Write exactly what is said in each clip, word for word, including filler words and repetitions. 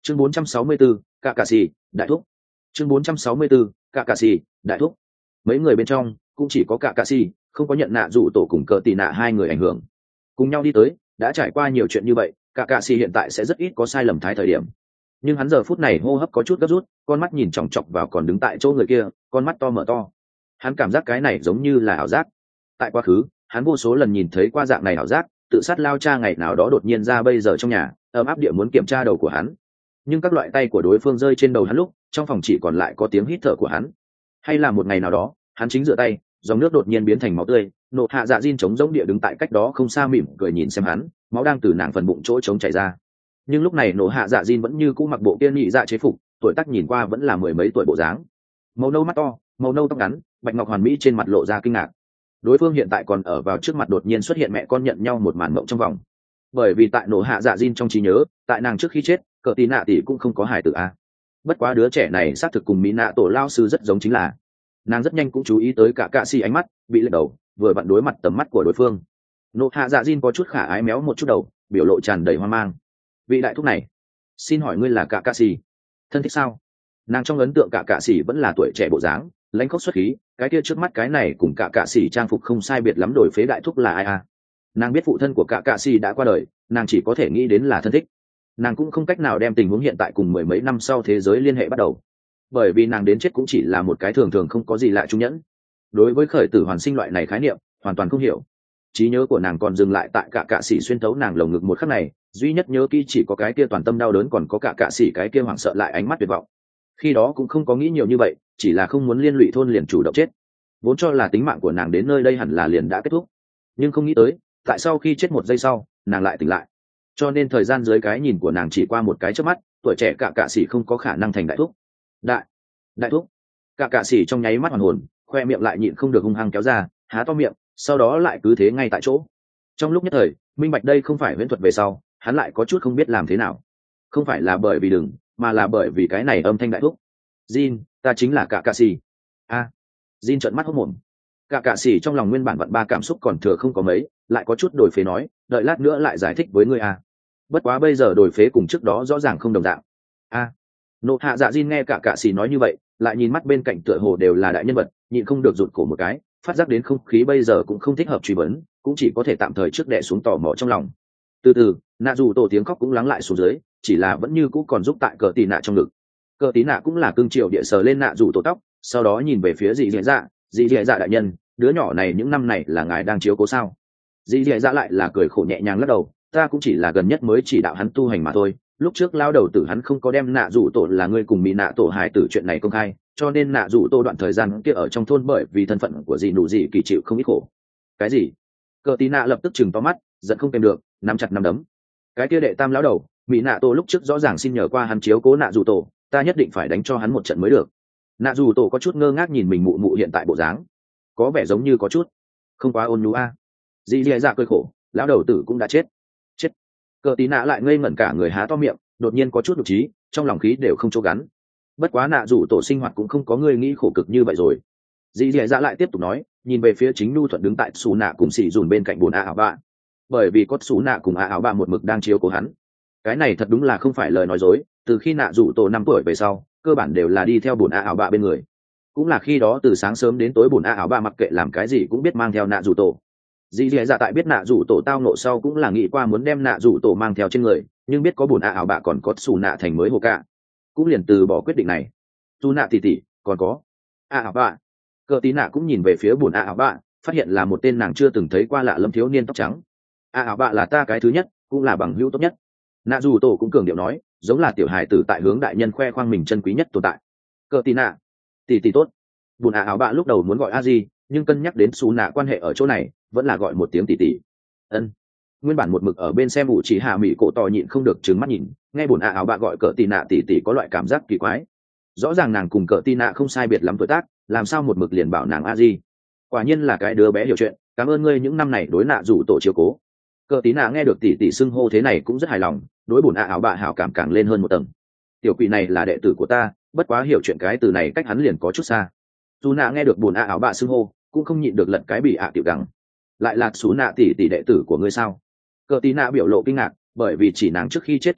chương bốn trăm sáu mươi bốn, cả cà xì đại thúc. chương bốn trăm sáu mươi bốn, cả cà xì đại thúc. Mấy người bên trong cũng chỉ có cả cà xì không có nhận nạ rủ tổ cùng cờ tì nạ hai người ảnh hưởng, cùng nhau đi tới. Đã trải qua nhiều chuyện như vậy, cả cà xì hiện tại sẽ rất ít có sai lầm thái thời điểm, nhưng hắn giờ phút này hô hấp có chút gấp rút, con mắt nhìn chòng chọc vào còn đứng tại chỗ người kia, con mắt to mở to. Hắn cảm giác cái này giống như là ảo giác. Tại quá khứ hắn vô số lần nhìn thấy qua dạng này ảo giác, tự sát lao cha ngày nào đó đột nhiên ra bây giờ trong nhà ấm áp địa muốn kiểm tra đầu của hắn, nhưng các loại tay của đối phương rơi trên đầu hắn lúc trong phòng chỉ còn lại có tiếng hít thở của hắn. Hay là một ngày nào đó hắn chính rửa tay, dòng nước đột nhiên biến thành máu tươi, nộ hạ dạ diên trống giống địa đứng tại cách đó không xa mỉm cười nhìn xem hắn, máu đang từ nàng phần bụng chỗ trống chảy ra. Nhưng lúc này nộ hạ dạ diên vẫn như cũ mặc bộ kia nhị dạ chế phục, tuổi tác nhìn qua vẫn là mười mấy tuổi bộ dáng, màu nâu mắt to, màu nâu tóc ngắn, bạch ngọc hoàn mỹ trên mặt lộ ra kinh ngạc. Đối phương hiện tại còn ở vào trước mặt đột nhiên xuất hiện mẹ con nhận nhau một màn mộng trong vòng. Bởi vì tại nổ hạ dạ diên trong trí nhớ, tại nàng trước khi chết cờ tí nạ tỷ cũng không có hài tử a. Bất quá đứa trẻ này xác thực cùng mỹ nạ tổ lao sư rất giống, chính là nàng rất nhanh cũng chú ý tới cả cạ xì ánh mắt bị lật đầu, vừa vặn đối mặt tầm mắt của đối phương. Nổ hạ dạ diên có chút khả ái méo một chút đầu, biểu lộ tràn đầy hoang mang. Vị đại thúc này, xin hỏi ngươi là cả cạ xì thân thích sao? Nàng trong ấn tượng cả cạ xì vẫn là tuổi trẻ bộ dáng, lãnh khốc xuất khí, cái kia trước mắt cái này cùng cả cạ xì trang phục không sai biệt lắm đổi phế đại thúc là ai à? Nàng biết phụ thân của cả cạ xì đã qua đời, nàng chỉ có thể nghĩ đến là thân thích. Nàng cũng không cách nào đem tình huống hiện tại cùng mười mấy năm sau thế giới liên hệ bắt đầu, bởi vì nàng đến chết cũng chỉ là một cái thường thường không có gì lạ trung nhẫn. Đối với khởi tử hoàn sinh loại này khái niệm hoàn toàn không hiểu. Trí nhớ của nàng còn dừng lại tại cả cạ xì xuyên thấu nàng lồng ngực một khắc này, duy nhất nhớ kỹ chỉ có cái kia toàn tâm đau đớn, còn có cả cạ xì cái kia hoảng sợ lại ánh mắt tuyệt vọng. Khi đó cũng không có nghĩ nhiều như vậy, chỉ là không muốn liên lụy thôn liền chủ động chết, vốn cho là tính mạng của nàng đến nơi đây hẳn là liền đã kết thúc, nhưng không nghĩ tới tại sau khi chết một giây sau nàng lại tỉnh lại. Cho nên thời gian dưới cái nhìn của nàng chỉ qua một cái chớp mắt, tuổi trẻ cả cạ xỉ không có khả năng thành đại thúc. Đại đại thúc. Cả cạ xỉ trong nháy mắt hoàn hồn, khoe miệng lại nhịn không được hung hăng kéo ra, há to miệng, sau đó lại cứ thế ngay tại chỗ. Trong lúc nhất thời minh bạch đây không phải huyễn thuật về sau, hắn lại có chút không biết làm thế nào. Không phải là bởi vì đừng, mà là bởi vì cái này âm thanh đại thúc. Jin, ta chính là cả cạ xỉ. A. À, Jin trợn mắt hốt mồm. Cả cạ xỉ trong lòng nguyên bản vận ba cảm xúc còn thừa không có mấy, lại có chút đổi phế nói, đợi lát nữa lại giải thích với ngươi a. Bất quá bây giờ đổi phế cùng trước đó rõ ràng không đồng dạng. A. À, nộ hạ dạ Jin nghe cả cạ xỉ nói như vậy, lại nhìn mắt bên cạnh tựa hồ đều là đại nhân vật, nhịn không được rụt cổ một cái, phát giác đến không khí bây giờ cũng không thích hợp truy vấn, cũng chỉ có thể tạm thời trước đè xuống tò mò trong lòng. Từ từ, nạ dù tổ tiếng khóc cũng lắng lại xuống dưới, chỉ là vẫn như cũ còn giúp tại cờ tì nạ trong ngực. Cờ tí nạ cũng là cương triệu địa sờ lên nạ dù tổ tóc, sau đó nhìn về phía dì dì dạ, dì dì dạ đại nhân, đứa nhỏ này những năm này là ngài đang chiếu cố sao? Dì dì dạ lại là cười khổ nhẹ nhàng lắc đầu, ta cũng chỉ là gần nhất mới chỉ đạo hắn tu hành mà thôi, lúc trước lao đầu tử hắn không có đem nạ dù tổ là người cùng mỹ nạ tổ hài tử chuyện này công khai, cho nên nạ dù tổ đoạn thời gian kia ở trong thôn bởi vì thân phận của dì nụ dì kỳ chịu không ít khổ. Cái gì? Cờ tí nạ lập tức chừng to mắt, giận không kèm được, nắm chặt nắm đấm. Cái kia đệ tam lão đầu mỹ nạ tổ lúc trước rõ ràng xin nhờ qua hắn chiếu cố nạ dù tổ, ta nhất định phải đánh cho hắn một trận mới được. Nạ dù tổ có chút ngơ ngác nhìn mình mụ mụ hiện tại bộ dáng, có vẻ giống như có chút không quá ôn nhu a. Dì dì dạ cười khổ, lão đầu tử cũng đã chết. Chết. Cờ tí nạ lại ngây ngẩn cả người, há to miệng, đột nhiên có chút nhục trí, trong lòng khí đều không chỗ gắn. Bất quá nạ dù tổ sinh hoạt cũng không có người nghĩ khổ cực như vậy rồi. Dì dì dạ lại tiếp tục nói, nhìn về phía chính nu thuận đứng tại xù nạ cùng xì dùn bên cạnh bồn a ảo bạ, bởi vì có xù nạ cùng a ảo bạ một mực đang chiếu cố hắn. Cái này thật đúng là không phải lời nói dối, từ khi nạ dù tổ năm tuổi về sau cơ bản đều là đi theo bồn a ảo bạ bên người, cũng là khi đó từ sáng sớm đến tối bồn a ảo bạ mặc kệ làm cái gì cũng biết mang theo nạ dù tổ. Dì dì dạ tại biết nạ dù tổ tao nộ sau cũng là nghĩ qua muốn đem nạ dù tổ mang theo trên người, nhưng biết có bồn a ảo bạ còn có xù nạ thành mới hồ cạ, cũng liền từ bỏ quyết định này. Dù nạ tỉ tỉ còn có a ảo bạ. Cờ tí nạ cũng nhìn về phía bồn a ảo bạ, phát hiện là một tên nàng chưa từng thấy qua lạ lẫm thiếu niên tóc trắng. A ảo bạ là ta cái thứ nhất, cũng là bằng hữu tốt nhất. Nạ dù tổ cũng cường điệu nói, giống là tiểu hài tử tại hướng đại nhân khoe khoang mình chân quý nhất tồn tại. Cờ tí nạ tỷ tỷ tốt. Bùn ả áo bạ lúc đầu muốn gọi a di, nhưng cân nhắc đến xù nạ quan hệ ở chỗ này, vẫn là gọi một tiếng tỷ tỷ. Ân. Nguyên bản một mực ở bên xem ủ chỉ hạ mỹ cổ tò nhịn không được trừng mắt nhìn, nghe bùn ả áo bạ gọi cờ tí nạ tỷ tỷ có loại cảm giác kỳ quái. Rõ ràng nàng cùng cờ tí nạ không sai biệt lắm tuổi tác, làm sao một mực liền bảo nàng a di? Quả nhiên là cái đứa bé hiểu chuyện, cảm ơn ngươi những năm này đối nạ rủ tổ chiếu cố. Cờ tí nạ nghe được tỷ tỷ xưng hô thế này cũng rất hài lòng, đối bùn a áo bạ hảo cảm càng lên hơn một tầng. Tiểu quỷ này là đệ tử của ta, bất quá hiểu chuyện cái từ này cách hắn liền có chút xa. Dù nạ nghe được bùn a áo bạ xưng hô cũng không nhịn được lật cái bị ạ tiểu gắng. Lại là xú nạ tỷ tỷ đệ tử của ngươi sao? Cờ tí nạ biểu lộ kinh ngạc, bởi vì chỉ nàng trước khi chết ký ức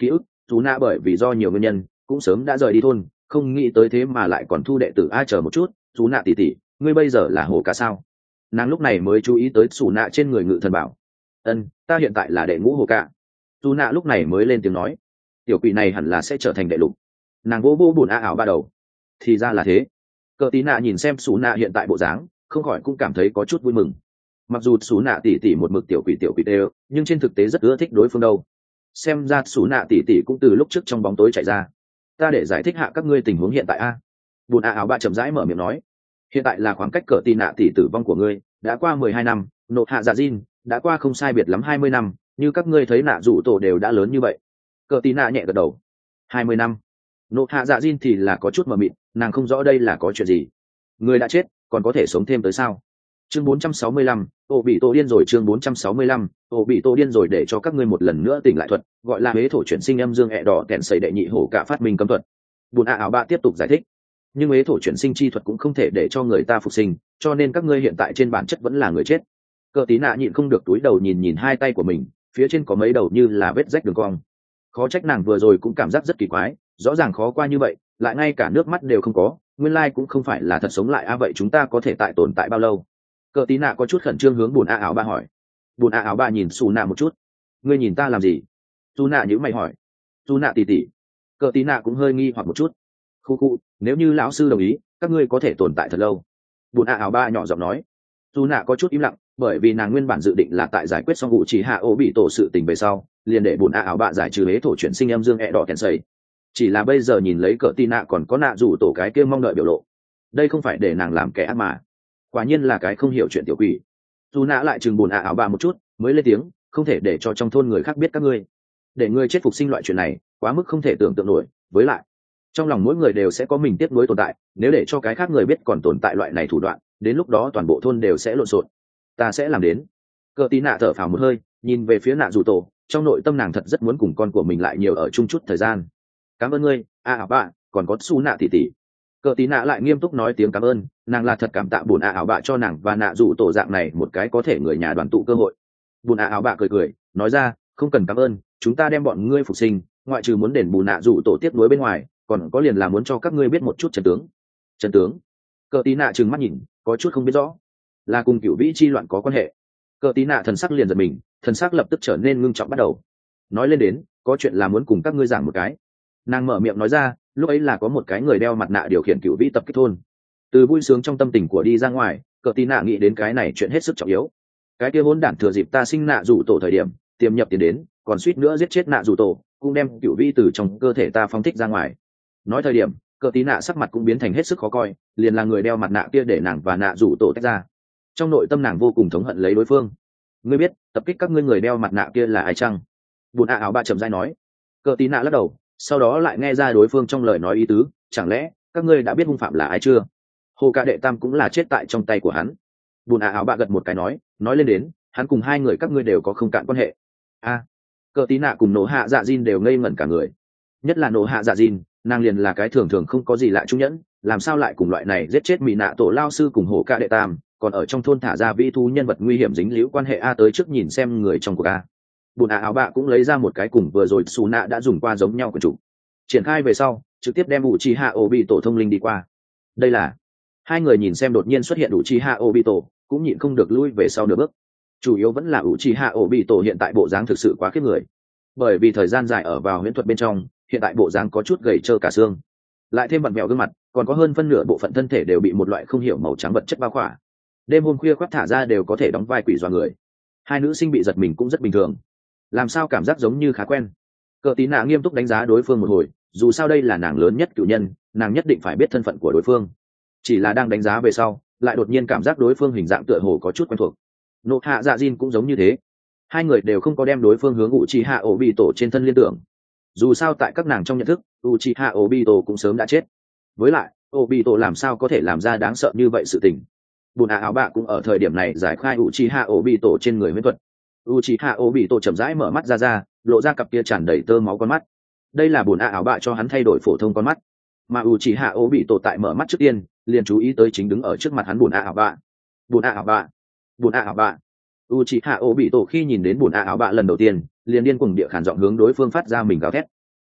dù nạ bởi vì do nhiều nguyên nhân cũng sớm đã rời đi thôn, không nghĩ tới thế mà lại còn thu đệ tử. A chờ một chút, dù nạ tỉ tỉ, ngươi bây giờ là hổ cả sao? Nàng lúc này mới chú ý tới xù nạ trên người ngự thần bảo. Ân, ta hiện tại là đệ ngũ hổ cả. Dù nạ lúc này mới lên tiếng nói, tiểu quỷ này hẳn là sẽ trở thành đệ lục. Nàng vô vô buồn a ảo ba đầu. Thì ra là thế. Cờ tí nạ nhìn xem xù nạ hiện tại bộ dáng, không khỏi cũng cảm thấy có chút vui mừng. Mặc dù xù nạ tỉ tỉ một mực tiểu quỷ tiểu quỷ đều, nhưng trên thực tế rất ưa thích đối phương đâu. Xem ra xù nạ tỉ tỉ cũng từ lúc trước trong bóng tối chạy ra. Ta để giải thích hạ các ngươi tình huống hiện tại a. Buồn a ảo ba chậm rãi mở miệng nói, hiện tại là khoảng cách cờ tí nạ tỉ tử vong của ngươi đã qua mười hai năm, nộ hạ dạ Jin đã qua không sai biệt lắm hai mươi năm, như các ngươi thấy nạ rủ tổ đều đã lớn như vậy. Cờ tí nạ nhẹ gật đầu. Hai mươi năm. Nộ hạ dạ Jin thì là có chút mờ mịt, nàng không rõ đây là có chuyện gì. Người đã chết còn có thể sống thêm tới sao? Chương bốn trăm sáu mươi lăm, ổ bị tổ điên rồi. Chương bốn trăm sáu mươi lăm, ổ bị tổ điên rồi. Để cho các ngươi một lần nữa tỉnh lại thuật, gọi là huế thổ chuyển sinh âm dương ẹ đỏ kẹn sẩy đệ nhị hổ cả phát minh cấm thuật. Bùn a áo ba tiếp tục giải thích, nhưng huế thổ chuyển sinh chi thuật cũng không thể để cho người ta phục sinh, cho nên các ngươi hiện tại trên bản chất vẫn là người chết. Cờ tí nạ nhịn không được túi đầu nhìn nhìn hai tay của mình, phía trên có mấy đầu như là vết rách đường cong. Khó trách nàng vừa rồi cũng cảm giác rất kỳ quái, rõ ràng khó qua như vậy lại ngay cả nước mắt đều không có, nguyên lai cũng không phải là thật sống lại. A vậy chúng ta có thể tại tồn tại bao lâu? Cờ tí nạ có chút khẩn trương hướng bùn a áo ba hỏi. Bùn a áo ba nhìn xù nạ một chút. Ngươi nhìn ta làm gì? Xù nạ nhữ mày hỏi. Xù nạ tỉ tỉ. Cờ tí nạ cũng hơi nghi hoặc một chút. Khu khu, nếu như lão sư đồng ý các ngươi có thể tồn tại thật lâu. Bùn a áo ba nhỏ giọng nói. Xù nạ có chút im lặng, bởi vì nàng nguyên bản dự định là tại giải quyết xong vụ chỉ hạ ố bị tổ sự tình về sau liền để bùn a áo bạ giải trừ huế thổ chuyển sinh âm dương ẹ đỏ kèn sầy. Chỉ là bây giờ nhìn lấy cỡ tì nạ còn có nạ rủ tổ cái kia mong đợi biểu lộ, đây không phải để nàng làm kẻ ác mà, quả nhiên là cái không hiểu chuyện tiểu quỷ. Dù nạ lại chừng bùn a áo bạ một chút mới lên tiếng, không thể để cho trong thôn người khác biết các ngươi, để ngươi chết phục sinh loại chuyện này quá mức không thể tưởng tượng nổi, với lại trong lòng mỗi người đều sẽ có mình tiếc nuối tồn tại, nếu để cho cái khác người biết còn tồn tại loại này thủ đoạn, đến lúc đó toàn bộ thôn đều sẽ lộn xộn. Ta sẽ làm đến. Cờ tí nạ thở phào một hơi, nhìn về phía nạ rủ tổ, trong nội tâm nàng thật rất muốn cùng con của mình lại nhiều ở chung chút thời gian. Cảm ơn ngươi a ảo bạ, còn có su nạ tỉ tỉ. Cờ tí nạ lại nghiêm túc nói tiếng cảm ơn, nàng là thật cảm tạ bùn a ảo bạ cho nàng và nạ rủ tổ dạng này một cái có thể người nhà đoàn tụ cơ hội. Bùn a ảo bạ cười cười nói ra, không cần cảm ơn, chúng ta đem bọn ngươi phục sinh, ngoại trừ muốn đền bù nạ rủ tổ tiếp nối bên ngoài, còn có liền là muốn cho các ngươi biết một chút trận tướng. Trận tướng? Cờ tí nạ trừng mắt nhìn, có chút không biết rõ, là cùng cựu vĩ chi loạn có quan hệ. Cờ tí nạ thần sắc liền giật mình, thần sắc lập tức trở nên ngưng trọng bắt đầu. Nói lên đến, có chuyện là muốn cùng các ngươi giảng một cái. Nàng mở miệng nói ra, lúc ấy là có một cái người đeo mặt nạ điều khiển cựu vĩ tập kích thôn. Từ vui sướng trong tâm tình của đi ra ngoài, cờ tí nạ nghĩ đến cái này chuyện hết sức trọng yếu. Cái kia hỗn đản thừa dịp ta sinh nạ rủ tổ thời điểm tiềm nhập tiền đến, còn suýt nữa giết chết nạ rủ tổ, cũng đem cựu vĩ từ trong cơ thể ta phóng thích ra ngoài. Nói thời điểm, cờ tí nạ sắc mặt cũng biến thành hết sức khó coi, liền là người đeo mặt nạ kia để nàng và nạ rủ tổ tách ra. Trong nội tâm nàng vô cùng thống hận lấy đối phương. Ngươi biết tập kích các ngươi người đeo mặt nạ kia là ai chăng? Bùn a áo ba trầm dai nói. Cờ tí nạ lắc đầu, sau đó lại nghe ra đối phương trong lời nói ý tứ, chẳng lẽ các ngươi đã biết hung phạm là ai chưa? Hồ ca đệ tam cũng là chết tại trong tay của hắn. Bùn a áo ba gật một cái nói, nói lên đến, hắn cùng hai người các ngươi đều có không cạn quan hệ. A, à, cờ tí nạ cùng nổ hạ dạ Jin đều ngây ngẩn cả người, nhất là nổ hạ dạ Jin, nàng liền là cái thường thường không có gì lạ trung nhẫn, làm sao lại cùng loại này giết chết mỹ nạ tổ lao sư cùng hổ ca đệ tam, còn ở trong thôn thả ra vĩ thú nhân vật nguy hiểm dính líu quan hệ a tới trước nhìn xem người trong cuộc a. Bùn a áo bạ cũng lấy ra một cái cùng vừa rồi xù nạ đã dùng qua giống nhau của chủ, triển khai về sau trực tiếp đem ủ chi hạ ô bị tổ thông linh đi qua. Đây là hai người nhìn xem đột nhiên xuất hiện ủ chi hạ ô bị tổ cũng nhịn không được lui về sau nửa bước. Chủ yếu vẫn là ủ chi hạ ô bị tổ hiện tại bộ dáng thực sự quá khiếp người, bởi vì thời gian dài ở vào huyễn thuật bên trong, hiện tại bộ dáng có chút gầy trơ cả xương, lại thêm vặn vẹo gương mặt, còn có hơn phân nửa bộ phận thân thể đều bị một loại không hiểu màu trắng vật chất bao khỏa. Đêm hôm khuya khoác thả ra đều có thể đóng vai quỷ dọa người. Hai nữ sinh bị giật mình cũng rất bình thường, làm sao cảm giác giống như khá quen. Cờ tí nạ nghiêm túc đánh giá đối phương một hồi, dù sao đây là nàng lớn nhất cựu nhân, nàng nhất định phải biết thân phận của đối phương. Chỉ là đang đánh giá về sau lại đột nhiên cảm giác đối phương hình dạng tựa hồ có chút quen thuộc. Nộ hạ dạ Jin cũng giống như thế, hai người đều không có đem đối phương hướng Uchiha Obito trên thân liên tưởng. Dù sao tại các nàng trong nhận thức, Uchiha Obito cũng sớm đã chết. Với lại, Obito làm sao có thể làm ra đáng sợ như vậy sự tình. Bùn a áo bạ cũng ở thời điểm này giải khai Uchiha Obito trên người huyễn thuật. Uchiha Obito chậm rãi mở mắt ra ra, lộ ra cặp kia tràn đầy tơ máu con mắt. Đây là bùn a áo bạ cho hắn thay đổi phổ thông con mắt. Mà Uchiha Obito tại mở mắt trước tiên, liền chú ý tới chính đứng ở trước mặt hắn bùn a áo bạ. Bùn a áo bạ, bùn a áo bạ. Uchiha Obito khi nhìn đến bùn a áo bạ lần đầu tiên, liền điên cuồng địa khản giọng hướng đối phương phát ra mình gào thét.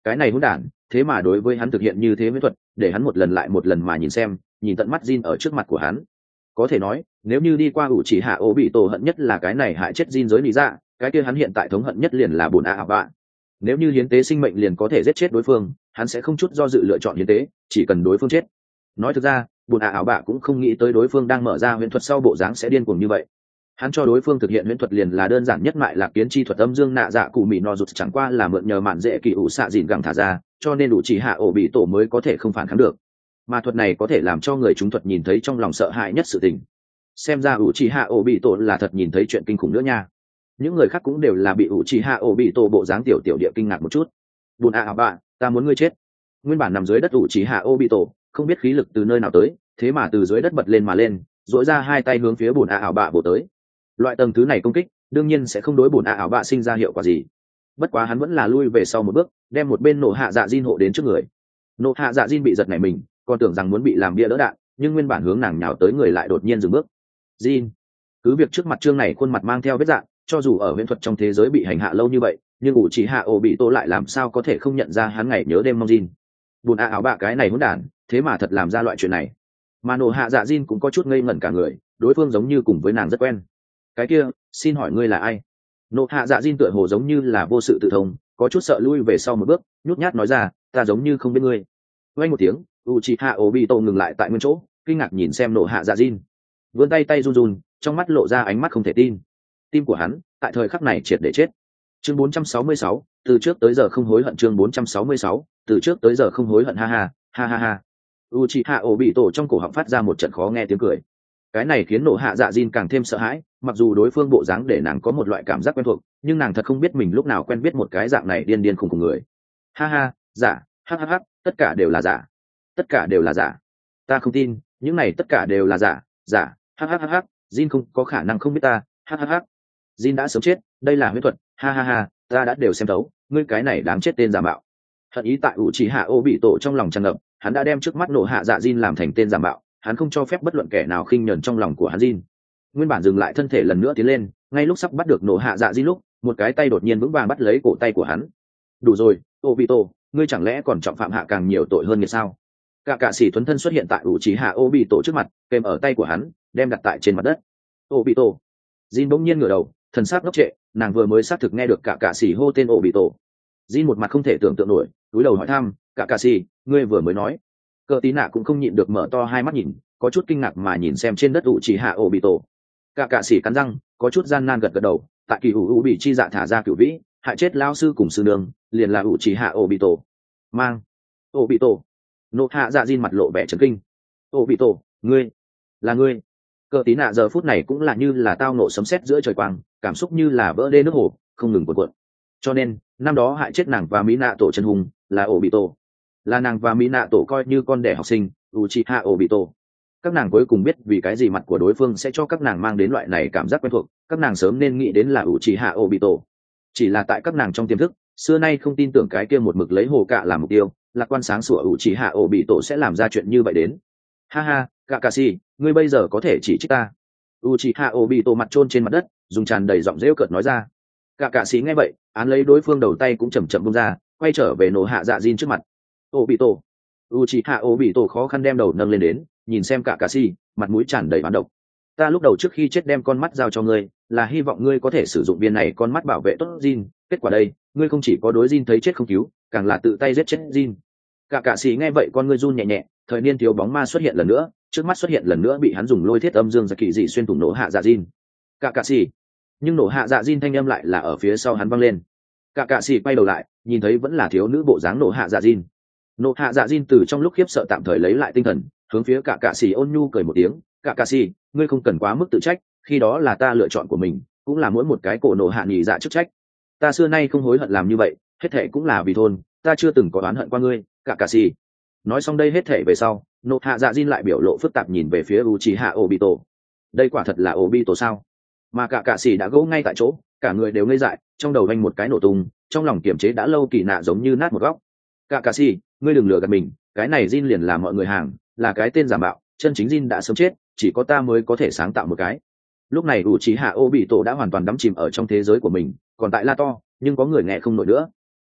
cái này hỗn đản thế mà đối với hắn thực hiện như thế huyễn thuật, để hắn một lần lại một lần mà nhìn xem, nhìn tận mắt Jin ở trước mặt của hắn. Có thể nói, nếu như đi qua ủ chỉ hạ ổ bị tổ hận nhất là cái này hại chết Jin giới lý dạ, cái kia hắn hiện tại thống hận nhất liền là bùn a ảo bạ. Nếu như hiến tế sinh mệnh liền có thể giết chết đối phương, hắn sẽ không chút do dự lựa chọn hiến tế, chỉ cần đối phương chết. Nói thực ra, bùn a ảo bạ cũng không nghĩ tới đối phương đang mở ra huyễn thuật sau bộ dáng sẽ điên cuồng như vậy. Hắn cho đối phương thực hiện huyễn thuật liền là đơn giản nhất mại lạc kiến chi thuật âm dương nạ dạ cụ mị no rụt, chẳng qua là mượn nhờ mạn dễ kỳ ủ xạ dịn gẳng thả ra, cho nên đủ chỉ hạ ổ bị tổ mới có thể không phản kháng được. Mà thuật này có thể làm cho người chúng thuật nhìn thấy trong lòng sợ hãi nhất sự tình. Xem ra ủ chỉ hạ ổ bị tổ là thật nhìn thấy chuyện kinh khủng nữa nha. Những người khác cũng đều là bị ủ chỉ hạ ổ bị tổ bộ dáng tiểu tiểu địa kinh ngạc một chút. Bùn a ảo bạ, ta muốn ngươi chết. Nguyên bản nằm dưới đất ủ chỉ hạ ổ bị tổ không biết khí lực từ nơi nào tới, thế mà từ dưới đất bật lên mà lên, duỗi ra hai tay hướng phía bùn a ảo bạ bổ tới. Loại tầng thứ này công kích đương nhiên sẽ không đối bùn a ảo bạ sinh ra hiệu quả gì, bất quá hắn vẫn là lui về sau một bước, đem một bên nổ hạ dạ diên hộ đến trước người. Nổ hạ dạ diên bị giật nảy mình, còn tưởng rằng muốn bị làm bia đỡ đạn, nhưng nguyên bản hướng nàng nhào tới người lại đột nhiên dừng bước. Jin, cứ việc trước mặt trương này khuôn mặt mang theo vết dạn, cho dù ở huyễn thuật trong thế giới bị hành hạ lâu như vậy, nhưng ủ chỉ hạ ổ bị tổ lại làm sao có thể không nhận ra hắn ngày nhớ đêm mong Jin. Bùn a ảo bạ cái này hỗn đản, thế mà thật làm ra loại chuyện này. Mà nổ hạ dạ diên cũng có chút ngây ngẩn cả người, đối phương giống như cùng với nàng rất quen. Cái kia, xin hỏi ngươi là ai? Nộ hạ dạ diên tựa hồ giống như là vô sự tự thông, có chút sợ lui về sau một bước, nhút nhát nói ra, ta giống như không biết ngươi. Vang một tiếng, Uchiha Obito ngừng lại tại nguyên chỗ, kinh ngạc nhìn xem nộ hạ dạ diên, vươn tay tay run run, trong mắt lộ ra ánh mắt không thể tin. Tim của hắn tại thời khắc này triệt để chết. Chương bốn trăm sáu mươi sáu, từ trước tới giờ không hối hận. Chương bốn trăm sáu mươi sáu, từ trước tới giờ không hối hận. Ha ha, ha ha ha. Uchiha Obito trong cổ họng phát ra một trận khó nghe tiếng cười. Cái này khiến nộ hạ dạ diên càng thêm sợ hãi, mặc dù đối phương bộ dáng để nàng có một loại cảm giác quen thuộc, nhưng nàng thật không biết mình lúc nào quen biết một cái dạng này điên điên khùng khùng người. Ha ha, giả, ha ha ha, tất cả đều là giả, tất cả đều là giả, ta không tin, những này tất cả đều là giả, giả, ha ha ha ha, Jin không có khả năng không biết ta, ha ha ha, Jin đã sớm chết, đây là huyễn thuật, ha ha ha, ta đã đều xem thấu, ngươi cái này đáng chết tên giả mạo. Hận ý tại Uchiha Obito trong lòng tràn ngập, hắn đã đem trước mắt nộ hạ dạ Jin làm thành tên giả mạo, hắn không cho phép bất luận kẻ nào khinh nhẫn trong lòng của hắn Jin. Nguyên bản dừng lại thân thể lần nữa tiến lên, ngay lúc sắp bắt được nổ hạ dạ Jin lúc, một cái tay đột nhiên vững vàng bắt lấy cổ tay của hắn. Đủ rồi, Obito, ngươi chẳng lẽ còn trọng phạm hạ càng nhiều tội hơn như sao? Cả cả sĩ thuấn thân xuất hiện tại Uchiha Obito trước mặt, kèm ở tay của hắn, đem đặt tại trên mặt đất. Obito. Jin bỗng nhiên ngửa đầu, thần sắc ngốc trệ, nàng vừa mới xác thực nghe được cả cả sĩ hô tên Obito. Jin một mặt không thể tưởng tượng nổi, cúi đầu hỏi thăm, cả cả sĩ, ngươi vừa mới nói? Cờ tí nạ cũng không nhịn được mở to hai mắt nhìn, có chút kinh ngạc mà nhìn xem trên đất Uchiha Obito. Cả cả sĩ cắn răng, có chút gian nan gật gật đầu, tại kỳ ủ ủ bị chi dạ thả ra cửu vĩ, hại chết lao sư cùng sư nương, liền là Uchiha Obito. Mang. Obito. Nộ hạ dạ Jin mặt lộ vẻ chấn kinh. Obito, ngươi, là ngươi. Cờ tí nạ giờ phút này cũng là như là tao nộ sấm sét giữa trời quang, cảm xúc như là vỡ đê nước hồ, không ngừng cuộn cuộn. Cho nên, năm đó hại chết nàng và Mỹ Nạ tổ chân hùng, là Obito. Là nàng và Mỹ Nạ tổ coi như con đẻ học sinh, Uchiha Obito. Các nàng cuối cùng biết vì cái gì mặt của đối phương sẽ cho các nàng mang đến loại này cảm giác quen thuộc, các nàng sớm nên nghĩ đến là Uchiha Obito. Chỉ là tại các nàng trong tiềm thức, xưa nay không tin tưởng cái kia một mực lấy hồ cạ làm mục tiêu, lạc quan sáng sủa Uchiha Obito sẽ làm ra chuyện như vậy đến. Ha ha, Kakashi, ngươi bây giờ có thể chỉ trích ta. Uchiha Obito mặt chôn trên mặt đất, dùng tràn đầy giọng rêu cợt nói ra. Kakashi nghe vậy, án lấy đối phương đầu tay cũng chậm chậm buông ra, quay trở về nổ hạ dạ Jin trước mặt. Obito. Uchiha Obito khó khăn đem đầu nâng lên đến, nhìn xem Kakashi, mặt mũi tràn đầy oán độc. Ta lúc đầu trước khi chết đem con mắt giao cho ngươi, là hy vọng ngươi có thể sử dụng viên này con mắt bảo vệ tốt Jin, kết quả đây, ngươi không chỉ có đối Jin thấy chết không cứu, càng là tự tay giết chết Jin. Kakashi nghe vậy con ngươi run nhẹ nhẹ, thời niên thiếu bóng ma xuất hiện lần nữa, trước mắt xuất hiện lần nữa bị hắn dùng lôi thiết âm dương giật kỳ dị xuyên thủng nổ hạ dạ Jin. Kakashi. Nhưng nổ hạ dạ Jin thanh âm lại là ở phía sau hắn vang lên. Kakashi quay đầu lại, nhìn thấy vẫn là thiếu nữ bộ dáng nổ hạ dạ Jin. Nổ hạ dạ Jin từ trong lúc khiếp sợ tạm thời lấy lại tinh thần, hướng phía Kakashi ôn nhu cười một tiếng, Kakashi, ngươi không cần quá mức tự trách, khi đó là ta lựa chọn của mình, cũng là mỗi một cái cổ nổ hạ nhị dạ chức trách. Ta xưa nay không hối hận làm như vậy, hết thệ cũng là vì thôn, ta chưa từng có oán hận qua ngươi, Kakashi. Nói xong đây hết thệ về sau, nổ hạ dạ Jin lại biểu lộ phức tạp nhìn về phía Uchiha Obito. Đây quả thật là Obito sao? Mà Kakashi đã gỗ ngay tại chỗ, cả người đều ngây dại, trong đầu vang một cái nổ tung, trong lòng kiềm chế đã lâu kỳ nạ giống như nát một góc. Kakashi, ngươi đừng lừa gạt mình, cái này Jin liền là mọi người hàng, là cái tên giả mạo, chân chính Jin đã sớm chết, chỉ có ta mới có thể sáng tạo một cái. Lúc này Uchiha Obito đã hoàn toàn đắm chìm ở trong thế giới của mình, còn tại la to, nhưng có người nghe không nổi nữa.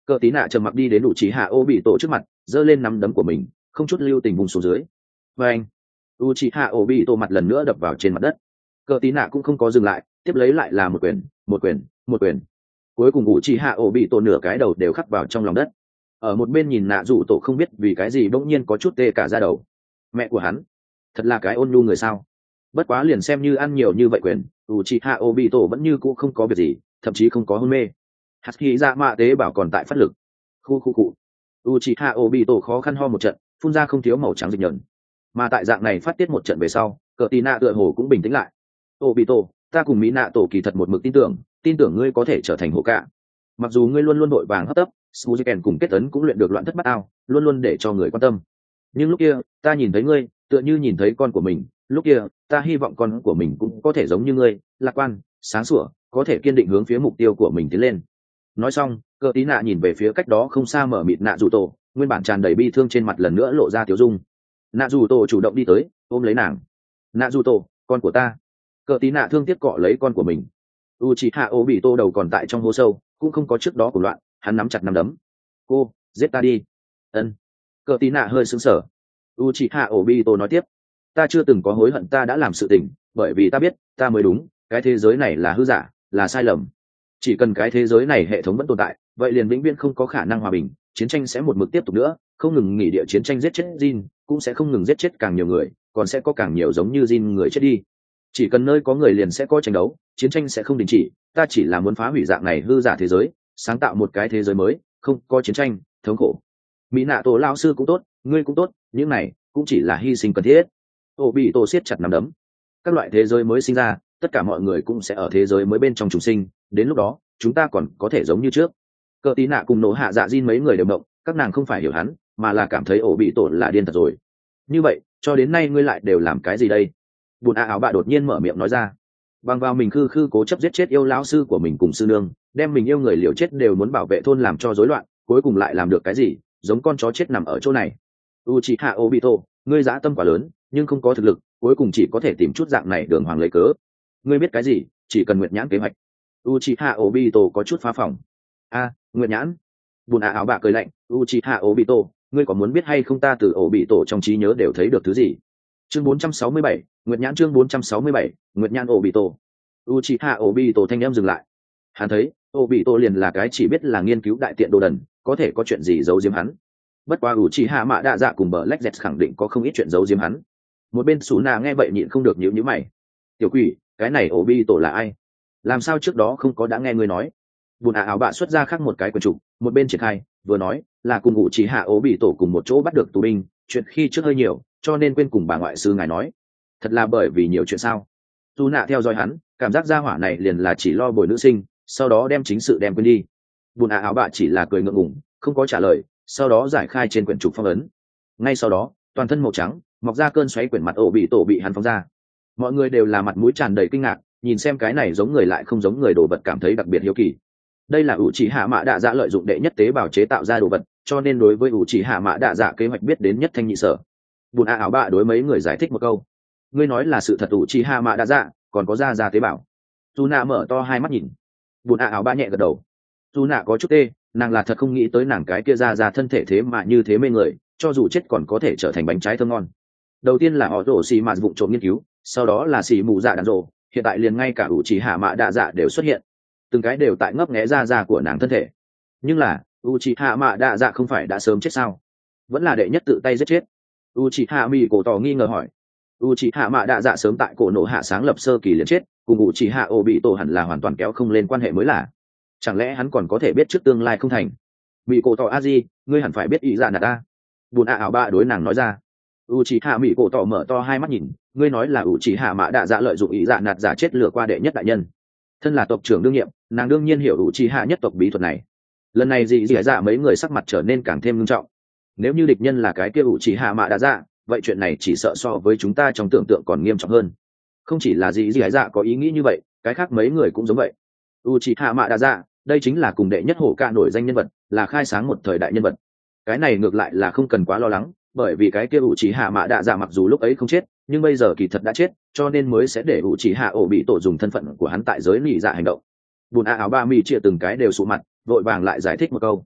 Cờ tí nạ trầm mặc đi đến ủ trì hạ ô bị tổ trước mặt, giơ lên nắm đấm của mình, không chút lưu tình vùng xuống dưới. Và anh, u trì hạ ô bị tổ mặt lần nữa đập vào trên mặt đất. Cờ tí nạ cũng không có dừng lại, tiếp lấy lại là một quyền, một quyền, một quyền. Cuối cùng ủ trì hạ ô bị tổ nửa cái đầu đều khắc vào trong lòng đất. Ở một bên nhìn nạ rủ tổ không biết vì cái gì bỗng nhiên có chút tê cả da đầu. Mẹ của hắn, thật là cái ôn nhu người sao? Bất quá liền xem như ăn nhiều như vậy quyền, Uchiha Obito vẫn như cũ không có việc gì, thậm chí không có hôn mê. Haki dạ mạ tế bảo còn tại phát lực. Khu khu cụ. Uchiha Obito khó khăn ho một trận, phun ra không thiếu màu trắng dịch nhợn. Mà tại dạng này phát tiết một trận về sau, cờ tì nạ tựa hồ cũng bình tĩnh lại. Obito, ta cùng mỹ nạ tổ kỳ thật một mực tin tưởng, tin tưởng ngươi có thể trở thành hộ cả. Mặc dù ngươi luôn luôn đội vàng hấp tấp, Suzuken cùng kết ấn cũng luyện được loạn thất bát ao, luôn luôn để cho người quan tâm. Nhưng lúc kia, ta nhìn thấy ngươi, tựa như nhìn thấy con của mình, lúc kia ta hy vọng con của mình cũng có thể giống như ngươi, lạc quan, sáng sủa, có thể kiên định hướng phía mục tiêu của mình tiến lên. Nói xong, cờ tí nạ nhìn về phía cách đó không xa mở mịt nạ dù tổ, nguyên bản tràn đầy bi thương trên mặt lần nữa lộ ra tiếu dung. Nạ dù tổ chủ động đi tới, ôm lấy nàng. Nạ dù tổ, con của ta. Cờ tí nạ thương tiếc cọ lấy con của mình. Uchiha Obito đầu còn tại trong hố sâu, cũng không có trước đó của loạn, hắn nắm chặt nắm đấm. Cô, giết ta đi. Ân. Cờ tí nạ hơi sững sờ. Uchiha Obito nói tiếp, ta chưa từng có hối hận ta đã làm sự tình, bởi vì ta biết ta mới đúng, cái thế giới này là hư giả, là sai lầm. Chỉ cần cái thế giới này hệ thống vẫn tồn tại, vậy liền vĩnh viễn không có khả năng hòa bình, chiến tranh sẽ một mực tiếp tục nữa, không ngừng nghỉ địa chiến tranh giết chết Jin, cũng sẽ không ngừng giết chết càng nhiều người, còn sẽ có càng nhiều giống như Jin người chết đi. Chỉ cần nơi có người liền sẽ có tranh đấu, chiến tranh sẽ không đình chỉ, ta chỉ là muốn phá hủy dạng này hư giả thế giới, sáng tạo một cái thế giới mới, không có chiến tranh, thống khổ. Mỹ nạ tổ lão sư cũng tốt, ngươi cũng tốt, những này cũng chỉ là hy sinh cần thiết. Ô bị tổ siết chặt nắm đấm. Các loại thế giới mới sinh ra, tất cả mọi người cũng sẽ ở thế giới mới bên trong trùng sinh, đến lúc đó chúng ta còn có thể giống như trước. Cờ tí nạ cùng nổ hạ dạ Jin mấy người đều động, các nàng không phải hiểu hắn, mà là cảm thấy ổ bị tổ là điên thật rồi. Như vậy cho đến nay ngươi lại đều làm cái gì đây? Bùn a áo bạ đột nhiên mở miệng nói ra. Bằng vào mình khư khư cố chấp giết chết yêu lão sư của mình cùng sư nương, đem mình yêu người liều chết đều muốn bảo vệ thôn làm cho rối loạn, cuối cùng lại làm được cái gì? Giống con chó chết nằm ở chỗ này. Uchiha Obito, ngươi dã tâm quá lớn, nhưng không có thực lực, cuối cùng chỉ có thể tìm chút dạng này đường hoàng lấy cớ. Ngươi biết cái gì? Chỉ cần nguyệt nhãn kế hoạch. Uchiha Obito có chút phá phòng. A, nguyệt nhãn. Bùn a áo bạ cười lạnh. Uchiha Obito, ngươi có muốn biết hay không, ta từ Obito trong trí nhớ đều thấy được thứ gì? Chương bốn trăm sáu mươi bảy, nguyệt nhãn. Chương bốn trăm sáu mươi bảy, nguyệt nhãn Obito. Uchiha Obito thanh em dừng lại. Hắn thấy Obito liền là cái chỉ biết là nghiên cứu đại tiện đồ đần, có thể có chuyện gì giấu giếm hắn. Bất quá Uchiha Mạ Đa Dạ cùng Black Jet khẳng định có không ít chuyện giấu giếm hắn. Một bên Suna nghe vậy nhịn không được nhíu nhíu mày. Tiểu quỷ, cái này Obito là ai? Làm sao trước đó không có đã nghe ngươi nói? Bùn ả áo bạ xuất ra khác một cái quyển trục, một bên triển khai, vừa nói là cùng Uchiha Obito cùng một chỗ bắt được tù binh, chuyện khi trước hơi nhiều, cho nên quên cùng bà ngoại sư ngài nói. Thật là bởi vì nhiều chuyện sao? Suna theo dõi hắn, cảm giác gia hỏa này liền là chỉ lo bồi nữ sinh, sau đó đem chính sự đem quên đi. Bùn ả áo bạ chỉ là cười ngượng ngùng, không có trả lời, sau đó giải khai trên quyển trục phong ấn. Ngay sau đó, toàn thân màu trắng mọc ra cơn xoáy quyển mặt ổ bị tổ bị hắn phóng ra. Mọi người đều là mặt mũi tràn đầy kinh ngạc, nhìn xem cái này giống người lại không giống người đồ vật cảm thấy đặc biệt hiếu kỳ. Đây là ủ chỉ hạ mạ đạ dạ lợi dụng đệ nhất tế bào chế tạo ra đồ vật, cho nên đối với ủ chỉ hạ mạ đạ dạ kế hoạch biết đến nhất thanh nhị sở. Bùn a áo bạ đối mấy người giải thích một câu. Ngươi nói là sự thật, ủ chỉ hạ mạ đạ dạ còn có ra ra tế bào. Tu nạ mở to hai mắt nhìn. Bùn a áo bạ nhẹ gật đầu. Tu nạ có chút tê, nàng là thật không nghĩ tới nàng cái kia ra ra thân thể thế mà như thế mê người, cho dù chết còn có thể trở thành bánh trái thơm ngon. Đầu tiên là họ rổ xì mạt vụng trộm nghiên cứu, sau đó là xì mù dạ đàn rổ, hiện tại liền ngay cả ủ chỉ hạ mạ đạ dạ đều xuất hiện, từng cái đều tại ngấp nghé ra ra của nàng thân thể. Nhưng là u chỉ hạ mạ đạ dạ không phải đã sớm chết sao? Vẫn là đệ nhất tự tay giết chết. U chỉ hạ mì cổ tỏ nghi ngờ hỏi. U chỉ hạ mạ đạ dạ sớm tại cổ nổ hạ sáng lập sơ kỳ liền chết, cùng u chỉ hạ ổ bị tổ hẳn là hoàn toàn kéo không lên quan hệ mới là. Chẳng lẽ hắn còn có thể biết trước tương lai không thành? Mì cổ tỏ a di, ngươi hẳn phải biết ý dạ nạt ta. Bùn a ảo ba đối nàng nói ra. U chỉ hạ mì cổ tỏ mở to hai mắt nhìn, ngươi nói là u chỉ hạ mạ đạ dạ lợi dụng ý dạ nạt giả chết lừa qua đệ nhất đại nhân. Thân là tộc trưởng đương nhiệm, nàng đương nhiên hiểu u chỉ hạ nhất tộc bí thuật này. Lần này dị dị dạ mấy người sắc mặt trở nên càng thêm nghiêm trọng. Nếu như địch nhân là cái kia u chỉ hạ mạ đạ dạ, vậy chuyện này chỉ sợ so với chúng ta trong tưởng tượng còn nghiêm trọng hơn. Không chỉ là dị dị dạ có ý nghĩ như vậy, cái khác mấy người cũng giống vậy. U chỉ hạ mạ đạ dạ, đây chính là cùng đệ nhất hổ ca nổi danh nhân vật, là khai sáng một thời đại nhân vật. Cái này ngược lại là không cần quá lo lắng, bởi vì cái kia u chỉ hạ mạ đạ dạ mặc dù lúc ấy không chết, nhưng bây giờ kỳ thật đã chết, cho nên mới sẽ để u chỉ hạ ổ bị tổ dùng thân phận của hắn tại giới nỉ dạ hành động. Bùn a áo ba mì chia từng cái đều sụ mặt, vội vàng lại giải thích một câu.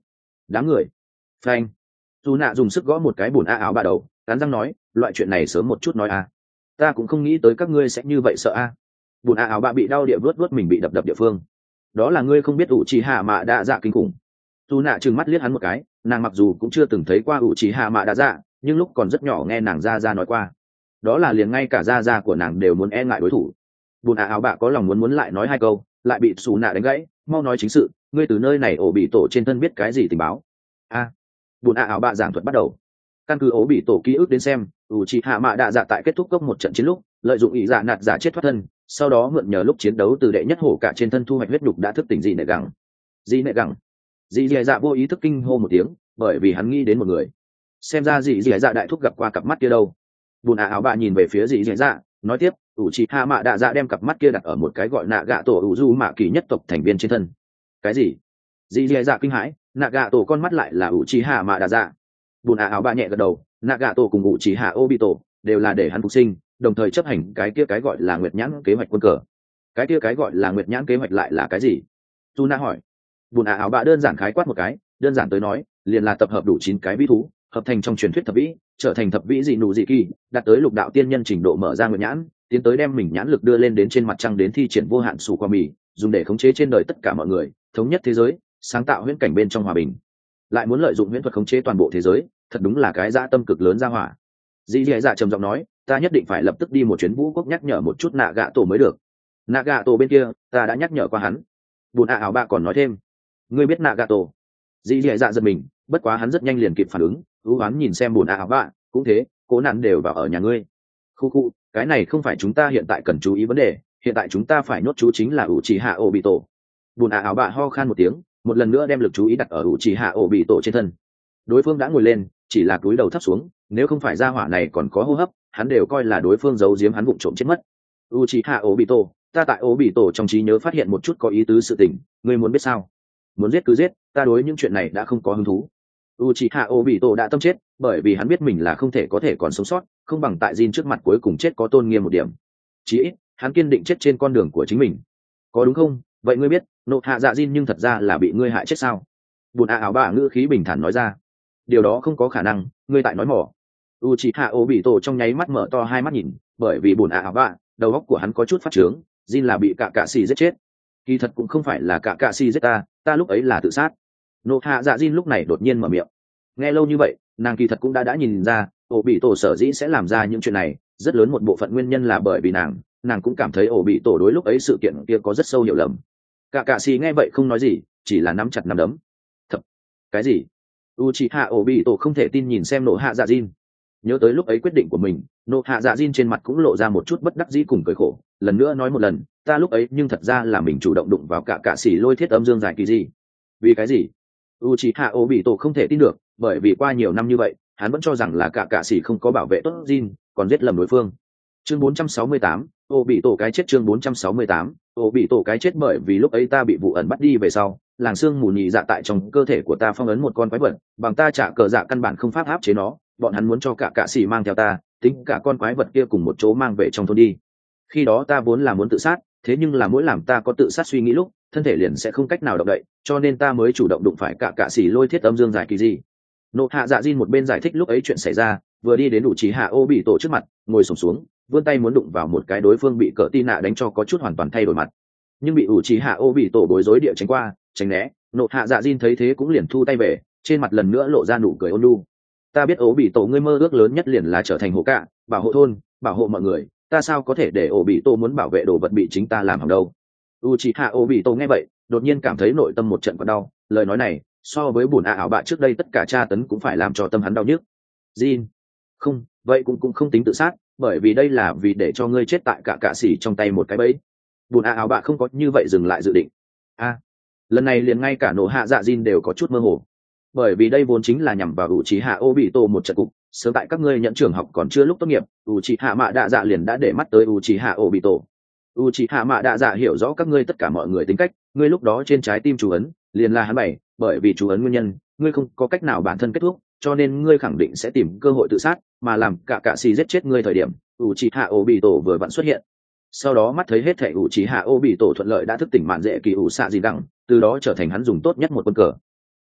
đám người. Phanh. Dù nạ dùng sức gõ một cái bùn a áo bạ đầu, cắn răng nói, loại chuyện này sớm một chút nói a. Ta cũng không nghĩ tới các ngươi sẽ như vậy sợ a. Bùn a áo bạ bị đau địa vớt vớt mình bị đập đập địa phương. Đó là ngươi không biết ủ trì hạ mạ đa dạ kinh khủng. Dù nạ trừng mắt liếc hắn một cái, nàng mặc dù cũng chưa từng thấy qua ủ trì hạ mạ đa dạ, nhưng lúc còn rất nhỏ nghe nàng ra ra nói qua. Đó là liền ngay cả ra ra của nàng đều muốn e ngại đối thủ. Bùn a áo bạ có lòng muốn muốn lại nói hai câu, lại bị xù nạ đánh gãy, mau nói chính sự, ngươi từ nơi này ổ bị tổ trên thân biết cái gì tình báo. A. Bùn a áo bạ giảng thuật bắt đầu. Căn cứ ổ bị tổ ký ức đến xem, ủ trì hạ mạ đa dạ tại kết thúc cốc một trận chiến lúc, lợi dụng ý dạ nạt giả chết thoát thân, sau đó mượn nhờ lúc chiến đấu từ đệ nhất hổ cả trên thân thu hoạch huyết đục đã thức tỉnh dị nệ gẳng. Dị nệ gẳng. Dị dì dạ vô ý thức kinh hô một tiếng, bởi vì hắn nghĩ đến một người. Xem ra dị dì dạ đại thúc gặp qua cặp mắt kia đâu. Bùn ả áo bạ nhìn về phía dị dì dạ, nói tiếp, ủ trì hạ mạ đa dạ đem cặp mắt kia đặt ở một cái gọi nạ gạ tổ ủ du mạ kỳ nhất tộc thành viên trên thân. Cái gì? Dị dì dạ kinh hãi, nạ gạ tổ con mắt lại là ủ trì hạ mạ đa dạ. Bùn ả áo bạ nhẹ gật đầu, nạ gạ tổ cùng ủ trì hạ ô bị tổ đều là để hắn phục sinh, đồng thời chấp hành cái kia cái gọi là nguyệt nhãn kế hoạch quân cờ. Cái kia cái gọi là nguyệt nhãn kế hoạch lại là cái gì? Tu Na hỏi. Bùn ả áo bạ đơn giản khái quát một cái, đơn giản tới nói, liền là tập hợp đủ chín cái vĩ thú, hợp thành trong truyền thuyết thập vĩ, trở thành thập vĩ dị nụ dị kỳ, đạt tới lục đạo tiên nhân trình độ mở ra nguyệt nhãn, tiến tới đem mình nhãn lực đưa lên đến trên mặt trăng đến thi triển vô hạn sủ qua mì, dùng để khống chế trên đời tất cả mọi người, thống nhất thế giới, sáng tạo huyễn cảnh bên trong hòa bình. Lại muốn lợi dụng huyễn thuật khống chế toàn bộ thế giới, thật đúng là cái dã tâm cực lớn ra hỏa. Dĩ Dĩ Dạ trầm giọng nói, ta nhất định phải lập tức đi một chuyến vũ quốc nhắc nhở một chút nạ gạ tổ mới được. Nạ gạ tổ bên kia, ta đã nhắc nhở qua hắn. Bùn ả áo bạ còn nói thêm, ngươi biết nạ gạ tổ? Dĩ Dĩ Dạ giật mình, bất quá hắn rất nhanh liền kịp phản ứng, ưu ám nhìn xem bùn ả áo bạ, cũng thế, cố nạn đều vào ở nhà ngươi. Khu khu, cái này không phải chúng ta hiện tại cần chú ý vấn đề, hiện tại chúng ta phải nhốt chú chính là ủ trì hạ ổ bị tổ. Bùn ả áo bạ ho khan một tiếng, một lần nữa đem lực chú ý đặt ở ủ trì hạ ổ bị tổ trên thân. Đối phương đã ngồi lên, chỉ là cúi đầu thấp xuống, nếu không phải ra hỏa này còn có hô hấp, hắn đều coi là đối phương giấu giếm hắn vụng trộm chết mất. Uchiha Obito, ta tại Obito trong trí nhớ phát hiện một chút có ý tứ sự tình, ngươi muốn biết sao? Muốn giết cứ giết, ta đối những chuyện này đã không có hứng thú. Uchiha Obito đã tâm chết, bởi vì hắn biết mình là không thể có thể còn sống sót, không bằng tại Jin trước mặt cuối cùng chết có tôn nghiêm một điểm. Chí ít, hắn kiên định chết trên con đường của chính mình. Có đúng không? Vậy ngươi biết, nộ hạ dạ Jin nhưng thật ra là bị ngươi hại chết sao? Bùn ả áo bạ ngữ khí bình thản nói ra. Điều đó không có khả năng, ngươi tại nói mỏ. Uchiha Obito trong nháy mắt mở to hai mắt nhìn, bởi vì bùn ả áo bạ, đầu óc của hắn có chút phát trướng, Jin là bị cả cạ xì giết chết. Kỳ thật cũng không phải là cả cạ xì giết ta, ta lúc ấy là tự sát. Nộ hạ dạ Jin lúc này đột nhiên mở miệng. Nghe lâu như vậy, nàng kỳ thật cũng đã đã nhìn ra, Obito sở dĩ sẽ làm ra những chuyện này, rất lớn một bộ phận nguyên nhân là bởi vì nàng, nàng cũng cảm thấy Obito đối lúc ấy sự kiện kia có rất sâu hiểu lầm. Cả cạ xì nghe vậy không nói gì, chỉ là nắm chặt nắm đấm. Thật, cái gì? Uchiha Obito không thể tin nhìn xem nộ hạ dạ Jin. Nhớ tới lúc ấy quyết định của mình, nộ hạ dạ Jin trên mặt cũng lộ ra một chút bất đắc dĩ cùng cười khổ. Lần nữa nói một lần, ta lúc ấy nhưng thật ra là mình chủ động đụng vào cả cạ xỉ lôi thiết âm dương dài kỳ gì. Vì cái gì? Uchiha Obito không thể tin được, bởi vì qua nhiều năm như vậy, hắn vẫn cho rằng là cả cạ xỉ không có bảo vệ tốt Jin, còn giết lầm đối phương. Chương bốn trăm sáu mươi tám, Obito cái chết chương bốn trăm sáu mươi tám, Obito cái chết bởi vì lúc ấy ta bị vụ ẩn bắt đi về sau. Làng xương mù nhị dạ tại trong cơ thể của ta phong ấn một con quái vật, bằng ta trả cờ dạ căn bản không pháp áp chế nó, bọn hắn muốn cho cả cạ xỉ mang theo ta, tính cả con quái vật kia cùng một chỗ mang về trong thôn đi. Khi đó ta vốn là muốn tự sát, thế nhưng là mỗi làm ta có tự sát suy nghĩ lúc, thân thể liền sẽ không cách nào động đậy, cho nên ta mới chủ động đụng phải cả cạ xỉ lôi thiết âm dương giải kỳ gì. Nộ hạ dạ Jin một bên giải thích lúc ấy chuyện xảy ra, vừa đi đến đủ trí hạ ô bị tổ trước mặt, ngồi xổm xuống, vươn tay muốn đụng vào một cái đối phương bị cỡ tin nạ đánh cho có chút hoàn toàn thay đổi mặt, nhưng bị ủ trí hạ ô bị tổ bối rối địa tránh qua tránh né. Nộ hạ dạ Jin thấy thế cũng liền thu tay về, trên mặt lần nữa lộ ra nụ cười ôn nhu. Ta biết ổ bị tổ ngươi mơ ước lớn nhất liền là trở thành hộ cạ, bảo hộ thôn, bảo hộ mọi người, ta sao có thể để ổ bị tổ muốn bảo vệ đồ vật bị chính ta làm hỏng đâu. Uchiha Obito nghe vậy, đột nhiên cảm thấy nội tâm một trận còn đau, lời nói này, so với bùn ả ảo bạ trước đây tất cả tra tấn cũng phải làm cho tâm hắn đau nhức. Jin, không, vậy cũng cũng không tính tự sát, bởi vì đây là vì để cho ngươi chết tại cả cạ xỉ trong tay một cái bẫy. Bùn ả ảo bạ không có như vậy dừng lại dự định. A, lần này liền ngay cả nổ hạ dạ Jin đều có chút mơ hồ, bởi vì đây vốn chính là nhằm vào Uchiha Obito một trận cục. Sớm tại các ngươi nhận trường học còn chưa lúc tốt nghiệp, Uchiha Mạ Đạ Dạ liền đã để mắt tới Uchiha Obito. Uchiha Mạ Đạ Dạ hiểu rõ các ngươi tất cả mọi người tính cách, ngươi lúc đó trên trái tim chú ấn liền là hắn bảy, bởi vì chú ấn nguyên nhân, ngươi không có cách nào bản thân kết thúc, cho nên ngươi khẳng định sẽ tìm cơ hội tự sát, mà làm cả cạ xì giết chết ngươi thời điểm, Uchiha Obito vừa vặn xuất hiện. Sau đó mắt thấy hết thảy Uchiha Obito thuận lợi đã thức tỉnh mạn dễ kỳ ủ xạ gì đẳng, từ đó trở thành hắn dùng tốt nhất một quân cờ.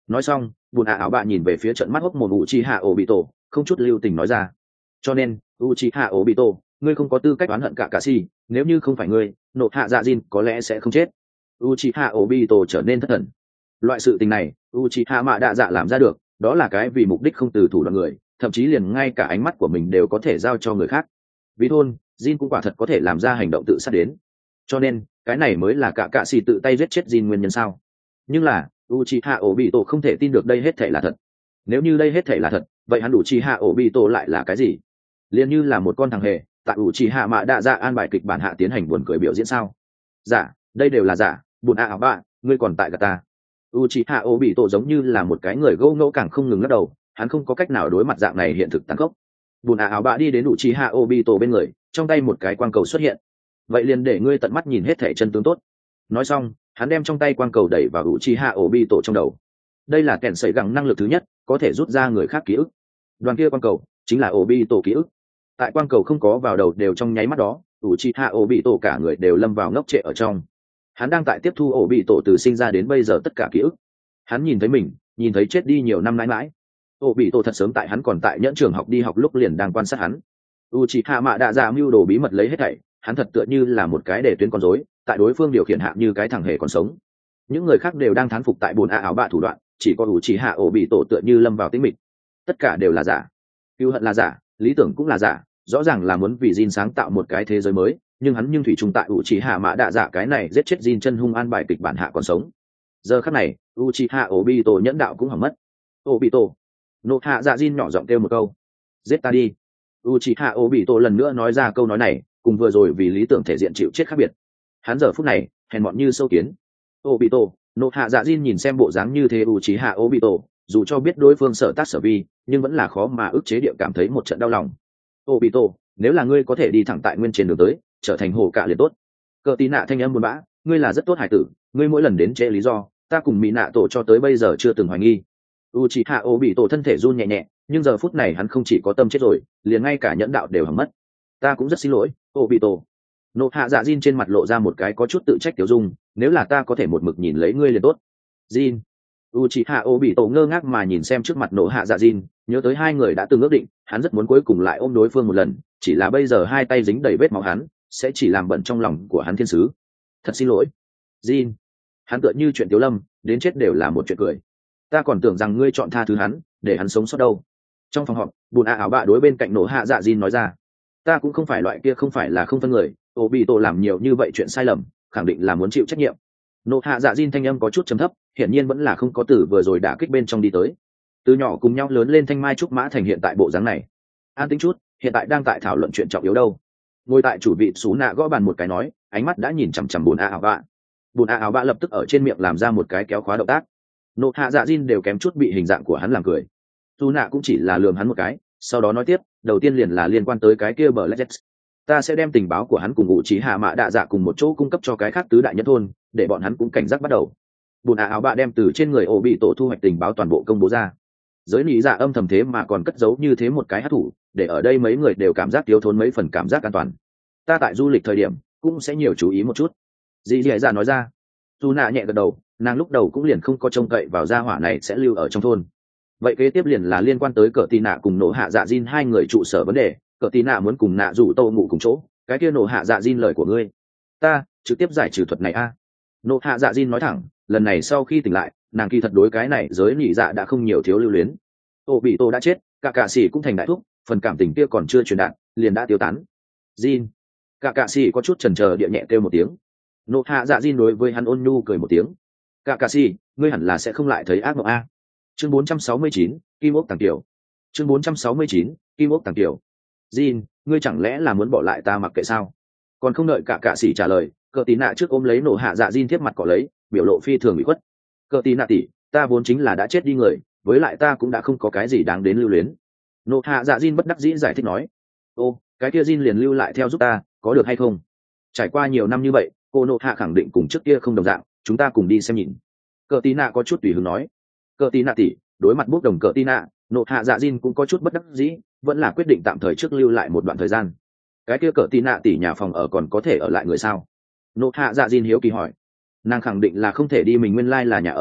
Nói xong bùn ạ áo bạ nhìn về phía trận mắt hốc mồm u chi hạ ổ bị tổ, không chút lưu tình nói ra. Cho nên u chi hạ ổ bị tổ, ngươi không có tư cách oán hận cả cạ xì, nếu như không phải ngươi, nộ hạ dạ dìn có lẽ sẽ không chết. u chi hạ ổ bị tổ trở nên thất thần. Loại sự tình này u chi hạ mạ đạ dạ làm ra được, đó là cái vì mục đích không từ thủ đoạn người, thậm chí liền ngay cả ánh mắt của mình đều có thể giao cho người khác. Vì thôn Jin cũng quả thật có thể làm ra hành động tự sát đến, cho nên cái này mới là cả cạ xì tự tay giết chết Jin nguyên nhân sao. Nhưng là Uchiha Obito không thể tin được đây hết thể là thật. Nếu như đây hết thể là thật, vậy hắn Uchiha Obito lại là cái gì? Liên như là một con thằng hề tại Uchiha mạ đạ dạ an bài kịch bản hạ tiến hành buồn cười biểu diễn sao? Giả, đây đều là giả. Bùn a ảo bạ, ngươi còn tại gà ta. Uchiha Obito giống như là một cái người gâu ngẫu càng không ngừng lắc đầu, hắn không có cách nào đối mặt dạng này hiện thực tàn khốc. Bùn a ảo bạ đi đến Uchiha Obito bên người, trong tay một cái quang cầu xuất hiện. Vậy liền để ngươi tận mắt nhìn hết thể chân tướng tốt. Nói xong hắn đem trong tay quang cầu đẩy vào Uchiha Obito trong đầu. Đây là kèn sẩy gẳng năng lực thứ nhất, có thể rút ra người khác ký ức. Đoàn kia quang cầu chính là Obito ký ức. Tại quang cầu không có vào đầu đều trong nháy mắt đó, Uchiha Obito cả người đều lâm vào ngốc trệ ở trong. Hắn đang tại tiếp thu Obito từ sinh ra đến bây giờ tất cả ký ức. Hắn nhìn thấy mình, nhìn thấy chết đi nhiều năm mãi mãi. Obito thật sớm tại hắn còn tại nhẫn trường học đi học lúc liền đang quan sát hắn. Uchiha mạ đạ dạ mưu đồ bí mật lấy hết thảy, hắn thật tựa như là một cái để tuyến con rối, tại đối phương điều khiển hạ như cái thằng hề còn sống. Những người khác đều đang thán phục tại bồn a áo bạ thủ đoạn, chỉ có Uchiha Obito tựa như lâm vào tĩnh mịch. Tất cả đều là giả, cừu hận là giả, lý tưởng cũng là giả, rõ ràng là muốn vì Jin sáng tạo một cái thế giới mới, nhưng hắn nhưng thủy chung tại Uchiha mạ đạ dạ cái này giết chết Jin chân hung an bài kịch bản hạ còn sống. Giờ khắc này Uchiha Obito nhẫn đạo cũng hỏng mất. Obito, nộ hạ dạ Jin nhỏ giọng kêu một câu, giết ta đi. Uchiha Obito lần nữa nói ra câu nói này, cùng vừa rồi vì lý tưởng thể diện chịu chết khác biệt. Hắn giờ phút này hèn mọn như sâu kiến. Obito, nộ hạ dạ Jin nhìn xem bộ dáng như thế Uchiha Obito, dù cho biết đối phương sở tác sở vi, nhưng vẫn là khó mà ức chế địa cảm thấy một trận đau lòng. Obito, nếu là ngươi có thể đi thẳng tại nguyên trên đường tới, trở thành hồ cạ liền tốt. Cờ tí nạ thanh âm buồn bã, ngươi là rất tốt hải tử, ngươi mỗi lần đến trễ lý do, ta cùng mỹ nạ tổ cho tới bây giờ chưa từng hoài nghi. Uchiha Obito thân thể run nhẹ nhẹ, nhưng giờ phút này hắn không chỉ có tâm chết rồi, liền ngay cả nhẫn đạo đều hỏng mất. Ta cũng rất xin lỗi, Obito. Nộ hạ dạ Jin trên mặt lộ ra một cái có chút tự trách tiểu dung, nếu là ta có thể một mực nhìn lấy ngươi liền tốt. Jin. Uchiha Obito ngơ ngác mà nhìn xem trước mặt nộ hạ dạ Jin, nhớ tới hai người đã từng ước định, hắn rất muốn cuối cùng lại ôm đối phương một lần, chỉ là bây giờ hai tay dính đầy vết máu hắn, sẽ chỉ làm bẩn trong lòng của hắn thiên sứ. Thật xin lỗi, Jin. Hắn tựa như chuyện tiểu lâm, đến chết đều là một chuyện cười. Ta còn tưởng rằng ngươi chọn tha thứ hắn, để hắn sống sót đâu. Trong phòng họp, bùn a áo bạ đối bên cạnh nổ hạ dạ Jin nói ra, ta cũng không phải loại kia không phải là không phân người, Obito làm nhiều như vậy chuyện sai lầm, khẳng định là muốn chịu trách nhiệm. Nổ hạ dạ Jin thanh âm có chút trầm thấp, hiển nhiên vẫn là không có từ vừa rồi đả kích bên trong đi tới. Từ nhỏ cùng nhau lớn lên thanh mai trúc mã thành hiện tại bộ dáng này. An tính chút, hiện tại đang tại thảo luận chuyện trọng yếu đâu. Ngồi tại chủ vị xú nạ gõ bàn một cái nói, ánh mắt đã nhìn chằm chằm bùn a áo bạ. Bùn a áo bạ lập tức ở trên miệng làm ra một cái kéo khóa động tác. Nổ hạ dạ Jin đều kém chút bị hình dạng của hắn làm cười. Xú nạ cũng chỉ là lườm hắn một cái, sau đó nói tiếp, đầu tiên liền là liên quan tới cái kia bờ Legends. Ta sẽ đem tình báo của hắn cùng ngụ trí hạ mạ đạ dạ cùng một chỗ cung cấp cho cái khác tứ đại nhân thôn, để bọn hắn cũng cảnh giác bắt đầu. Bùn a áo bạ đem từ trên người ổ bị tổ thu hoạch tình báo toàn bộ công bố ra. Giới lý dạ âm thầm thế mà còn cất giấu như thế một cái hát thủ, để ở đây mấy người đều cảm giác thiếu thốn mấy phần cảm giác an toàn. Ta tại du lịch thời điểm cũng sẽ nhiều chú ý một chút. Dì dì dạ nói ra. Dù nạ nhẹ gật đầu, nàng lúc đầu cũng liền không có trông cậy vào gia hỏa này sẽ lưu ở trong thôn. Vậy kế tiếp liền là liên quan tới cờ tì nạ cùng nổ hạ dạ Jin hai người trụ sở vấn đề. Cờ tì nạ muốn cùng nạ rủ tô ngủ cùng chỗ, cái kia nổ hạ dạ Jin lời của ngươi, ta trực tiếp giải trừ thuật này a. À. Nổ hạ dạ Jin nói thẳng, lần này sau khi tỉnh lại, nàng kỳ thật đối cái này giới nhị dạ đã không nhiều thiếu lưu luyến. Tô bị tô đã chết, cả cạ sĩ cũng thành đại thúc, phần cảm tình kia còn chưa truyền đạt, liền đã tiêu tán. Jin. Cả cạ sĩ có chút chần chờ địa nhẹ kêu một tiếng. Nổ hạ dạ Jin đối với hắn ôn nhu cười một tiếng. Cả cạ sĩ, ngươi hẳn là sẽ không lại thấy ác mộng a. Chương bốn trăm sáu mươi chín, Kim ốc tàng tiểu. Chương bốn trăm sáu mươi chín, Kim ốc tàng tiểu. Jin, ngươi chẳng lẽ là muốn bỏ lại ta mặc kệ sao? Còn không đợi cả cạ sĩ trả lời, cờ tí nạ trước ôm lấy nổ hạ dạ Jin tiếp mặt cọ lấy, biểu lộ phi thường bị khuất. Cờ tí nạ tỷ, ta vốn chính là đã chết đi người, với lại ta cũng đã không có cái gì đáng đến lưu luyến. Nổ hạ dạ Jin bất đắc dĩ giải thích nói. Ô, cái kia Jin liền lưu lại theo giúp ta, có được hay không? Trải qua nhiều năm như vậy, cô nổ hạ khẳng định cùng trước kia không đồng dạng, chúng ta cùng đi xem nhìn. Cờ tí nạ có chút tùy hứng nói. Cờ tí nạ tỷ, đối mặt bốc đồng cờ tí nạ, nổ hạ dạ Jin cũng có chút bất đắc dĩ, vẫn là quyết định tạm thời trước lưu lại một đoạn thời gian. Cái kia cờ tí nạ tỷ nhà phòng ở còn có thể ở lại người sao? Nổ hạ dạ Jin hiếu kỳ hỏi. Nàng khẳng định là không thể đi mình nguyên lai là nhà ở,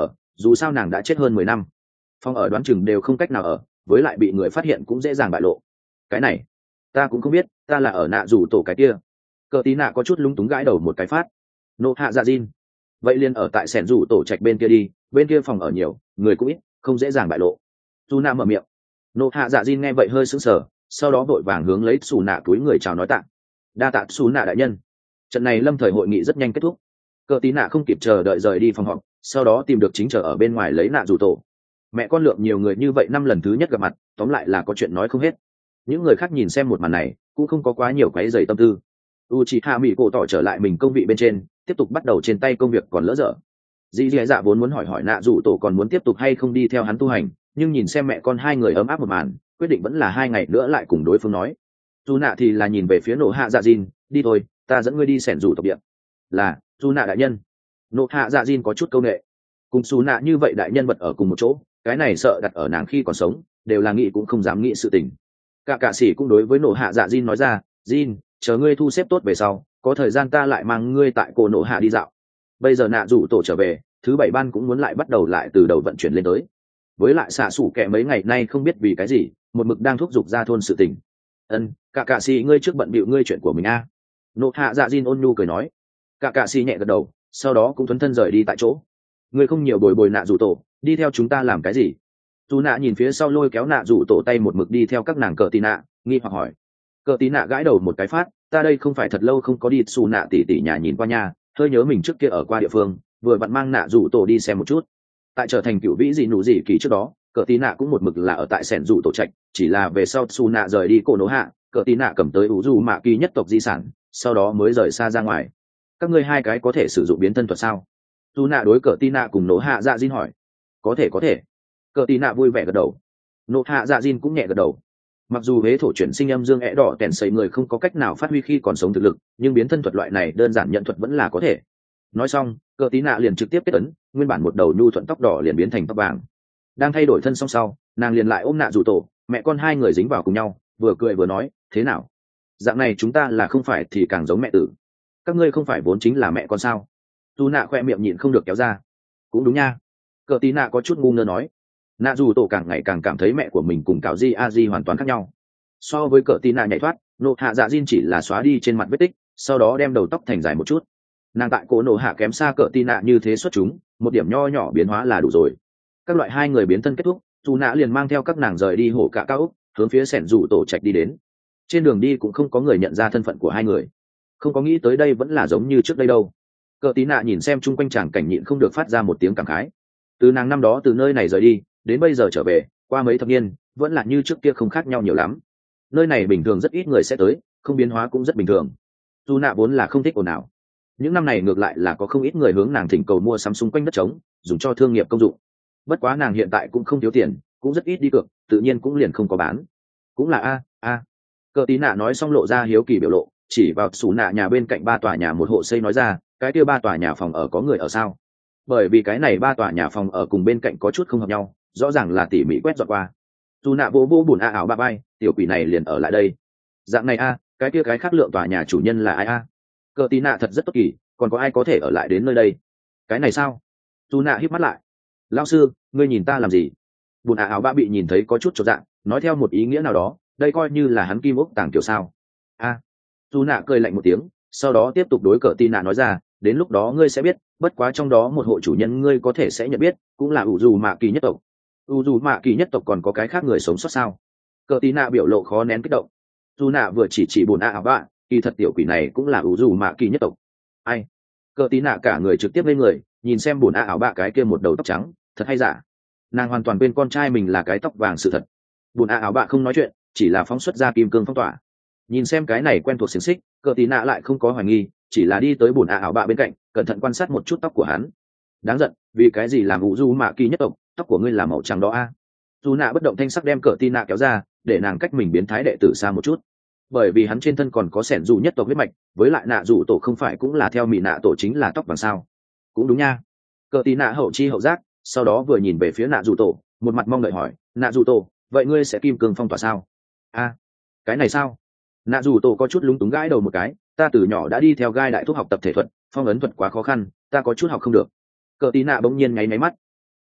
dù sao nàng đã chết hơn mười năm, phòng ở đoán chừng đều không cách nào ở, với lại bị người phát hiện cũng dễ dàng bại lộ. Cái này ta cũng không biết, ta là ở nạ rủ tổ cái kia. Cờ tí nạ có chút lúng túng gãi đầu một cái phát. Nộ hạ dạ Jin, vậy liền ở tại sẻn rủ tổ trạch bên kia đi, bên kia phòng ở nhiều, người cũng ít, không dễ dàng bại lộ. Su nạ mở miệng. Nộ hạ dạ Jin nghe vậy hơi sững sờ, sau đó vội vàng hướng lấy Su nạ túi người chào nói tạ. Đa tạ Su nạ đại nhân. Trận này lâm thời hội nghị rất nhanh kết thúc. Cờ tí nạ không kịp chờ đợi rời đi phòng họp, sau đó tìm được chính chờ ở bên ngoài lấy nạ rủ tổ. Mẹ con lượng nhiều người như vậy năm lần thứ nhất gặp mặt, tóm lại là có chuyện nói không hết. Những người khác nhìn xem một màn này cũng không có quá nhiều quấy rầy tâm tư. Uchiha Mỹ cổ tỏ trở lại mình công vị bên trên, tiếp tục bắt đầu trên tay công việc còn lỡ dở. Dĩ Dĩ Dạ vốn muốn hỏi hỏi nạ rủ tổ còn muốn tiếp tục hay không đi theo hắn tu hành, nhưng nhìn xem mẹ con hai người ấm áp một màn, quyết định vẫn là hai ngày nữa lại cùng đối phương nói. Dù nạ thì là nhìn về phía Nộ Hạ Dạ Jin, đi thôi, ta dẫn ngươi đi sẻn rủ tộc địa. Là, Dù nạ đại nhân. Nộ Hạ Dạ Jin có chút câu nệ. Cùng Sú nạ như vậy đại nhân vật ở cùng một chỗ, cái này sợ đặt ở nàng khi còn sống, đều là nghĩ cũng không dám nghĩ sự tình. Cả cả sĩ cũng đối với Nộ Hạ Dạ Jin nói ra, Jin, chờ ngươi thu xếp tốt về sau, có thời gian ta lại mang ngươi tại cổ Nộ Hạ đi dạo. Bây giờ nạ rủ tổ trở về, thứ bảy ban cũng muốn lại bắt đầu lại từ đầu vận chuyển lên tới. Với lại xạ sủ kẹ mấy ngày nay không biết vì cái gì, một mực đang thúc giục ra thôn sự tình. Ân, cả cả sĩ ngươi trước bận bịu ngươi chuyện của mình a. Nộ Hạ Dạ Jin ôn nhu cười nói. Cả cả sĩ nhẹ gật đầu, sau đó cũng thuấn thân rời đi tại chỗ. Ngươi không nhiều bồi bồi nạ rủ tổ, đi theo chúng ta làm cái gì? Dù nạ nhìn phía sau lôi kéo nạ rủ tổ tay một mực đi theo các nàng cờ tí nạ, nghi hoặc hỏi. Cờ tí nạ gãi đầu một cái phát, ta đây không phải thật lâu không có đi xù nạ tỉ tỉ nhà nhìn qua nhà, hơi nhớ mình trước kia ở qua địa phương, vừa vặn mang nạ rủ tổ đi xem một chút. Tại trở thành cựu vĩ dị nụ dị kỳ trước đó, cờ tí nạ cũng một mực là ở tại sẻn rủ tổ trạch, chỉ là về sau xù nạ rời đi cổ Nộ Hạ, cờ tí nạ cầm tới ủ dù mạ kỳ nhất tộc di sản, sau đó mới rời xa ra ngoài. Các ngươi hai cái có thể sử dụng biến thân thuật sao? Dù nạ đối cờ tí nạ cùng Nộ Hạ Dạ Jin hỏi. Có thể có thể. Cờ tí nạ vui vẻ gật đầu. Nộ Hạ Dạ Jin cũng nhẹ gật đầu. Mặc dù huế thổ chuyển sinh âm dương ẽ đỏ tèn xây người không có cách nào phát huy khi còn sống thực lực, nhưng biến thân thuật loại này đơn giản nhận thuật vẫn là có thể. Nói xong, cờ tí nạ liền trực tiếp kết ấn, nguyên bản một đầu nhu thuận tóc đỏ liền biến thành tóc vàng. Đang thay đổi thân xong sau, nàng liền lại ôm nạ rủ tổ, mẹ con hai người dính vào cùng nhau, vừa cười vừa nói, thế nào? Dạng này chúng ta là không phải thì càng giống mẹ tử. Các ngươi không phải vốn chính là mẹ con sao? Dù nạ khoe miệng nhịn không được kéo ra. Cũng đúng nha. Cờ tí nạ có chút ngu ngơ nói. Nạ dù tổ càng ngày càng cảm thấy mẹ của mình cùng cáo di a di hoàn toàn khác nhau. So với cờ tí nạ nhảy thoát, Nộ Hạ Dạ Jin chỉ là xóa đi trên mặt vết tích, sau đó đem đầu tóc thành dài một chút. Nàng tại cổ Nộ Hạ kém xa cờ tí nạ như thế xuất chúng, một điểm nho nhỏ biến hóa là đủ rồi. Các loại hai người biến thân kết thúc, dù nạ liền mang theo các nàng rời đi hổ cả cao úc, hướng phía sẻn rủ tổ trạch đi đến. Trên đường đi cũng không có người nhận ra thân phận của hai người. Không có nghĩ tới đây vẫn là giống như trước đây đâu. Cờ tí nạ nhìn xem chung quanh chàng cảnh nhịn không được phát ra một tiếng cảm khái. Từ nàng năm đó từ nơi này rời đi đến bây giờ trở về, qua mấy thập niên vẫn là như trước kia không khác nhau nhiều lắm. Nơi này bình thường rất ít người sẽ tới, không biến hóa cũng rất bình thường. Dù nạ vốn là không thích ồn ào, những năm này ngược lại là có không ít người hướng nàng thỉnh cầu mua sắm xung quanh đất trống, dùng cho thương nghiệp công dụng. Bất quá nàng hiện tại cũng không thiếu tiền, cũng rất ít đi cược, tự nhiên cũng liền không có bán. Cũng là a a. Cờ tí nạ nói xong lộ ra hiếu kỳ biểu lộ, chỉ vào xù nạ nhà bên cạnh ba tòa nhà một hộ xây nói ra, cái kia ba tòa nhà phòng ở có người ở sao? Bởi vì cái này ba tòa nhà phòng ở cùng bên cạnh có chút không hợp nhau, rõ ràng là tỉ mỉ quét dọn qua. Dù nạ vô vô buồn a ảo ba bay, tiểu quỷ này liền ở lại đây. Dạng này a, cái kia cái khác lượng tòa nhà chủ nhân là ai a? Cờ tí nạ thật rất tốt kỳ, còn có ai có thể ở lại đến nơi đây? Cái này sao? Dù nạ híp mắt lại. Lão sư, ngươi nhìn ta làm gì? Buồn a ảo ba bị nhìn thấy có chút chột dạ, nói theo một ý nghĩa nào đó, đây coi như là hắn kim ốc tàng kiểu sao? A. Dù nạ cười lạnh một tiếng, sau đó tiếp tục đối cờ tí nạ nói ra, đến lúc đó ngươi sẽ biết, bất quá trong đó một hộ chủ nhân ngươi có thể sẽ nhận biết, cũng là ủ dù mạ kỳ nhất tộc. ủ dù mạ kỳ nhất tộc còn có cái khác người sống sót sao? Cờ tí nạ biểu lộ khó nén kích động. Dù nạ vừa chỉ chỉ bồn a ảo bạ, kỳ thật tiểu quỷ này cũng là ủ dù mạ kỳ nhất tộc. Ai? Cờ tí nạ cả người trực tiếp lên người, nhìn xem bồn a ảo bạ cái kia một đầu tóc trắng, thật hay giả? Nàng hoàn toàn quên con trai mình là cái tóc vàng sự thật. Bồn a ảo bạ không nói chuyện, chỉ là phóng xuất ra kim cương phong tỏa. Nhìn xem cái này quen thuộc xiềng xích, cờ tí nạ lại không có hoài nghi, chỉ là đi tới bồn a ảo bạ bên cạnh, cẩn thận quan sát một chút tóc của hắn. Đáng giận, vì cái gì làm ủ du mạ kỳ nhất tộc, tóc của ngươi là màu trắng đó a? Dù nạ bất động thanh sắc đem cờ tí nạ kéo ra, để nàng cách mình biến thái đệ tử xa một chút. Bởi vì hắn trên thân còn có sẻn dù nhất tộc huyết mạch, với lại nạ dù tổ không phải cũng là theo mỹ nạ tổ chính là tóc vàng sao? Cũng đúng nha. Cờ tí nạ hậu chi hậu giác, sau đó vừa nhìn về phía nạ dù tổ, một mặt mong đợi hỏi, nạ dù tổ, vậy ngươi sẽ kim cương phong tỏa sao? A, cái này sao? Nạ dù tổ có chút lúng túng gãi đầu một cái, ta từ nhỏ đã đi theo gai đại thúc học tập thể thuật, phong ấn thuật quá khó khăn, ta có chút học không được. Cờ tí nạ bỗng nhiên nháy máy mắt.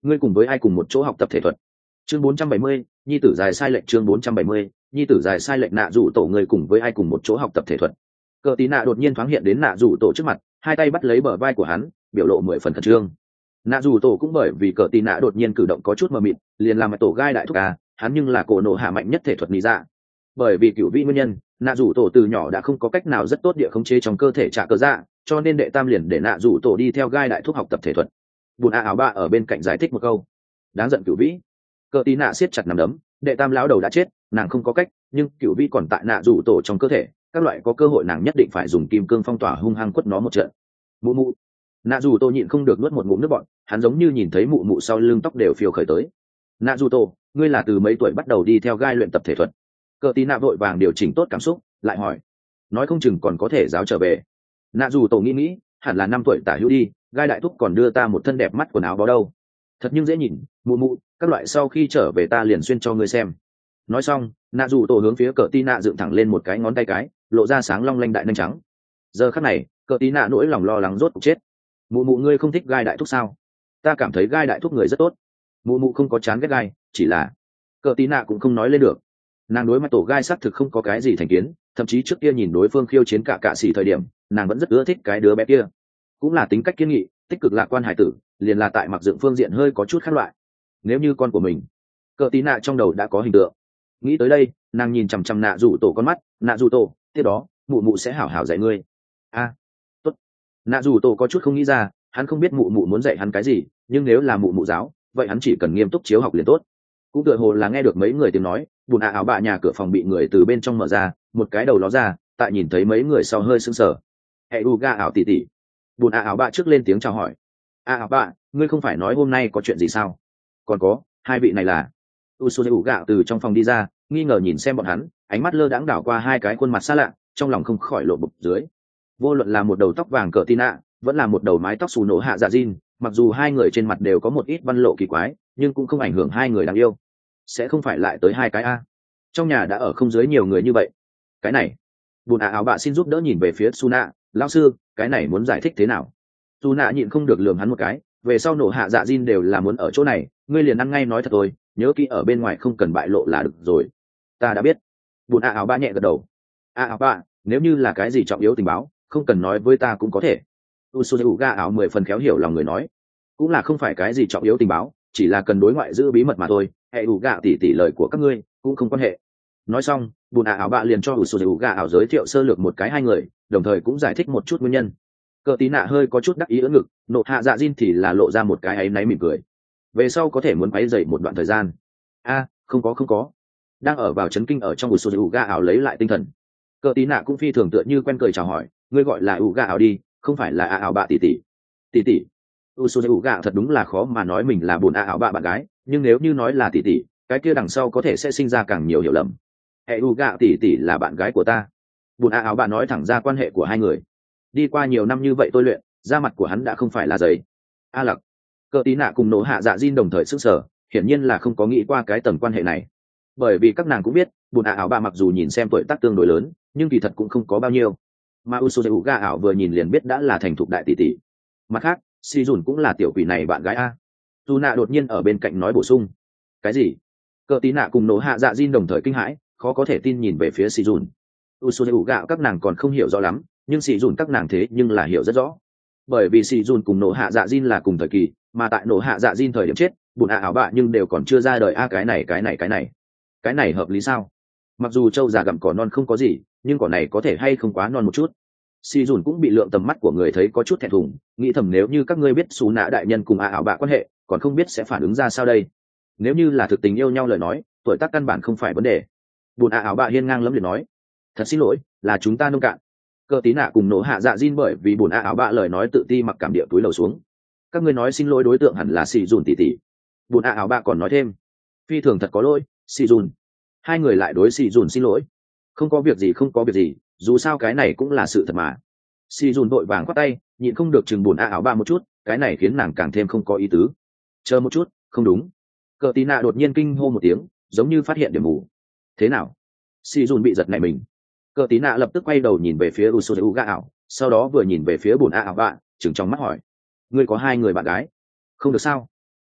ngươi cùng với ai cùng một chỗ học tập thể thuật? Chương bốn trăm bảy mươi, nhi tử dài sai lệnh. Chương bốn trăm bảy mươi, nhi tử dài sai lệnh. Nạ rủ tổ, ngươi cùng với ai cùng một chỗ học tập thể thuật? Cờ tí nạ đột nhiên thoáng hiện đến nạ rủ tổ trước mặt, hai tay bắt lấy bờ vai của hắn, biểu lộ mười phần khẩn trương. Nạ rủ tổ cũng bởi vì cờ tí nạ đột nhiên cử động có chút mờ mịt, liền làm tổ gai đại thúc à, hắn nhưng là cổ nổ hạ mạnh nhất thể thuật lý dạ. Bởi vì cửu vị nguyên nhân, nạ rủ tổ từ nhỏ đã không có cách nào rất tốt địa khống chế trong cơ thể trả cờ dạ, cho nên đệ tam liền để nạ rủ tổ đi theo gai đại thúc học tập thể thuật. Bùn a áo ba ở bên cạnh giải thích một câu. Đáng giận cửu vĩ. Cờ tí nạ siết chặt nắm đấm, đệ tam lão đầu đã chết, nàng không có cách, nhưng cửu vĩ còn tại nạ rủ tổ trong cơ thể, các loại có cơ hội nàng nhất định phải dùng kim cương phong tỏa hung hăng quất nó một trận. Mụ mụ. Nạ rủ tổ nhịn không được nuốt một ngụm nước bọt, hắn giống như nhìn thấy mụ mụ sau lưng tóc đều phiêu khởi tới. Nạ rủ tổ, ngươi là từ mấy tuổi bắt đầu đi theo gai luyện tập thể thuật? Cờ tí nạ vội vàng điều chỉnh tốt cảm xúc, lại hỏi. Nói không chừng còn có thể giáo trở về. Nạ rủ tổ nghĩ nghĩ, hẳn là năm tuổi tả hữu đi, gai đại thúc còn đưa ta một thân đẹp mắt quần áo báo đâu. Thật nhưng dễ nhìn, mụ mụ, các loại sau khi trở về ta liền xuyên cho ngươi xem. Nói xong, nạ rủ tổ hướng phía cờ tí nạ dựng thẳng lên một cái ngón tay cái, lộ ra sáng long lanh đại nanh trắng. Giờ khắc này, cờ tí nạ nỗi lòng lo lắng rốt cuộc chết. Mụ mụ, ngươi không thích gai đại thúc sao? Ta cảm thấy gai đại thúc người rất tốt. Mụ mụ không có chán ghét gai, chỉ là cờ tí nạ cũng không nói lên được. Nàng đối mặt tổ gai xác thực không có cái gì thành kiến, thậm chí trước kia nhìn đối phương khiêu chiến cả cạ xỉ thời điểm, nàng vẫn rất ưa thích cái đứa bé kia. Cũng là tính cách kiên nghị, tích cực lạc quan hải tử, liền là tại mặc dựng phương diện hơi có chút khác loại. Nếu như con của mình, cờ tí nạ trong đầu đã có hình tượng. Nghĩ tới đây, nàng nhìn chằm chằm nạ rủ tổ con mắt. Nạ rủ tổ, tiếp đó mụ mụ sẽ hảo hảo dạy ngươi. A, à, tốt. Nạ rủ tổ có chút không nghĩ ra, hắn không biết mụ mụ muốn dạy hắn cái gì, nhưng nếu là mụ mụ giáo, vậy hắn chỉ cần nghiêm túc chiếu học liền tốt. Cũng tựa hồ là nghe được mấy người tiếng nói, bùn ạ áo bạ nhà cửa phòng bị người từ bên trong mở ra, một cái đầu ló ra, tại nhìn thấy mấy người sau hơi sững sờ. Hệ u ga ảo tỉ tỉ. Bùn ạ áo bạ trước lên tiếng chào hỏi. A áo bạ, ngươi không phải nói hôm nay có chuyện gì sao? Còn có, hai vị này là. Usuzu gạo từ trong phòng đi ra, nghi ngờ nhìn xem bọn hắn, ánh mắt lơ đãng đảo qua hai cái khuôn mặt xa lạ, trong lòng không khỏi lộ bụng dưới. Vô luận là một đầu tóc vàng cỡ tina, vẫn là một đầu mái tóc xù nổ hạ dạ Jin, mặc dù hai người trên mặt đều có một ít văn lộ kỳ quái, nhưng cũng không ảnh hưởng hai người đáng yêu. Sẽ không phải lại tới hai cái a? Trong nhà đã ở không dưới nhiều người như vậy. Cái này, bùn ả áo bạ xin giúp đỡ nhìn về phía Suna, lão sư, cái này muốn giải thích thế nào? Suna nhịn không được lườm hắn một cái, về sau nổ hạ dạ Jin đều là muốn ở chỗ này, ngươi liền ăn ngay nói thật thôi, nhớ kỹ ở bên ngoài không cần bại lộ là được rồi. Ta đã biết. Bùn ả áo bạ nhẹ gật đầu. A áo bạ, nếu như là cái gì trọng yếu tình báo, không cần nói với ta cũng có thể. Usuzu ga áo mười phần khéo hiểu lòng người nói, cũng là không phải cái gì trọng yếu tình báo, chỉ là cần đối ngoại giữ bí mật mà thôi. Hệ ủ gạ tỉ tỉ lời của các ngươi cũng không quan hệ. Nói xong, bùn ả áo bạ liền cho Usuzu ga áo giới thiệu sơ lược một cái hai người, đồng thời cũng giải thích một chút nguyên nhân. Cờ tí nạ hơi có chút đắc ý ưỡn ngực, nộ hạ dạ Jin thì là lộ ra một cái áy náy mỉm cười. Về sau có thể muốn quấy dậy một đoạn thời gian. A, không có không có. Đang ở vào chấn kinh ở trong Usuzu ga áo lấy lại tinh thần. Cờ tí nạ cũng phi thường tựa như quen cười chào hỏi, ngươi gọi là u ga áo đi, không phải là a áo bạ tỷ tỷ. Tỷ tỷ. Usuzu ga thật đúng là khó mà nói mình là bùn a áo bạ bạn gái, nhưng nếu như nói là tỷ tỷ, cái kia đằng sau có thể sẽ sinh ra càng nhiều hiểu lầm. Hệ u ga tỷ tỷ là bạn gái của ta. Bùn a áo bạ nói thẳng ra quan hệ của hai người. Đi qua nhiều năm như vậy tôi luyện, da mặt của hắn đã không phải là giấy. A lặc. Cờ tí nạ cùng nổ hạ dạ Jin đồng thời sức sở, hiển nhiên là không có nghĩ qua cái tầng quan hệ này. Bởi vì các nàng cũng biết, bùn a áo bạ mặc dù nhìn xem tuổi tác tương đối lớn, nhưng kỳ thật cũng không có bao nhiêu. Mà Usuzu ga ảo vừa nhìn liền biết đã là thành thục đại tỷ tỷ. Mặt khác, si dùn cũng là tiểu quỷ này bạn gái a. Tu nạ đột nhiên ở bên cạnh nói bổ sung. Cái gì? Cờ tí nạ cùng nổ hạ dạ Jin đồng thời kinh hãi, khó có thể tin nhìn về phía si dùn. Usuzu ga các nàng còn không hiểu rõ lắm, nhưng si dùn các nàng thế nhưng là hiểu rất rõ. Bởi vì si dùn cùng nổ hạ dạ Jin là cùng thời kỳ, mà tại nổ hạ dạ Jin thời điểm chết, bùn a ảo bạ nhưng đều còn chưa ra đời a. Cái này cái này cái này cái này hợp lý sao? Mặc dù trâu già gặm cỏ non không có gì, nhưng cỏ này có thể hay không quá non một chút. Si dùn cũng bị lượng tầm mắt của người thấy có chút thẹn thùng, nghĩ thầm nếu như các ngươi biết xú nã đại nhân cùng a ảo bạ quan hệ, còn không biết sẽ phản ứng ra sao đây. Nếu như là thực tình yêu nhau lời nói, tuổi tác căn bản không phải vấn đề. Bùn a ảo bạ hiên ngang lấm liệt nói, thật xin lỗi, là chúng ta nông cạn. Cơ tí nạ cùng nổ hạ dạ Jin bởi vì bùn a ảo bạ lời nói tự ti mặc cảm địa túi lầu xuống. Các ngươi nói xin lỗi đối tượng hẳn là Si dùn tỷ tỷ. Bùn a ảo bạ còn nói thêm, phi thường thật có lỗi, Si dùn. Hai người lại đối Si dùn xin lỗi. Không có việc gì không có việc gì, dù sao cái này cũng là sự thật mà. Si dùn vội vàng quát tay, nhịn không được chừng buồn a áo ba một chút, cái này khiến nàng càng thêm không có ý tứ. Chờ một chút, không đúng. Cờ tí nạ đột nhiên kinh hô một tiếng, giống như phát hiện điểm mù. Thế nào? Si dùn bị giật nảy mình. Cờ tí nạ lập tức quay đầu nhìn về phía Usuzu ga ảo, sau đó vừa nhìn về phía buồn a áo ba, chừng trong mắt hỏi: ngươi có hai người bạn gái? Không được sao?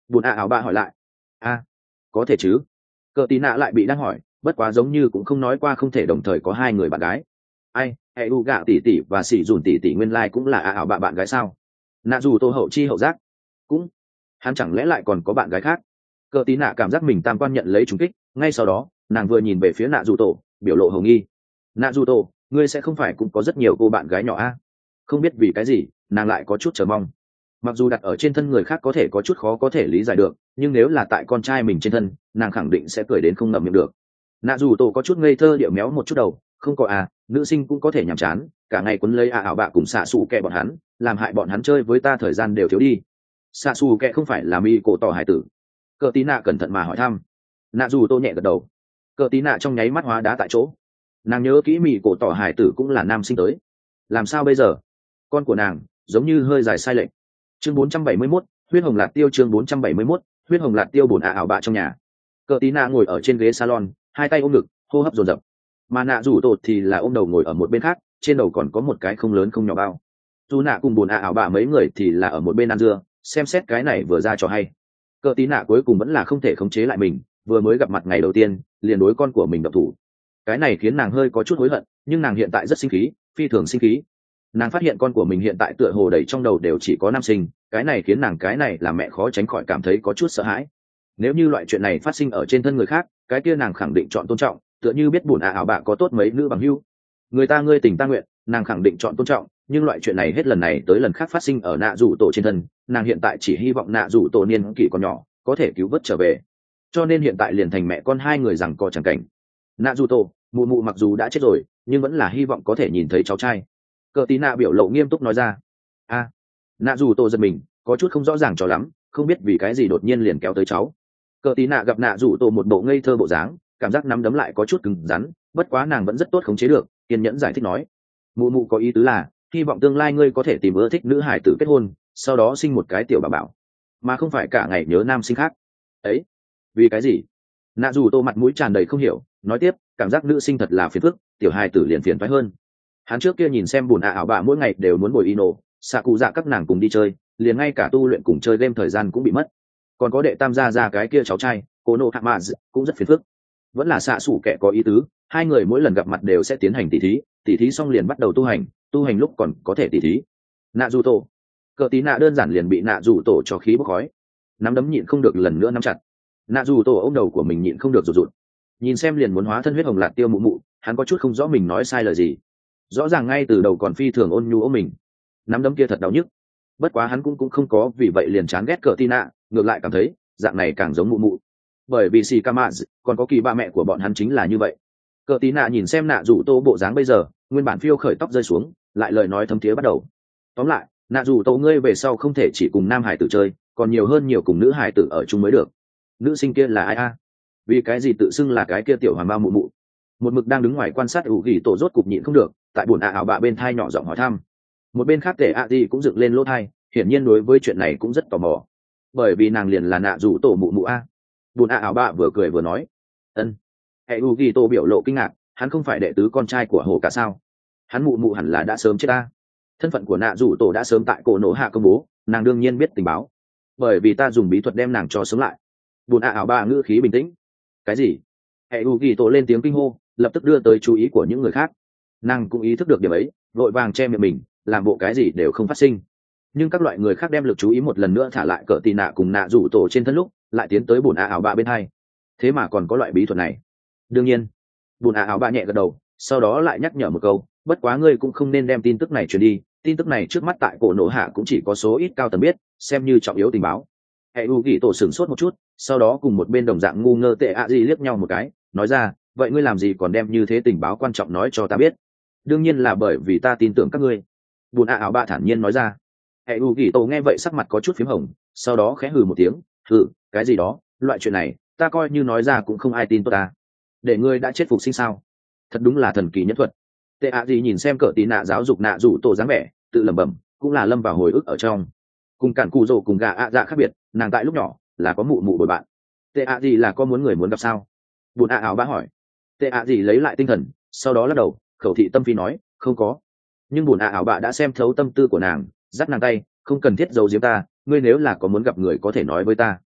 bùn ạ ảo bạ hỏi lại. A, có thể chứ. Cờ tí nạ lại bị đang hỏi, bất quá giống như cũng không nói qua không thể đồng thời có hai người bạn gái. Ai, hệ u gạ tỷ tỷ và xỉ dùn tỷ tỷ nguyên lai cũng là ạ ảo bạ bạn gái sao? Nạ dù tô hậu chi hậu giác. Cũng, hắn chẳng lẽ lại còn có bạn gái khác? Cờ tí nạ cảm giác mình tam quan nhận lấy trúng kích, ngay sau đó nàng vừa nhìn về phía nạ dù tổ, biểu lộ hồng nghi. Nạ dù tổ, ngươi sẽ không phải cũng có rất nhiều cô bạn gái nhỏ a? Không biết vì cái gì nàng lại có chút chờ mong. Mặc dù đặt ở trên thân người khác có thể có chút khó có thể lý giải được, nhưng nếu là tại con trai mình trên thân, nàng khẳng định sẽ cười đến không ngậm miệng được. Nạ dù tổ có chút ngây thơ điệu méo một chút đầu, không có à, nữ sinh cũng có thể nhàm chán, cả ngày quấn lấy à ảo bạ cùng xạ xù kẹ bọn hắn, làm hại bọn hắn chơi với ta thời gian đều thiếu đi. Xạ xù kẹ không phải là mi cổ tỏ hải tử? Cờ tí nạ cẩn thận mà hỏi thăm. Nạ dù tô nhẹ gật đầu. Cờ tí nạ trong nháy mắt hóa đá tại chỗ. Nàng nhớ kỹ mi cổ tỏ hải tử cũng là nam sinh tới. Làm sao bây giờ? Con của nàng giống như hơi dài sai lệch. Chương bốn trăm bảy mươi mốt, huyết hồng lạt tiêu. Chương bốn trăm bảy mươi mốt, huyết hồng lạt tiêu. Bổn ạ ảo bạ trong nhà. Cờ tí nạ ngồi ở trên ghế salon, hai tay ôm ngực, hô hấp dồn dập. Mà nạ rủ tột thì là ôm đầu ngồi ở một bên khác, trên đầu còn có một cái không lớn không nhỏ bao. Dù nạ cùng bổn ạ ảo bạ mấy người thì là ở một bên ăn dưa, xem xét cái này vừa ra cho hay. Cờ tí nạ cuối cùng vẫn là không thể khống chế lại mình, vừa mới gặp mặt ngày đầu tiên liền đối con của mình độc thủ. Cái này khiến nàng hơi có chút hối hận, nhưng nàng hiện tại rất sinh khí, phi thường sinh khí. Nàng phát hiện con của mình hiện tại tựa hồ đầy trong đầu đều chỉ có nam sinh, cái này khiến nàng cái này làm mẹ khó tránh khỏi cảm thấy có chút sợ hãi. Nếu như loại chuyện này phát sinh ở trên thân người khác, cái kia nàng khẳng định chọn tôn trọng, tựa như biết bổn ạ ảo bạ có tốt mấy nữ bằng hữu, người ta ngươi tình ta nguyện, nàng khẳng định chọn tôn trọng. Nhưng loại chuyện này hết lần này tới lần khác phát sinh ở nạ rủ tổ trên thân, nàng hiện tại chỉ hy vọng nạ rủ tổ niên kỷ còn nhỏ có thể cứu vớt trở về, cho nên hiện tại liền thành mẹ con hai người rằng co chẳng cảnh. Nạ rủ tổ mụ mụ mặc dù đã chết rồi, nhưng vẫn là hy vọng có thể nhìn thấy cháu trai. Cờ tí nạ biểu lộ nghiêm túc nói ra. A, nạ rủ tổ giật mình, có chút không rõ ràng cho lắm, không biết vì cái gì đột nhiên liền kéo tới cháu. Cờ tí nạ gặp nạ rủ tổ một bộ ngây thơ bộ dáng, cảm giác nắm đấm lại có chút cứng rắn, bất quá nàng vẫn rất tốt khống chế được, kiên nhẫn giải thích nói. Mụ mụ có ý tứ là hy vọng tương lai ngươi có thể tìm ưa thích nữ hải tử kết hôn, sau đó sinh một cái tiểu bà bảo, mà không phải cả ngày nhớ nam sinh khác ấy. Vì cái gì? Nạ dù tô mặt mũi tràn đầy không hiểu, nói tiếp, cảm giác nữ sinh thật là phiền phức, tiểu hài tử liền phiền phái hơn. Hắn trước kia nhìn xem bùn ạ ảo bạ mỗi ngày đều muốn bồi ino xạ cụ dạ các nàng cùng đi chơi, liền ngay cả tu luyện cùng chơi game thời gian cũng bị mất. Còn có đệ tam gia ra cái kia cháu trai cô nô hạ mạ cũng rất phiền phức. Vẫn là xạ xủ kẻ có ý tứ, hai người mỗi lần gặp mặt đều sẽ tiến hành tỉ thí, tỉ thí xong liền bắt đầu tu hành, tu hành lúc còn có thể tỉ thí. Nạ dù tổ cờ tí nạ đơn giản liền bị nạ dù tổ cho khí bốc khói, nắm đấm nhịn không được lần nữa nắm chặt. Nạ dù tổ ôm đầu của mình nhịn không được rụt rụt, nhìn xem liền muốn hóa thân huyết hồng lạt tiêu mụ mụ, hắn có chút không rõ mình nói sai lời gì. Rõ ràng ngay từ đầu còn phi thường ôn nhu ôm mình, nắm đấm kia thật đau nhức. Bất quá hắn cũng cũng không có vì vậy liền chán ghét cờ tí nạ, ngược lại cảm thấy dạng này càng giống mụ mụ, bởi vì xì ca mạ còn có kỳ ba mẹ của bọn hắn chính là như vậy. Cờ tí nạ nhìn xem nạ dù tô bộ dáng bây giờ, nguyên bản phiêu khởi tóc rơi xuống, lại lời nói thấm thía bắt đầu. Tóm lại, nạ dù tô ngươi về sau không thể chỉ cùng nam hải tử chơi, còn nhiều hơn nhiều cùng nữ hải tử ở chung mới được. Nữ sinh kia là ai a? Vì cái gì tự xưng là cái kia tiểu hoàng bao mụ mụ? Một mực đang đứng ngoài quan sát ủ gỉ tổ rốt cục nhịn không được, tại buồn ạ ảo bạ bên thai nhỏ giọng hỏi thăm. Một bên khác tệ ạ gì cũng dựng lên lỗ thai, hiển nhiên đối với chuyện này cũng rất tò mò, bởi vì nàng liền là nạ dù tổ mụ mụ a. Buồn ạ ảo bạ vừa cười vừa nói, ân. Hệ ủ gỉ tổ biểu lộ kinh ngạc, hắn không phải đệ tứ con trai của hồ cả sao? Hắn mụ mụ hẳn là đã sớm chết ta. Thân phận của nạ dù tổ đã sớm tại cổ nổ hạ công bố, nàng đương nhiên biết tình báo, bởi vì ta dùng bí thuật đem nàng cho sống lại. Buồn ạ ảo bạ ngữ khí bình tĩnh. Cái gì? Hệ ủ gỉ tổ lên tiếng kinh hô, lập tức đưa tới chú ý của những người khác. Nàng cũng ý thức được điểm ấy, vội vàng che miệng mình, làm bộ cái gì đều không phát sinh. Nhưng các loại người khác đem lực chú ý một lần nữa thả lại cỡ tì nạ cùng nạ rủ tổ trên thân lúc, lại tiến tới bùn ạ ảo bạ bên hai. Thế mà còn có loại bí thuật này? Đương nhiên. Bùn ạ ảo bạ nhẹ gật đầu, sau đó lại nhắc nhở một câu, bất quá ngươi cũng không nên đem tin tức này truyền đi, tin tức này trước mắt tại cổ nổ hạ cũng chỉ có số ít cao tầng biết, xem như trọng yếu tình báo. Hệ u gỉ tổ sửng sốt một chút, sau đó cùng một bên đồng dạng ngu ngơ tệ ạ gì liếc nhau một cái, nói ra, vậy ngươi làm gì còn đem như thế tình báo quan trọng nói cho ta biết? Đương nhiên là bởi vì ta tin tưởng các ngươi. Bùn ạ ảo bạ thản nhiên nói ra. Hệ u gỉ tổ nghe vậy sắc mặt có chút phím hồng, sau đó khẽ hừ một tiếng, hừ, cái gì đó, loại chuyện này ta coi như nói ra cũng không ai tin tôi ta. Để ngươi đã chết phục sinh sao? Thật đúng là thần kỳ nhất thuật. Tệ ạ gì nhìn xem cỡ tí nạ giáo dục nạ rủ tổ dáng vẻ, tự lẩm bẩm, cũng là lâm vào hồi ức ở trong. Cùng cản cù rồ cùng gà ạ dạ khác biệt, nàng tại lúc nhỏ là có mụ mụ bồi bạn. Tệ ạ gì là có muốn người muốn gặp sao? Bùn ạ ảo bạ hỏi. Tệ ạ gì lấy lại tinh thần, sau đó lắc đầu, khẩu thị tâm phi nói, không có. Nhưng bùn ạ ảo bạ đã xem thấu tâm tư của nàng, dắt nàng tay, không cần thiết giấu giếm ta, ngươi nếu là có muốn gặp người có thể nói với ta.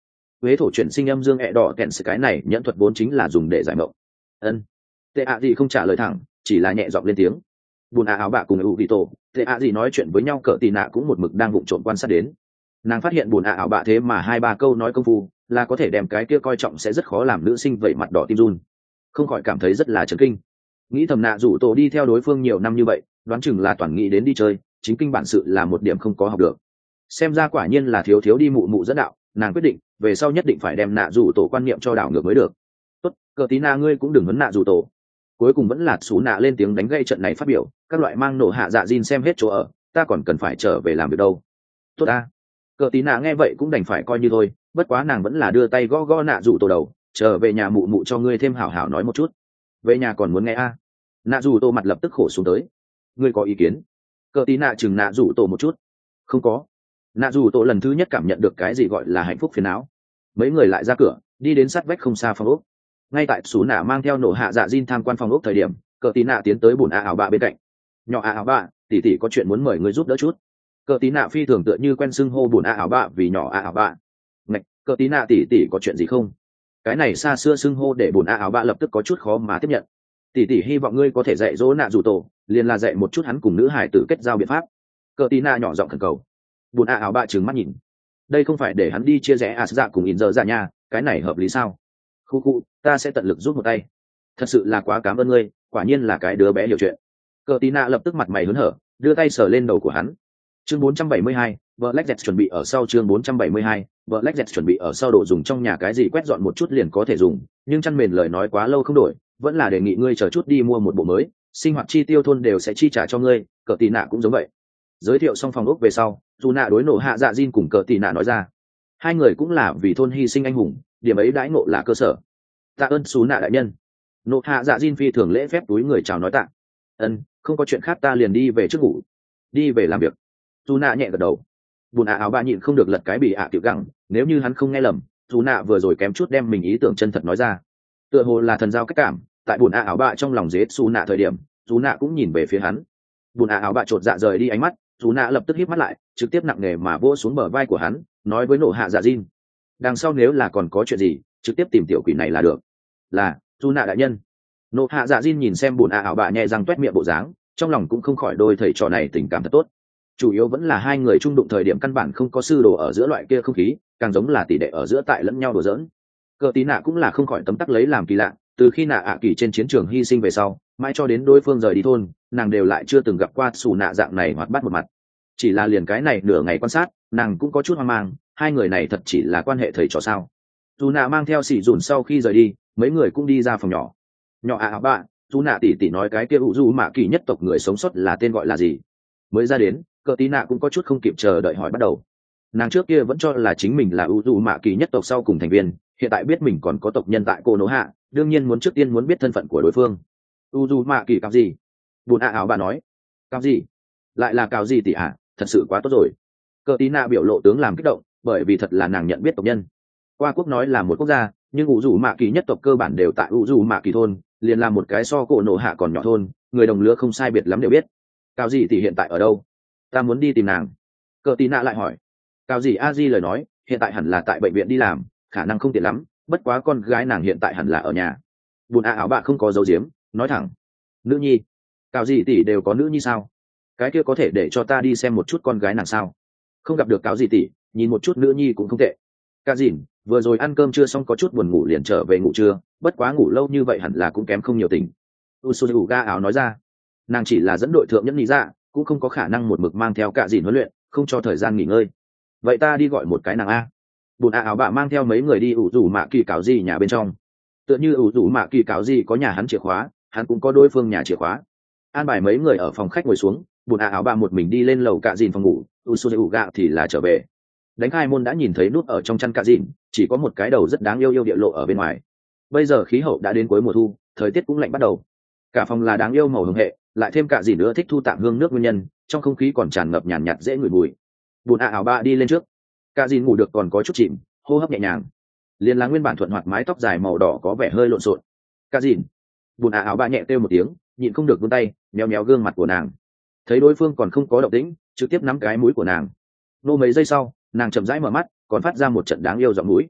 huế thổ chuyển sinh âm dương ẹ đỏ kèn sự cái này nhẫn thuật vốn chính là dùng để giải mộng. Ân. Tệ ạ gì không trả lời thẳng, chỉ là nhẹ giọng lên tiếng. Buồn ạ áo bạ cùng ủ vị tổ, tệ ạ gì nói chuyện với nhau, cỡ tì nạ cũng một mực đang vụng trộm quan sát đến. Nàng phát hiện buồn ạ áo bạ thế mà hai ba câu nói công phu là có thể đem cái kia coi trọng sẽ rất khó làm nữ sinh vậy mặt đỏ tim run, không khỏi cảm thấy rất là chấn kinh. Nghĩ thầm nạ rủ tổ đi theo đối phương nhiều năm như vậy, đoán chừng là toàn nghĩ đến đi chơi, chính kinh bản sự là một điểm không có học được. Xem ra quả nhiên là thiếu thiếu đi mụ mụ dẫn đạo, nàng quyết định về sau nhất định phải đem nạ rủ tổ quan niệm cho đảo ngược mới được. Tốt, cờ tí na ngươi cũng đừng vấn nạ rủ tổ. Cuối cùng vẫn là xú nạ lên tiếng đánh gây trận này phát biểu, các loại mang nổ hạ dạ Jin xem hết chỗ ở, ta còn cần phải trở về làm việc đâu. Tốt ta. Cờ tí nạ nghe vậy cũng đành phải coi như thôi, bất quá nàng vẫn là đưa tay gõ gõ nạ rủ tổ đầu, trở về nhà mụ mụ cho ngươi thêm hảo hảo nói một chút. Về nhà còn muốn nghe a? À? Nạ rủ tổ mặt lập tức khổ xuống tới. Ngươi có ý kiến? Cờ tí nạ chừng nạ rủ tổ một chút. Không có. Nạ rủ tổ lần thứ nhất cảm nhận được cái gì gọi là hạnh phúc phiền não. Mấy người lại ra cửa, đi đến sát vách không xa phòng ốc. Ngay tại xú nạ mang theo nổ hạ dạ Jin tham quan phòng ốc thời điểm, cờ tí nạ tiến tới bùn a ảo bạ bên cạnh. Nhỏ a ảo bạ, tỷ tỷ có chuyện muốn mời ngươi giúp đỡ chút. Cờ tí nạ phi thường tựa như quen xưng hô bùn a ảo bạ vì nhỏ a ảo bạ. Ngạch, cờ tí nạ tỷ tỷ có chuyện gì không? Cái này xa xưa xưng hô để bùn a ảo bạ lập tức có chút khó mà tiếp nhận. Tỷ tỷ hy vọng ngươi có thể dạy dỗ nạ rủ tổ, liền là dạy một chút hắn cùng nữ hải tử kết giao biện pháp. Cờ tí nạ nhỏ giọng khẩn cầu. Bùn a ảo bạ trừng mắt nhìn. Đây không phải để hắn đi chia rẽ a dạ cùng in giờ dạ nha, cái này hợp lý sao? Khu khu, ta sẽ tận lực giúp một tay. Thật sự là quá cảm ơn ngươi, quả nhiên là cái đứa bé hiểu chuyện. Cờ tí nạ lập tức mặt mày hớn hở, đưa tay sờ lên đầu của hắn. Chương bốn trăm bảy mươi hai, Black Jet chuẩn bị ở sau. Chương bốn trăm bảy mươi hai, Black Jet chuẩn bị ở sau, đồ dùng trong nhà cái gì quét dọn một chút liền có thể dùng, nhưng chăn mền lời nói quá lâu không đổi, vẫn là đề nghị ngươi chờ chút đi mua một bộ mới, sinh hoạt chi tiêu thôn đều sẽ chi trả cho ngươi. Cờ tí nạ cũng giống vậy. Giới thiệu xong phòng ốc về sau, dù nạ đối nổ hạ dạ Jin cùng cờ tí nạ nói ra, hai người cũng là vì thôn hy sinh anh hùng, điểm ấy đãi ngộ là cơ sở. Tạ ơn xú nạ đại nhân. Nộ hạ dạ Jin phi thường lễ phép túi người chào nói tạ. Ân, không có chuyện khác, ta liền đi về trước ngủ, đi về làm việc. Xú nạ nhẹ gật đầu. Bùn ạ áo ba nhịn không được lật cái bị ạ tiểu gẳng, nếu như hắn không nghe lầm, xú nạ vừa rồi kém chút đem mình ý tưởng chân thật nói ra. Tựa hồ là thần giao cách cảm, tại bùn ạ áo ba trong lòng dế xú nạ thời điểm, xú nạ cũng nhìn về phía hắn. Bùn ạ áo ba chột dạ rời đi ánh mắt, xú nạ lập tức híp mắt lại, trực tiếp nặng nề mà vỗ xuống bờ vai của hắn, nói với nộ hạ dạ Jin, đằng sau nếu là còn có chuyện gì, trực tiếp tìm tiểu quỷ này là được. Là dù nạ đại nhân. Nộ hạ dạ Jin nhìn xem bùn a ảo bạ nhẹ răng toét miệng bộ dáng, trong lòng cũng không khỏi đôi thầy trò này tình cảm thật tốt. Chủ yếu vẫn là hai người chung đụng thời điểm căn bản không có sư đồ ở giữa loại kia không khí, càng giống là tỷ đệ ở giữa tại lẫn nhau đùa giỡn. Cờ tí nạ cũng là không khỏi tấm tắc lấy làm kỳ lạ, từ khi nạ ạ kỳ trên chiến trường hy sinh về sau, mãi cho đến đối phương rời đi thôn, nàng đều lại chưa từng gặp qua xù nạ dạng này hoạt bát một mặt. Chỉ là liền cái này nửa ngày quan sát, nàng cũng có chút hoang mang, hai người này thật chỉ là quan hệ thầy trò sao? Dù nạ mang theo xỉ dùn sau khi rời đi, mấy người cũng đi ra phòng nhỏ. Nhỏ à bạn, dù nạ tỉ tỉ nói cái kia ủ du mạ kỳ nhất tộc người sống sót là tên gọi là gì? Mới ra đến, cờ tí nạ cũng có chút không kịp chờ đợi hỏi bắt đầu. Nàng trước kia vẫn cho là chính mình là ủ du mạ kỳ nhất tộc sau cùng thành viên, hiện tại biết mình còn có tộc nhân tại cô nỗ hạ, đương nhiên muốn trước tiên muốn biết thân phận của đối phương. ủ du mạ kỳ cào gì? Bùn ạ áo bà nói. Cào gì? Lại là cào gì tỉ ạ? À? Thật sự quá tốt rồi. Cờ tí nạ biểu lộ tướng làm kích động, bởi vì thật là nàng nhận biết tộc nhân. Qua quốc nói là một quốc gia, nhưng ủ dù mạ kỳ nhất tộc cơ bản đều tại ủ dù mạ kỳ thôn, liền là một cái so cổ nổ hạ còn nhỏ thôn, người đồng lứa không sai biệt lắm đều biết. Cao gì thì hiện tại ở đâu? Ta muốn đi tìm nàng. Cờ tí nạ lại hỏi. Cao gì a di lời nói, hiện tại hẳn là tại bệnh viện đi làm, khả năng không tiện lắm, bất quá con gái nàng hiện tại hẳn là ở nhà. Bùn a áo bạ không có dấu diếm, nói thẳng. Nữ nhi? Cao gì tỷ đều có nữ nhi sao? Cái kia có thể để cho ta đi xem một chút con gái nàng sao? Không gặp được cáo gì tỷ, nhìn một chút nữ nhi cũng không tệ. Cả dìn vừa rồi ăn cơm chưa xong có chút buồn ngủ liền trở về ngủ trưa, bất quá ngủ lâu như vậy hẳn là cũng kém không nhiều tình. Usuyu ga áo nói ra, nàng chỉ là dẫn đội thượng nhẫn lý ra, cũng không có khả năng một mực mang theo cả dìn huấn luyện, không cho thời gian nghỉ ngơi. Vậy ta đi gọi một cái nàng a. Bùn a áo bạ mang theo mấy người đi ủ rủ mạ kỳ cáo gì nhà bên trong. Tựa như ủ rủ mạ kỳ cáo gì có nhà hắn chìa khóa, hắn cũng có đối phương nhà chìa khóa. An bài mấy người ở phòng khách ngồi xuống, bùn a áo bạ một mình đi lên lầu cả dìn phòng ngủ, Usuyu ga thì là trở về. Đánh khai môn đã nhìn thấy nút ở trong chăn cạ dìn, chỉ có một cái đầu rất đáng yêu yêu địa lộ ở bên ngoài. Bây giờ khí hậu đã đến cuối mùa thu, thời tiết cũng lạnh bắt đầu, cả phòng là đáng yêu màu hồng hệ, lại thêm cạ dìn nữa thích thu tạng hương nước nguyên nhân, trong không khí còn tràn ngập nhàn nhạt dễ ngửi mùi. Bùn a áo ba đi lên trước, cạ dìn ngủ được còn có chút chìm, hô hấp nhẹ nhàng, liền là nguyên bản thuận hoạt mái tóc dài màu đỏ có vẻ hơi lộn xộn. Cạ dìn, bùn a áo ba nhẹ kêu một tiếng, nhịn không được vươn tay méo méo gương mặt của nàng, thấy đối phương còn không có động tĩnh, trực tiếp nắm cái mũi của nàng. Nô mấy giây sau, nàng chậm rãi mở mắt, còn phát ra một trận đáng yêu giọng mũi.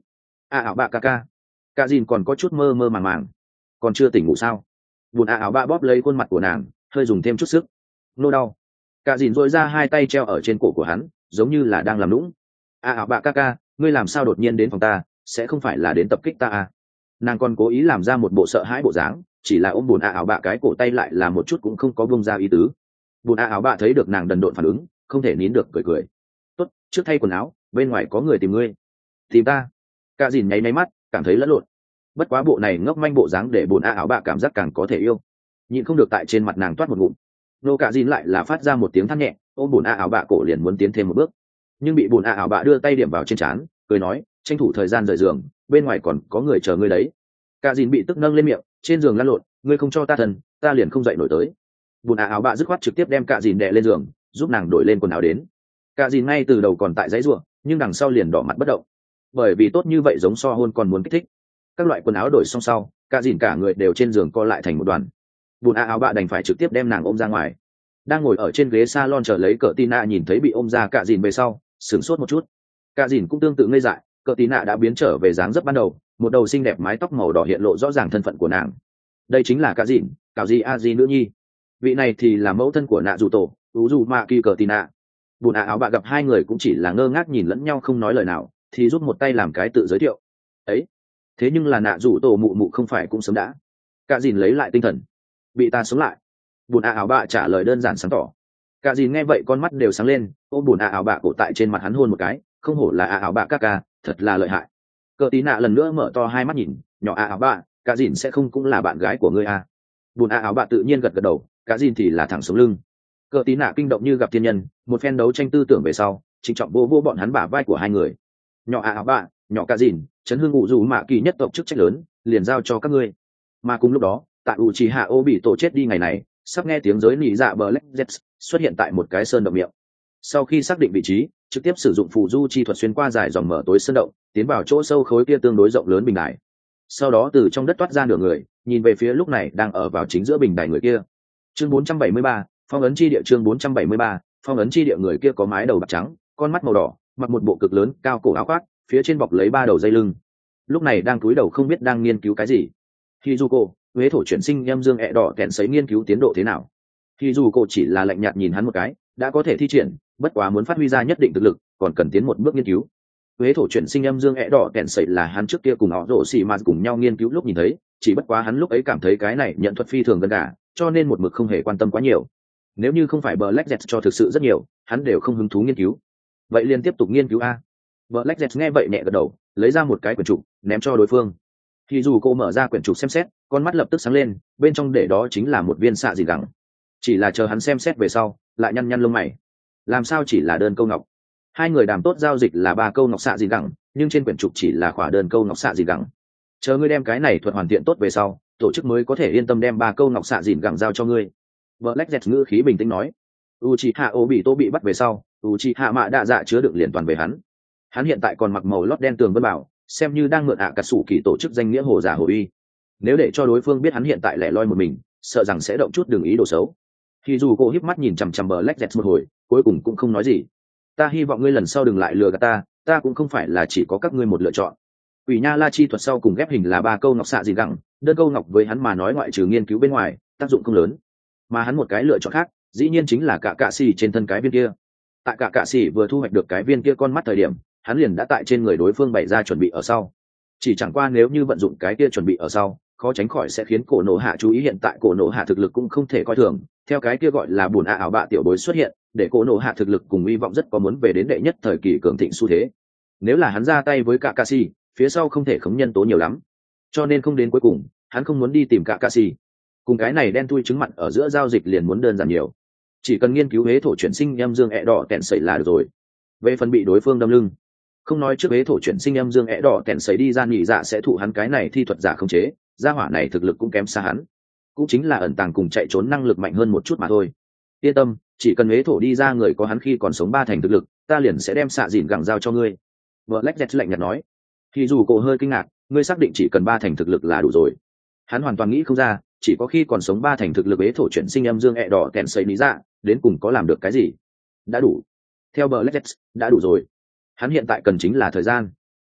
a ảo bạ ca ca. Cả dìn còn có chút mơ mơ màng màng, còn chưa tỉnh ngủ sao? Bùn a ảo bạ bóp lấy khuôn mặt của nàng, hơi dùng thêm chút sức. Nô đau. Cả dìn dội ra hai tay treo ở trên cổ của hắn, giống như là đang làm lũng. a ảo bạ ca ca, ngươi làm sao đột nhiên đến phòng ta, sẽ không phải là đến tập kích ta à? Nàng còn cố ý làm ra một bộ sợ hãi bộ dáng, chỉ là ôm bùn a ảo bạ cái cổ tay lại là một chút cũng không có buông ra ý tứ. Bùn a ảo bạ thấy được nàng đần độn phản ứng, không thể nín được cười cười. Tốt, trước thay quần áo, bên ngoài có người tìm ngươi. Tìm ta? Cả dìn nháy máy mắt, cảm thấy lẫn lộn. Bất quá bộ này ngốc manh bộ dáng để bùn a ảo bạ cảm giác càng có thể yêu, nhịn không được tại trên mặt nàng toát một ngụm. Nô cả dìn lại là phát ra một tiếng than nhẹ, ôm bùn a ảo bạ cổ liền muốn tiến thêm một bước, nhưng bị bùn a ảo bạ đưa tay điểm vào trên trán, cười nói, tranh thủ thời gian rời giường, bên ngoài còn có người chờ ngươi đấy. Cả dìn bị tức nâng lên miệng, trên giường lăn lộn, ngươi không cho ta thần, ta liền không dậy nổi tới. Bùn a ảo bạ dứt khoát trực tiếp đem cả dìn đè lên giường, giúp nàng đổi lên quần áo đến. Cả dìn ngay từ đầu còn tại dãy ruộng, nhưng đằng sau liền đỏ mặt bất động, bởi vì tốt như vậy giống so hôn còn muốn kích thích. Các loại quần áo đổi xong sau, cả dìn cả người đều trên giường co lại thành một đoàn. Bùn a áo bạ đành phải trực tiếp đem nàng ôm ra ngoài. Đang ngồi ở trên ghế salon chờ lấy cờ Tina nhìn thấy bị ôm ra cả dìn về sau, sửng sốt một chút. Cả dìn cũng tương tự ngây dại, cờ Tina đã biến trở về dáng dấp ban đầu, một đầu xinh đẹp mái tóc màu đỏ hiện lộ rõ ràng thân phận của nàng. Đây chính là cả dìn, cào gì a di nữ nhi. Vị này thì là mẫu thân của nạ dù tổ, ú dù ma kỳ cờ Tina. Bùn a áo bạ gặp hai người cũng chỉ là ngơ ngác nhìn lẫn nhau không nói lời nào, thì rút một tay làm cái tự giới thiệu. Ấy, thế nhưng là nạ dù tổ mụ mụ không phải cũng sớm đã. Cả dìn lấy lại tinh thần, bị ta sống lại. Bùn a áo bạ trả lời đơn giản sáng tỏ. Cả dìn nghe vậy con mắt đều sáng lên, ôm bùn a áo bạ cổ tại trên mặt hắn hôn một cái, không hổ là a áo bạ ca ca, thật là lợi hại. Cờ tí nạ lần nữa mở to hai mắt nhìn, nhỏ a áo bạ, cả dìn sẽ không cũng là bạn gái của ngươi à? Bùn a áo bạ tự nhiên gật gật đầu, cả dìn thì là thẳng sống lưng. Cờ tí nạ kinh động như gặp thiên nhân, một phen đấu tranh tư tưởng về sau, trịnh trọng vô vô bọn hắn bả vai của hai người. Nhỏ a áo bạ, nhỏ cả dìn, chấn hương ngụ dù mạ kỳ nhất tộc chức trách lớn, liền giao cho các ngươi. Mà cùng lúc đó, tại u trì hạ ô bị tổ chết đi ngày này, sắp nghe tiếng giới nỉ dạ Black Jets xuất hiện tại một cái sơn động miệng. Sau khi xác định vị trí, trực tiếp sử dụng phù du chi thuật xuyên qua dài dòng mở tối sơn động, tiến vào chỗ sâu khối kia tương đối rộng lớn bình đài. Sau đó từ trong đất toát ra nửa người, nhìn về phía lúc này đang ở vào chính giữa bình đài người kia. Chương bốn trăm bảy mươi ba, phong ấn chi địa. Chương bốn trăm bảy mươi ba, phong ấn chi địa. Người kia có mái đầu bạc trắng, con mắt màu đỏ, mặc một bộ cực lớn cao cổ áo khoác, phía trên bọc lấy ba đầu dây lưng. Lúc này đang cúi đầu không biết đang nghiên cứu cái gì. Hizuko, huế thổ chuyển sinh âm dương ẹ đỏ kẹn sấy nghiên cứu tiến độ thế nào? Hizuko chỉ là lạnh nhạt nhìn hắn một cái, đã có thể thi triển, bất quá muốn phát huy ra nhất định thực lực, còn cần tiến một bước nghiên cứu. Huế thổ chuyển sinh âm dương ẹ đỏ kẹn sấy là hắn trước kia cùng họ rổ xì mà cùng nhau nghiên cứu lúc nhìn thấy, chỉ bất quá hắn lúc ấy cảm thấy cái này nhận thuật phi thường gần cả, cho nên một mực không hề quan tâm quá nhiều. Nếu như không phải Black Jet cho thực sự rất nhiều, hắn đều không hứng thú nghiên cứu. Vậy liền tiếp tục nghiên cứu a. Black Jet nghe vậy nhẹ gật đầu, lấy ra một cái quyển trục, ném cho đối phương. Thì dù cô mở ra quyển trục xem xét, con mắt lập tức sáng lên, bên trong để đó chính là một viên xạ dị gẳng. Chỉ là chờ hắn xem xét về sau, lại nhăn nhăn lông mày. Làm sao chỉ là đơn câu ngọc? Hai người đàm tốt giao dịch là ba câu ngọc xạ dị gẳng, nhưng trên quyển trục chỉ là khỏa đơn câu ngọc xạ dị gẳng. Chờ ngươi đem cái này thuật hoàn thiện tốt về sau, tổ chức mới có thể yên tâm đem ba câu ngọc xạ dị gẳng giao cho ngươi. Black Jet ngữ khí bình tĩnh nói. Uchiha Obito bị bắt về sau, Uchiha Mạ Đa Dạ chứa đựng liền toàn về hắn. Hắn hiện tại còn mặc màu lót đen tường vân bảo, xem như đang mượn ạ cả sủ kỳ tổ chức danh nghĩa hồ giả hồ uy. Nếu để cho đối phương biết hắn hiện tại lẻ loi một mình, sợ rằng sẽ động chút đường ý đồ xấu. Thì dù cô híp mắt nhìn chằm chằm Black Jet một hồi, cuối cùng cũng không nói gì. Ta hy vọng ngươi lần sau đừng lại lừa gạt ta, ta cũng không phải là chỉ có các ngươi một lựa chọn. Quỷ Nha La chi thuật sau cùng ghép hình là ba câu ngọc xạ gì gẳng, đơn câu ngọc với hắn mà nói ngoại trừ nghiên cứu bên ngoài, tác dụng không lớn. Mà hắn một cái lựa chọn khác, dĩ nhiên chính là cả cạ xì trên thân cái viên kia. Tại cả cạ xì vừa thu hoạch được cái viên kia con mắt thời điểm, hắn liền đã tại trên người đối phương bày ra chuẩn bị ở sau. Chỉ chẳng qua nếu như vận dụng cái kia chuẩn bị ở sau, khó tránh khỏi sẽ khiến cổ nổ hạ chú ý. Hiện tại cổ nổ hạ thực lực cũng không thể coi thường, theo cái kia gọi là bùn a ảo bạ tiểu bối xuất hiện, để cổ nổ hạ thực lực cùng hy vọng rất có muốn về đến đệ nhất thời kỳ cường thịnh xu thế. Nếu là hắn ra tay với Kakashi, phía sau không thể khống nhân tố nhiều lắm, cho nên không đến cuối cùng, hắn không muốn đi tìm Kakashi. Cùng cái này đen thui trứng mặn ở giữa giao dịch liền muốn đơn giản nhiều, chỉ cần nghiên cứu huế thổ chuyển sinh âm dương ẹ đỏ tẹn sẩy là được rồi. Về phần bị đối phương đâm lưng, không nói trước huế thổ chuyển sinh âm dương ẹ đỏ tẹn sẩy đi ra nghỉ dạ sẽ thụ hắn cái này thi thuật giả không chế, gia hỏa này thực lực cũng kém xa hắn, cũng chính là ẩn tàng cùng chạy trốn năng lực mạnh hơn một chút mà thôi. Yên tâm, chỉ cần huế thổ đi ra người có hắn khi còn sống ba thành thực lực, ta liền sẽ đem xạ dìn gẳng giao cho ngươi. Black Jet lạnh nhạt nói. Thì dù cổ hơi kinh ngạc, ngươi xác định chỉ cần ba thành thực lực là đủ rồi? Hắn hoàn toàn nghĩ không ra, chỉ có khi còn sống ba thành thực lực huế thổ chuyển sinh âm dương ẹ đỏ tẹn sẩy lý dạ, đến cùng có làm được cái gì? Đã đủ. Theo Black Jet, đã đủ rồi. Hắn hiện tại cần chính là thời gian.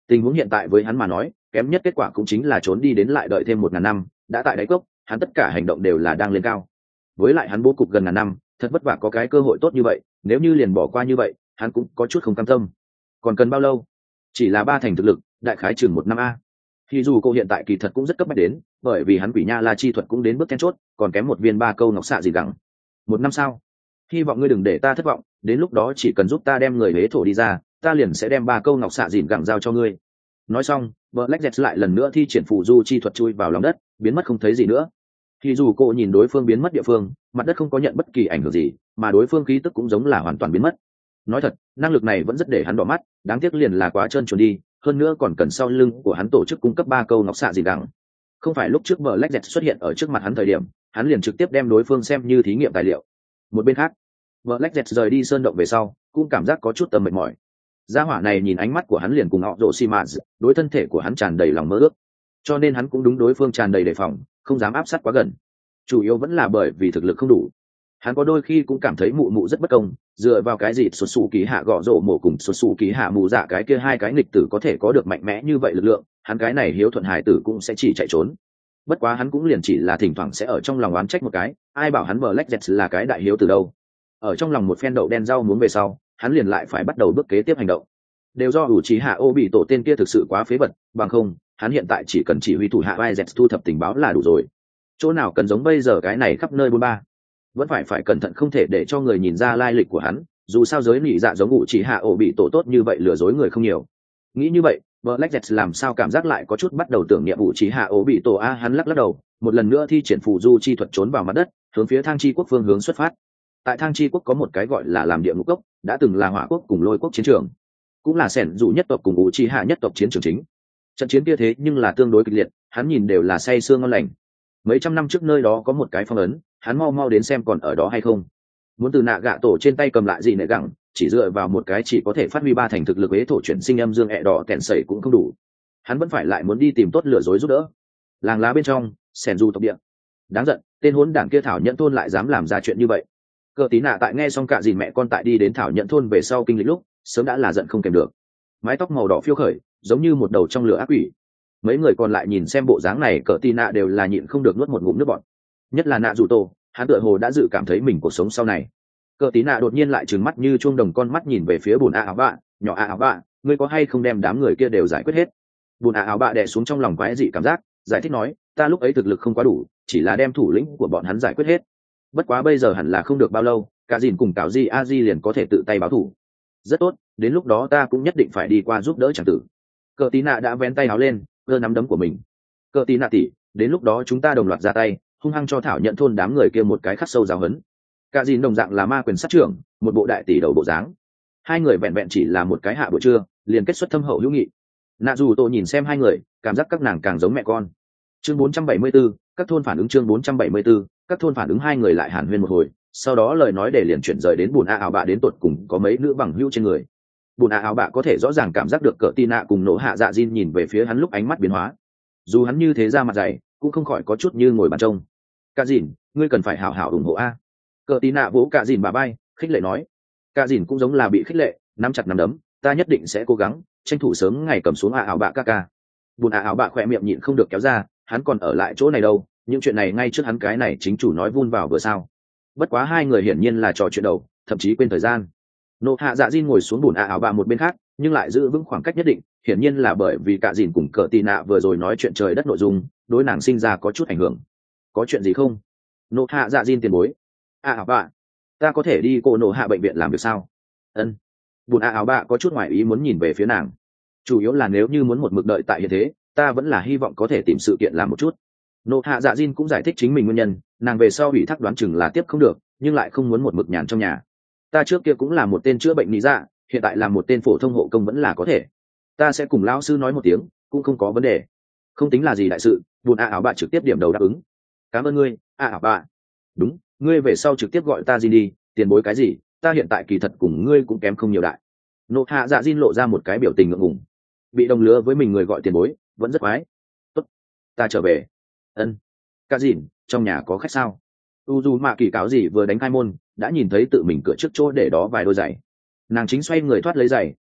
Tình huống hiện tại với hắn mà nói kém nhất kết quả cũng chính là trốn đi đến lại đợi thêm một ngàn năm, đã tại đáy cốc hắn tất cả hành động đều là đang lên cao. Với lại hắn bố cục gần ngàn năm thật vất vả có cái cơ hội tốt như vậy, nếu như liền bỏ qua như vậy hắn cũng có chút không cam tâm. Còn cần bao lâu? Chỉ là ba thành thực lực, đại khái chừng một năm a. Thì dù cô hiện tại kỳ thật cũng rất cấp bách đến, bởi vì hắn quỷ nha la chi thuật cũng đến bước then chốt, còn kém một viên ba câu ngọc xạ gì gẳng. Một năm sao? Hy vọng ngươi đừng để ta thất vọng, đến lúc đó chỉ cần giúp ta đem người hế thổ đi ra, ta liền sẽ đem ba câu ngọc xạ dìn gẳng giao cho ngươi. Nói xong, Black Jet lại lần nữa thi triển phù du chi thuật chui vào lòng đất, biến mất không thấy gì nữa. Thì dù cô nhìn đối phương biến mất địa phương, mặt đất không có nhận bất kỳ ảnh hưởng gì, mà đối phương khí tức cũng giống là hoàn toàn biến mất. Nói thật, năng lực này vẫn rất để hắn đỏ mắt, đáng tiếc liền là quá trơn trượt đi, hơn nữa còn cần sau lưng của hắn tổ chức cung cấp ba câu ngọc xạ gì gẳng. Không phải lúc trước Black Jet xuất hiện ở trước mặt hắn thời điểm, hắn liền trực tiếp đem đối phương xem như thí nghiệm tài liệu. Một bên khác, Black Jet rời đi sơn động về sau, cũng cảm giác có chút tâm mệt mỏi. Gia hỏa này nhìn ánh mắt của hắn liền cùng họ rồ xi mã, đối thân thể của hắn tràn đầy lòng mơ ước, cho nên hắn cũng đúng đối phương tràn đầy đề phòng, không dám áp sát quá gần. Chủ yếu vẫn là bởi vì thực lực không đủ. Hắn có đôi khi cũng cảm thấy mụ mụ rất bất công, dựa vào cái gì xuất xù ký hạ gõ rổ mổ cùng xuất xù ký hạ mù dạ cái kia hai cái nghịch tử có thể có được mạnh mẽ như vậy lực lượng, hắn cái này hiếu thuận hải tử cũng sẽ chỉ chạy trốn. Bất quá hắn cũng liền chỉ là thỉnh thoảng sẽ ở trong lòng oán trách một cái, ai bảo hắn Black Jet là cái đại hiếu từ đâu. Ở trong lòng một phen đậu đen rau muống về sau, hắn liền lại phải bắt đầu bước kế tiếp hành động. Đều do ủ trí hạ ô bị tổ tên kia thực sự quá phế vật, bằng không hắn hiện tại chỉ cần chỉ huy thủ hạ vai dẹt thu thập tình báo là đủ rồi. Chỗ nào cần giống bây giờ cái này khắp nơi bôn ba, vẫn phải phải cẩn thận không thể để cho người nhìn ra lai lịch của hắn, dù sao giới nỉ dạ giống ủ trí hạ ô bị tổ tốt như vậy lừa dối người không nhiều. Nghĩ như vậy, Black Jet làm sao cảm giác lại có chút bắt đầu tưởng niệm ủ trí hạ ô bị tổ a. Hắn lắc lắc đầu, một lần nữa thi triển phù du chi thuật trốn vào mặt đất, hướng phía thang chi quốc phương hướng xuất phát. Tại thang chi quốc có một cái gọi là làm địa ngục cốc, đã từng là hỏa quốc cùng lôi quốc chiến trường, cũng là sẻn dụ nhất tộc cùng ủ trì hạ nhất tộc chiến trường chính. Trận chiến kia thế nhưng là tương đối kịch liệt, hắn nhìn đều là say sương ngon lành. Mấy trăm năm trước nơi đó có một cái phong ấn, hắn mau mau đến xem còn ở đó hay không. Muốn từ nạ gạ tổ trên tay cầm lại gì nệ gẳng, chỉ dựa vào một cái chỉ có thể phát huy ba thành thực lực ế thổ chuyển sinh âm dương ẹ đỏ kẹn sẩy cũng không đủ. Hắn vẫn phải lại muốn đi tìm tốt lừa dối giúp đỡ. Làng lá bên trong, sẻn dụ tộc địa. Đáng giận, tên hỗn đảng kia thảo nhẫn thôn lại dám làm ra chuyện như vậy. Cờ tí nạ tại nghe xong cả dìn mẹ con tại đi đến thảo nhẫn thôn về sau kinh lịch lúc, sớm đã là giận không kèm được. Mái tóc màu đỏ phiêu khởi, giống như một đầu trong lửa ác quỷ. Mấy người còn lại nhìn xem bộ dáng này, cờ tí nạ đều là nhịn không được nuốt một ngụm nước bọt. Nhất là nạ dù tô, hắn tựa hồ đã dự cảm thấy mình cuộc sống sau này. Cờ tí nạ đột nhiên lại trừng mắt như chuông đồng con mắt nhìn về phía bùn a áo bạ, nhỏ a áo bạ, ngươi có hay không đem đám người kia đều giải quyết hết? Bùn a áo bạ đè xuống trong lòng quái dị cảm giác, giải thích nói, ta lúc ấy thực lực không quá đủ, chỉ là đem thủ lĩnh của bọn hắn giải quyết hết. Bất quá bây giờ hẳn là không được bao lâu, cả dìn cùng cảo di a di liền có thể tự tay báo thủ. Rất tốt, đến lúc đó ta cũng nhất định phải đi qua giúp đỡ chàng tử. Cờ tí nạ đã vén tay áo lên, cơ nắm đấm của mình. Cờ tí nạ tỉ, đến lúc đó chúng ta đồng loạt ra tay, hung hăng cho thảo nhận thôn đám người kia một cái khắc sâu giáo hấn. Cả dìn đồng dạng là ma quyền sát trưởng, một bộ đại tỷ đầu bộ dáng. Hai người vẹn vẹn chỉ là một cái hạ buổi trưa, liền kết xuất thâm hậu hữu nghị. Nạ dù tôi nhìn xem hai người, cảm giác các nàng càng giống mẹ con. Chương bốn trăm bảy mươi 4, các thôn phản ứng chương bốn trăm bảy mươi 4, các thôn phản ứng hai người lại hàn huyên một hồi, sau đó lời nói để liền chuyển rời đến bùn a áo bạ đến tột cùng có mấy nữ bằng hữu trên người. Bùn a áo bạ có thể rõ ràng cảm giác được cỡ tì nạ cùng nổ hạ dạ Jin nhìn về phía hắn lúc ánh mắt biến hóa. Dù hắn như thế ra mặt dày, cũng không khỏi có chút như ngồi bàn trông. Cả dìn, ngươi cần phải hảo hảo ủng hộ a. Cỡ tì nạ vỗ cả dìn bà bay, khích lệ nói. Cả dìn cũng giống là bị khích lệ, nắm chặt nắm đấm, ta nhất định sẽ cố gắng, tranh thủ sớm ngày cầm xuống a áo bạ ca ca. Bùn a áo bạ khỏe miệng nhịn không được kéo ra, hắn còn ở lại chỗ này đâu, những chuyện này ngay trước hắn cái này chính chủ nói vun vào vừa sao. Bất quá hai người hiển nhiên là trò chuyện đầu, thậm chí quên thời gian. Nộ hạ dạ Jin ngồi xuống bùn a áo bạ một bên khác, nhưng lại giữ vững khoảng cách nhất định, hiển nhiên là bởi vì cả dìn cùng cờ tì nạ vừa rồi nói chuyện trời đất nội dung, đối nàng sinh ra có chút ảnh hưởng. Có chuyện gì không? Nộ hạ dạ Jin tiền bối. A áo bạ, ta có thể đi cô nộ hạ bệnh viện làm việc sao? Ân. Bùn a áo bạ có chút ngoài ý muốn nhìn về phía nàng. Chủ yếu là nếu như muốn một mực đợi tại hiện thế, ta vẫn là hy vọng có thể tìm sự kiện làm một chút. Nộ hạ dạ Jin cũng giải thích chính mình nguyên nhân, nàng về sau ủy thác đoán chừng là tiếp không được, nhưng lại không muốn một mực nhàn trong nhà. Ta trước kia cũng là một tên chữa bệnh lý dạ, hiện tại là một tên phổ thông hộ công vẫn là có thể. Ta sẽ cùng lão sư nói một tiếng, cũng không có vấn đề. Không tính là gì đại sự. Bùn a áo bạ trực tiếp điểm đầu đáp ứng. Cảm ơn ngươi, a áo bạ. Đúng, ngươi về sau trực tiếp gọi ta Jin đi, tiền bối cái gì, ta hiện tại kỳ thật cùng ngươi cũng kém không nhiều đại. Nộ hạ dạ Jin lộ ra một cái biểu tình ngượng ngùng. Bị đồng lứa với mình người gọi tiền bối, vẫn rất khoái. Tốt, ta trở về. Ân. Cả dìn, trong nhà có khách sao? U dù mạ kỳ cáo gì vừa đánh khai môn, đã nhìn thấy tự mình cửa trước chỗ để đó vài đôi giày. Nàng chính xoay người thoát lấy giày,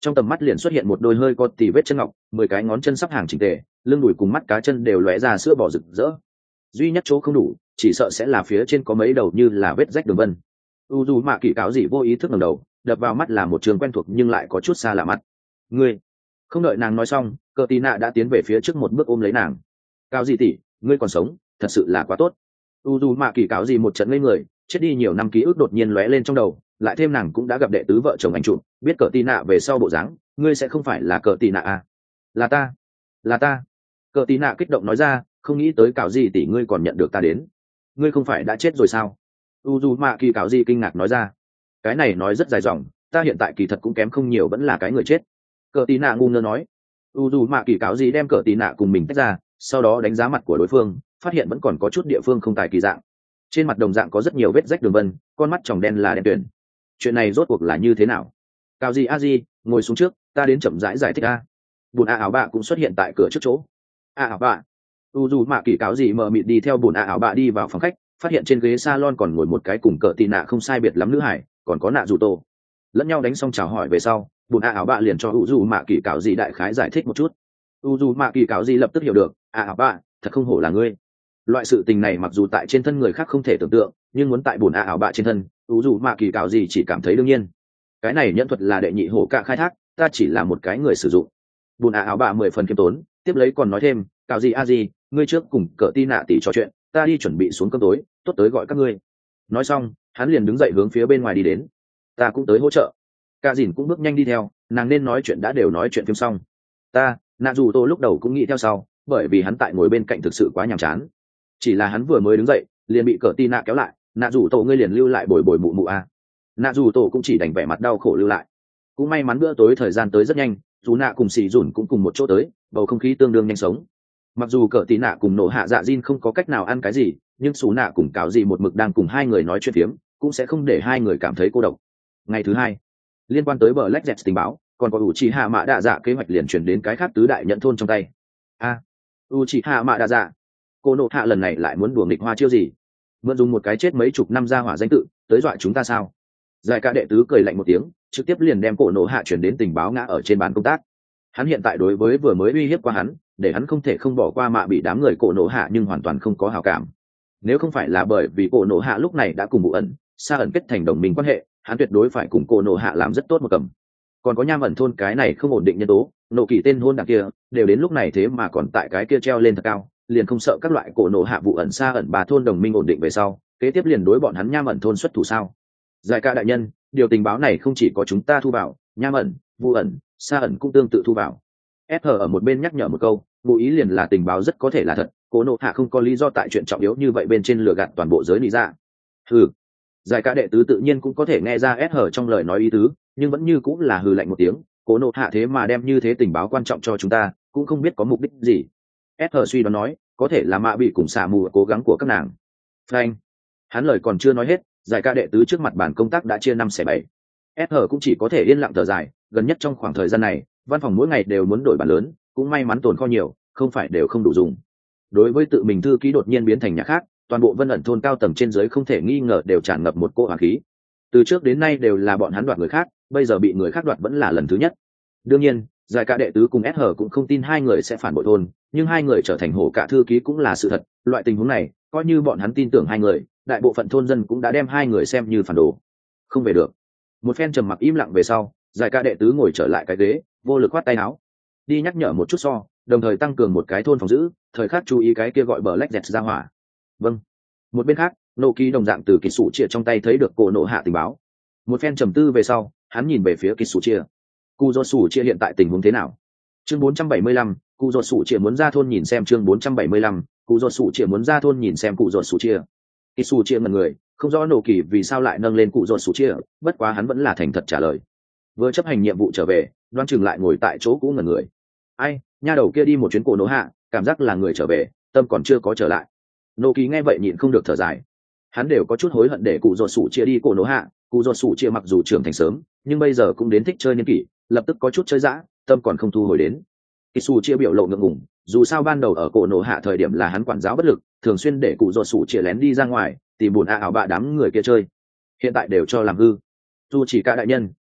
trong tầm mắt liền xuất hiện một đôi hơi có tì vết chân ngọc, mười cái ngón chân sắp hàng chỉnh tề, lưng đùi cùng mắt cá chân đều lóe ra sữa bò rực rỡ. Duy nhất chỗ không đủ chỉ sợ sẽ là phía trên có mấy đầu như là vết rách đường vân. u dù mạ kỳ cáo gì vô ý thức ngẩng đầu, đập vào mắt là một trường quen thuộc nhưng lại có chút xa lạ mắt. Ngươi. Không đợi nàng nói xong, cờ tí nạ đã tiến về phía trước một bước ôm lấy nàng. Cáo gì tỷ, ngươi còn sống, thật sự là quá tốt. u dù mạ kỳ cáo gì một trận ngây người, chết đi nhiều năm ký ức đột nhiên lóe lên trong đầu, lại thêm nàng cũng đã gặp đệ tứ vợ chồng anh chụp, biết cờ tí nạ về sau bộ dáng, ngươi sẽ không phải là cờ tí nạ à? Là ta, là ta. Cờ tí nạ kích động nói ra, không nghĩ tới cáo gì tỷ ngươi còn nhận được ta đến. Ngươi không phải đã chết rồi sao? u dù mạ kỳ cáo gì kinh ngạc nói ra. Cái này nói rất dài dòng, ta hiện tại kỳ thật cũng kém không nhiều, vẫn là cái người chết. Cờ tí nạ ngu ngơ nói. u dù mạ kỳ cáo gì đem cờ tí nạ cùng mình tách ra, sau đó đánh giá mặt của đối phương, phát hiện vẫn còn có chút địa phương không tài kỳ dạng. Trên mặt đồng dạng có rất nhiều vết rách đường vân, con mắt tròng đen là đen tuyền. Chuyện này rốt cuộc là như thế nào? Cao gì a di, ngồi xuống trước, ta đến chậm rãi giải, giải thích a. Bùn a áo bạ cũng xuất hiện tại cửa trước chỗ. A áo bạ. u dù mạ kỳ cáo gì mờ mịt đi theo bùn a áo bạ đi vào phòng khách, phát hiện trên ghế salon còn ngồi một cái cùng cờ tì nạ không sai biệt lắm nữ hải, còn có nạ dù tô. Lẫn nhau đánh xong chào hỏi về sau, bùn a áo bạ liền cho u dù mạ kỳ cáo gì đại khái giải thích một chút. u dù mạ kỳ cáo gì lập tức hiểu được, a áo bạ, thật không hổ là ngươi. Loại sự tình này mặc dù tại trên thân người khác không thể tưởng tượng, nhưng muốn tại bùn a áo bạ trên thân, u dù mạ kỳ cáo gì chỉ cảm thấy đương nhiên. Cái này nhẫn thuật là đệ nhị hổ cạ khai thác, ta chỉ là một cái người sử dụng. Bùn a áo bạ mười phần kiêm tốn, tiếp lấy còn nói thêm, cáo gì a gì, ngươi trước cùng cỡ ti nạ tỷ trò chuyện, ta đi chuẩn bị xuống cơm tối, tốt tới gọi các ngươi. Nói xong, hắn liền đứng dậy hướng phía bên ngoài đi đến. Ta cũng tới hỗ trợ. Cả dìn cũng bước nhanh đi theo, nàng nên nói chuyện đã đều nói chuyện phim xong. Ta, nạ dù tô lúc đầu cũng nghĩ theo sau, bởi vì hắn tại ngồi bên cạnh thực sự quá nhàm chán. Chỉ là hắn vừa mới đứng dậy, liền bị cỡ ti nạ kéo lại, nạ dù tô ngươi liền lưu lại bồi bồi mụ mụ a. Nạ dù tô cũng chỉ đành vẻ mặt đau khổ lưu lại. Cũng may mắn bữa tối thời gian tới rất nhanh, dù nạ cùng xì dùn cũng cùng một chỗ tới, bầu không khí tương đương nhanh sống. Mặc dù cỡ tí nạ cùng nổ hạ dạ Jin không có cách nào ăn cái gì, nhưng xù nạ cùng cáo gì một mực đang cùng hai người nói chuyện phiếm, cũng sẽ không để hai người cảm thấy cô độc. Ngày thứ hai, liên quan tới bờ Black Jet tình báo, còn có Uchiha Mạ Đạ Dạ kế hoạch liền chuyển đến cái khác tứ đại nhận thôn trong tay. A, à, Uchiha Mạ Đạ Dạ, cô nộ hạ lần này lại muốn đùa nghịch hoa chiêu gì? Mượn dùng một cái chết mấy chục năm ra hỏa danh tự, tới dọa chúng ta sao? Giải ca đệ tứ cười lạnh một tiếng, trực tiếp liền đem cổ nộ hạ chuyển đến tình báo ngã ở trên bàn công tác. Hắn hiện tại đối với vừa mới uy hiếp qua hắn, để hắn không thể không bỏ qua mạ bị đám người cổ nộ hạ nhưng hoàn toàn không có hảo cảm. Nếu không phải là bởi vì cổ nộ hạ lúc này đã cùng vụ ẩn xa ẩn kết thành đồng minh quan hệ, hắn tuyệt đối phải cùng cổ nộ hạ làm rất tốt một cầm. Còn có nham ẩn thôn cái này không ổn định nhân tố, nộ kỳ tên hôn đặc kia đều đến lúc này thế mà còn tại cái kia treo lên thật cao, liền không sợ các loại cổ nộ hạ vụ ẩn xa ẩn bà thôn đồng minh ổn định về sau, kế tiếp liền đối bọn hắn nham ẩn thôn xuất thủ sao? Giải ca đại nhân, điều tình báo này không chỉ có chúng ta thu vào, nham ẩn, vụ ẩn, xa ẩn cũng tương tự thu vào. ép hờ ở một bên nhắc nhở một câu, ngụ ý liền là tình báo rất có thể là thật, cổ nộ hạ không có lý do tại chuyện trọng yếu như vậy bên trên lừa gạt toàn bộ giới lý ra. Hừ. Giải ca đệ tứ tự nhiên cũng có thể nghe ra ép hờ trong lời nói ý tứ, nhưng vẫn như cũng là hừ lạnh một tiếng, cổ nộ hạ thế mà đem như thế tình báo quan trọng cho chúng ta, cũng không biết có mục đích gì. ép hờ suy đoán nói, có thể là mạ bị cùng xả mù cố gắng của các nàng. Frank. Hắn lời còn chưa nói hết, giải ca đệ tứ trước mặt bản công tác đã chia năm xẻ bảy. ép hờ cũng chỉ có thể yên lặng thở dài, gần nhất trong khoảng thời gian này, văn phòng mỗi ngày đều muốn đổi bản lớn, cũng may mắn tồn kho nhiều, không phải đều không đủ dùng. Đối với tự mình thư ký đột nhiên biến thành nhà khác, toàn bộ Vân ẩn thôn cao tầng trên dưới không thể nghi ngờ đều tràn ngập một cỗ hỏa khí. Từ trước đến nay đều là bọn hắn đoạt người khác, bây giờ bị người khác đoạt vẫn là lần thứ nhất. Đương nhiên, giải ca đệ tứ cùng ét hờ cũng không tin hai người sẽ phản bội thôn, nhưng hai người trở thành hổ cả thư ký cũng là sự thật. Loại tình huống này, coi như bọn hắn tin tưởng hai người, đại bộ phận thôn dân cũng đã đem hai người xem như phản đồ. Không về được. Một phen trầm mặc im lặng về sau, giải ca đệ tứ ngồi trở lại cái ghế, vô lực khoát tay áo, đi nhắc nhở một chút so, đồng thời tăng cường một cái thôn phòng giữ, thời khắc chú ý cái kia gọi bờ lách dẹt ra hỏa. Vâng. Một bên khác, nô kỳ đồng dạng từ kỳ sủ chia trong tay thấy được cổ nộ hạ tình báo. Một phen trầm tư về sau, hắn nhìn về phía kỳ sủ chia. Cụ do sủ chia hiện tại tình huống thế nào? Chương bốn trăm bảy mươi lăm, cụ do sủ chia muốn ra thôn nhìn xem. Chương bốn trăm bảy mươi lăm, cụ do sủ chia muốn ra thôn nhìn xem. Cụ do sủ chia. Kỳ sủ chia ngẩn người, không rõ nô kỳ vì sao lại nâng lên cụ do sủ chia, bất quá hắn vẫn là thành thật trả lời. Vừa chấp hành nhiệm vụ trở về, đoan chừng lại ngồi tại chỗ cũ ngẩn người. Ai, nha đầu kia đi một chuyến cổ nổ hạ, cảm giác là người trở về, tâm còn chưa có trở lại. Nô kỳ nghe vậy nhịn không được thở dài. Hắn đều có chút hối hận để cụ ruột sủ chia đi cổ nổ hạ. Cụ ruột sủ chia mặc dù trưởng thành sớm, nhưng bây giờ cũng đến thích chơi niên kỷ, lập tức có chút chơi dã, tâm còn không thu hồi đến. Kỳ sủ chia biểu lộ ngượng ngùng, dù sao ban đầu ở cổ nổ hạ thời điểm là hắn quản giáo bất lực, thường xuyên để cụ ruột sủ chia lén đi ra ngoài tìm buồn a ảo bạ đám người kia chơi, hiện tại đều cho làm hư. Dù chỉ cả đại nhân,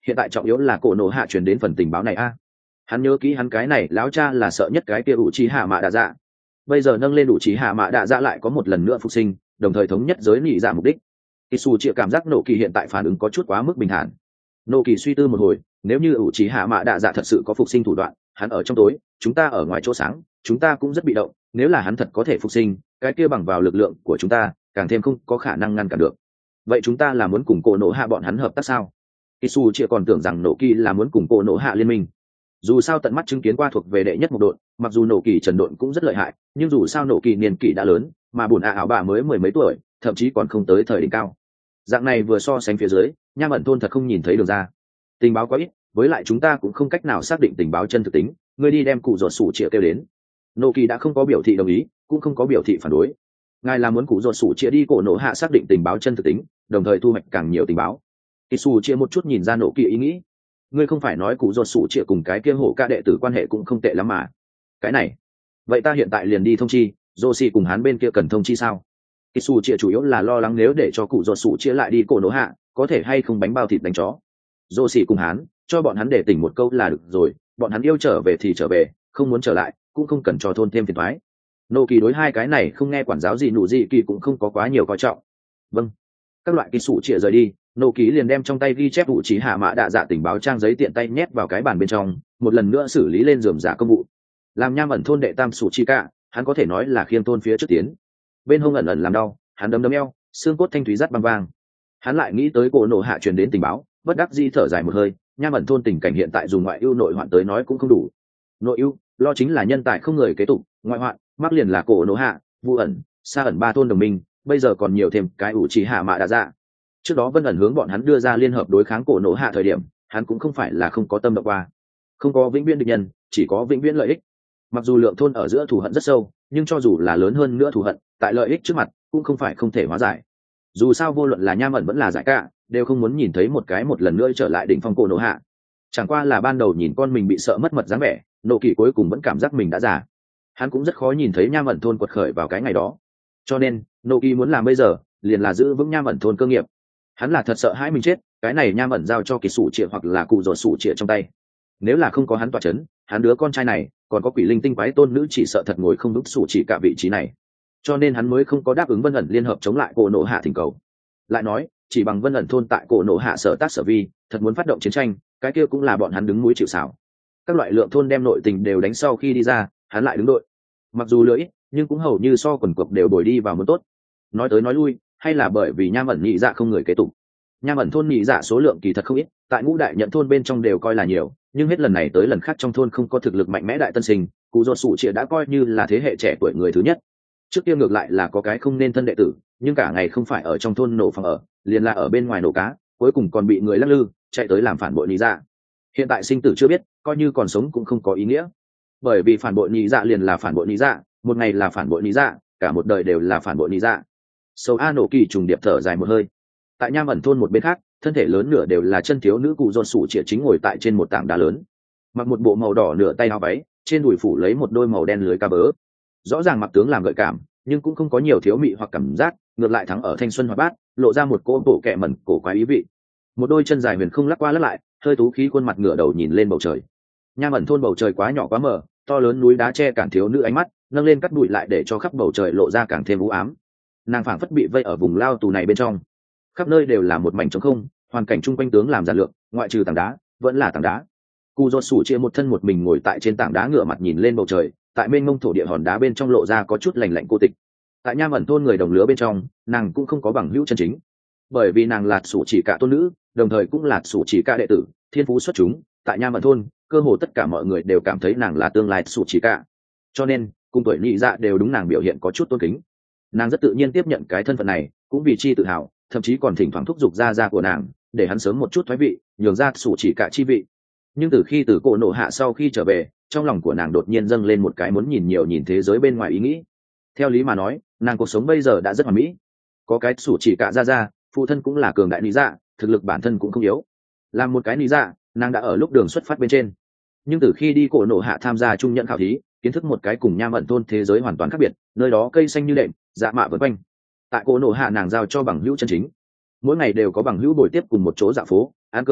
hiện tại trọng yếu là cổ nổ hạ truyền đến phần tình báo này a. Hắn nhớ kỹ hắn cái này lão cha là sợ nhất cái kia ủ trí hạ mạ đạ dạ, bây giờ nâng lên ủ trí hạ mạ đạ dạ lại có một lần nữa phục sinh, đồng thời thống nhất giới nhị dạ mục đích. Kỳ Sủ chịu cảm giác nổ kỳ hiện tại phản ứng có chút quá mức bình thản. Nô kỳ suy tư một hồi, nếu như ủ trí hạ mạ đạ dạ thật sự có phục sinh thủ đoạn, hắn ở trong tối, chúng ta ở ngoài chỗ sáng, chúng ta cũng rất bị động, nếu là hắn thật có thể phục sinh, cái kia bằng vào lực lượng của chúng ta càng thêm không có khả năng ngăn cản được. Vậy chúng ta là muốn cùng cổ nổ hạ bọn hắn hợp tác sao? Kỳ Sủ chịu còn tưởng rằng nổ kỳ là muốn cùng cổ nổ hạ liên minh. Dù sao tận mắt chứng kiến qua thuộc về đệ nhất một đội, mặc dù nổ kỳ trần độn cũng rất lợi hại, nhưng dù sao nổ kỳ niên kỷ đã lớn, mà bùn ạ ảo bà mới mười mấy tuổi, thậm chí còn không tới thời đỉnh cao. Dạng này vừa so sánh phía dưới, Nham ẩn thôn thật không nhìn thấy đường ra. Tình báo quá ít, với lại chúng ta cũng không cách nào xác định tình báo chân thực tính, ngươi đi đem cụ ruột sủ chĩa kêu đến. Nô kỳ đã không có biểu thị đồng ý, cũng không có biểu thị phản đối. Ngài là muốn cụ ruột sủ chĩa đi cổ nổ hạ xác định tình báo chân thực tính, đồng thời thu hoạch càng nhiều tình báo. Kỳ Sủ chĩa một chút nhìn ra nổ kỳ ý nghĩ. Ngươi không phải nói cụ ruột sủ chĩa cùng cái kia hổ ca đệ tử quan hệ cũng không tệ lắm mà? Cái này, vậy ta hiện tại liền đi thông chi, Roshi cùng hắn bên kia cần thông chi sao? Kỳ Sủ chĩa chủ yếu là lo lắng nếu để cho cụ ruột sủ chĩa lại đi cổ nổ hạ, có thể hay không bánh bao thịt đánh chó. Roshi cùng hắn, cho bọn hắn để tỉnh một câu là được rồi, bọn hắn yêu trở về thì trở về, không muốn trở lại cũng không cần cho thôn thêm phiền toái. Nô kỳ đối hai cái này không nghe quản giáo gì nụ gì kỳ cũng không có quá nhiều coi trọng. Vâng. Các loại Kỳ Sủ chĩa rời đi, nô kỳ liền đem trong tay ghi chép vụ trí hạ mã đạ dạ tình báo trang giấy tiện tay nhét vào cái bàn bên trong, một lần nữa xử lý lên rườm rà công vụ. Làm Nham ẩn thôn đệ tam Sủ chi cả, hắn có thể nói là khiêng thôn phía trước tiến. Bên hông ẩn ẩn làm đau, hắn đấm đấm eo, xương cốt thanh thúy rắt băng vang. Hắn lại nghĩ tới cổ nổ hạ truyền đến tình báo, bất đắc dĩ thở dài một hơi. Nham ẩn thôn tình cảnh hiện tại dùng ngoại ưu nội hoạn tới nói cũng không đủ. Nội ưu lo chính là nhân tài không người kế tục, ngoại hoạn mắc liền là cổ nổ hạ, vu ẩn, xa ẩn ba thôn đồng minh, bây giờ còn nhiều thêm cái ủ trì hạ mạ đã ra. Trước đó Vân ẩn hướng bọn hắn đưa ra liên hợp đối kháng cổ nổ hạ thời điểm, hắn cũng không phải là không có tâm động qua. Không có vĩnh viễn địch nhân, chỉ có vĩnh viễn lợi ích. Mặc dù lượng thôn ở giữa thù hận rất sâu, nhưng cho dù là lớn hơn nữa thù hận, tại lợi ích trước mặt cũng không phải không thể hóa giải. Dù sao vô luận là Nham ẩn vẫn là giải cả, đều không muốn nhìn thấy một cái một lần nữa trở lại đỉnh phong cổ nổ hạ. Chẳng qua là ban đầu nhìn con mình bị sợ mất mật dáng vẻ, nộ kỳ cuối cùng vẫn cảm giác mình đã già. Hắn cũng rất khó nhìn thấy Nham ẩn thôn quật khởi vào cái ngày đó. Cho nên nộ kỳ muốn làm bây giờ liền là giữ vững Nham ẩn thôn cơ nghiệp. Hắn là thật sợ hãi mình chết, cái này Nham ẩn giao cho Kỳ Sủ chĩa hoặc là cụ ruột sủ chĩa trong tay. Nếu là không có hắn tọa chấn, hắn đứa con trai này còn có quỷ linh tinh quái tôn nữ chỉ sợ thật ngồi không đúng sủ chỉ cả vị trí này. Cho nên hắn mới không có đáp ứng Vân ẩn liên hợp chống lại cổ nổ hạ thỉnh cầu. Lại nói chỉ bằng Vân ẩn thôn tại cổ nổ hạ sở tác sở vi, thật muốn phát động chiến tranh, cái kia cũng là bọn hắn đứng núi chịu sào. Các loại lượng thôn đem nội tình đều đánh sau khi đi ra, hắn lại đứng đội. Mặc dù lưỡi, nhưng cũng hầu như so quần cuộc đều bồi đi vào muốn tốt. Nói tới nói lui, hay là bởi vì Nham ẩn nhị dạ không người kế tục. Nham ẩn thôn nhị dạ số lượng kỳ thật không ít, tại ngũ đại nhận thôn bên trong đều coi là nhiều, nhưng hết lần này tới lần khác trong thôn không có thực lực mạnh mẽ đại tân sinh, cụ ruột sủ chĩa đã coi như là thế hệ trẻ tuổi người thứ nhất. Trước kia ngược lại là có cái không nên thân đệ tử, nhưng cả ngày không phải ở trong thôn nổ phòng ở, liền là ở bên ngoài nổ cá, cuối cùng còn bị người lắc lư chạy tới làm phản bội nhị dạ. Hiện tại sinh tử chưa biết, coi như còn sống cũng không có ý nghĩa, bởi vì phản bội nhị dạ liền là phản bội nhị dạ, một ngày là phản bội nhị dạ, cả một đời đều là phản bội nhị dạ. Sầu a nổ kỳ trùng điệp thở dài một hơi. Tại Nham ẩn thôn một bên khác, thân thể lớn nửa đều là chân thiếu nữ cụ ruột sủ chĩa chính ngồi tại trên một tảng đá lớn, mặc một bộ màu đỏ nửa tay áo váy, trên đùi phủ lấy một đôi màu đen lưới cá bớ. Rõ ràng mặc tướng làm gợi cảm, nhưng cũng không có nhiều thiếu mị hoặc cảm giác, ngược lại thắng ở thanh xuân hoạt bát, lộ ra một cỗ bộ kệ mẩn cổ quái ý vị. Một đôi chân dài huyền không lắc qua lắc lại, hơi tú khí khuôn mặt ngửa đầu nhìn lên bầu trời. Nham ẩn thôn bầu trời quá nhỏ quá mờ, to lớn núi đá che cản thiếu nữ ánh mắt, nâng lên cắt bụi lại để cho khắp bầu trời lộ ra càng thêm u ám. Nàng phảng phất bị vây ở vùng lao tù này bên trong, khắp nơi đều là một mảnh trống không, hoàn cảnh chung quanh tướng làm giản lược, ngoại trừ tảng đá vẫn là tảng đá. Cụ ruột sủ chia một thân một mình ngồi tại trên tảng đá ngửa mặt nhìn lên bầu trời, tại bên mông thổ địa hòn đá bên trong lộ ra có chút lạnh lạnh cô tịch. Tại Nham ẩn thôn người đồng lứa bên trong, nàng cũng không có bằng hữu chân chính, bởi vì nàng là sủ chỉ cả tôn nữ, đồng thời cũng là sủ chỉ cả đệ tử, thiên phú xuất chúng. Tại Nham ẩn thôn, cơ hồ tất cả mọi người đều cảm thấy nàng là tương lai sủ chỉ cả, cho nên cùng tuổi nhị dạ đều đúng nàng biểu hiện có chút tôn kính. Nàng rất tự nhiên tiếp nhận cái thân phận này, cũng vì chi tự hào, thậm chí còn thỉnh thoảng thúc giục ra ra của nàng để hắn sớm một chút thoái vị, nhường ra sủ chỉ cả chi vị. Nhưng từ khi từ cổ nổ hạ sau khi trở về, trong lòng của nàng đột nhiên dâng lên một cái muốn nhìn nhiều nhìn thế giới bên ngoài ý nghĩ. Theo lý mà nói, nàng cuộc sống bây giờ đã rất hoàn mỹ, có cái sủ chỉ cả ra ra, phụ thân cũng là cường đại lý dạ, thực lực bản thân cũng không yếu. Làm một cái lý dạ, nàng đã ở lúc đường xuất phát bên trên. Nhưng từ khi đi cổ nổ hạ tham gia trung nhận khảo thí, kiến thức một cái cùng Nham ẩn thôn thế giới hoàn toàn khác biệt, nơi đó cây xanh như đệm, dạ mạ vần quanh. Tại cổ nổ hạ nàng giao cho bằng hữu chân chính, mỗi ngày đều có bằng hữu bồi tiếp cùng một chỗ dạo phố, ăn cơm,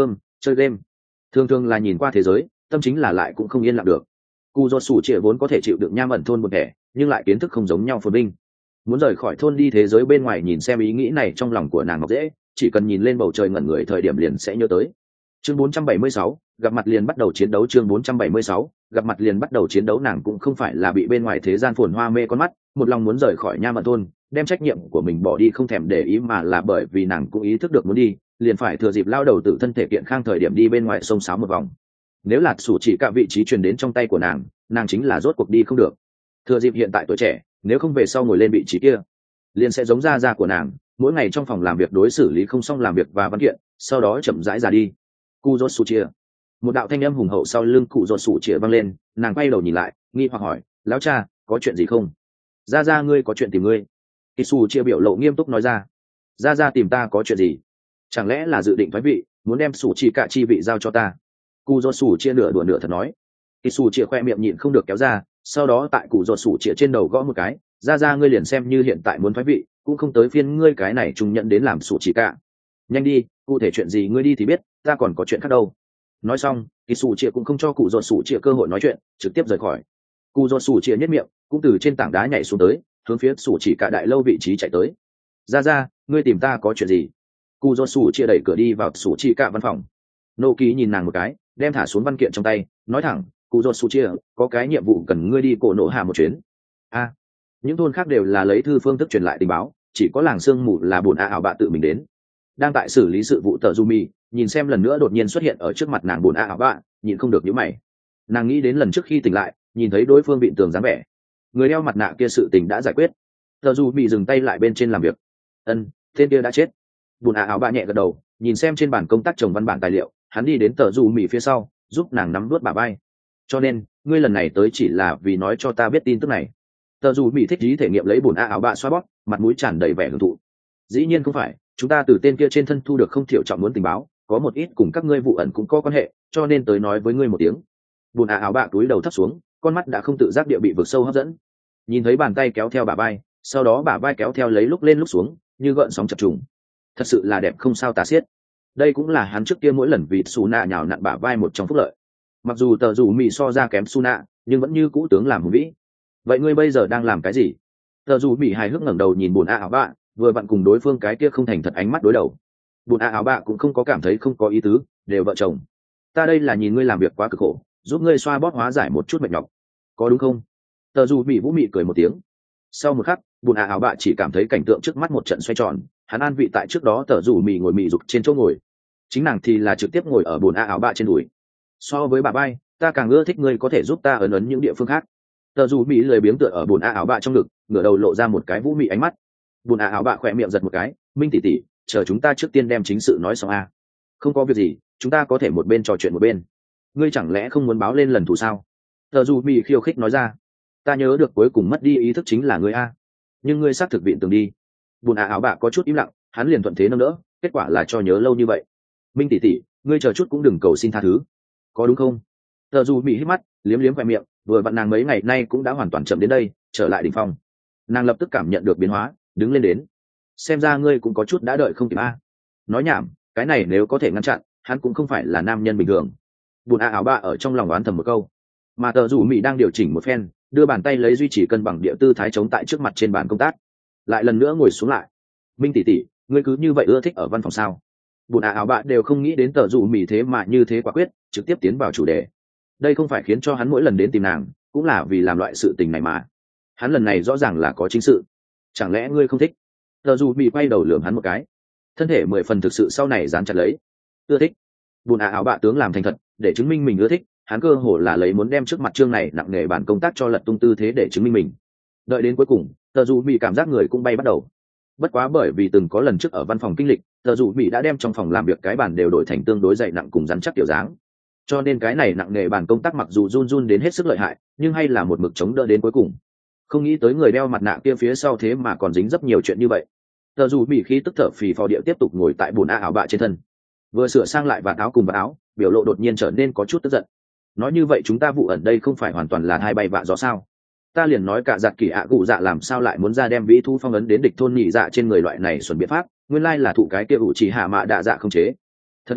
chơi game thường thường là nhìn qua thế giới, tâm chính là lại cũng không yên lặng được. Cụ do sủ trịa vốn có thể chịu đựng nham ẩn thôn một thể, nhưng lại kiến thức không giống nhau phồn vinh. Muốn rời khỏi thôn đi thế giới bên ngoài nhìn xem, ý nghĩ này trong lòng của nàng ngọc dễ, chỉ cần nhìn lên bầu trời ngẩn người thời điểm liền sẽ nhớ tới. Chương bốn trăm bảy mươi sáu, gặp mặt liền bắt đầu chiến đấu. Chương bốn trăm bảy mươi sáu, gặp mặt liền bắt đầu chiến đấu. Nàng cũng không phải là bị bên ngoài thế gian phồn hoa mê con mắt, một lòng muốn rời khỏi nham ẩn thôn, đem trách nhiệm của mình bỏ đi không thèm để ý, mà là bởi vì nàng cũng ý thức được muốn đi, liền phải thừa dịp lao đầu tự thân thể kiện khang thời điểm đi bên ngoài sông sáo một vòng. Nếu là sủ chỉ cả vị trí truyền đến trong tay của nàng, nàng chính là rốt cuộc đi không được. Thừa dịp hiện tại tuổi trẻ, nếu không về sau ngồi lên vị trí kia, liền sẽ giống ra ra của nàng, mỗi ngày trong phòng làm việc đối xử lý không xong làm việc và văn kiện, sau đó chậm rãi ra đi. Cụ rốt sủ chia, một đạo thanh âm hùng hậu sau lưng cụ rốt sủ chia vang lên, nàng quay đầu nhìn lại, nghi hoặc hỏi, lão cha, có chuyện gì không? Ra ra ngươi có chuyện tìm ngươi. Kisu chia biểu lộ nghiêm túc nói ra. Ra ra tìm ta có chuyện gì? Chẳng lẽ là dự định thoái vị, muốn đem sủ chỉ cả chi vị giao cho ta? Cụ rốt sủ chia nửa đùa nửa thật nói. Kisu chia khoe miệng nhịn không được kéo ra, sau đó tại cụ rốt sủ chia trên đầu gõ một cái, ra ra ngươi liền xem như hiện tại muốn thoái vị, cũng không tới phiên ngươi cái này trùng nhận đến làm sủ chỉ cả. Nhanh đi, cụ thể chuyện gì ngươi đi thì biết, ta còn có chuyện khác đâu. Nói xong, Kisu chia cũng không cho cụ rốt sủ chia cơ hội nói chuyện, trực tiếp rời khỏi. Cụ rốt sủ chia nhất miệng, cũng từ trên tảng đá nhảy xuống tới, hướng phía sủ chỉ cả đại lâu vị trí chạy tới. Ra ra, ngươi tìm ta có chuyện gì? Cụ rốt sủ chia đẩy cửa đi vào sủ chỉ cả văn phòng. Nô ký nhìn nàng một cái, đem thả xuống văn kiện trong tay, nói thẳng, cụ rốt sủ chia, có cái nhiệm vụ cần ngươi đi cổ nổ hạ một chuyến. A, những thôn khác đều là lấy thư phương thức truyền lại tình báo, chỉ có làng sương mù là bổn a ảo bạ tự mình đến. Đang tại xử lý sự vụ tờ Jumi, nhìn xem lần nữa đột nhiên xuất hiện ở trước mặt nàng bổn a ảo bạ, nhìn không được nhíu mày. Nàng nghĩ đến lần trước khi tỉnh lại, nhìn thấy đối phương bị tường dáng vẻ, người đeo mặt nạ kia sự tình đã giải quyết. Tờ Jumi dừng tay lại bên trên làm việc. Ân, tên kia đã chết. Bổn a ảo bạ nhẹ gật đầu, nhìn xem trên bàn công tác chồng văn bản tài liệu, hắn đi đến tờ Jumi phía sau, giúp nàng nắm đuốt bả vai. Cho nên, ngươi lần này tới chỉ là vì nói cho ta biết tin tức này. Tờ dù bị thích ý thể nghiệm lấy bổn a áo bạ xoa bóp, mặt mũi tràn đầy vẻ hưởng thụ. Dĩ nhiên không phải, chúng ta từ tên kia trên thân thu được không thiểu trọng muốn tình báo, có một ít cùng các ngươi vụ ẩn cũng có quan hệ, cho nên tới nói với ngươi một tiếng. Bổn a áo bạ túi đầu thấp xuống, con mắt đã không tự giác địa bị vực sâu hấp dẫn. Nhìn thấy bàn tay kéo theo bả vai, sau đó bả vai kéo theo lấy lúc lên lúc xuống, như gợn sóng chập trùng. Thật sự là đẹp không sao tả xiết. Đây cũng là hắn trước kia mỗi lần vì Suna nhào nặn bả vai một trong phúc lợi. Mặc dù tờ dù mì so ra kém Suna, nhưng vẫn như cũ tướng làm hùng vĩ. Vậy ngươi bây giờ đang làm cái gì? Tờ dù bị hài hước ngẩng đầu nhìn bùn a áo bạ, vừa vặn cùng đối phương cái kia không thành thật ánh mắt đối đầu. Bùn a áo bạ cũng không có cảm thấy không có ý tứ, đều vợ chồng. Ta đây là nhìn ngươi làm việc quá cực khổ, giúp ngươi xoa bóp hóa giải một chút mệt nhọc, có đúng không? Tờ dù bị vũ mị cười một tiếng. Sau một khắc, bùn a áo bạ chỉ cảm thấy cảnh tượng trước mắt một trận xoay tròn, hắn an vị tại trước đó tờ dù mì ngồi mì rục trên chỗ ngồi, chính nàng thì là trực tiếp ngồi ở bùn a áo bạ trên đùi. So với bà bay, ta càng ưa thích ngươi có thể giúp ta ấn ấn những địa phương khác. Tờ dù mỹ lười biếng tựa ở bùn a áo bạ trong ngực, ngửa đầu lộ ra một cái vũ mị ánh mắt. Bùn a áo bạ khỏe miệng giật một cái, minh tỷ tỷ, chờ chúng ta trước tiên đem chính sự nói xong a. Không có việc gì, chúng ta có thể một bên trò chuyện một bên. Ngươi chẳng lẽ không muốn báo lên lần thù sao? Tờ dù mỹ khiêu khích nói ra. Ta nhớ được cuối cùng mất đi ý thức chính là ngươi a, nhưng ngươi xác thực viện tường đi. Bùn a áo bạ có chút im lặng, hắn liền thuận thế nâng đỡ, kết quả là cho nhớ lâu như vậy. Minh tỷ tỷ, ngươi chờ chút cũng đừng cầu xin tha thứ, có đúng không? Tờ dù mỹ hít mắt, liếm liếm khoe miệng, vừa vặn nàng mấy ngày nay cũng đã hoàn toàn chậm đến đây, trở lại đỉnh phong. Nàng lập tức cảm nhận được biến hóa, đứng lên đến. Xem ra ngươi cũng có chút đã đợi không kịp a. Nói nhảm, cái này nếu có thể ngăn chặn, hắn cũng không phải là nam nhân bình thường. Bùn a áo bạ ở trong lòng oán thầm một câu. Mà tờ dù mỹ đang điều chỉnh một phen, đưa bàn tay lấy duy trì cân bằng địa tư thái chống tại trước mặt trên bàn công tác. Lại lần nữa ngồi xuống lại. Minh tỷ tỷ, ngươi cứ như vậy ưa thích ở văn phòng sao? Bùn a áo bạ đều không nghĩ đến tờ dù mỹ thế mà như thế quả quyết, trực tiếp tiến vào chủ đề. Đây không phải khiến cho hắn mỗi lần đến tìm nàng, cũng là vì làm loại sự tình này mà. Hắn lần này rõ ràng là có chính sự. Chẳng lẽ ngươi không thích? Tờ dù bị quay đầu lườm hắn một cái, thân thể mười phần thực sự sau này dán chặt lấy. Ưa thích? Bùn a áo bạ tướng làm thành thật, để chứng minh mình ưa thích. Hắn cơ hồ là lấy muốn đem trước mặt chương này nặng nề bản công tác cho lật tung tư thế để chứng minh mình. Đợi đến cuối cùng, tờ dù bị cảm giác người cũng bay bắt đầu. Bất quá bởi vì từng có lần trước ở văn phòng kinh lịch, tờ dù bị đã đem trong phòng làm việc cái bàn đều đổi thành tương đối dày nặng cùng rắn chắc kiểu dáng, cho nên cái này nặng nề bàn công tác mặc dù run run đến hết sức lợi hại, nhưng hay là một mực chống đỡ đến cuối cùng. Không nghĩ tới người đeo mặt nạ kia phía sau thế mà còn dính rất nhiều chuyện như vậy. Tờ dù bị khí tức thở phì phò địa tiếp tục ngồi tại bồn a áo bạ trên thân, vừa sửa sang lại vạt áo cùng vạt áo, biểu lộ đột nhiên trở nên có chút tức giận. Nói như vậy chúng ta vụ ẩn đây không phải hoàn toàn là hai bay vạ gió sao? Ta liền nói cả giặt kỳ ạ cụ dạ làm sao lại muốn ra đem vĩ thu phong ấn đến địch thôn nhị dạ trên người loại này xuẩn biện pháp, nguyên lai là thụ cái kia ủ chỉ hạ mạ đạ dạ không chế. Thật là,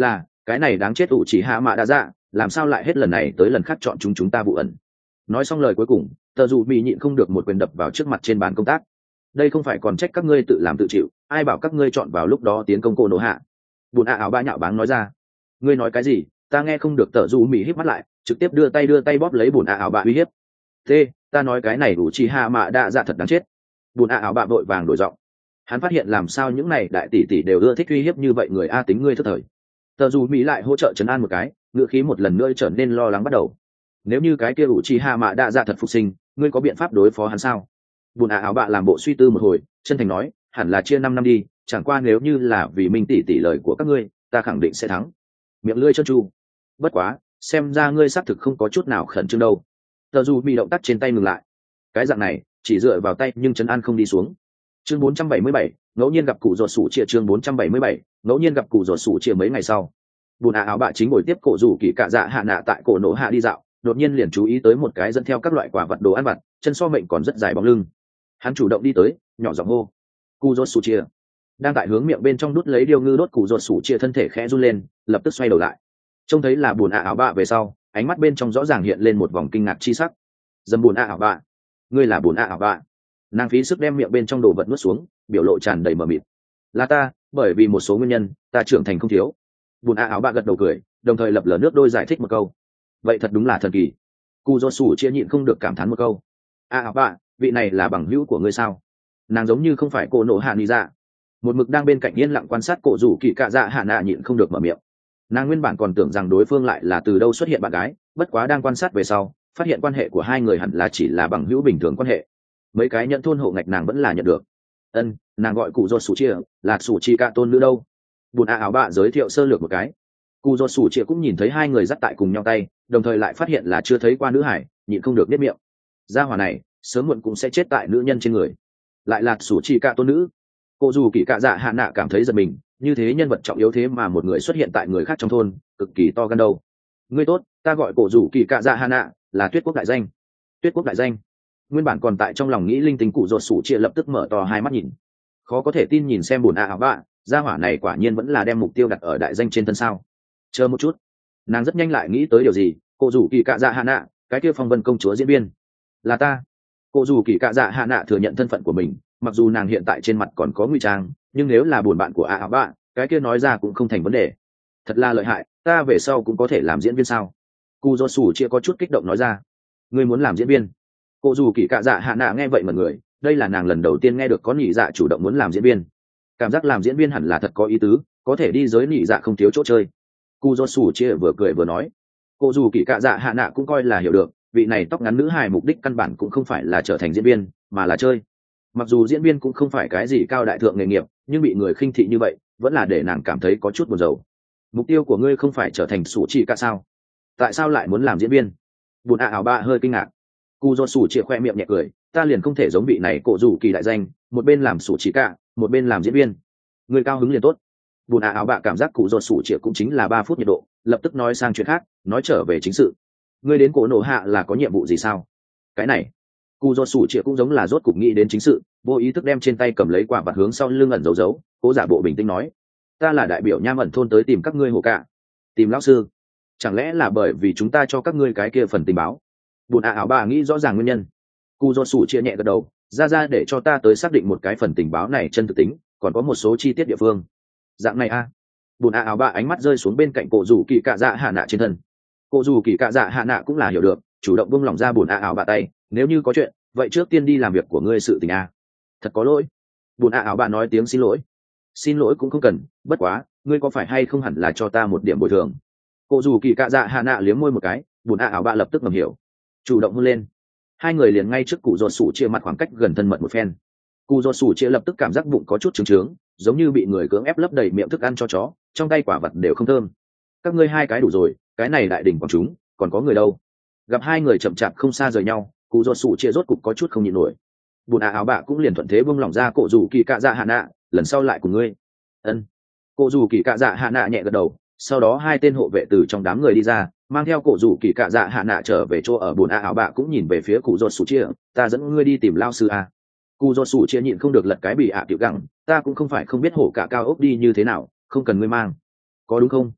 cái này đáng chết ủ chỉ hạ mạ đã dạ làm sao lại hết lần này tới lần khác chọn chúng chúng ta vụ ẩn. Nói xong lời cuối cùng, tờ dù bị nhịn không được một quyền đập vào trước mặt trên bàn công tác. Đây không phải còn trách các ngươi tự làm tự chịu, ai bảo các ngươi chọn vào lúc đó tiến công cô nổ hạ. Bùn ạ áo ba nhạo báng nói ra. Ngươi nói cái gì? Ta nghe không được. Tờ dù mỹ híp mắt lại, trực tiếp đưa tay đưa tay bóp lấy bùn ạ áo ba uy hiếp. Thế, ta nói cái này đủ chi hạ mạ đa dạ thật đáng chết. Bùn ạ áo ba vội vàng đổi giọng. Hắn phát hiện làm sao những này đại tỷ tỷ đều ưa thích uy hiếp như vậy người a tính ngươi thất thời. Tờ dù mỹ lại hỗ trợ trấn an một cái, ngữ khí một lần nữa trở nên lo lắng bắt đầu. Nếu như cái kia ủ chi hạ mạ đa dạ thật phục sinh, ngươi có biện pháp đối phó hắn sao? Bùn ạ áo bạ làm bộ suy tư một hồi, chân thành nói, hẳn là chia năm năm đi, chẳng qua nếu như là vì minh tỷ tỷ lời của các ngươi, ta khẳng định sẽ thắng. Miệng lưỡi trơn tru. Bất quá, xem ra ngươi xác thực không có chút nào khẩn trương đâu. Tờ dù bị động tác trên tay ngừng lại. Cái dạng này, chỉ dựa vào tay nhưng chân ăn không đi xuống. Chương bốn trăm bảy mươi bảy, ngẫu nhiên gặp cụ ruột sủ chia. Chương bốn trăm bảy mươi bảy, ngẫu nhiên gặp cụ ruột sủ chia. Mấy ngày sau, bùn ạ áo bạ chính ngồi tiếp cổ rủ kỳ cạ dạ hạ nạ tại cổ nổ hạ đi dạo, đột nhiên liền chú ý tới một cái dẫn theo các loại quả vật đồ ăn vặt, chân so mệnh còn rất dài bóng lưng. Hắn chủ động đi tới, nhỏ giọng hô, cụ ruột sủ chia. Đang tại hướng miệng bên trong đút lấy điêu ngư đốt cụ ruột sủ chia thân thể khẽ run lên, lập tức xoay đầu lại, trông thấy là bùn ạ áo bạ về sau, ánh mắt bên trong rõ ràng hiện lên một vòng kinh ngạc chi sắc. Dầm bùn ạ áo bạ, ngươi là bùn ạ áo bạ? Nàng phí sức đem miệng bên trong đồ vật nuốt xuống, biểu lộ tràn đầy mờ mịt. Là ta, bởi vì một số nguyên nhân, ta trưởng thành không thiếu. Bùn ạ áo bạ gật đầu cười, đồng thời lập lờ nước đôi giải thích một câu. Vậy thật đúng là thần kỳ. Cụ ruột sủ chia nhịn không được cảm thán một câu. A áo bạ, vị này là bằng hữu của ngươi sao? Nàng giống như không phải cô nổ hạ ni dạ. Một mực đang bên cạnh yên lặng quan sát cổ rủ kỳ cạ dạ hạ nạ nhịn không được mở miệng. Nàng nguyên bản còn tưởng rằng đối phương lại là từ đâu xuất hiện bạn gái, bất quá đang quan sát về sau, phát hiện quan hệ của hai người hẳn là chỉ là bằng hữu bình thường quan hệ. Mấy cái nhận thôn hộ ngạch nàng vẫn là nhận được. Ân, nàng gọi cụ ruột sủ chia là sủ chi cạ tôn nữ đâu. Bùn a áo bạ giới thiệu sơ lược một cái. Cụ ruột sủ chia cũng nhìn thấy hai người dắt tại cùng nhau tay, đồng thời lại phát hiện là chưa thấy qua nữ hải, nhịn không được biết miệng. Gia hỏa này sớm muộn cũng sẽ chết tại nữ nhân trên người. Lại là sủ chi cạ tôn nữ. Cô dù kỳ cạ dạ hạ nạ cảm thấy giật mình, như thế nhân vật trọng yếu thế mà một người xuất hiện tại người khác trong thôn, cực kỳ to gan đâu. Ngươi tốt, ta gọi cổ rủ kỳ cạ dạ hạ nạ, là Tuyết Quốc đại danh. Tuyết Quốc đại danh. Nguyên bản còn tại trong lòng nghĩ linh tính cụ ruột sủ chia lập tức mở to hai mắt nhìn, khó có thể tin nhìn xem bùn a áo bạ, gia hỏa này quả nhiên vẫn là đem mục tiêu đặt ở đại danh trên thân sao. Chờ một chút, nàng rất nhanh lại nghĩ tới điều gì. Cổ rủ kỳ cạ dạ hạ nạ, cái kia phong vân công chúa diễn viên, là ta. Cổ rủ kỳ cạ dạ hạ nạ thừa nhận thân phận của mình, mặc dù nàng hiện tại trên mặt còn có ngụy trang, nhưng nếu là buồn bạn của a áo bạ, cái kia nói ra cũng không thành vấn đề. Thật là lợi hại, ta về sau cũng có thể làm diễn viên sao? Cụ ruột sủ chia có chút kích động nói ra. Ngươi muốn làm diễn viên? Cô dù kỳ cạ dạ hạ nạ nghe vậy mà người, đây là nàng lần đầu tiên nghe được có nhị dạ chủ động muốn làm diễn viên. Cảm giác làm diễn viên hẳn là thật có ý tứ, có thể đi giới nhị dạ không thiếu chỗ chơi. Cụ ruột sủ chia vừa cười vừa nói. Cô dù kỳ cạ dạ hạ nạ cũng coi là hiểu được, vị này tóc ngắn nữ hài mục đích căn bản cũng không phải là trở thành diễn viên, mà là chơi. Mặc dù diễn viên cũng không phải cái gì cao đại thượng nghề nghiệp, nhưng bị người khinh thị như vậy vẫn là để nàng cảm thấy có chút buồn rầu. Mục tiêu của ngươi không phải trở thành sủ chỉ cả sao? Tại sao lại muốn làm diễn viên? Bùn a áo ba hơi kinh ngạc. Cụ do sủ chỉ khoe miệng nhẹ cười, ta liền không thể giống vị này cổ rủ kỳ đại danh, một bên làm sủ chỉ cả, một bên làm diễn viên. Người cao hứng liền tốt. Bùn a áo bạ cảm giác cụ do sủ chỉ cũng chính là ba phút nhiệt độ, lập tức nói sang chuyện khác, nói trở về chính sự. Ngươi đến cổ nổ hạ là có nhiệm vụ gì sao? Cái này, cụ do sủ chỉ cũng giống là rốt cục nghĩ đến chính sự, vô ý thức đem trên tay cầm lấy quả vặt hướng sau lưng ẩn giấu giấu, cố giả bộ bình tĩnh nói, ta là đại biểu nham ẩn thôn tới tìm các ngươi hồ cả, tìm lão sư. Chẳng lẽ là bởi vì chúng ta cho các ngươi cái kia phần tình báo? Bùn a áo bà nghĩ rõ ràng nguyên nhân. Cụ do sủ chia nhẹ gật đầu, ra ra để cho ta tới xác định một cái phần tình báo này chân thực tính, còn có một số chi tiết địa phương. Dạng này a à. Bùn a áo bà ánh mắt rơi xuống bên cạnh cổ rủ kỳ cạ dạ hạ nạ trên thân. Cổ rủ kỳ cạ dạ hạ nạ cũng là hiểu được, chủ động buông lỏng ra bùn a áo bà tay, nếu như có chuyện vậy trước tiên đi làm việc của ngươi sự tình a. Thật có lỗi. Bùn a áo bà nói tiếng xin lỗi. Xin lỗi cũng không cần, bất quá ngươi có phải hay không hẳn là cho ta một điểm bồi thường. Cổ dù kỳ cạ dạ hạ nạ liếm môi một cái, bùn a áo bà lập tức ngầm hiểu, chủ động hôn lên. Hai người liền ngay trước cụ ruột sủ chia mặt khoảng cách gần thân mật một phen. Cụ ruột sủ chia lập tức cảm giác bụng có chút trướng trướng, giống như bị người cưỡng ép lấp đầy miệng thức ăn cho chó, trong tay quả vật đều không thơm. Các ngươi hai cái đủ rồi, cái này đại đỉnh quảng chúng còn có người đâu? Gặp hai người chậm chạp không xa rời nhau, cụ ruột sủ chia rốt cục có chút không nhịn nổi. Bùn a áo bạ cũng liền thuận thế buông lỏng ra cổ dù kỳ cạ dạ hạ nạ, lần sau lại cùng ngươi. Ân. Cổ dù kỳ cạ dạ hạ nạ nhẹ gật đầu, sau đó hai tên hộ vệ từ trong đám người đi ra, mang theo cổ rủ kỳ cạ dạ hạ nạ trở về chỗ ở. Bùn a áo bạ cũng nhìn về phía cụ ruột sủ chia, ta dẫn ngươi đi tìm lao sư a. Cụ ruột sủ chia nhịn không được lật cái bị ạ tiểu gẳng, ta cũng không phải không biết hổ cả cao ốc đi như thế nào, không cần ngươi mang, có đúng không?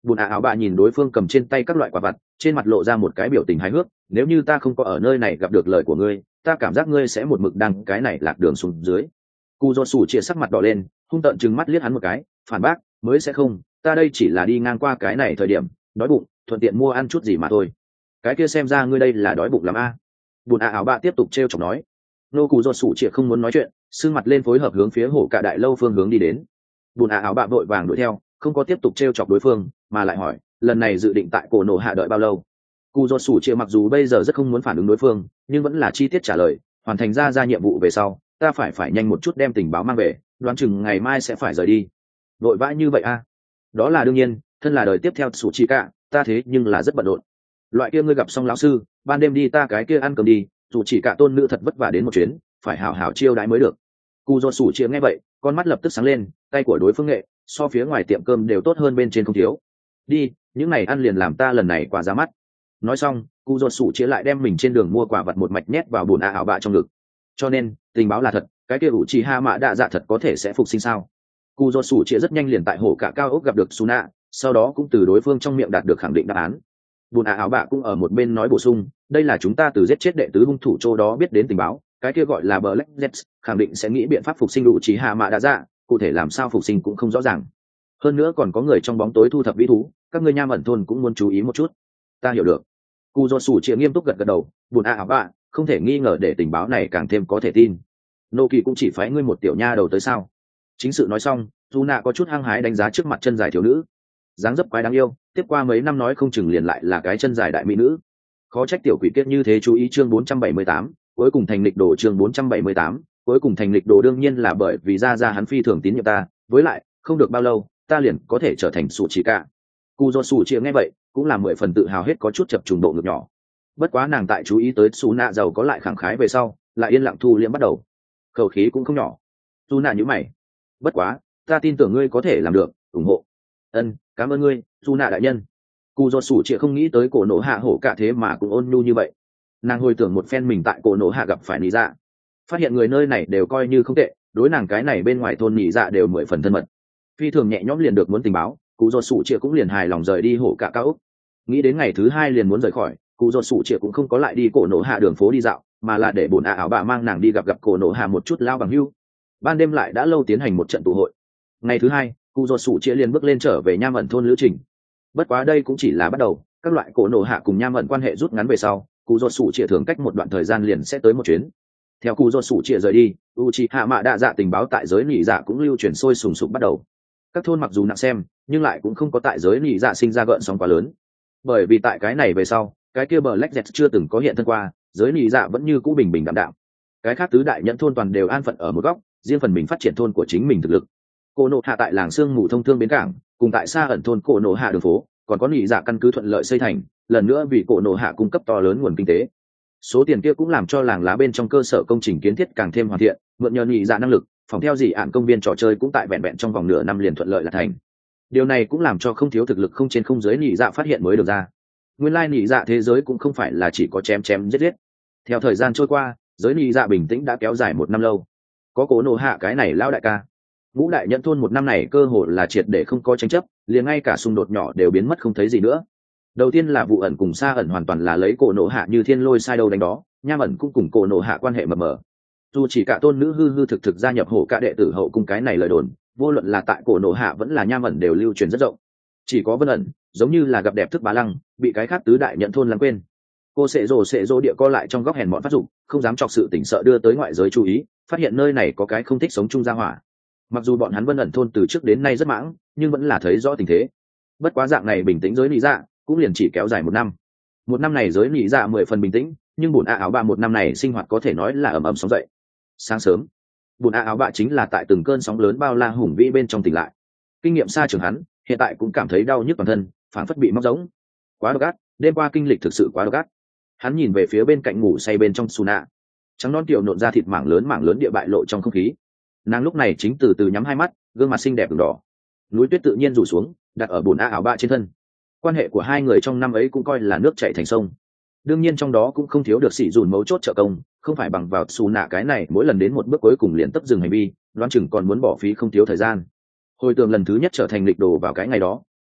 Bùn ạ áo bạ nhìn đối phương cầm trên tay các loại quả vặt, trên mặt lộ ra một cái biểu tình hài hước. Nếu như ta không có ở nơi này gặp được lời của ngươi, ta cảm giác ngươi sẽ một mực đăng cái này lạc đường xuống dưới. Cù do sủ chia sắc mặt đỏ lên, hung tợn trừng mắt liếc hắn một cái, phản bác, mới sẽ không, ta đây chỉ là đi ngang qua cái này thời điểm, đói bụng, thuận tiện mua ăn chút gì mà thôi. Cái kia xem ra ngươi đây là đói bụng lắm a. À. Bùn ạ áo bạ tiếp tục trêu chọc nói. Nô cù do sủ chia không muốn nói chuyện, sưng mặt lên phối hợp hướng phía hổ cả đại lâu phương hướng đi đến. Bùn ạ áo bạ vội vàng đuổi theo, không có tiếp tục trêu chọc đối phương, mà lại hỏi, lần này dự định tại cổ nổ hạ đợi bao lâu? Cù do sủ chia mặc dù bây giờ rất không muốn phản ứng đối phương, nhưng vẫn là chi tiết trả lời, hoàn thành ra ra nhiệm vụ về sau, ta phải phải nhanh một chút đem tình báo mang về, đoán chừng ngày mai sẽ phải rời đi. Vội vã như vậy a? À? Đó là đương nhiên, thân là đời tiếp theo sủ chi cả, ta thế nhưng là rất bận rộn. Loại kia ngươi gặp xong lão sư, ban đêm đi ta cái kia ăn cơm đi, dù chỉ cả tôn nữ thật vất vả đến một chuyến, phải hảo hảo chiêu đãi mới được. Cù do sủ chia nghe vậy, con mắt lập tức sáng lên, tay của đối phương nghệ so phía ngoài tiệm cơm đều tốt hơn bên trên không thiếu. Đi, những này ăn liền làm ta lần này quá giá mắt. Nói xong, Cù do sủ chia lại đem mình trên đường mua quả vật một mạch nhét vào bồn a ảo bạ trong ngực. Cho nên tình báo là thật, cái kia ủ trì ha mạ đạ dạ thật có thể sẽ phục sinh sao? Cù do sủ chia rất nhanh liền tại hồ cả cao ốc gặp được Suna, sau đó cũng từ đối phương trong miệng đạt được khẳng định đáp án. Bồn a ảo bạ cũng ở một bên nói bổ sung, đây là chúng ta từ giết chết đệ tứ hung thủ chỗ đó biết đến tình báo, cái kia gọi là Black Jets, khẳng định sẽ nghĩ biện pháp phục sinh ủ trì ha mạ đạ dạ, cụ thể làm sao phục sinh cũng không rõ ràng. Hơn nữa còn có người trong bóng tối thu thập vĩ thú, các ngươi nham ẩn thôn cũng muốn chú ý một chút. Ta hiểu được. Cù do sủ chia nghiêm túc gật gật đầu, buồn a ảo bạ, không thể nghi ngờ để tình báo này càng thêm có thể tin. Nô kỳ cũng chỉ phái ngươi một tiểu nha đầu tới sao? Chính sự nói xong, dù nạ có chút hăng hái đánh giá trước mặt chân dài thiếu nữ, dáng dấp quái đáng yêu, tiếp qua mấy năm nói không chừng liền lại là cái chân dài đại mỹ nữ. Khó trách tiểu quỷ kiết như thế chú ý chương bốn trăm bảy mươi tám, cuối cùng thành lịch đồ chương bốn trăm bảy mươi tám, cuối cùng thành lịch đồ đương nhiên là bởi vì ra ra hắn phi thường tín nhiệm ta, với lại không được bao lâu ta liền có thể trở thành sủ chỉ cả. Cù do sủ chia nghe vậy cũng là mười phần tự hào hết có chút chập trùng độ ngực nhỏ. Bất quá nàng tại chú ý tới Su nạ giàu có lại khẳng khái về sau, lại yên lặng thu liễm bắt đầu. Khẩu khí cũng không nhỏ. Su nạ nhíu mày. Bất quá, ta tin tưởng ngươi có thể làm được, ủng hộ. Ân, cảm ơn ngươi, Su nạ đại nhân. Cù do sủ chia không nghĩ tới cổ nổ hạ hổ cả thế mà cũng ôn nhu như vậy. Nàng hồi tưởng một phen mình tại cổ nổ hạ gặp phải nị dạ, phát hiện người nơi này đều coi như không tệ, đối nàng cái này bên ngoài thôn nị dạ đều mười phần thân mật. Phi thường nhẹ nhõm liền được muốn tình báo, cụ do sủ chia cũng liền hài lòng rời đi hổ cả cao ốc. Nghĩ đến ngày thứ hai liền muốn rời khỏi, cụ do sủ chia cũng không có lại đi cổ nổ hạ đường phố đi dạo, mà là để bổn ạ ảo bà mang nàng đi gặp gặp cổ nổ hạ một chút lao bằng hưu. Ban đêm lại đã lâu tiến hành một trận tụ hội. Ngày thứ hai, cụ do sủ chia liền bước lên trở về nham ẩn thôn lữ trình. Bất quá đây cũng chỉ là bắt đầu, các loại cổ nổ hạ cùng nham ẩn quan hệ rút ngắn về sau, cụ do sủ chia thường cách một đoạn thời gian liền sẽ tới một chuyến. Theo cụ do sủ chia rời đi, Uchiha Mạ Đạ Dạ tình báo tại giới nỉ dạ cũng lưu truyền sôi sùng sục bắt đầu. Các thôn mặc dù nặng xem, nhưng lại cũng không có tại giới nỉ dạ sinh ra gợn sóng quá lớn, bởi vì tại cái này về sau, cái kia bờ Black Jet chưa từng có hiện thân qua, giới nỉ dạ vẫn như cũ bình bình đạm đạm. Cái khác tứ đại nhẫn thôn toàn đều an phận ở một góc, riêng phần mình phát triển thôn của chính mình thực lực. Cổ nổ hạ tại làng sương mù thông thương bến cảng, cùng tại xa ẩn thôn cổ nổ hạ đường phố, còn có nỉ dạ căn cứ thuận lợi xây thành, lần nữa vì cổ nổ hạ cung cấp to lớn nguồn kinh tế. Số tiền kia cũng làm cho làng lá bên trong cơ sở công trình kiến thiết càng thêm hoàn thiện, mượn nhờ nỉ dạ năng lực, phòng theo dị ạn công viên trò chơi cũng tại vẹn vẹn trong vòng nửa năm liền thuận lợi là thành. Điều này cũng làm cho không thiếu thực lực không trên không giới nỉ dạ phát hiện mới được ra. Nguyên lai nỉ dạ thế giới cũng không phải là chỉ có chém chém giết giết. Theo thời gian trôi qua, giới nỉ dạ bình tĩnh đã kéo dài một năm lâu. Có cổ nổ hạ cái này lao đại ca, ngũ đại nhận thôn một năm này cơ hội là triệt để không có tranh chấp, liền ngay cả xung đột nhỏ đều biến mất không thấy gì nữa. Đầu tiên là vụ ẩn cùng xa ẩn hoàn toàn là lấy cổ nổ hạ như thiên lôi sai đâu đánh đó, nham ẩn cũng cùng cổ nổ hạ quan hệ mờ mờ. Dù chỉ cả tôn nữ hư hư thực thực gia nhập hổ cả đệ tử hậu cung cái này lời đồn, vô luận là tại cổ nổ hạ vẫn là nham ẩn đều lưu truyền rất rộng. Chỉ có vân ẩn, giống như là gặp đẹp thức bá lăng, bị cái khác tứ đại nhận thôn lãng quên. Cô sệ rồ sệ rồ địa co lại trong góc hèn mọn phát dụng, không dám chọc sự tỉnh sợ đưa tới ngoại giới chú ý, phát hiện nơi này có cái không thích sống chung gia hỏa. Mặc dù bọn hắn vân ẩn thôn từ trước đến nay rất mãng, nhưng vẫn là thấy rõ tình thế. Bất quá dạng này bình tĩnh giới lý dạ cũng liền chỉ kéo dài một năm. Một năm này giới lý dạ mười phần bình tĩnh, nhưng bùn a áo bạ một năm này sinh hoạt có thể nói là ầm ầm sóng dậy. Sáng sớm, bùn a áo bạ chính là tại từng cơn sóng lớn bao la hùng vĩ bên trong tỉnh lại. Kinh nghiệm xa trường hắn, hiện tại cũng cảm thấy đau nhức toàn thân, phản phất bị móc giống. Quá độc ác, đêm qua kinh lịch thực sự quá độc ác. Hắn nhìn về phía bên cạnh ngủ say bên trong Suna, trắng non tiểu nộn ra thịt mảng lớn mảng lớn địa bại lộ trong không khí. Nàng lúc này chính từ từ nhắm hai mắt, gương mặt xinh đẹp ửng đỏ. Núi tuyết tự nhiên rủ xuống, đặt ở bùn a áo bạ trên thân. Quan hệ của hai người trong năm ấy cũng coi là nước chảy thành sông. Đương nhiên trong đó cũng không thiếu được sĩ dùn mấu chốt trợ công, không phải bằng vào xù nạ cái này mỗi lần đến một bước cuối cùng liền tấp dừng hành vi, đoán chừng còn muốn bỏ phí không thiếu thời gian. Hồi tưởng lần thứ nhất trở thành lịch đồ vào cái ngày đó,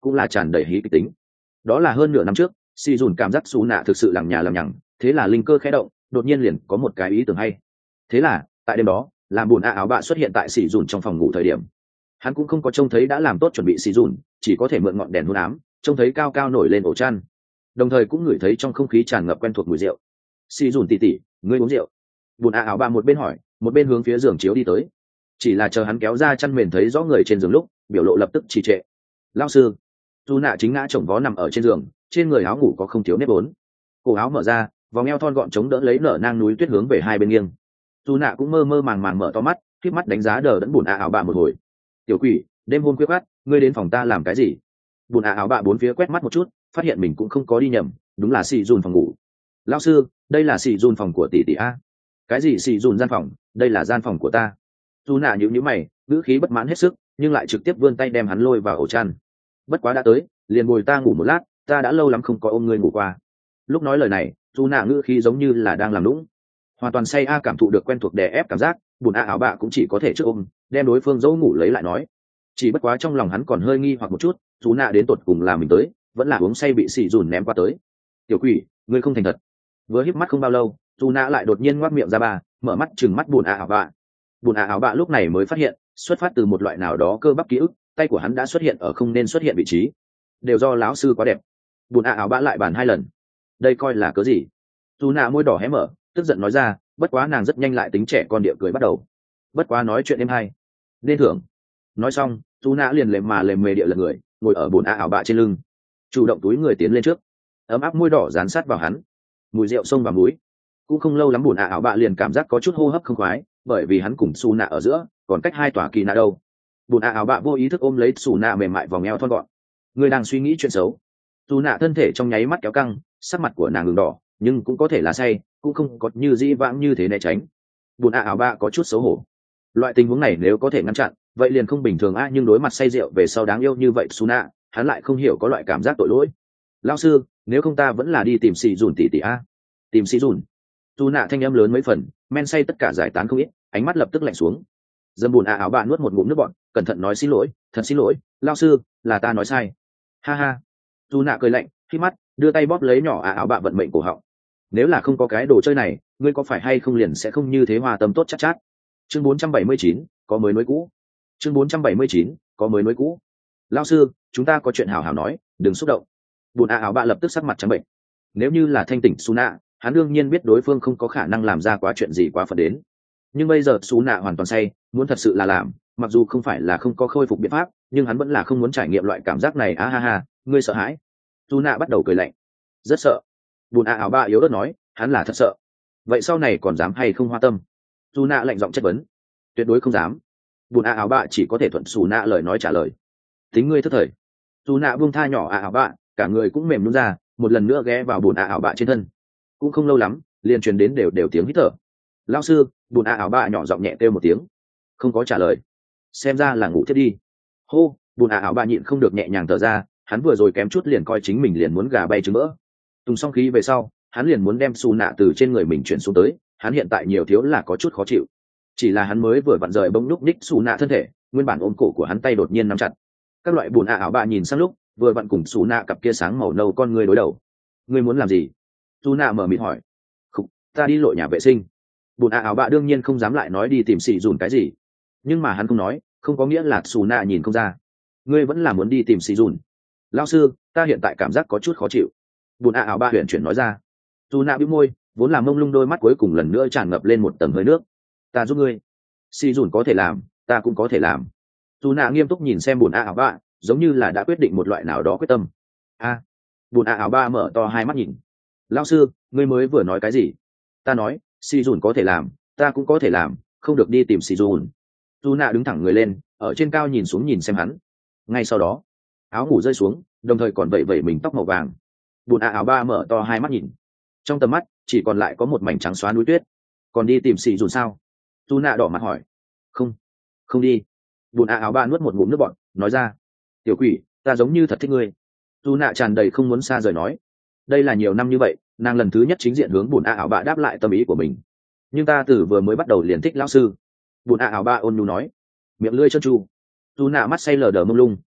cũng là tràn đầy hí kịch tính. Đó là hơn nửa năm trước, Si dùn cảm giác xù nạ thực sự lằng nhà lằng nhằng, thế là linh cơ khẽ động, đột nhiên liền có một cái ý tưởng hay. Thế là tại đêm đó, làm buồn a áo bạ xuất hiện tại Si dùn trong phòng ngủ thời điểm, hắn cũng không có trông thấy đã làm tốt chuẩn bị Si dùn, chỉ có thể mượn ngọn đèn hôn ám, trông thấy cao cao nổi lên ổ chăn, đồng thời cũng ngửi thấy trong không khí tràn ngập quen thuộc mùi rượu. Si dùn tỉ tỉ, ngươi uống rượu? Buồn a áo bạ một bên hỏi, một bên hướng phía giường chiếu đi tới. Chỉ là chờ hắn kéo ra chăn mền thấy rõ người trên giường lúc, biểu lộ lập tức trì trệ. Lão sư. Dù nạ chính ngã chồng vó nằm ở trên giường, trên người áo ngủ có không thiếu nếp vốn, cổ áo mở ra, vòng eo thon gọn chống đỡ lấy nở nang núi tuyết hướng về hai bên nghiêng. Dù nạ cũng mơ mơ màng màng mở to mắt, khép mắt đánh giá đờ đẫn bùn a áo bạ một hồi. Tiểu quỷ, đêm hôm khuya khoắt, ngươi đến phòng ta làm cái gì? Bùn a áo bạ bốn phía quét mắt một chút, phát hiện mình cũng không có đi nhầm, đúng là xì dùn phòng ngủ. Lão sư, đây là xì dùn phòng của tỷ tỷ a. Cái gì xì dùn gian phòng? Đây là gian phòng của ta. Dù nạ nhíu nhíu mày, ngữ khí bất mãn hết sức, nhưng lại trực tiếp vươn tay đem hắn lôi vào ổ chăn. Bất quá đã tới, liền bồi ta ngủ một lát, ta đã lâu lắm không có ôm ngươi ngủ qua. Lúc nói lời này, dù nạ ngữ khí giống như là đang làm lũng, hoàn toàn say a cảm thụ được quen thuộc đè ép cảm giác, bùn a áo bạ cũng chỉ có thể trước ôm, đem đối phương dỗ ngủ lấy lại nói. Chỉ bất quá trong lòng hắn còn hơi nghi hoặc một chút, dù nạ đến tột cùng là mình tới, vẫn là uống say bị xì dùn ném qua tới. Tiểu quỷ, ngươi không thành thật. Vừa híp mắt không bao lâu, dù nạ lại đột nhiên ngoác miệng ra ba, mở mắt chừng mắt bùn a áo bạ. Bùn a áo bạ lúc này mới phát hiện, xuất phát từ một loại nào đó cơ bắp ký ức, tay của hắn đã xuất hiện ở không nên xuất hiện vị trí, đều do lão sư quá đẹp. Bùn a áo bạ lại bàn hai lần, đây coi là cớ gì? Dù nạ môi đỏ hé mở, tức giận nói ra, bất quá nàng rất nhanh lại tính trẻ con địa cười bắt đầu. Bất quá nói chuyện êm hay, nên thưởng. Nói xong, dù nạ liền lềm mà lềm mề địa lật người, ngồi ở bùn a áo bạ trên lưng, chủ động túi người tiến lên trước, ấm áp môi đỏ dán sát vào hắn, mùi rượu xông vào mũi. Cũng không lâu lắm bùn a áo bạ liền cảm giác có chút hô hấp không khoái, bởi vì hắn cùng su nạ ở giữa còn cách hai tòa kỳ nạ đâu. Bùn a áo bạ vô ý thức ôm lấy su nạ mềm mại vòng eo thon gọn. Người đang suy nghĩ chuyện xấu. Su nạ thân thể trong nháy mắt kéo căng, sắc mặt của nàng ngừng đỏ, nhưng cũng có thể là say, cũng không có như dĩ vãng như thế né tránh. Bùn a áo bạ có chút xấu hổ. Loại tình huống này nếu có thể ngăn chặn, vậy liền không bình thường a, nhưng đối mặt say rượu về sau đáng yêu như vậy su nạ, hắn lại không hiểu có loại cảm giác tội lỗi. Lão sư, nếu không ta vẫn là đi tìm xì dùn tỷ tỷ a. Tìm xì dùn. Su nạ thanh âm lớn mấy phần, men say tất cả giải tán không ít, ánh mắt lập tức lạnh xuống. Dâm bùn a áo bạ nuốt một ngụm nước bọt, cẩn thận nói xin lỗi, thật xin lỗi, lão sư, là ta nói sai. Ha ha. Su nạ cười lạnh, khi mắt đưa tay bóp lấy nhỏ a áo bạ vận mệnh cổ họng. Nếu là không có cái đồ chơi này, ngươi có phải hay không liền sẽ không như thế hòa tâm tốt chắc chát. Chương bốn trăm bảy mươi chín, có mới nối cũ. Chương bốn trăm bảy mươi chín, có mới nối cũ. Lão sư, chúng ta có chuyện hảo hảo nói, đừng xúc động. Bùn a áo bạ lập tức sắc mặt trắng bệnh. Nếu như là thanh tỉnh Su nạ, hắn đương nhiên biết đối phương không có khả năng làm ra quá chuyện gì quá phật đến. Nhưng bây giờ Su nạ hoàn toàn say, muốn thật sự là làm, mặc dù không phải là không có khôi phục biện pháp, nhưng hắn vẫn là không muốn trải nghiệm loại cảm giác này. A ha ha, ngươi sợ hãi? Su nạ bắt đầu cười lạnh. Rất sợ. Bùn a áo bạ yếu ớt nói, hắn là thật sợ. Vậy sau này còn dám hay không hoa tâm? Su nạ lạnh giọng chất vấn. Tuyệt đối không dám. Bùn a áo bạ chỉ có thể thuận Su nạ lời nói trả lời. Tính ngươi thất thời. Su nạ buông tha nhỏ a áo bạ, cả người cũng mềm nhũn ra, một lần nữa ghé vào bùn a áo bạ trên thân. Cũng không lâu lắm, liền truyền đến đều đều tiếng hít thở. Lão sư, bùn a áo bạ nhỏ giọng nhẹ kêu một tiếng, không có trả lời. Xem ra là ngủ thiết đi. Hô, bùn a áo bạ nhịn không được nhẹ nhàng thở ra, hắn vừa rồi kém chút liền coi chính mình liền muốn gà bay trứng mỡ. Tùng xong khí về sau, hắn liền muốn đem Su nạ từ trên người mình chuyển xuống tới, hắn hiện tại nhiều thiếu là có chút khó chịu. Chỉ là hắn mới vừa vặn rời bông lúc ních Su nạ thân thể, nguyên bản ôm cổ của hắn tay đột nhiên nắm chặt. Các loại bùn a áo bạ nhìn sang lúc, vừa vặn cùng Su nạ cặp kia sáng màu nâu con người đối đầu. Ngươi muốn làm gì? Su nạ mở mịt hỏi. Không, ta đi lội nhà vệ sinh. Bùn a áo bạ đương nhiên không dám lại nói đi tìm xì dùn cái gì, nhưng mà hắn không nói, không có nghĩa là Su nạ nhìn không ra. Ngươi vẫn là muốn đi tìm xì dùn. Lão sư, ta hiện tại cảm giác có chút khó chịu. Bùn a áo bạ huyền chuyển nói ra. Su nạ bĩu môi, vốn là mông lung đôi mắt cuối cùng lần nữa tràn ngập lên một tầng hơi nước. Ta giúp ngươi. Xì dùn có thể làm, ta cũng có thể làm. Su nạ nghiêm túc nhìn xem bùn a áo bạ, giống như là đã quyết định một loại nào đó quyết tâm. A. Bùn a áo bạ mở to hai mắt nhìn. Lão sư, ngươi mới vừa nói cái gì? Ta nói, xì dùn có thể làm, ta cũng có thể làm, không được đi tìm xì dùn. Su nạ đứng thẳng người lên, ở trên cao nhìn xuống nhìn xem hắn. Ngay sau đó, áo ngủ rơi xuống, đồng thời còn vẩy vẩy mình tóc màu vàng. Bùn a áo ba mở to hai mắt nhìn, trong tầm mắt chỉ còn lại có một mảnh trắng xóa núi tuyết. Còn đi tìm xì dùn sao? Su nạ đỏ mặt hỏi. Không, không đi. Bùn a áo ba nuốt một ngụm nước bọt, nói ra. Tiểu quỷ, ta giống như thật thích ngươi. Su nạ tràn đầy không muốn xa rời nói. Đây là nhiều năm như vậy, nàng lần thứ nhất chính diện hướng bùn a áo bạ đáp lại tâm ý của mình. Nhưng ta từ vừa mới bắt đầu liền thích lão sư. Bùn a áo bạ ôn nhu nói, miệng lưỡi trơn tru. Su nạ mắt say lờ đờ mông lung.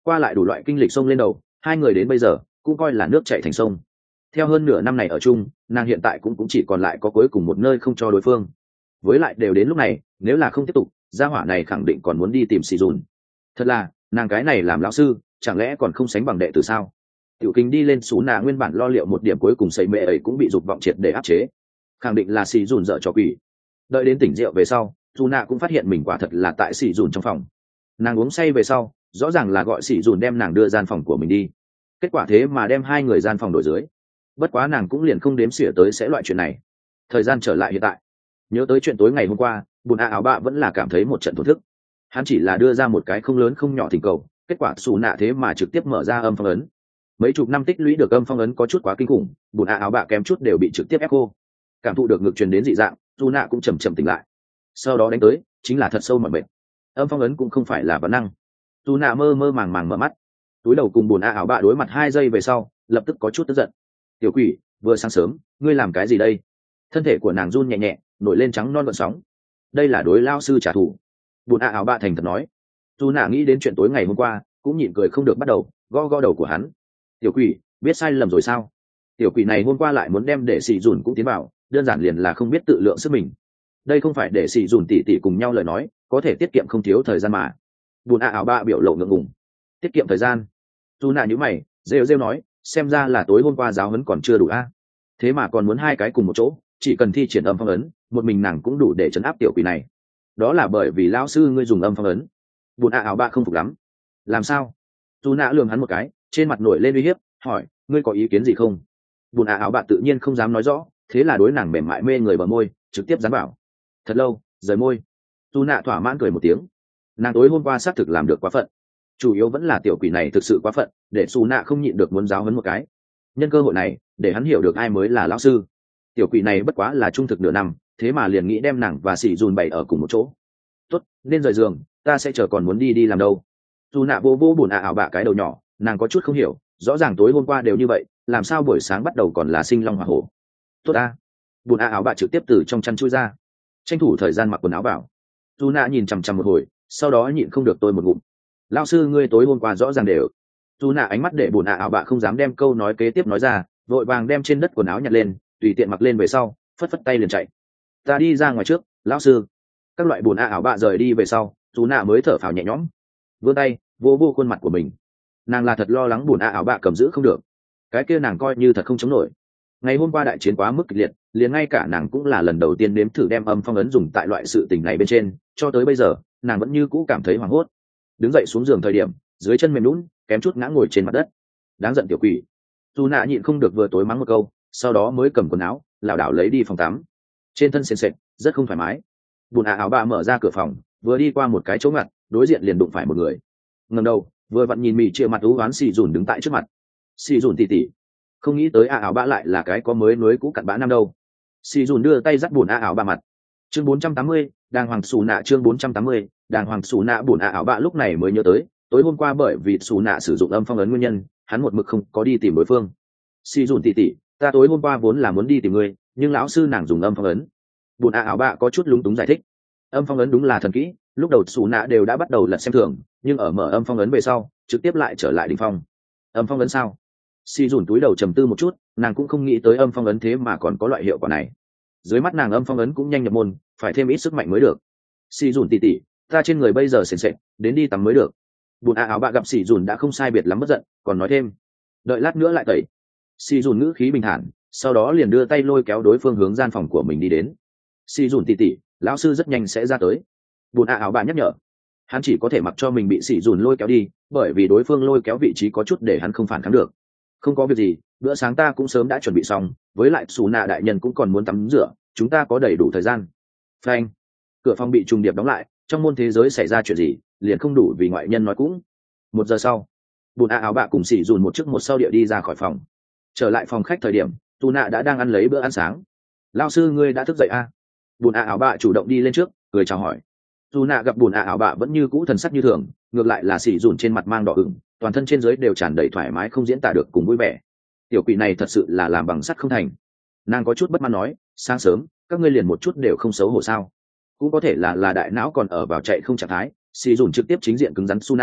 qua lại đủ loại kinh lịch sông lên đầu, hai người đến bây giờ cũng coi là nước chảy thành sông. Theo hơn nửa năm này ở chung, nàng hiện tại cũng cũng chỉ còn lại có cuối cùng một nơi không cho đối phương. Với lại đều đến lúc này, nếu là không tiếp tục, gia hỏa này khẳng định còn muốn đi tìm xì dùn. Thật là, nàng cái này làm lão sư, chẳng lẽ còn không sánh bằng đệ tử sao? Tiểu Kính đi lên xú nạ nguyên bản lo liệu một điểm cuối cùng xây mẹ ấy cũng bị dục vọng triệt để áp chế, khẳng định là xì dùn dở cho quỷ. Đợi đến tỉnh rượu về sau, dù nạ cũng phát hiện mình quả thật là tại xì dùn trong phòng. Nàng uống say về sau, rõ ràng là gọi xì dùn đem nàng đưa gian phòng của mình đi, kết quả thế mà đem hai người gian phòng đổi dưới. Bất quá nàng cũng liền không đếm xỉa tới sẽ loại chuyện này. Thời gian trở lại hiện tại, nhớ tới chuyện tối ngày hôm qua, bùn a áo bạ vẫn là cảm thấy một trận thổn thức. Hắn chỉ là đưa ra một cái không lớn không nhỏ thỉnh cầu, kết quả xù nạ thế mà trực tiếp mở ra âm phong ấn. Mấy chục năm tích lũy được âm phong ấn có chút quá kinh khủng, bùn a áo bạ kém chút đều bị trực tiếp ép cô. Cảm thụ được ngực truyền đến dị dạng, dù nạ cũng chầm chậm tỉnh lại. Sau đó đánh tới chính là thật sâu mọi bệnh. Âm phong ấn cũng không phải là bản năng. Dù nạ mơ mơ màng màng mở mắt, túi đầu cùng bùn a áo bạ đối mặt hai giây về sau, lập tức có chút tức giận. Tiểu quỷ, vừa sáng sớm ngươi làm cái gì đây? Thân thể của nàng run nhẹ nhẹ, nổi lên trắng non gợn sóng. Đây là đối lao sư trả thù. Bùn a áo bạ thành thật nói. Dù nạ nghĩ đến chuyện tối ngày hôm qua, cũng nhịn cười không được bắt đầu gõ gõ đầu của hắn. Tiểu quỷ, biết sai lầm rồi sao? Tiểu quỷ này hôm qua lại muốn đem để xì dùn cũng tiến vào, đơn giản liền là không biết tự lượng sức mình. Đây không phải để xì dùn tỉ tỉ cùng nhau lời nói, có thể tiết kiệm không thiếu thời gian mà. Bùn a áo bạ biểu lộ ngượng ngùng. Tiết kiệm thời gian? Dù nạ nhíu mày, rêu rêu nói, xem ra là tối hôm qua giáo huấn còn chưa đủ a. Thế mà còn muốn hai cái cùng một chỗ, chỉ cần thi triển âm phong ấn, một mình nàng cũng đủ để trấn áp tiểu quỷ này. Đó là bởi vì lão sư ngươi dùng âm phong ấn. Bùn a áo bạ không phục lắm. Làm sao? Dù nạ lườm hắn một cái, trên mặt nổi lên uy hiếp, hỏi, ngươi có ý kiến gì không? Bùn a áo bạ tự nhiên không dám nói rõ, thế là đối nàng mềm mại mê người bờ môi, trực tiếp dán bảo. Thật lâu, rời môi. Dù nạ thỏa mãn cười một tiếng. Nàng tối hôm qua xác thực làm được quá phận, chủ yếu vẫn là tiểu quỷ này thực sự quá phận, để xù nạ không nhịn được muốn giáo huấn một cái. Nhân cơ hội này, để hắn hiểu được ai mới là lão sư. Tiểu quỷ này bất quá là trung thực nửa năm, thế mà liền nghĩ đem nàng và xì dùn bày ở cùng một chỗ. Tốt, nên rời giường, ta sẽ chờ còn muốn đi đi làm đâu. Dù nạ vô vô bùn a ảo bạ cái đầu nhỏ, nàng có chút không hiểu, rõ ràng tối hôm qua đều như vậy, làm sao buổi sáng bắt đầu còn là sinh long hỏa hổ. Tốt a. Bùn a ảo bạ trực tiếp từ trong chăn chui ra, tranh thủ thời gian mặc quần áo vào. Dù nạ nhìn chằm chằm một hồi, sau đó nhịn không được tôi một ngụm. Lão sư ngươi tối hôm qua rõ ràng đều. Dù nạ ánh mắt để bùn a ảo bạ không dám đem câu nói kế tiếp nói ra, vội vàng đem trên đất quần áo nhặt lên, tùy tiện mặc lên về sau, phất phất tay liền chạy. Ta đi ra ngoài trước, lão sư. Các loại bùn a ảo bạ rời đi về sau, dù nạ mới thở phào nhẹ nhõm, vươn tay vô vô khuôn mặt của mình. Nàng là thật lo lắng bùn a ảo bạ cầm giữ không được, cái kia nàng coi như thật không chống nổi. Ngày hôm qua đại chiến quá mức kịch liệt, liền ngay cả nàng cũng là lần đầu tiên nếm thử đem âm phong ấn dùng tại loại sự tình này bên trên, cho tới bây giờ nàng vẫn như cũ cảm thấy hoảng hốt. Đứng dậy xuống giường thời điểm, dưới chân mềm lún, kém chút ngã ngồi trên mặt đất. Đáng giận tiểu quỷ. Dù nạ nhịn không được vừa tối mắng một câu, sau đó mới cầm quần áo lảo đảo lấy đi phòng tắm. Trên thân sền sệt, rất không thoải mái. Bùn a ảo bạ mở ra cửa phòng, vừa đi qua một cái chỗ ngặt, đối diện liền đụng phải một người. Ngẩng đầu, vừa vặn nhìn mì chia mặt ú oán xì dùn đứng tại trước mặt. Xì dùn tỉ tỉ, không nghĩ tới a ảo bạ lại là cái có mới núi cũ cặn bã năm đâu. Xì dùn đưa tay dắt bùn a ảo bạ mặt. Chương bốn trăm tám mươi, đàng hoàng xù nạ chương bốn trăm tám mươi, đàng hoàng xù nạ. Bùn a ảo bạ lúc này mới nhớ tới, tối hôm qua bởi vì xù nạ sử dụng âm phong ấn nguyên nhân, hắn một mực không có đi tìm đối phương. Xì dùn tỉ tỉ, ta tối hôm qua vốn là muốn đi tìm ngươi, nhưng lão sư nàng dùng âm phong ấn. Bùn a ảo bạ có chút lúng túng giải thích. Âm phong ấn đúng là thần kỹ, lúc đầu xù nạ đều đã bắt đầu lật xem thường, nhưng ở mở âm phong ấn về sau, trực tiếp lại trở lại đỉnh phong. Âm phong ấn sao? Xì dùn túi đầu trầm tư một chút, nàng cũng không nghĩ tới âm phong ấn thế mà còn có loại hiệu quả này. Dưới mắt nàng âm phong ấn cũng nhanh nhập môn, phải thêm ít sức mạnh mới được. Xì dùn tỉ tỉ, ta trên người bây giờ sền sệt, đến đi tắm mới được. Bùn a áo bạ gặp xì dùn đã không sai biệt lắm bất giận, còn nói thêm, đợi lát nữa lại tẩy. Xì dùn ngữ khí bình thản, sau đó liền đưa tay lôi kéo đối phương hướng gian phòng của mình đi đến. Xì dùn tỉ tỉ, lão sư rất nhanh sẽ ra tới. Bùn a áo bạ nhắc nhở. Hắn chỉ có thể mặc cho mình bị xì dùn lôi kéo đi, bởi vì đối phương lôi kéo vị trí có chút để hắn không phản kháng được. Không có việc gì, bữa sáng ta cũng sớm đã chuẩn bị xong, với lại xù nạ đại nhân cũng còn muốn tắm rửa, chúng ta có đầy đủ thời gian. Phanh. Cửa phòng bị trùng điệp đóng lại, trong môn thế giới xảy ra chuyện gì liền không đủ vì ngoại nhân nói cũng. Một giờ sau, bùn a áo bạ cùng xì dùn một trước một sau địa đi ra khỏi phòng. Trở lại phòng khách thời điểm, tu nạ đã đang ăn lấy bữa ăn sáng. Lao sư ngươi đã thức dậy a? À? Bùn a áo bạ chủ động đi lên trước, cười chào hỏi. Tu nạ gặp bùn a áo bạ vẫn như cũ thần sắc như thường, ngược lại là xì dùn trên mặt mang đỏ ửng, toàn thân trên dưới đều tràn đầy thoải mái không diễn tả được cùng vui vẻ. Tiểu quỷ này thật sự là làm bằng sắt không thành. Nàng có chút bất mãn nói, sáng sớm các ngươi liền một chút đều không xấu hổ sao? Cũng có thể là là đại não còn ở vào chạy không trạng thái. Xì dùn trực tiếp chính diện cứng rắn Suna,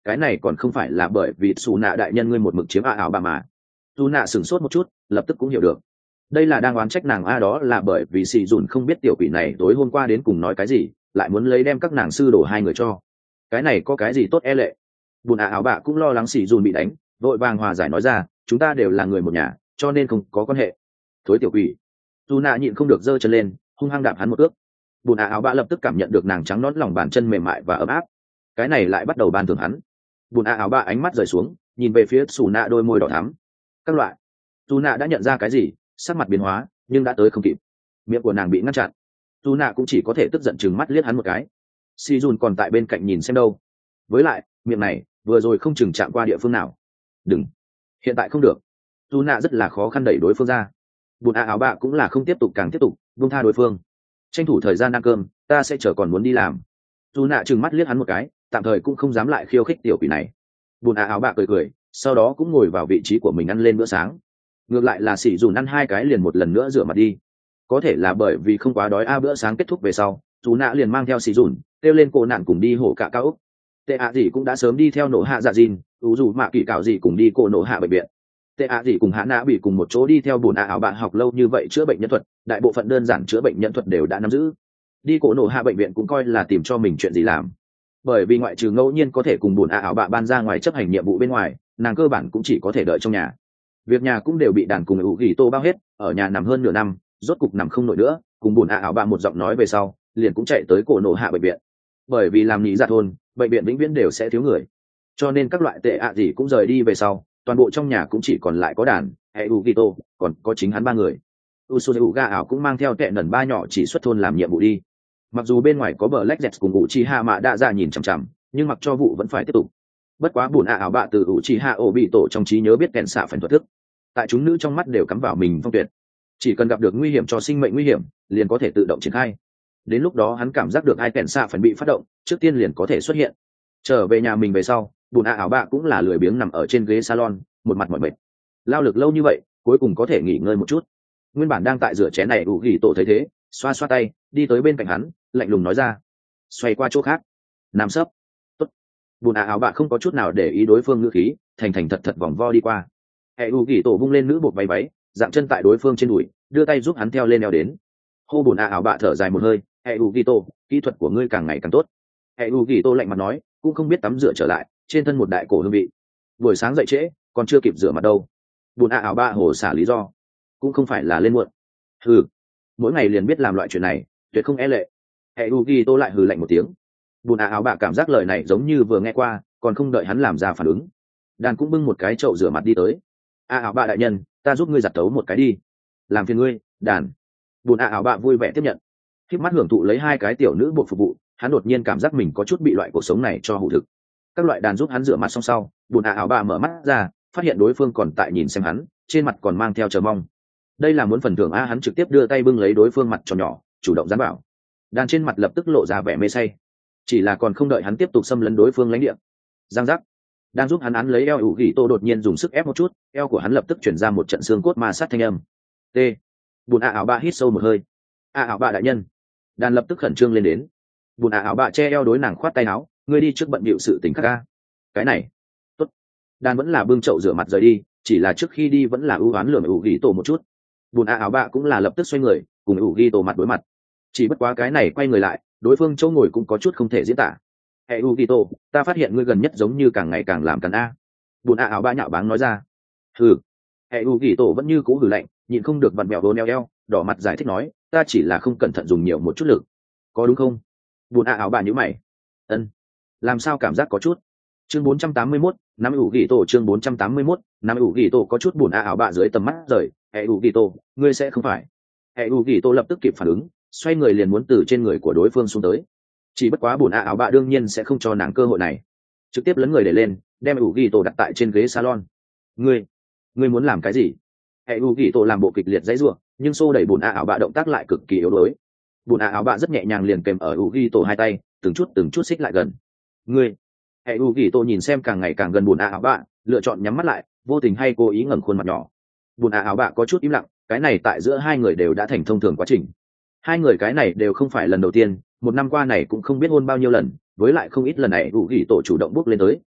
cái này còn không phải là bởi vì xù nạ đại nhân ngươi một mực chiếm a ảo bà mà. Dù nạ sửng sốt một chút, lập tức cũng hiểu được đây là đang oán trách nàng a, đó là bởi vì xì dùn không biết tiểu quỷ này tối hôm qua đến cùng nói cái gì, lại muốn lấy đem các nàng sư đổ hai người cho. Cái này có cái gì tốt e lệ. Bùn ạ áo bạ cũng lo lắng xì dùn bị đánh, vội vàng hòa giải nói ra, chúng ta đều là người một nhà, cho nên không có quan hệ. Thối tiểu quỷ. Dù nạ nhịn không được giơ chân lên, hung hăng đạp hắn một ước. Bùn ạ áo bạ lập tức cảm nhận được nàng trắng nõn lòng bàn chân mềm mại và ấm áp, cái này lại bắt đầu ban thưởng hắn. Bùn ạ áo bạ ánh mắt rời xuống, nhìn về phía xù nạ đôi môi đỏ thắm. Các loại. Dù nạ đã nhận ra cái gì, sắc mặt biến hóa, nhưng đã tới không kịp, miệng của nàng bị ngăn chặn. Dù nạ cũng chỉ có thể tức giận chừng mắt liếc hắn một cái. Si Jun còn tại bên cạnh nhìn xem đâu. Với lại miệng này vừa rồi không chừng chạm qua địa phương nào. Đừng, hiện tại không được. Dù nạ rất là khó khăn đẩy đối phương ra. Bùn a áo bạ cũng là không tiếp tục càng tiếp tục buông tha đối phương, tranh thủ thời gian ăn cơm, ta sẽ chờ còn muốn đi làm. Dù nạ chừng mắt liếc hắn một cái, tạm thời cũng không dám lại khiêu khích tiểu quỷ này. Bùn a áo bạ cười cười, sau đó cũng ngồi vào vị trí của mình ăn lên bữa sáng. Ngược lại là xỉ dùn ăn hai cái liền một lần nữa rửa mặt đi, có thể là bởi vì không quá đói a. Bữa sáng kết thúc về sau, dù nạ liền mang theo xỉ dùn kêu lên cô nạn cùng đi hổ cả cao úc. Tệ ạ gì cũng đã sớm đi theo nổ hạ dạ dìn, ủ dù mạ kỳ cạo gì cùng đi cô nổ hạ bệnh viện. Tệ ạ gì cùng hạ nạ bị cùng một chỗ đi theo bùn a áo bạn học lâu như vậy chữa bệnh nhân thuật, đại bộ phận đơn giản chữa bệnh nhân thuật đều đã nắm giữ. Đi cô nổ hạ bệnh viện cũng coi là tìm cho mình chuyện gì làm, bởi vì ngoại trừ ngẫu nhiên có thể cùng bùn a áo bạn ban ra ngoài chấp hành nhiệm vụ bên ngoài, nàng cơ bản cũng chỉ có thể đợi trong nhà. Việc nhà cũng đều bị đàn cùng ủ ghi tô bao hết, ở nhà nằm hơn nửa năm, rốt cục nằm không nổi nữa, cùng bùn a áo bạn một giọng nói về sau, liền cũng chạy tới cổ nổ hạ bệnh viện. Bởi vì làm nhị dạ thôn, bệnh viện vĩnh viễn đều sẽ thiếu người, cho nên các loại tệ ạ gì cũng rời đi về sau, toàn bộ trong nhà cũng chỉ còn lại có đàn, hệ u ghi tô, còn có chính hắn ba người. Usuzu ga ảo cũng mang theo tệ nần ba nhỏ chỉ xuất thôn làm nhiệm vụ đi. Mặc dù bên ngoài có bờ Black Jet cùng Uchiha Mạ Đa ra nhìn chằm chằm, nhưng mặc cho vụ vẫn phải tiếp tục. Bất quá buồn a ảo bạ từ Uchiha Obito trong trí nhớ biết kèn xạ phần thuật thức, tại chúng nữ trong mắt đều cắm vào mình phong tuyệt, chỉ cần gặp được nguy hiểm cho sinh mệnh nguy hiểm, liền có thể tự động triển khai. Đến lúc đó hắn cảm giác được ai kèn xạ phần bị phát động, trước tiên liền có thể xuất hiện. Trở về nhà mình về sau, buồn a ảo bạ cũng là lười biếng nằm ở trên ghế salon, một mặt mỏi mệt. Lao lực lâu như vậy, cuối cùng có thể nghỉ ngơi một chút. Nguyên bản đang tại rửa chén này đủ gỉ tổ thấy thế, xoa xoa tay, đi tới bên cạnh hắn, lạnh lùng nói ra, xoay qua chỗ khác, nằm sấp. Tốt. Bùn à áo bạ không có chút nào để ý đối phương ngữ khí, thành thành thật thật vòng vo đi qua. Hệ đủ gỉ tổ vung lên nữ bột váy váy, dạng chân tại đối phương trên đùi, đưa tay giúp hắn theo lên eo đến. Hô bùn à áo bạ thở dài một hơi, hệ đủ gỉ tổ, kỹ thuật của ngươi càng ngày càng tốt. Hệ đủ gỉ tổ lạnh mặt nói, cũng không biết tắm rửa trở lại, trên thân một đại cổ hương vị. Buổi sáng dậy trễ, còn chưa kịp rửa mặt đâu. Bùn à áo bạ hồ xả lý do, cũng không phải là lên muộn. Hừ, mỗi ngày liền biết làm loại chuyện này, tuyệt không e lệ. Hệ u ghi tô lại hừ lạnh một tiếng. Bùn à áo bạ cảm giác lời này giống như vừa nghe qua, còn không đợi hắn làm ra phản ứng, đàn cũng bưng một cái chậu rửa mặt đi tới. A áo bạ đại nhân, ta giúp ngươi giặt tấu một cái đi. Làm phiền ngươi, đàn. Bùn à áo bạ vui vẻ tiếp nhận, khiếp mắt hưởng thụ lấy hai cái tiểu nữ bộ phục vụ. Hắn đột nhiên cảm giác mình có chút bị loại cuộc sống này cho hủ thực. Các loại đàn giúp hắn rửa mặt xong sau, bùn à áo bạ mở mắt ra, phát hiện đối phương còn tại nhìn xem hắn, trên mặt còn mang theo chờ mong. Đây là muốn phần thưởng a. Hắn trực tiếp đưa tay bưng lấy đối phương mặt tròn nhỏ, chủ động dán bảo. Đàn trên mặt lập tức lộ ra vẻ mê say, chỉ là còn không đợi hắn tiếp tục xâm lấn đối phương lãnh địa, giang giác, đang giúp hắn án lấy eo ủ gỉ tô đột nhiên dùng sức ép một chút, eo của hắn lập tức chuyển ra một trận xương cốt ma sát thanh âm. T. Bùn a ảo bạ hít sâu một hơi. A ảo bạ đại nhân. Đàn lập tức khẩn trương lên đến. Bùn a ảo bạ che eo đối nàng khoát tay áo, ngươi đi trước bận bịu sự tình khác ca. Cái này tốt. Đàn vẫn là bưng chậu rửa mặt rời đi, chỉ là trước khi đi vẫn là ưu oán lườm ủ gỉ tô một chút. Bùn a ảo bạ cũng là lập tức xoay người cùng ủ ghi tổ mặt đối mặt, chỉ bất quá cái này quay người lại, đối phương chỗ ngồi cũng có chút không thể diễn tả. Hệ ủ ghi tổ, ta phát hiện ngươi gần nhất giống như càng ngày càng làm càn a. Bùn a ảo bạ nhạo báng nói ra. Hừ. Hệ ủ ghi tổ vẫn như cũ hừ lạnh, nhịn không được vặn mẹo đồ neo eo, đỏ mặt giải thích nói, ta chỉ là không cẩn thận dùng nhiều một chút lực, có đúng không? Bùn a ảo bạ nhíu mày. Ân. Làm sao cảm giác có chút. Chương bốn trăm tám mươi mốt, năm ủ ghi tổ. Chương bốn trăm tám mươi mốt, năm ủ ghi tổ có chút. Bùn a ảo bạ dưới tầm mắt rời. Hệ ủ ghi tổ, ngươi sẽ không phải. Hệ ủ ghi tổ lập tức kịp phản ứng, xoay người liền muốn từ trên người của đối phương xuống tới, chỉ bất quá bùn a áo bạ đương nhiên sẽ không cho nàng cơ hội này, trực tiếp lấn người để lên, đem ủ ghi tổ đặt tại trên ghế salon. Ngươi, ngươi muốn làm cái gì? Hệ ủ ghi tổ làm bộ kịch liệt dãy rủa, nhưng xô đẩy bùn a áo bạ động tác lại cực kỳ yếu đuối. Bùn a áo bạ rất nhẹ nhàng liền kèm ở ủ ghi tổ hai tay, từng chút từng chút xích lại gần. Ngươi, hệ ủ ghi tổ nhìn xem càng ngày càng gần bùn a áo bạ, lựa chọn nhắm mắt lại, vô tình hay cố ý ngẩng khuôn mặt nhỏ. Bùn a áo bạ có chút im lặng, cái này tại giữa hai người đều đã thành thông thường quá trình. Hai người cái này đều không phải lần đầu tiên, một năm qua này cũng không biết hôn bao nhiêu lần, với lại không ít lần này ủ gỉ tổ chủ động bước lên tới,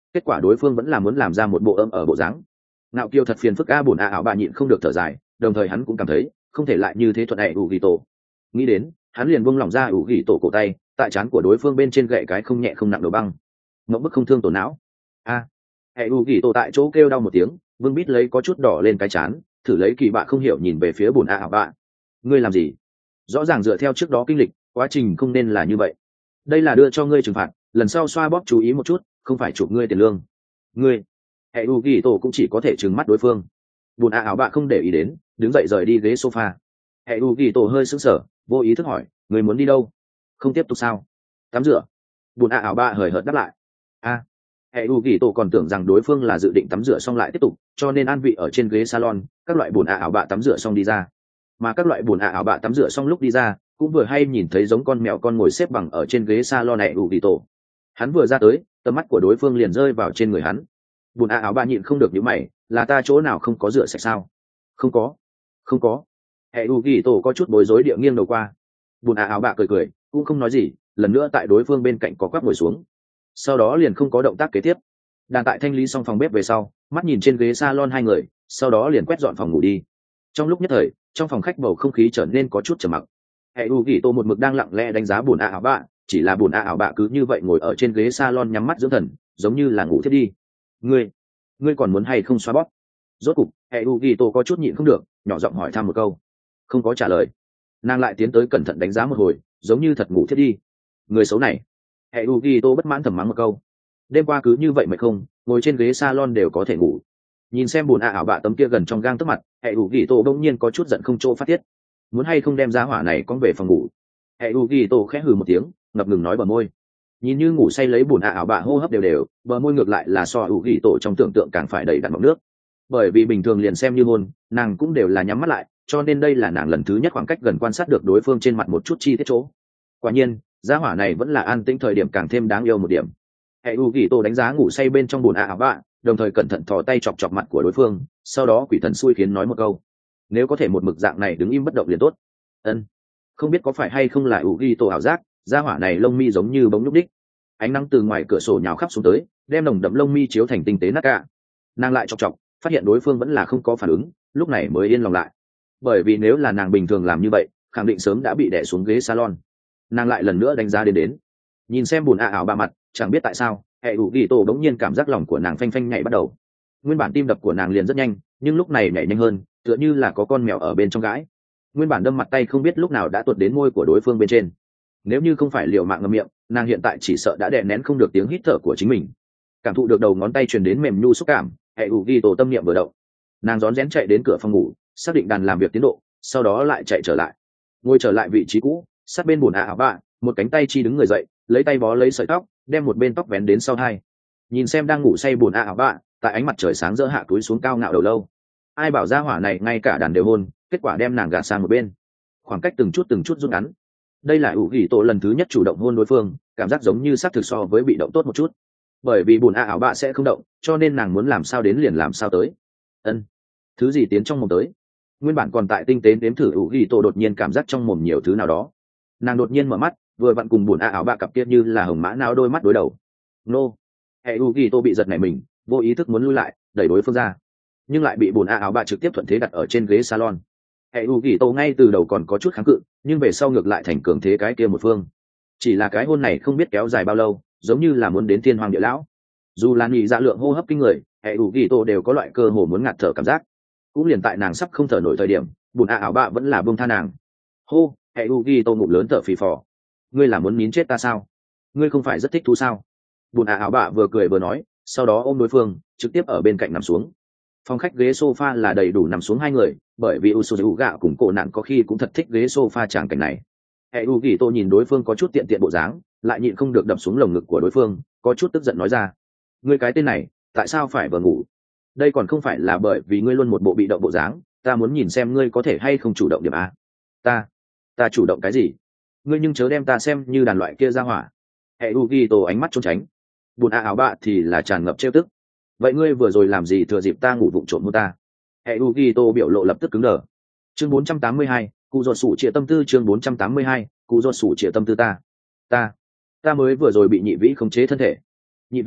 kết quả đối phương vẫn là muốn làm ra một bộ âm ở bộ dáng. Ngạo kiều thật phiền phức a, bổn a ảo bạ nhịn không được thở dài, đồng thời hắn cũng cảm thấy không thể lại như thế thuận đẩy ủ ghi tổ. Nghĩ đến, hắn liền buông lỏng ra ủ ghi tổ cổ tay, tại trán của đối phương bên trên gậy cái không nhẹ không nặng đầu băng, mộng bức không thương tổn não. A, hệ ủ ghi tổ tại chỗ kêu đau một tiếng, vương bít lấy có chút đỏ lên cái chán, thử lấy kỳ bạ không hiểu nhìn về phía bổn a ảo bạ. Ngươi làm gì? Rõ ràng dựa theo trước đó kinh lịch, quá trình không nên là như vậy. Đây là đưa cho ngươi trừng phạt, lần sau xoa bóp chú ý một chút, không phải chụp ngươi tiền lương. Ngươi, hệ u ghi tổ cũng chỉ có thể trừng mắt đối phương. Bùn a áo bạ không để ý đến, đứng dậy rời đi ghế sofa. Hệ u ghi tổ hơi sững sờ, vô ý thức hỏi, người muốn đi đâu? Không tiếp tục sao? Tắm rửa. Bùn a áo bạ hời hợt đáp lại. A, hệ u ghi tổ còn tưởng rằng đối phương là dự định tắm rửa xong lại tiếp tục, cho nên an vị ở trên ghế salon, các loại bùn a áo bạ tắm rửa xong đi ra. Mà các loại bùn a áo bạ tắm rửa xong lúc đi ra, cũng vừa hay nhìn thấy giống con mèo con ngồi xếp bằng ở trên ghế salon này u ghi tổ. Hắn vừa ra tới, tầm mắt của đối phương liền rơi vào trên người hắn. Bùn a áo bạ nhịn không được nhíu mày, là ta chỗ nào không có rửa sạch sao? Không có, không có. Hệ u ghi tổ có chút bối rối địa nghiêng đầu qua. Bùn a áo bạ cười cười, cũng không nói gì, lần nữa tại đối phương bên cạnh có quắp ngồi xuống. Sau đó liền không có động tác kế tiếp. Đàn tại thanh lý xong phòng bếp về sau, mắt nhìn trên ghế salon hai người, sau đó liền quét dọn phòng ngủ đi. Trong lúc nhất thời, trong phòng khách bầu không khí trở nên có chút trầm mặc. Hệ u ghi tổ một mực đang lặng lẽ đánh giá bùn a áo bạ, chỉ là bùn a áo bạ cứ như vậy ngồi ở trên ghế salon nhắm mắt dưỡng thần, giống như là ngủ thiết đi. Ngươi, ngươi còn muốn hay không xoa bóp? Rốt cục, hệ u ghi tổ có chút nhịn không được, nhỏ giọng hỏi thăm một câu. Không có trả lời. Nàng lại tiến tới cẩn thận đánh giá một hồi, giống như thật ngủ thiết đi. Người xấu này. Hệ u ghi tổ bất mãn thầm mắng một câu. Đêm qua cứ như vậy mệt không, ngồi trên ghế salon đều có thể ngủ. Nhìn xem bùn a ảo bạ tấm kia gần trong gang tấc mặt, hệ u ghi tổ bỗng nhiên có chút giận không chỗ phát tiết. Muốn hay không đem giá hỏa này con về phòng ngủ? Hệ u ghi tổ khẽ hừ một tiếng, ngập ngừng nói bờ môi. Nhìn như ngủ say lấy bùn a ảo bạ hô hấp đều đều, bờ môi ngược lại là so u ghi tổ trong tưởng tượng càng phải đầy đặn bọt nước. Bởi vì bình thường liền xem như hôn, nàng cũng đều là nhắm mắt lại, cho nên đây là nàng lần thứ nhất khoảng cách gần quan sát được đối phương trên mặt một chút chi tiết chỗ. Quả nhiên, giá hỏa này vẫn là an tĩnh thời điểm càng thêm đáng yêu một điểm. Hệ u ghi tổ đánh giá ngủ say bên trong bùn a ảo bạ, đồng thời cẩn thận thò tay chọc chọc mặt của đối phương, sau đó quỷ thần xui khiến nói một câu: nếu có thể một mực dạng này đứng im bất động liền tốt. Ân, không biết có phải hay không là u ghi tổ ảo giác, da hỏa này lông mi giống như bóng nhúc đích, ánh nắng từ ngoài cửa sổ nhào khắp xuống tới, đem nồng đậm lông mi chiếu thành tinh tế nát cả. Nàng lại chọc chọc, phát hiện đối phương vẫn là không có phản ứng, lúc này mới yên lòng lại. Bởi vì nếu là nàng bình thường làm như vậy, khẳng định sớm đã bị đè xuống ghế salon. Nàng lại lần nữa đánh giá đến đến, nhìn xem bùn a ảo ba mặt, chẳng biết tại sao, hệ u ghi tổ đống nhiên cảm giác lòng của nàng phanh phanh nhảy bắt đầu. Nguyên bản tim đập của nàng liền rất nhanh, nhưng lúc này nhảy nhanh hơn, tựa như là có con mèo ở bên trong gãi. Nguyên bản đâm mặt tay không biết lúc nào đã tuột đến môi của đối phương bên trên. Nếu như không phải liều mạng ngậm miệng, nàng hiện tại chỉ sợ đã đè nén không được tiếng hít thở của chính mình. Cảm thụ được đầu ngón tay truyền đến mềm nhu xúc cảm, hệ u ghi tổ tâm niệm vừa động, nàng rón rén chạy đến cửa phòng ngủ, xác định đàn làm việc tiến độ, sau đó lại chạy trở lại, ngồi trở lại vị trí cũ, sát bên bùn a ảo bạ, một cánh tay chi đứng người dậy, lấy tay bó lấy sợi tóc, đem một bên tóc vén đến sau hai. Nhìn xem đang ngủ say bùn a ảo bạ, tại ánh mặt trời sáng rỡ hạ túi xuống cao ngạo đầu lâu. Ai bảo ra hỏa này ngay cả đàn đều hôn, kết quả đem nàng gạt sang một bên. Khoảng cách từng chút từng chút rút ngắn. Đây là ủ ghi tổ lần thứ nhất chủ động hôn đối phương, cảm giác giống như xác thực so với bị động tốt một chút. Bởi vì bùn a ảo bạ sẽ không động, cho nên nàng muốn làm sao đến liền làm sao tới. Ân, thứ gì tiến trong mồm tới? Nguyên bản còn tại tinh tế đếm thử ủ ghi tổ đột nhiên cảm giác trong mồm nhiều thứ nào đó. Nàng đột nhiên mở mắt, vừa vặn cùng bùn a ảo bạ cặp kia như là hồng mã não đôi mắt đối đầu. Nô, hệ u ghi tô bị giật nảy mình, vô ý thức muốn lui lại, đẩy đối phương ra, nhưng lại bị bùn a ảo bạ trực tiếp thuận thế đặt ở trên ghế salon. Hệ u ghi tô ngay từ đầu còn có chút kháng cự, nhưng về sau ngược lại thành cường thế cái kia một phương. Chỉ là cái hôn này không biết kéo dài bao lâu, giống như là muốn đến thiên hoàng địa lão. Dù là nhị dạ lượng hô hấp kinh người, hệ u ghi tô đều có loại cơ hồ muốn ngạt thở cảm giác. Cũng liền tại nàng sắp không thở nổi thời điểm, bùn a ảo bạ vẫn là buông tha nàng. Hô, hệ u ghi tô ngụm lớn thở phì phò. Ngươi là muốn nín chết ta sao? Ngươi không phải rất thích thú sao? Bùn a ảo bạ vừa cười vừa nói, sau đó ôm đối phương, trực tiếp ở bên cạnh nằm xuống. Phòng khách ghế sofa là đầy đủ nằm xuống hai người, bởi vì Usuzu gạo cùng cổ nạn có khi cũng thật thích ghế sofa tràng cảnh này. Hệ u ghi tô nhìn đối phương có chút tiện tiện bộ dáng, lại nhịn không được đập xuống lồng ngực của đối phương, có chút tức giận nói ra: ngươi cái tên này, tại sao phải vừa ngủ? Đây còn không phải là bởi vì ngươi luôn một bộ bị động bộ dáng, ta muốn nhìn xem ngươi có thể hay không chủ động điểm a. Ta, ta chủ động cái gì? Ngươi nhưng chớ đem ta xem như đàn loại kia ra hỏa. Hệ u ghi tô ánh mắt trốn tránh. Bùn a áo bạ thì là tràn ngập trêu tức. Vậy ngươi vừa rồi làm gì thừa dịp ta ngủ vụng trộm hôn ta? Hệ u ghi tô biểu lộ lập tức cứng đờ. Chương bốn trăm tám mươi hai, cụ ruột sủ trịa tâm tư. Chương bốn trăm tám mươi hai, cụ ruột sủ trịa tâm tư ta. Ta, ta mới vừa rồi bị nhị vĩ khống chế thân thể. Nhị vĩ,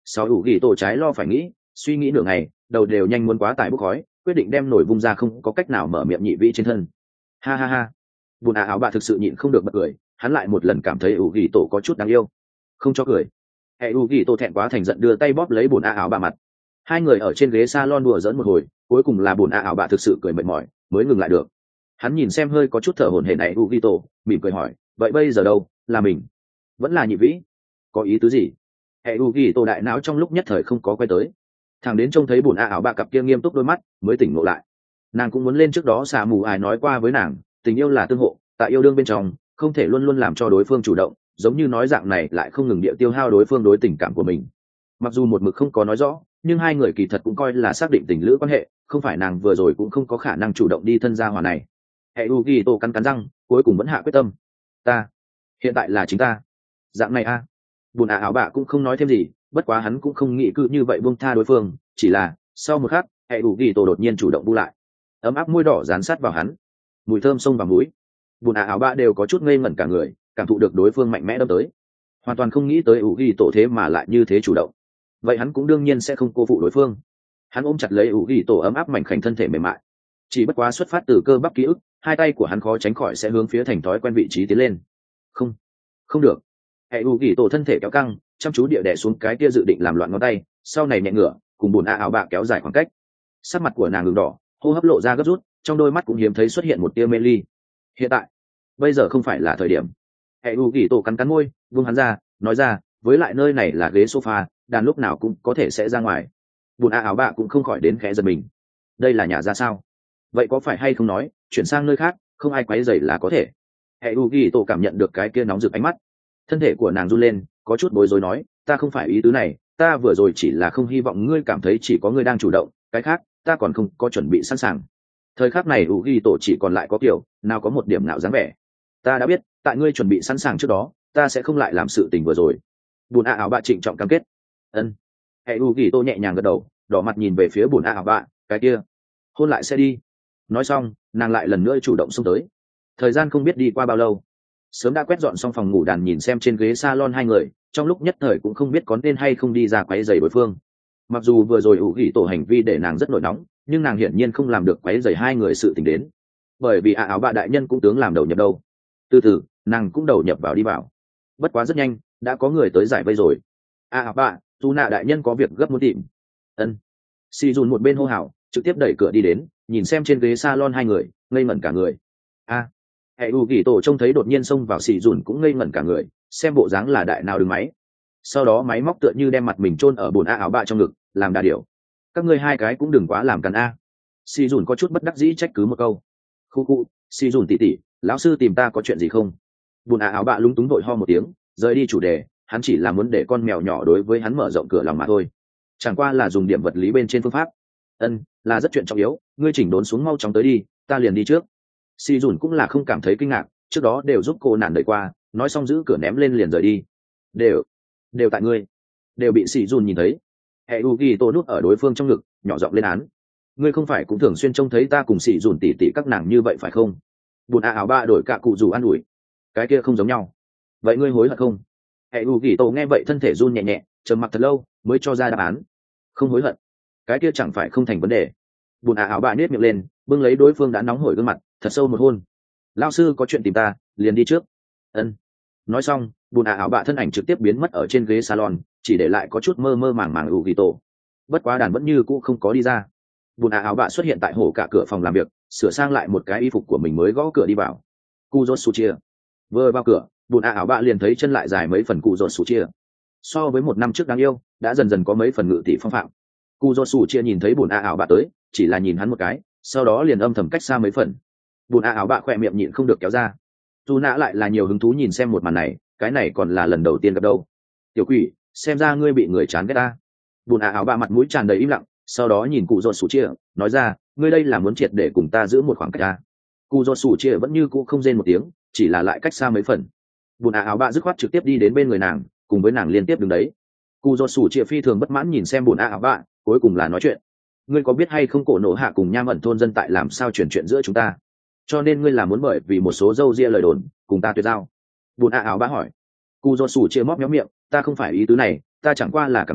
sau ủ ghi tổ trái lo phải nghĩ, suy nghĩ nửa ngày, đầu đều nhanh muốn quá tải bốc khói, quyết định đem nổi vung ra không có cách nào mở miệng nhị vĩ trên thân. Ha ha ha, bùn ạ áo bạ thực sự nhịn không được bật cười, hắn lại một lần cảm thấy ủ ghi tổ có chút đáng yêu. Không cho cười. Hệ ủ ghi tổ thẹn quá thành giận đưa tay bóp lấy bùn ạ áo bạ mặt. Hai người ở trên ghế salon đùa giỡn một hồi, cuối cùng là bùn ạ áo bạ thực sự cười mệt mỏi, mới ngừng lại được. Hắn nhìn xem hơi có chút thở hổn hển này ủ ghi tổ, mỉm cười hỏi, vậy bây giờ đâu, là mình vẫn là nhị vĩ? Có ý tứ gì? Hệ ủ ghi tổ đại não trong lúc nhất thời không có quay tới, thằng đến trông thấy bùn ạ áo bạ cặp kia nghiêm túc đôi mắt mới tỉnh ngộ lại. Nàng cũng muốn lên trước đó xà mù ai nói qua với nàng, tình yêu là tương hộ, tại yêu đương bên trong không thể luôn luôn làm cho đối phương chủ động, giống như nói dạng này lại không ngừng địa tiêu hao đối phương đối tình cảm của mình. Mặc dù một mực không có nói rõ, nhưng hai người kỳ thật cũng coi là xác định tình lữ quan hệ, không phải nàng vừa rồi cũng không có khả năng chủ động đi thân gia hòa này. Hệ u ghi tô cắn cắn răng, cuối cùng vẫn hạ quyết tâm. Ta hiện tại là chính ta dạng này a à. Bùn ả áo bạ cũng không nói thêm gì, bất quá hắn cũng không nghĩ cứ như vậy buông tha đối phương, chỉ là sau một khắc hệ u ghi tô đột nhiên chủ động bu lại, ấm áp môi đỏ dán sát vào hắn, mùi thơm xông vào mũi. Bùn ả áo bạ đều có chút ngây ngẩn cả người, cảm thụ được đối phương mạnh mẽ đâm tới, hoàn toàn không nghĩ tới u ghi tổ thế mà lại như thế chủ động. Vậy hắn cũng đương nhiên sẽ không cô phụ đối phương. Hắn ôm chặt lấy u ghi tổ ấm áp mảnh khảnh thân thể mềm mại, chỉ bất quá xuất phát từ cơ bắp ký ức, hai tay của hắn khó tránh khỏi sẽ hướng phía thành thói quen vị trí tiến lên. Không, không được. Hệ u ghi tổ thân thể kéo căng, chăm chú địa đè xuống cái kia dự định làm loạn ngón tay, sau này nhẹ ngửa, cùng bùn ả áo bạ kéo dài khoảng cách. Sắc mặt của nàng ngừng đỏ, hô hấp lộ ra gấp rút, trong đôi mắt cũng hiếm thấy xuất hiện một tia mê ly. Hiện tại, bây giờ không phải là thời điểm. Hệ u ghi tổ cắn cắn môi, buông hắn ra, nói ra, với lại nơi này là ghế sofa, đàn lúc nào cũng có thể sẽ ra ngoài. Bùn ả áo bạ cũng không khỏi đến khẽ giật mình. Đây là nhà ra sao? Vậy có phải hay không nói chuyển sang nơi khác không ai quấy rầy là có thể? Hệ u ghi tổ cảm nhận được cái kia nóng rực ánh mắt, thân thể của nàng run lên, có chút bối rối nói, ta không phải ý tứ này, ta vừa rồi chỉ là không hy vọng ngươi cảm thấy chỉ có ngươi đang chủ động, cái khác ta còn không có chuẩn bị sẵn sàng. Thời khắc này u ghi tổ chỉ còn lại có kiểu nào có một điểm nào dáng vẻ. Ta đã biết, tại ngươi chuẩn bị sẵn sàng trước đó, ta sẽ không lại làm sự tình vừa rồi. Bùn ả áo bạ trịnh trọng cam kết. Ân. Hệ u ghi tổ nhẹ nhàng gật đầu, đỏ mặt nhìn về phía bùn ả áo bạ, cái kia hôn lại sẽ đi. Nói xong nàng lại lần nữa chủ động xông tới. Thời gian không biết đi qua bao lâu, sớm đã quét dọn xong phòng ngủ đàn nhìn xem trên ghế salon hai người, trong lúc nhất thời cũng không biết có nên hay không đi ra quấy rầy đối phương. Mặc dù vừa rồi ủ gỉ tổ hành vi để nàng rất nổi nóng, nhưng nàng hiển nhiên không làm được quấy rầy hai người sự tình đến, bởi vì ả áo bạ đại nhân cũng tướng làm đầu nhập đâu. Từ từ nàng cũng đầu nhập vào đi vào, bất quá rất nhanh đã có người tới giải vây rồi. ả áo bạ, tu nạ đại nhân có việc gấp muốn tìm. Ân. Si dùn một bên hô hào, trực tiếp đẩy cửa đi đến, nhìn xem trên ghế salon hai người, ngây ngẩn cả người. A. Hệ u gỉ tổ trông thấy đột nhiên xông vào xì dùn cũng ngây ngẩn cả người, xem bộ dáng là đại nào đứng máy. Sau đó máy móc tựa như đem mặt mình chôn ở bồn a áo bạ trong ngực, làm đà điểu. Các ngươi hai cái cũng đừng quá làm càn a. Xì dùn có chút bất đắc dĩ trách cứ một câu. Khu khu, xì dùn tỉ tỉ, lão sư tìm ta có chuyện gì không? Bồn a áo bạ lúng túng đội ho một tiếng, rời đi chủ đề, hắn chỉ là muốn để con mèo nhỏ đối với hắn mở rộng cửa lòng mà thôi. Chẳng qua là dùng điểm vật lý bên trên phương pháp. Ân, là rất chuyện trọng yếu, ngươi chỉnh đốn xuống mau chóng tới đi, ta liền đi trước. Si dùn cũng là không cảm thấy kinh ngạc, trước đó đều giúp cô nản đợi qua, nói xong giữ cửa ném lên liền rời đi. Đều, đều tại ngươi, đều bị Si dùn nhìn thấy. Hệ Ugi tô nút ở đối phương trong ngực, nhỏ giọng lên án. Ngươi không phải cũng thường xuyên trông thấy ta cùng Si dùn tỉ tỉ các nàng như vậy phải không? Bùn a áo ba đổi cả cụ dù an ủi. Cái kia không giống nhau. Vậy ngươi hối hận không? Hệ Ugi tô nghe vậy thân thể run nhẹ nhẹ, trầm mặc thật lâu mới cho ra đáp án. Không hối hận. Cái kia chẳng phải không thành vấn đề. Bùn a áo ba nết miệng lên, bưng lấy đối phương đã nóng hổi gương mặt, thật sâu một hôn. Lao sư có chuyện tìm ta, liền đi trước. Ân. Nói xong bùn ả ảo bạ thân ảnh trực tiếp biến mất ở trên ghế salon, chỉ để lại có chút mơ mơ màng màng ủ ghi tổ. Bất quá đàn vẫn như cũ không có đi ra. Bùn ả ảo bạ xuất hiện tại hổ cả cửa phòng làm việc, sửa sang lại một cái y phục của mình mới gõ cửa đi vào. Cu rốt su chia. Vừa vào cửa bùn ả ảo bạ liền thấy chân lại dài mấy phần cụ rốt su chia. So với một năm trước đáng yêu đã dần dần có mấy phần ngự tỷ phong phạm. Cu rốt su chia nhìn thấy bùn ả ảo bạ tới, chỉ là nhìn hắn một cái, sau đó liền âm thầm cách xa mấy phần. Bùn ả ảo bạ khỏe miệng nhịn không được kéo ra. Dù nã lại là nhiều hứng thú nhìn xem một màn này, cái này còn là lần đầu tiên gặp đâu. Tiểu quỷ, xem ra ngươi bị người chán ghét ta. Bùn ả ảo bạ mặt mũi tràn đầy im lặng, sau đó nhìn cụ rột sủ chia, nói ra, ngươi đây là muốn triệt để cùng ta giữ một khoảng cách ta. Cụ rột sủ chia vẫn như cũ không rên một tiếng, chỉ là lại cách xa mấy phần. Bùn ả ảo bạ dứt khoát trực tiếp đi đến bên người nàng, cùng với nàng liên tiếp đứng đấy. Cụ rột sủ chia phi thường bất mãn nhìn xem bùn ả ảo bạ, cuối cùng là nói chuyện. Ngươi có biết hay không cổ nổ hạ cùng nham ẩn thôn dân tại làm sao chuyển chuyện giữa chúng ta? Cho nên ngươi là muốn bởi vì một số dâu ria lời đồn cùng ta tuyệt giao? Bùn ả ảo bạ hỏi. Cụ rột sủ chia móc méo miệng, ta không phải ý tứ này, ta chẳng qua là cảm thấy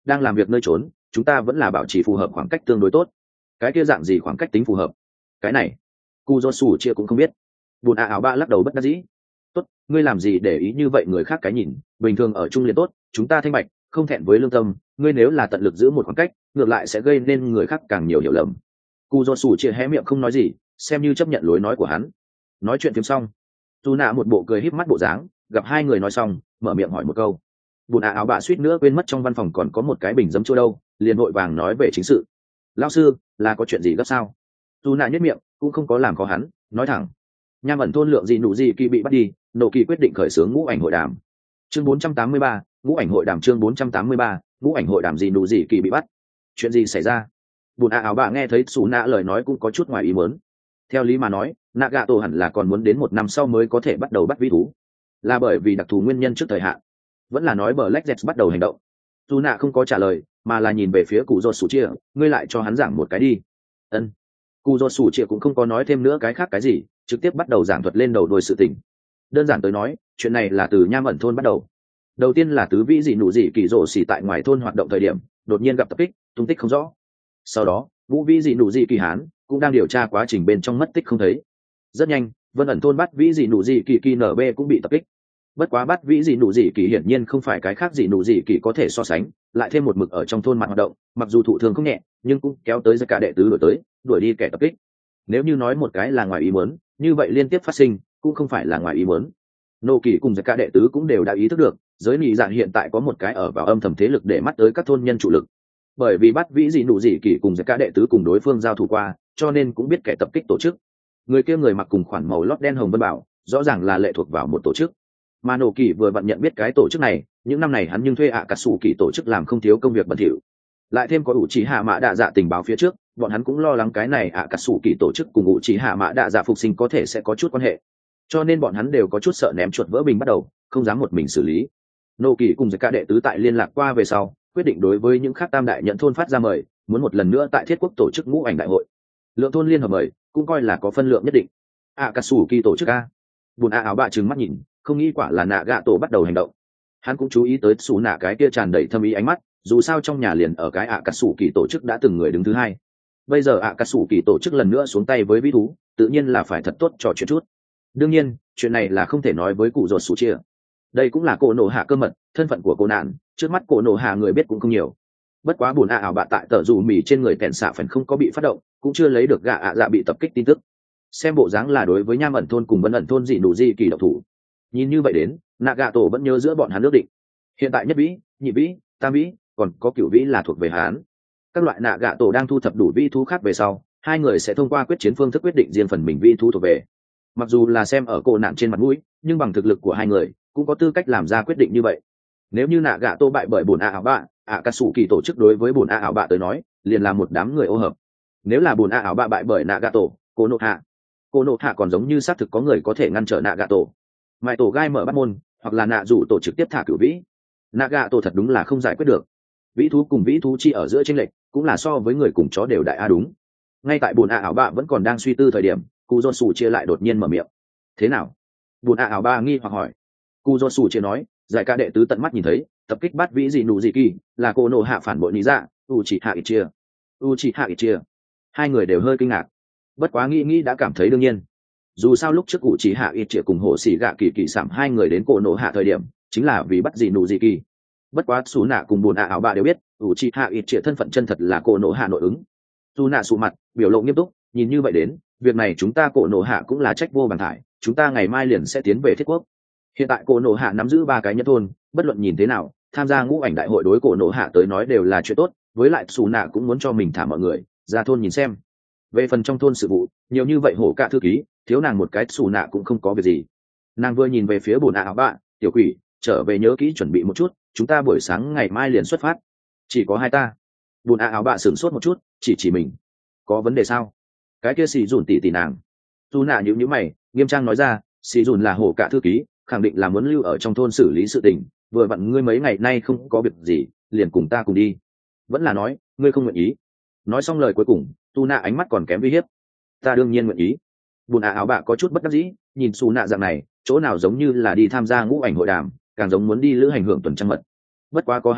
đang làm việc nơi trốn chúng ta vẫn là bảo trì phù hợp khoảng cách tương đối tốt. Cái kia dạng gì khoảng cách tính phù hợp? Cái này cu do sủ chia cũng không biết. Bùn a áo ba lắc đầu bất đắc dĩ. Tốt, ngươi làm gì để ý như vậy người khác cái nhìn, bình thường ở chung liền tốt, chúng ta thanh bạch không thẹn với lương tâm, ngươi nếu là tận lực giữ một khoảng cách ngược lại sẽ gây nên người khác càng nhiều hiểu lầm. Cu do sủ chia hé miệng không nói gì, xem như chấp nhận lối nói của hắn. Nói chuyện phím xong, tu nạ một bộ cười híp mắt bộ dáng, gặp hai người nói xong mở miệng hỏi một câu. Bùn a áo bạ suýt nữa quên mất trong văn phòng còn có một cái bình giấm chua đâu, liền vội vàng nói về chính sự. Lão sư, là có chuyện gì gấp sao? Tu nạ nhất miệng cũng không có làm khó hắn, nói thẳng. Nham ẩn thôn lượng gì nụ gì kỳ bị bắt đi, nổ kỳ quyết định khởi xướng ngũ ảnh hội đàm. Chương bốn trăm tám mươi ba, ngũ ảnh hội đàm chương bốn trăm tám mươi ba, ngũ ảnh hội đàm gì nụ gì kỳ bị bắt. Chuyện gì xảy ra? Bùn a áo bạ nghe thấy Sú nạ lời nói cũng có chút ngoài ý muốn. Theo lý mà nói, Nagato hẳn là còn muốn đến một năm sau mới có thể bắt đầu bắt vĩ thú, là bởi vì đặc thù nguyên nhân trước thời hạn, vẫn là nói bờ Black Jets bắt đầu hành động. Sú nạ không có trả lời, mà là nhìn về phía cụ rột sủ chia, ngươi lại cho hắn giảng một cái đi. Ân. Cụ rột sủ chia cũng không có nói thêm nữa cái khác cái gì, trực tiếp bắt đầu giảng thuật lên đầu đuôi sự tình. Đơn giản tới nói, chuyện này là từ Nham ẩn thôn bắt đầu. Đầu tiên là tứ vĩ dị nụ dị kỳ rổ xỉ tại ngoài thôn hoạt động thời điểm đột nhiên gặp tập kích, tung tích không rõ. Sau đó vũ vĩ dị nụ dị kỳ hán cũng đang điều tra quá trình bên trong mất tích không thấy. Rất nhanh vân ẩn thôn bắt vĩ dị nụ dị kỳ kỳ nở bê cũng bị tập kích. Bất quá bắt vĩ dị nụ dị kỳ hiển nhiên không phải cái khác dị nụ dị kỳ có thể so sánh, lại thêm một mực ở trong thôn mặt hoạt động, mặc dù thụ thương không nhẹ nhưng cũng kéo tới tất cả đệ tứ đuổi tới đuổi đi kẻ tập kích. Nếu như nói một cái là ngoài ý muốn, như vậy liên tiếp phát sinh cũng không phải là ngoài ý muốn. Nô kỳ cùng tất cả đệ tứ cũng đều đã ý thức được giới nị dạng hiện tại có một cái ở vào âm thầm thế lực để mắt tới các thôn nhân chủ lực. Bởi vì bắt vĩ dị nụ dị kỳ cùng tất cả đệ tứ cùng đối phương giao thủ qua, cho nên cũng biết kẻ tập kích tổ chức. Người kia người mặc cùng khoản màu lót đen hồng vân bảo, rõ ràng là lệ thuộc vào một tổ chức. Mà nổ kỳ vừa vặn nhận biết cái tổ chức này, những năm này hắn nhưng thuê ạ cà sủ kỳ tổ chức làm không thiếu công việc bẩn thỉu. Lại thêm có ủ trí hạ mã đạ dạ tình báo phía trước, bọn hắn cũng lo lắng cái này ạ cà sủ kỳ tổ chức cùng ủ trí hạ mã đạ dạ phục sinh có thể sẽ có chút quan hệ, cho nên bọn hắn đều có chút sợ ném chuột vỡ bình bắt đầu, không dám một mình xử lý. Nô kỳ cùng với cả đệ tứ tại liên lạc qua về sau, quyết định đối với những khác tam đại nhận thôn phát ra mời, muốn một lần nữa tại thiết quốc tổ chức ngũ ảnh đại hội. Lượng thôn liên hợp mời cũng coi là có phân lượng nhất định. ạ cà sủ kỳ tổ chức a. Bùn a áo bạ trừng mắt nhìn, không nghĩ quả là nạ gạ tổ bắt đầu hành động. Hắn cũng chú ý tới xù nạ cái kia tràn đầy thâm ý ánh mắt, dù sao trong nhà liền ở cái ạ cà sủ kỳ tổ chức đã từng người đứng thứ hai, bây giờ ạ cà sủ kỳ tổ chức lần nữa xuống tay với vĩ thú, tự nhiên là phải thật tốt trò chuyện chút. Đương nhiên chuyện này là không thể nói với cụ ruột sủ chia, đây cũng là cô nổ hạ cơ mật, thân phận của cô nạn trước mắt cô nổ hạ người biết cũng không nhiều. Bất quá buồn ạ ảo bạ tại tờ dù mì trên người kẹn xạ phần không có bị phát động, cũng chưa lấy được gạ ạ dạ bị tập kích tin tức. Xem bộ dáng là đối với nham ẩn thôn cùng vân ẩn thôn dị nụ dị kỳ độc thủ. Nhìn như vậy đến nạ gạ tổ vẫn nhớ giữa bọn hắn ước định, hiện tại nhất vĩ, nhị vĩ, tam vĩ, còn có cửu vĩ là thuộc về hắn. Các loại nạ gạ tổ đang thu thập đủ vĩ thú khác về sau, hai người sẽ thông qua quyết chiến phương thức quyết định riêng phần mình vĩ thú thuộc về. Mặc dù là xem ở cô nạn trên mặt mũi, nhưng bằng thực lực của hai người cũng có tư cách làm ra quyết định như vậy. Nếu như nạ gạ tô bại bởi bồn a ảo bạ, ạ cà sủ kỳ tổ chức đối với bồn a ảo bạ tới nói liền là một đám người ô hợp. Nếu là bồn a ảo bạ bại bởi nạ gạ tổ, cô nộ hạ cô nộ hạ còn giống như xác thực có người có thể ngăn trở nạ gạ tổ, mãi tổ gai mở bắt môn, hoặc là nạ rủ tổ trực tiếp thả cửu vĩ. Nạ gạ tổ thật đúng là không giải quyết được. Vĩ thú cùng vĩ thú chi ở giữa tranh lệch cũng là so với người cùng chó đều đại a đúng. Ngay tại bồn a ảo bạ vẫn còn đang suy tư thời điểm, cụ dô sủ chia lại đột nhiên mở miệng. Thế nào? Bồn a ảo bạ nghi hoặc hỏi. Cụ dô sủ chia nói, giải ca đệ tứ tận mắt nhìn thấy tập kích bắt vĩ dị nụ dị kỳ là cô nộ hạ phản bội lý dạ u chỉ hạ ít chia u chỉ hạ ít chia. Hai người đều hơi kinh ngạc, bất quá nghĩ nghĩ đã cảm thấy đương nhiên. Dù sao lúc trước u chỉ hạ ít chia cùng hồ xỉ gạ kỳ kỳ sảm hai người đến cô nộ hạ thời điểm chính là vì bắt dị nụ dị kỳ. Bất quá xù nạ cùng bồn ạ ảo bạ đều biết u chỉ hạ ít chia thân phận chân thật là cô nộ hạ nội ứng. Xù nạ sụ mặt biểu lộ nghiêm túc, nhìn như vậy đến việc này chúng ta cô nộ hạ cũng là trách vô bằng thải, chúng ta ngày mai liền sẽ tiến về thiết quốc. Hiện tại cổ nổ hạ nắm giữ ba cái nhất thôn, bất luận nhìn thế nào tham gia ngũ ảnh đại hội đối cổ nổ hạ tới nói đều là chuyện tốt, với lại xù nạ cũng muốn cho mình thả mọi người ra thôn nhìn xem. Về phần trong thôn sự vụ nhiều như vậy hổ cả thư ký thiếu nàng một cái xù nạ cũng không có việc gì. Nàng vừa nhìn về phía bồn ạ ảo bạ, tiểu quỷ trở về nhớ kỹ chuẩn bị một chút, chúng ta buổi sáng ngày mai liền xuất phát. Chỉ có hai ta? Bồn ạ ảo bạ sửng sốt một chút, chỉ chỉ mình. Có vấn đề sao? Cái kia xì dùn tỉ tỉ nàng. Xù nạ nhíu nhíu mày nghiêm trang nói ra, xì dùn là hổ cả thư ký, khẳng định là muốn lưu ở trong thôn xử lý sự tình, vừa vặn ngươi mấy ngày nay không có việc gì liền cùng ta cùng đi. Vẫn là nói ngươi không nguyện ý? Nói xong lời cuối cùng tu nạ ánh mắt còn kém uy hiếp. Ta đương nhiên nguyện ý. Bùn ả áo bạ có chút bất đắc dĩ, nhìn xù nạ dạng này chỗ nào giống như là đi tham gia ngũ ảnh hội đàm, càng giống muốn đi lữ hành hưởng tuần trăng mật. Bất quá có hắn tại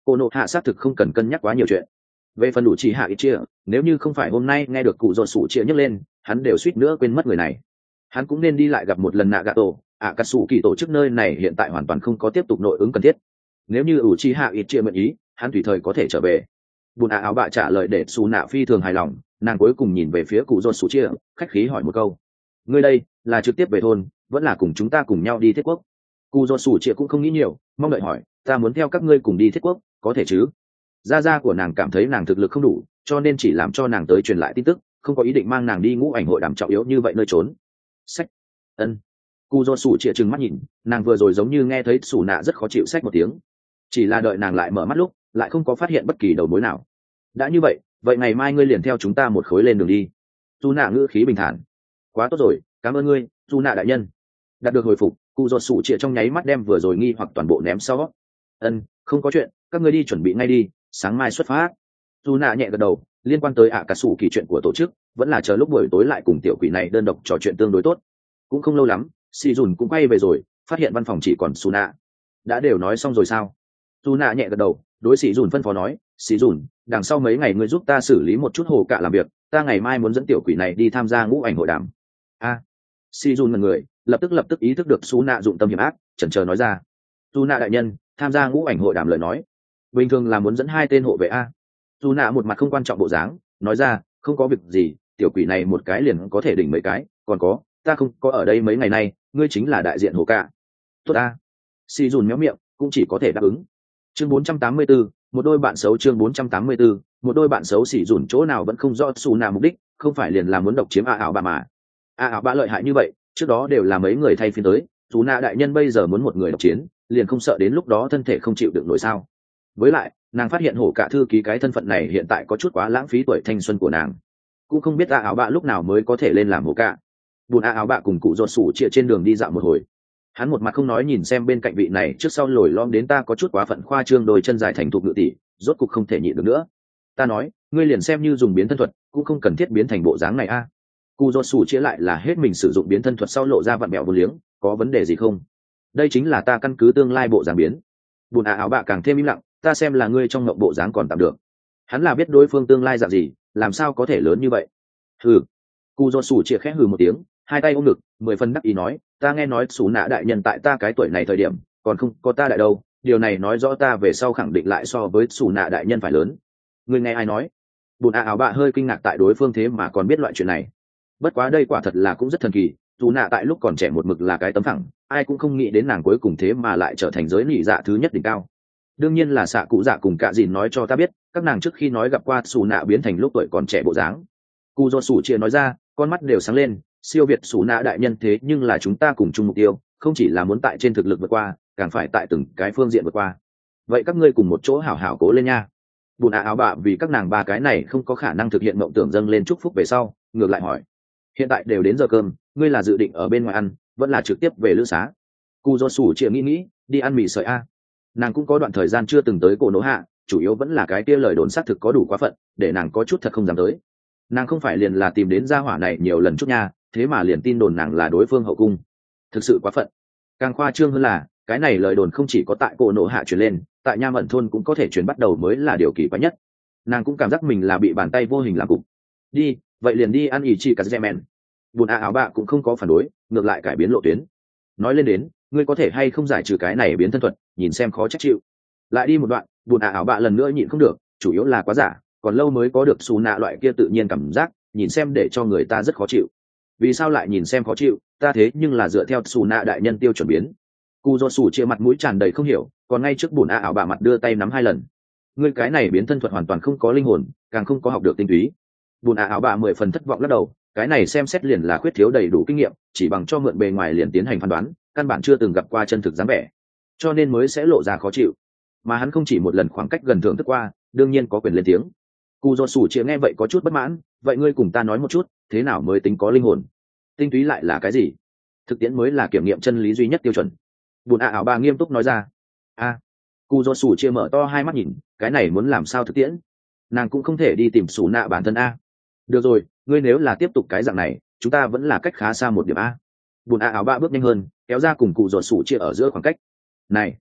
cô nộ hạ xác thực không cần cân nhắc quá nhiều chuyện. Về phần đủ chỉ hạ ít chia, nếu như không phải hôm nay nghe được cụ dột sủ chia nhấc lên, hắn đều suýt nữa quên mất người này. Hắn cũng nên đi lại gặp một lần nạ gà tổ ạ cà sủ kỳ tổ chức nơi này hiện tại hoàn toàn không có tiếp tục nội ứng cần thiết. Nếu như ủ chi hạ ít chia mượn ý, hắn tùy thời có thể trở về. Bùn ạ áo bạ trả lời để xù nạ phi thường hài lòng, nàng cuối cùng nhìn về phía cụ dột sủ chia, khách khí hỏi một câu: ngươi đây là trực tiếp về thôn vẫn là cùng chúng ta cùng nhau đi thiết quốc? Cụ dột sủ chia cũng không nghĩ nhiều, mong đợi hỏi: ta muốn theo các ngươi cùng đi thiết quốc, có thể chứ? gia gia của nàng cảm thấy nàng thực lực không đủ, cho nên chỉ làm cho nàng tới truyền lại tin tức, không có ý định mang nàng đi ngũ ảnh hội đàm trọng yếu như vậy nơi trốn. Sách. Ân. Cụ do sủ chĩa trừng mắt nhìn, nàng vừa rồi giống như nghe thấy sủ nạ rất khó chịu sách một tiếng, chỉ là đợi nàng lại mở mắt lúc lại không có phát hiện bất kỳ đầu mối nào. đã như vậy vậy ngày mai ngươi liền theo chúng ta một khối lên đường đi. Dù nạ ngữ khí bình thản. Quá tốt rồi, cảm ơn ngươi dù nạ đại nhân. Đạt được hồi phục, cụ do sủ chĩa trong nháy mắt đem vừa rồi nghi hoặc toàn bộ ném sau. Ân, không có chuyện, các ngươi đi chuẩn bị ngay đi, sáng mai xuất phát. Dù nạ nhẹ gật đầu, liên quan tới ạ cả sủ kỳ chuyện của tổ chức vẫn là chờ lúc buổi tối lại cùng tiểu quỷ này đơn độc trò chuyện tương đối tốt. Cũng không lâu lắm, xì dùn cũng quay về rồi, phát hiện văn phòng chỉ còn Su nạ. Đã đều nói xong rồi sao? Su nạ nhẹ gật đầu, đối xì dùn phân phó nói: xì dùn, đằng sau mấy ngày ngươi giúp ta xử lý một chút hồ cạ làm việc, ta ngày mai muốn dẫn tiểu quỷ này đi tham gia ngũ ảnh hội đàm. A. À, xì dùn là người lập tức lập tức ý thức được Su nạ dụng tâm hiểm ác, chần chờ nói ra: Su nạ đại nhân, tham gia ngũ ảnh hội đàm lời nói bình thường là muốn dẫn hai tên hộ vệ a. Su nạ một mặt không quan trọng bộ dáng nói ra: không có việc gì, tiểu quỷ này một cái liền có thể đỉnh mấy cái, còn có ta không có ở đây mấy ngày nay, ngươi chính là đại diện hồ cạ. Tốt a. Si dùn méo miệng, cũng chỉ có thể đáp ứng. Chương bốn trăm tám mươi tư, một đôi bạn xấu. Chương bốn trăm tám mươi tư, một đôi bạn xấu. Si dùn chỗ nào vẫn không rõ Su nạ mục đích, không phải liền là muốn độc chiếm a ảo bà mà. A ảo bà lợi hại như vậy, trước đó đều là mấy người thay phiên tới, Su nạ đại nhân bây giờ muốn một người độc chiến, liền không sợ đến lúc đó thân thể không chịu được nổi sao? Với lại, nàng phát hiện hổ cả thư ký cái thân phận này hiện tại có chút quá lãng phí tuổi thanh xuân của nàng, cũng không biết a áo bạ lúc nào mới có thể lên làm hổ cả. Bùn a áo bạ cùng cụ ruột sủ chia trên đường đi dạo một hồi, hắn một mặt không nói nhìn xem bên cạnh vị này trước sau lồi lom đến ta có chút quá phận khoa trương đôi chân dài thành thục ngự tỷ, rốt cục không thể nhịn được nữa. Ta nói, ngươi liền xem như dùng biến thân thuật cũng không cần thiết biến thành bộ dáng này a. Cụ ruột sủ chia lại là hết mình sử dụng biến thân thuật sau lộ ra vặn bẹo vô liếng, có vấn đề gì không? Đây chính là ta căn cứ tương lai bộ dáng biến. Bùn a áo bạ càng thêm im lặng, ta xem là ngươi trong ngộng bộ dáng còn tạm được. Hắn là biết đối phương tương lai dạng gì, làm sao có thể lớn như vậy? Hừ. Cụ do sủ chia khẽ hừ một tiếng, hai tay ôm ngực, mười phần đắc ý nói: ta nghe nói Sú nạ đại nhân tại ta cái tuổi này thời điểm còn không có ta đại đâu, điều này nói rõ ta về sau khẳng định lại so với Sú nạ đại nhân phải lớn. Ngươi nghe ai nói? Bùn a áo bạ hơi kinh ngạc tại đối phương thế mà còn biết loại chuyện này. Bất quá đây quả thật là cũng rất thần kỳ, Sú nạ tại lúc còn trẻ một mực là cái tấm phẳng, ai cũng không nghĩ đến nàng cuối cùng thế mà lại trở thành giới nị dạ thứ nhất đỉnh cao. Đương nhiên là xạ cụ dạ cùng cạ dìn nói cho ta biết, các nàng trước khi nói gặp qua Sú nạ biến thành lúc tuổi còn trẻ bộ dáng. Cụ do sủ chia nói ra, con mắt đều sáng lên, siêu việt Sú nạ đại nhân thế nhưng là chúng ta cùng chung mục tiêu, không chỉ là muốn tại trên thực lực vượt qua, càng phải tại từng cái phương diện vượt qua. Vậy các ngươi cùng một chỗ hảo hảo cố lên nha. Bùn á áo bạ vì các nàng ba cái này không có khả năng thực hiện mộng tưởng dâng lên chúc phúc về sau, ngược lại hỏi: hiện tại đều đến giờ cơm, ngươi là dự định ở bên ngoài ăn, vẫn là trực tiếp về lữ xá? Cụ do sủ chia nghĩ nghĩ, đi ăn mì sợi a. Nàng cũng có đoạn thời gian chưa từng tới cổ nỗ hạ, chủ yếu vẫn là cái kia lời đồn xác thực có đủ quá phận, để nàng có chút thật không dám tới. Nàng không phải liền là tìm đến gia hỏa này nhiều lần chút nha, thế mà liền tin đồn nàng là đối phương hậu cung, thực sự quá phận. Càng khoa trương hơn là cái này lời đồn không chỉ có tại cổ nỗ hạ truyền lên, tại nha mận thôn cũng có thể truyền bắt đầu mới là điều kỳ quái nhất. Nàng cũng cảm giác mình là bị bàn tay vô hình làm cục. Đi, vậy liền đi ăn ỉ chi cả dè mèn. Bùn a áo bạ cũng không có phản đối, ngược lại cải biến lộ tuyến. Nói lên đến, ngươi có thể hay không giải trừ cái này biến thân thuật, nhìn xem khó trách chịu. Lại đi một đoạn, bùn a áo bạ lần nữa nhịn không được, chủ yếu là quá giả, còn lâu mới có được Sú nạ loại kia tự nhiên cảm giác, nhìn xem để cho người ta rất khó chịu. Vì sao lại nhìn xem khó chịu? Ta thế nhưng là dựa theo Sú nạ đại nhân tiêu chuẩn biến. Cụ do sủ chia mặt mũi tràn đầy không hiểu, còn ngay trước bùn a áo bạ mặt đưa tay nắm hai lần. Ngươi cái này biến thân thuật hoàn toàn không có linh hồn, càng không có học được tinh túy. Bùn a áo bạ mười phần thất vọng lắc đầu, cái này xem xét liền là khuyết thiếu đầy đủ kinh nghiệm, chỉ bằng cho mượn bề ngoài liền tiến hành phán đoán, căn bản chưa từng gặp qua chân thực dáng vẻ, cho nên mới sẽ lộ ra khó chịu. Mà hắn không chỉ một lần khoảng cách gần thưởng thức qua, đương nhiên có quyền lên tiếng. Cụ do sủ chia nghe vậy có chút bất mãn, vậy ngươi cùng ta nói một chút, thế nào mới tính có linh hồn? Tinh túy lại là cái gì? Thực tiễn mới là kiểm nghiệm chân lý duy nhất tiêu chuẩn. Bùn a áo bà nghiêm túc nói ra. A. Cụ do sủ chia mở to hai mắt nhìn, cái này muốn làm sao thực tiễn? Nàng cũng không thể đi tìm Sú nạ bản thân a. Được rồi, ngươi nếu là tiếp tục cái dạng này, chúng ta vẫn là cách khá xa một điểm a. Bùn a áo bà bước nhanh hơn, kéo ra cùng cụ do sủ chia ở giữa khoảng cách. Này,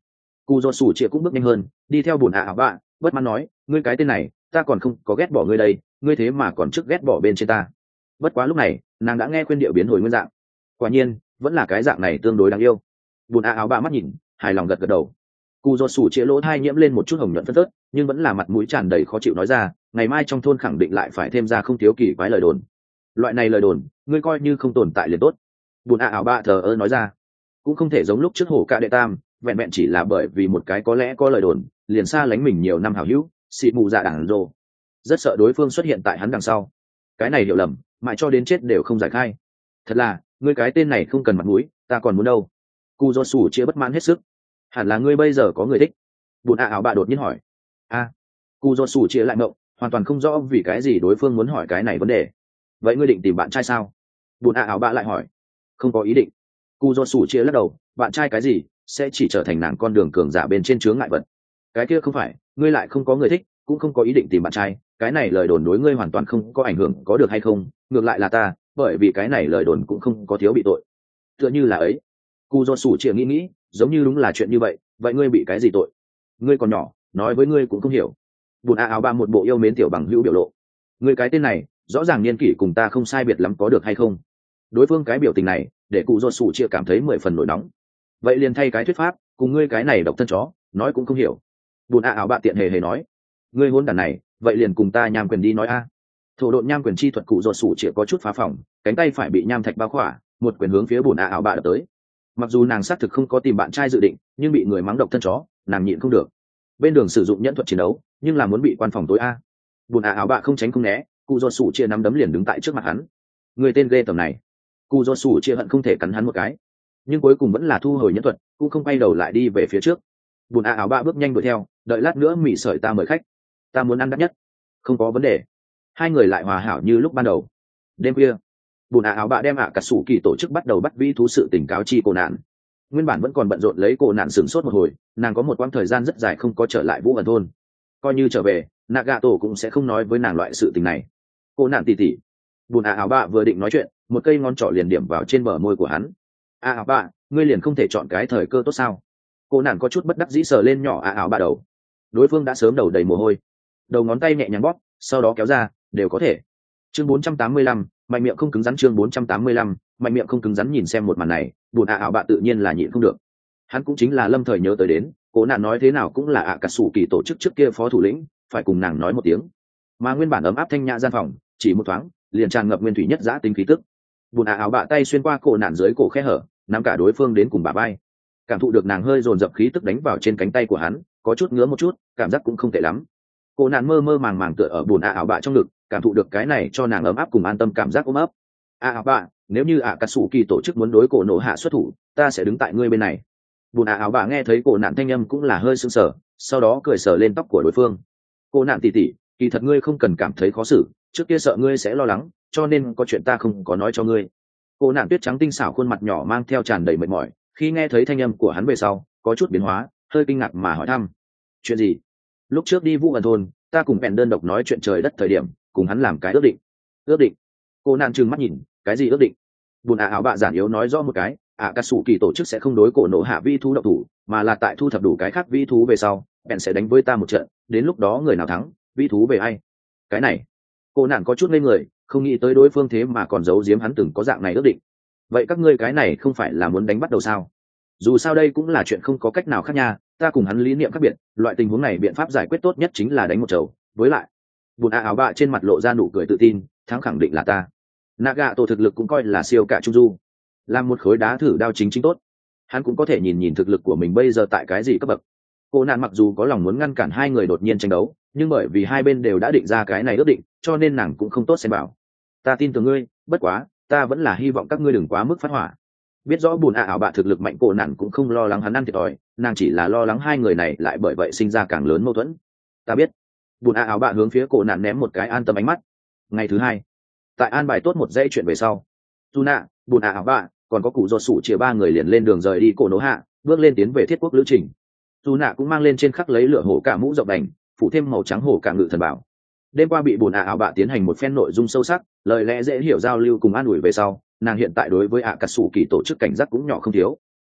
Cụ do sủ chia cũng bước nhanh hơn, đi theo bùn ạ ảo bạ, bất mãn nói, ngươi cái tên này ta còn không có ghét bỏ ngươi đây, ngươi thế mà còn trước ghét bỏ bên trên ta. Bất quá lúc này nàng đã nghe khuyên điệu biến hồi nguyên dạng, quả nhiên vẫn là cái dạng này tương đối đáng yêu. Bùn ạ ảo bạ mắt nhìn hài lòng gật gật đầu. Cụ do sủ chia lỗ thai nhiễm lên một chút hồng nhuận phân phớt, nhưng vẫn là mặt mũi tràn đầy khó chịu nói ra, ngày mai trong thôn khẳng định lại phải thêm ra không thiếu kỳ quái lời đồn. Loại này lời đồn ngươi coi như không tồn tại liền tốt. Bùn ạ ảo bạ thờ ơ nói ra, cũng không thể giống lúc trước hổ ca đệ tam, vẹn vẹn chỉ là bởi vì một cái có lẽ có lời đồn liền xa lánh mình nhiều năm hảo hữu, xị mù dạ đảng rồ, rất sợ đối phương xuất hiện tại hắn đằng sau. Cái này hiểu lầm mãi cho đến chết đều không giải khai. Thật là ngươi cái tên này không cần mặt mũi, ta còn muốn đâu. Cu do sủ chia bất mãn hết sức. Hẳn là ngươi bây giờ có người thích. Bùn ạ ảo bạ đột nhiên hỏi. A à, cu do sủ chia lại mộng, hoàn toàn không rõ vì cái gì đối phương muốn hỏi cái này vấn đề. Vậy ngươi định tìm bạn trai sao? Bùn ạ ảo bạ lại hỏi. Không có ý định. Cu do sủ chia lắc đầu, bạn trai cái gì sẽ chỉ trở thành nàng con đường cường giả bên trên chướng ngại vật. Cái kia không phải, ngươi lại không có người thích, cũng không có ý định tìm bạn trai, cái này lời đồn đối ngươi hoàn toàn không có ảnh hưởng, có được hay không? Ngược lại là ta, bởi vì cái này lời đồn cũng không có thiếu bị tội. Tựa như là ấy. Cu do sủ chia nghĩ nghĩ, giống như đúng là chuyện như vậy. Vậy ngươi bị cái gì tội? Ngươi còn nhỏ, nói với ngươi cũng không hiểu. Bùn a áo ba một bộ yêu mến tiểu bằng hữu biểu lộ. Ngươi cái tên này rõ ràng niên kỷ cùng ta không sai biệt lắm, có được hay không? Đối phương cái biểu tình này để cụ do sủ chia cảm thấy mười phần nổi nóng. Vậy liền thay cái thuyết pháp, cùng ngươi cái này độc thân chó nói cũng không hiểu. Bùn a áo bạ tiện hề hề nói, ngươi hôn đàn này, vậy liền cùng ta nham quyền đi nói a. Thổ độn nham quyền chi thuật, cụ do sủ chia có chút phá phòng, cánh tay phải bị nham thạch bao khỏa, một quyền hướng phía bùn a áo bạ đập tới. Mặc dù nàng xác thực không có tìm bạn trai dự định, nhưng bị người mắng độc thân chó, nàng nhịn không được. Bên đường sử dụng nhẫn thuật chiến đấu, nhưng là muốn bị quan phòng tối a. Bùn a áo bạ không tránh không né, cụ do sủ chia nắm đấm liền đứng tại trước mặt hắn. Người tên ghê tầm này. Cụ do sủ chia hận không thể cắn hắn một cái, nhưng cuối cùng vẫn là thu hồi nhẫn thuật, cũng không quay đầu lại đi về phía trước. Bùn a áo bạ bước nhanh đuổi theo, đợi lát nữa mì sợi ta mời khách, ta muốn ăn đắt nhất. Không có vấn đề. Hai người lại hòa hảo như lúc ban đầu. Đêm khuya, bùn a áo bạ đem ạ cả sủ kỳ tổ chức bắt đầu bắt vĩ thú sự tình cáo chi cô nạn. Nguyên bản vẫn còn bận rộn lấy cô nạn sửng sốt một hồi, nàng có một quãng thời gian rất dài không có trở lại Vũ Ẩn thôn. Coi như trở về, Nagato cũng sẽ không nói với nàng loại sự tình này. Cô nạn tỉ tỉ. Bùn a áo bạ vừa định nói chuyện, một cây ngón trỏ liền điểm vào trên bờ môi của hắn. A áo bạ, ngươi liền không thể chọn cái thời cơ tốt sao? Cô nạn có chút bất đắc dĩ sờ lên nhỏ a áo bạ đầu. Đối phương đã sớm đầu đầy mồ hôi, đầu ngón tay nhẹ nhàng bóp, sau đó kéo ra, đều có thể. Chương bốn trăm tám mươi lăm, mạnh miệng không cứng rắn. Chương bốn trăm tám mươi lăm, mạnh miệng không cứng rắn. Nhìn xem một màn này, bùn a áo bạ tự nhiên là nhịn không được. Hắn cũng chính là lâm thời nhớ tới đến, cô nạn nói thế nào cũng là ạ cả sủ kỳ tổ chức trước kia phó thủ lĩnh, phải cùng nàng nói một tiếng. Mà nguyên bản ấm áp thanh nhã gian phòng, chỉ một thoáng liền tràn ngập nguyên thủy nhất dã tính khí tức. Bùn a áo bạ tay xuyên qua cổ nạn dưới cổ khe hở, nắm cả đối phương đến cùng bả vai, cảm thụ được nàng hơi dồn dập khí tức đánh vào trên cánh tay của hắn, có chút ngứa một chút, cảm giác cũng không tệ lắm. Cô nạn mơ mơ màng màng tựa ở bùn a áo bạ trong ngực, cảm thụ được cái này cho nàng ấm áp cùng an tâm cảm giác ôm ấp. A áo bạ, nếu như ạ cà sủ kỳ tổ chức muốn đối cổ nổ hạ xuất thủ, ta sẽ đứng tại ngươi bên này. Bùn a áo bạ nghe thấy cổ nạn thanh âm cũng là hơi sưng sờ, sau đó cười sờ lên tóc của đối phương. Cô nạn tỉ tỉ, kỳ thật ngươi không cần cảm thấy khó xử, trước kia sợ ngươi sẽ lo lắng, cho nên có chuyện ta không có nói cho ngươi. Cô nạn tuyết trắng tinh xảo khuôn mặt nhỏ mang theo tràn đầy mệt mỏi, khi nghe thấy thanh âm của hắn về sau có chút biến hóa, hơi kinh ngạc mà hỏi thăm, chuyện gì? Lúc trước đi Vũ Ẩn thôn, ta cùng bèn đơn độc nói chuyện trời đất thời điểm, cùng hắn làm cái ước định. Ước định? Cô nạn trừng mắt nhìn, cái gì ước định? Bùn a áo bạ giản yếu nói rõ một cái, ạ cà sủ kỳ tổ chức sẽ không đối cổ nổ hạ vi thú động thủ, mà là tại thu thập đủ cái khác vi thú về sau, bèn sẽ đánh với ta một trận, đến lúc đó người nào thắng, vi thú về ai? Cái này, cô nạn có chút ngây người, không nghĩ tới đối phương thế mà còn giấu giếm hắn từng có dạng này ước định. Vậy các ngươi cái này không phải là muốn đánh bắt đầu sao? Dù sao đây cũng là chuyện không có cách nào khác nha, ta cùng hắn lý niệm khác biệt, loại tình huống này biện pháp giải quyết tốt nhất chính là đánh một chầu. Với lại, bùn a áo bạ trên mặt lộ ra nụ cười tự tin, thắng khẳng định là ta. Nagato thực lực cũng coi là siêu cả trung du, làm một khối đá thử đao chính chính tốt, hắn cũng có thể nhìn nhìn thực lực của mình bây giờ tại cái gì cấp bậc. Cô nạn mặc dù có lòng muốn ngăn cản hai người đột nhiên tranh đấu, nhưng bởi vì hai bên đều đã định ra cái này ước định, cho nên nàng cũng không tốt xem bảo. Ta tin tưởng ngươi, bất quá ta vẫn là hy vọng các ngươi đừng quá mức phát hỏa. Biết rõ bùn a ảo bạ thực lực mạnh, cô nạn cũng không lo lắng hắn ăn thiệt thòi, nàng chỉ là lo lắng hai người này lại bởi vậy sinh ra càng lớn mâu thuẫn. Ta biết. Bùn a ảo bạ hướng phía cô nạn ném một cái an tâm ánh mắt. Ngày thứ hai, tại an bài tốt một dãy chuyện về sau, Tuna, bùn a ảo bạ còn có cụ do sủ chia ba người liền lên đường rời đi cổ nổ hạ, bước lên tiến về thiết quốc lữ trình. Tuna cũng mang lên trên khắc lấy lửa hổ cả mũ rộng đành, phủ thêm màu trắng hổ cả ngự thần bảo. Đêm qua bị bùn a ảo bạ tiến hành một phen nội dung sâu sắc, lời lẽ dễ hiểu giao lưu cùng an ủi về sau, nàng hiện tại đối với ạ cà sủ kỳ tổ chức cảnh giác cũng nhỏ không thiếu.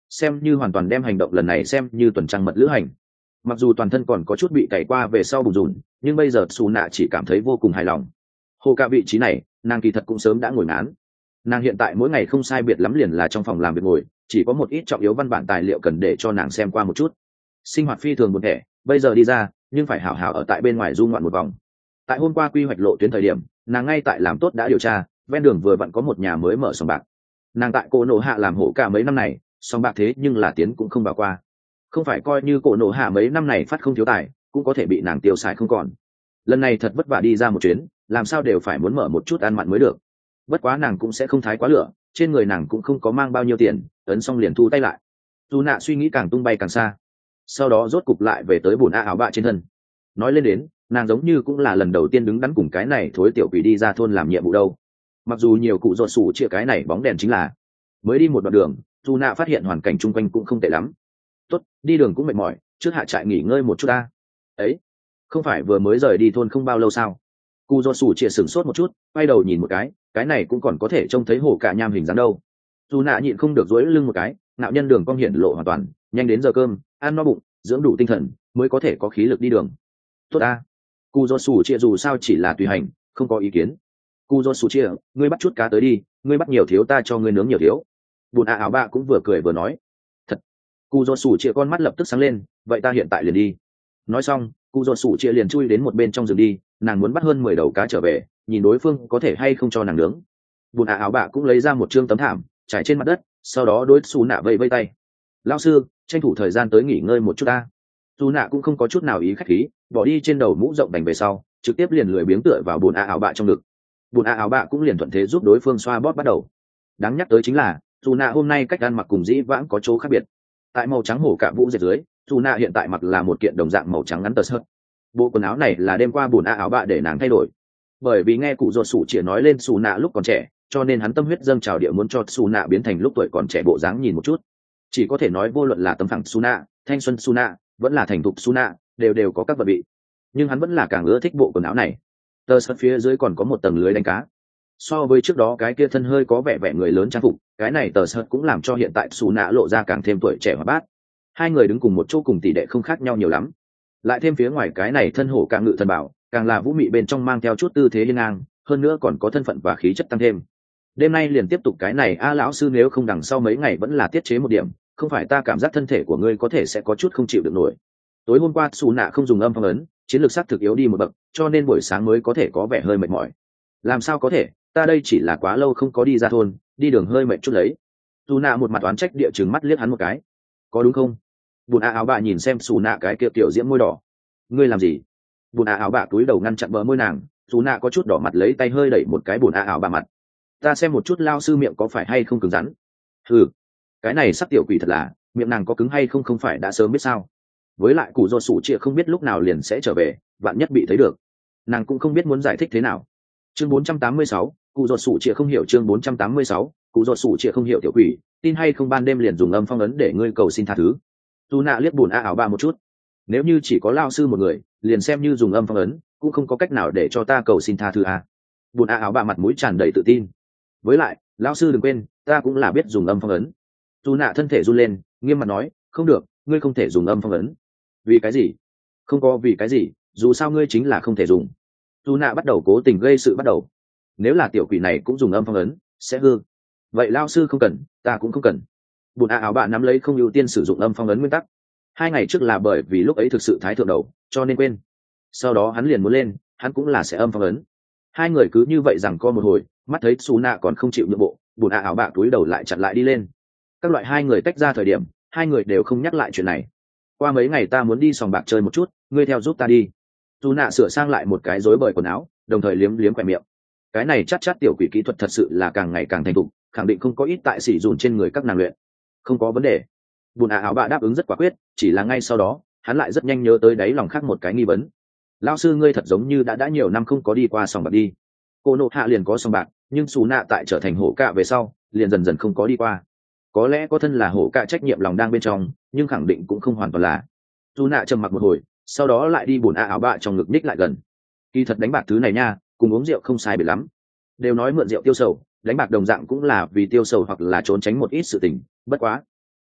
xem như hoàn toàn đem hành động lần này xem như tuần trăng mật lữ hành. Mặc dù toàn thân còn có chút bị cày qua về sau bùn rùn, nhưng bây giờ xù nạ chỉ cảm thấy vô cùng hài lòng. Hồ cả vị trí này nàng kỳ thật cũng sớm đã ngồi ngán. Nàng hiện tại mỗi ngày không sai biệt lắm liền là trong phòng làm việc ngồi, chỉ có một ít trọng yếu văn bản tài liệu cần để cho nàng xem qua một chút. Sinh hoạt phi thường buồn thẻ, bây giờ đi ra nhưng phải hảo hảo ở tại bên ngoài du ngoạn một vòng. Tại hôm qua quy hoạch lộ tuyến thời điểm, nàng ngay tại làm tốt đã điều tra, ven đường vừa vặn có một nhà mới mở sòng bạc. Nàng tại cổ nổ hạ làm hộ cả mấy năm này, sòng bạc thế nhưng là tiến cũng không vào qua. Không phải coi như cổ nổ hạ mấy năm này phát không thiếu tài, cũng có thể bị nàng tiêu xài không còn. Lần này thật vất vả đi ra một chuyến, làm sao đều phải muốn mở một chút ăn mặn mới được. Bất quá nàng cũng sẽ không thái quá lửa, trên người nàng cũng không có mang bao nhiêu tiền, ấn xong liền thu tay lại. Dù nạ suy nghĩ càng tung bay càng xa, sau đó rốt cục lại về tới bùn a áo bạ trên thân. Nói lên đến, nàng giống như cũng là lần đầu tiên đứng đắn cùng cái này thối tiểu quỷ đi ra thôn làm nhiệm vụ đâu. Mặc dù nhiều cụ ruột sủ chia cái này bóng đèn chính là mới đi một đoạn đường, dù nạ phát hiện hoàn cảnh chung quanh cũng không tệ lắm. Tốt, đi đường cũng mệt mỏi, trước hạ trại nghỉ ngơi một chút ta. Ấy, không phải vừa mới rời đi thôn không bao lâu sao? Cụ ruột sủ chia sửng sốt một chút, quay đầu nhìn một cái, cái này cũng còn có thể trông thấy hồ cả nham hình dáng đâu. Dù nạ nhịn không được duỗi lưng một cái, nạo nhân đường cong hiển lộ hoàn toàn, nhanh đến giờ cơm, ăn no bụng, dưỡng đủ tinh thần, mới có thể có khí lực đi đường. Tốt a. Cụ ruột sủ chia dù sao chỉ là tùy hành, không có ý kiến. Cụ ruột sủ chia, ngươi bắt chút cá tới đi, ngươi bắt nhiều thiếu ta cho ngươi nướng nhiều thiếu. Bùn a áo bạ cũng vừa cười vừa nói. Thật. Cụ ruột sủ chia con mắt lập tức sáng lên, vậy ta hiện tại liền đi. Nói xong, cụ ruột sủ chia liền chui đến một bên trong rừng đi, nàng muốn bắt hơn mười đầu cá trở về, nhìn đối phương có thể hay không cho nàng nướng. Bùn a áo bạ cũng lấy ra một trương tấm thảm trải trên mặt đất, sau đó đối xù nạ vây vây tay. Lão sư, tranh thủ thời gian tới nghỉ ngơi một chút ta. Xù nạ cũng không có chút nào ý khách khí, bỏ đi trên đầu mũ rộng đành về sau, trực tiếp liền lười biếng tựa vào bùn a áo bạ trong ngực. Bùn a áo bạ cũng liền thuận thế giúp đối phương xoa bóp bắt đầu. Đáng nhắc tới chính là dù nạ hôm nay cách ăn mặc cùng dĩ vãng có chỗ khác biệt. Tại màu trắng hổ cả vũ dệt dưới, dù nạ hiện tại mặc là một kiện đồng dạng màu trắng ngắn tờ sợt. Bộ quần áo này là đêm qua bùn a áo bạ để nàng thay đổi, bởi vì nghe cụ ruột sủ chỉ nói lên xù nạ lúc còn trẻ, cho nên hắn tâm huyết dâng trào địa muốn cho xù nạ biến thành lúc tuổi còn trẻ bộ dáng nhìn một chút. Chỉ có thể nói vô luận là tấm phẳng xù nạ, thanh xuân xù nạ, vẫn là thành thục xù nạ, đều đều có các vật vị, nhưng hắn vẫn là càng ưa thích bộ quần áo này. Tờ sợt phía dưới còn có một tầng lưới đánh cá, so với trước đó cái kia thân hơi có vẻ vẻ người lớn trang phục, cái này tờ sợt cũng làm cho hiện tại xù nạ lộ ra càng thêm tuổi trẻ hoạt bát. Hai người đứng cùng một chỗ cùng tỷ đệ không khác nhau nhiều lắm, lại thêm phía ngoài cái này thân hổ càng ngự thần bảo, càng là vũ mị bên trong mang theo chút tư thế hiên ngang, hơn nữa còn có thân phận và khí chất tăng thêm. Đêm nay liền tiếp tục cái này a lão sư, nếu không đằng sau mấy ngày vẫn là tiết chế một điểm, không phải ta cảm giác thân thể của ngươi có thể sẽ có chút không chịu được nổi. Tối hôm qua xù nạ không dùng âm phong ấn, chiến lược sắc thực yếu đi một bậc, cho nên buổi sáng mới có thể có vẻ hơi mệt mỏi. Làm sao có thể, ta đây chỉ là quá lâu không có đi ra thôn, đi đường hơi mệt chút lấy. Xù nạ một mặt oán trách địa chừng mắt liếc hắn một cái. Có đúng không? Bùn a áo bạ nhìn xem xù nạ cái kia kiểu diễm môi đỏ. Ngươi làm gì? Bùn a áo bạ túi đầu ngăn chặn bờ môi nàng, xù nạ có chút đỏ mặt lấy tay hơi đẩy một cái bùn a áo bạ mặt. Ta xem một chút lao sư miệng có phải hay không cứng rắn. Ừ, cái này sắc tiểu quỷ thật là, miệng nàng có cứng hay không không phải đã sớm biết sao. Với lại cụ do sủ chia không biết lúc nào liền sẽ trở về, vạn nhất bị thấy được, nàng cũng không biết muốn giải thích thế nào. Chương bốn trăm tám mươi sáu, cụ do sủ chia không hiểu. Chương bốn trăm tám mươi sáu, cụ do sủ chia không hiểu tiểu quỷ, tin hay không ban đêm liền dùng âm phong ấn để ngươi cầu xin tha thứ. Dù nạ liếc bùn a áo bạ một chút. Nếu như chỉ có lao sư một người, liền xem như dùng âm phong ấn, cũng không có cách nào để cho ta cầu xin tha thứ à. Bùn a áo bạ mặt mũi tràn đầy tự tin. Với lại, lao sư đừng quên, ta cũng là biết dùng âm phong ấn. Dù nạ thân thể run lên, nghiêm mặt nói, không được, ngươi không thể dùng âm phong ấn. Vì cái gì? Không có vì cái gì, dù sao ngươi chính là không thể dùng. Dù nạ bắt đầu cố tình gây sự bắt đầu. Nếu là tiểu quỷ này cũng dùng âm phong ấn, sẽ hư. Vậy lao sư không cần, ta cũng không cần. Bùn a áo bạ nắm lấy không ưu tiên sử dụng âm phong ấn nguyên tắc. Hai ngày trước là bởi vì lúc ấy thực sự thái thượng đầu, cho nên quên. Sau đó hắn liền muốn lên, hắn cũng là sẽ âm phong ấn. Hai người cứ như vậy rằng co một hồi, mắt thấy Su nạ còn không chịu nhượng bộ, bùn a áo bạ túi đầu lại chặn lại đi lên. Các loại hai người tách ra thời điểm, hai người đều không nhắc lại chuyện này. Qua mấy ngày ta muốn đi sòng bạc chơi một chút, ngươi theo giúp ta đi. Su nạ sửa sang lại một cái rối bời quần áo, đồng thời liếm liếm khỏe miệng. Cái này chắc chắc tiểu quỷ kỹ thuật thật sự là càng ngày càng thành thục, khẳng định không có ít tại xỉ dùn trên người các nàng luyện. Không có vấn đề. Bùn a áo bạ đáp ứng rất quả quyết, chỉ là ngay sau đó hắn lại rất nhanh nhớ tới đáy lòng khác một cái nghi vấn. Lão sư ngươi thật giống như đã đã nhiều năm không có đi qua sòng bạc đi. Cô nộ hạ liền có sòng bạc, nhưng xù nạ tại trở thành hổ cạ về sau liền dần dần không có đi qua. Có lẽ có thân là hổ cạ trách nhiệm lòng đang bên trong, nhưng khẳng định cũng không hoàn toàn là. Xù nạ trầm mặc một hồi, sau đó lại đi bùn a áo bạ trong ngực ních lại gần. Kỳ thật đánh bạc thứ này nha, cùng uống rượu không sai biệt lắm. Đều nói mượn rượu tiêu sầu, đánh bạc đồng dạng cũng là vì tiêu sầu hoặc là trốn tránh một ít sự tình, bất quá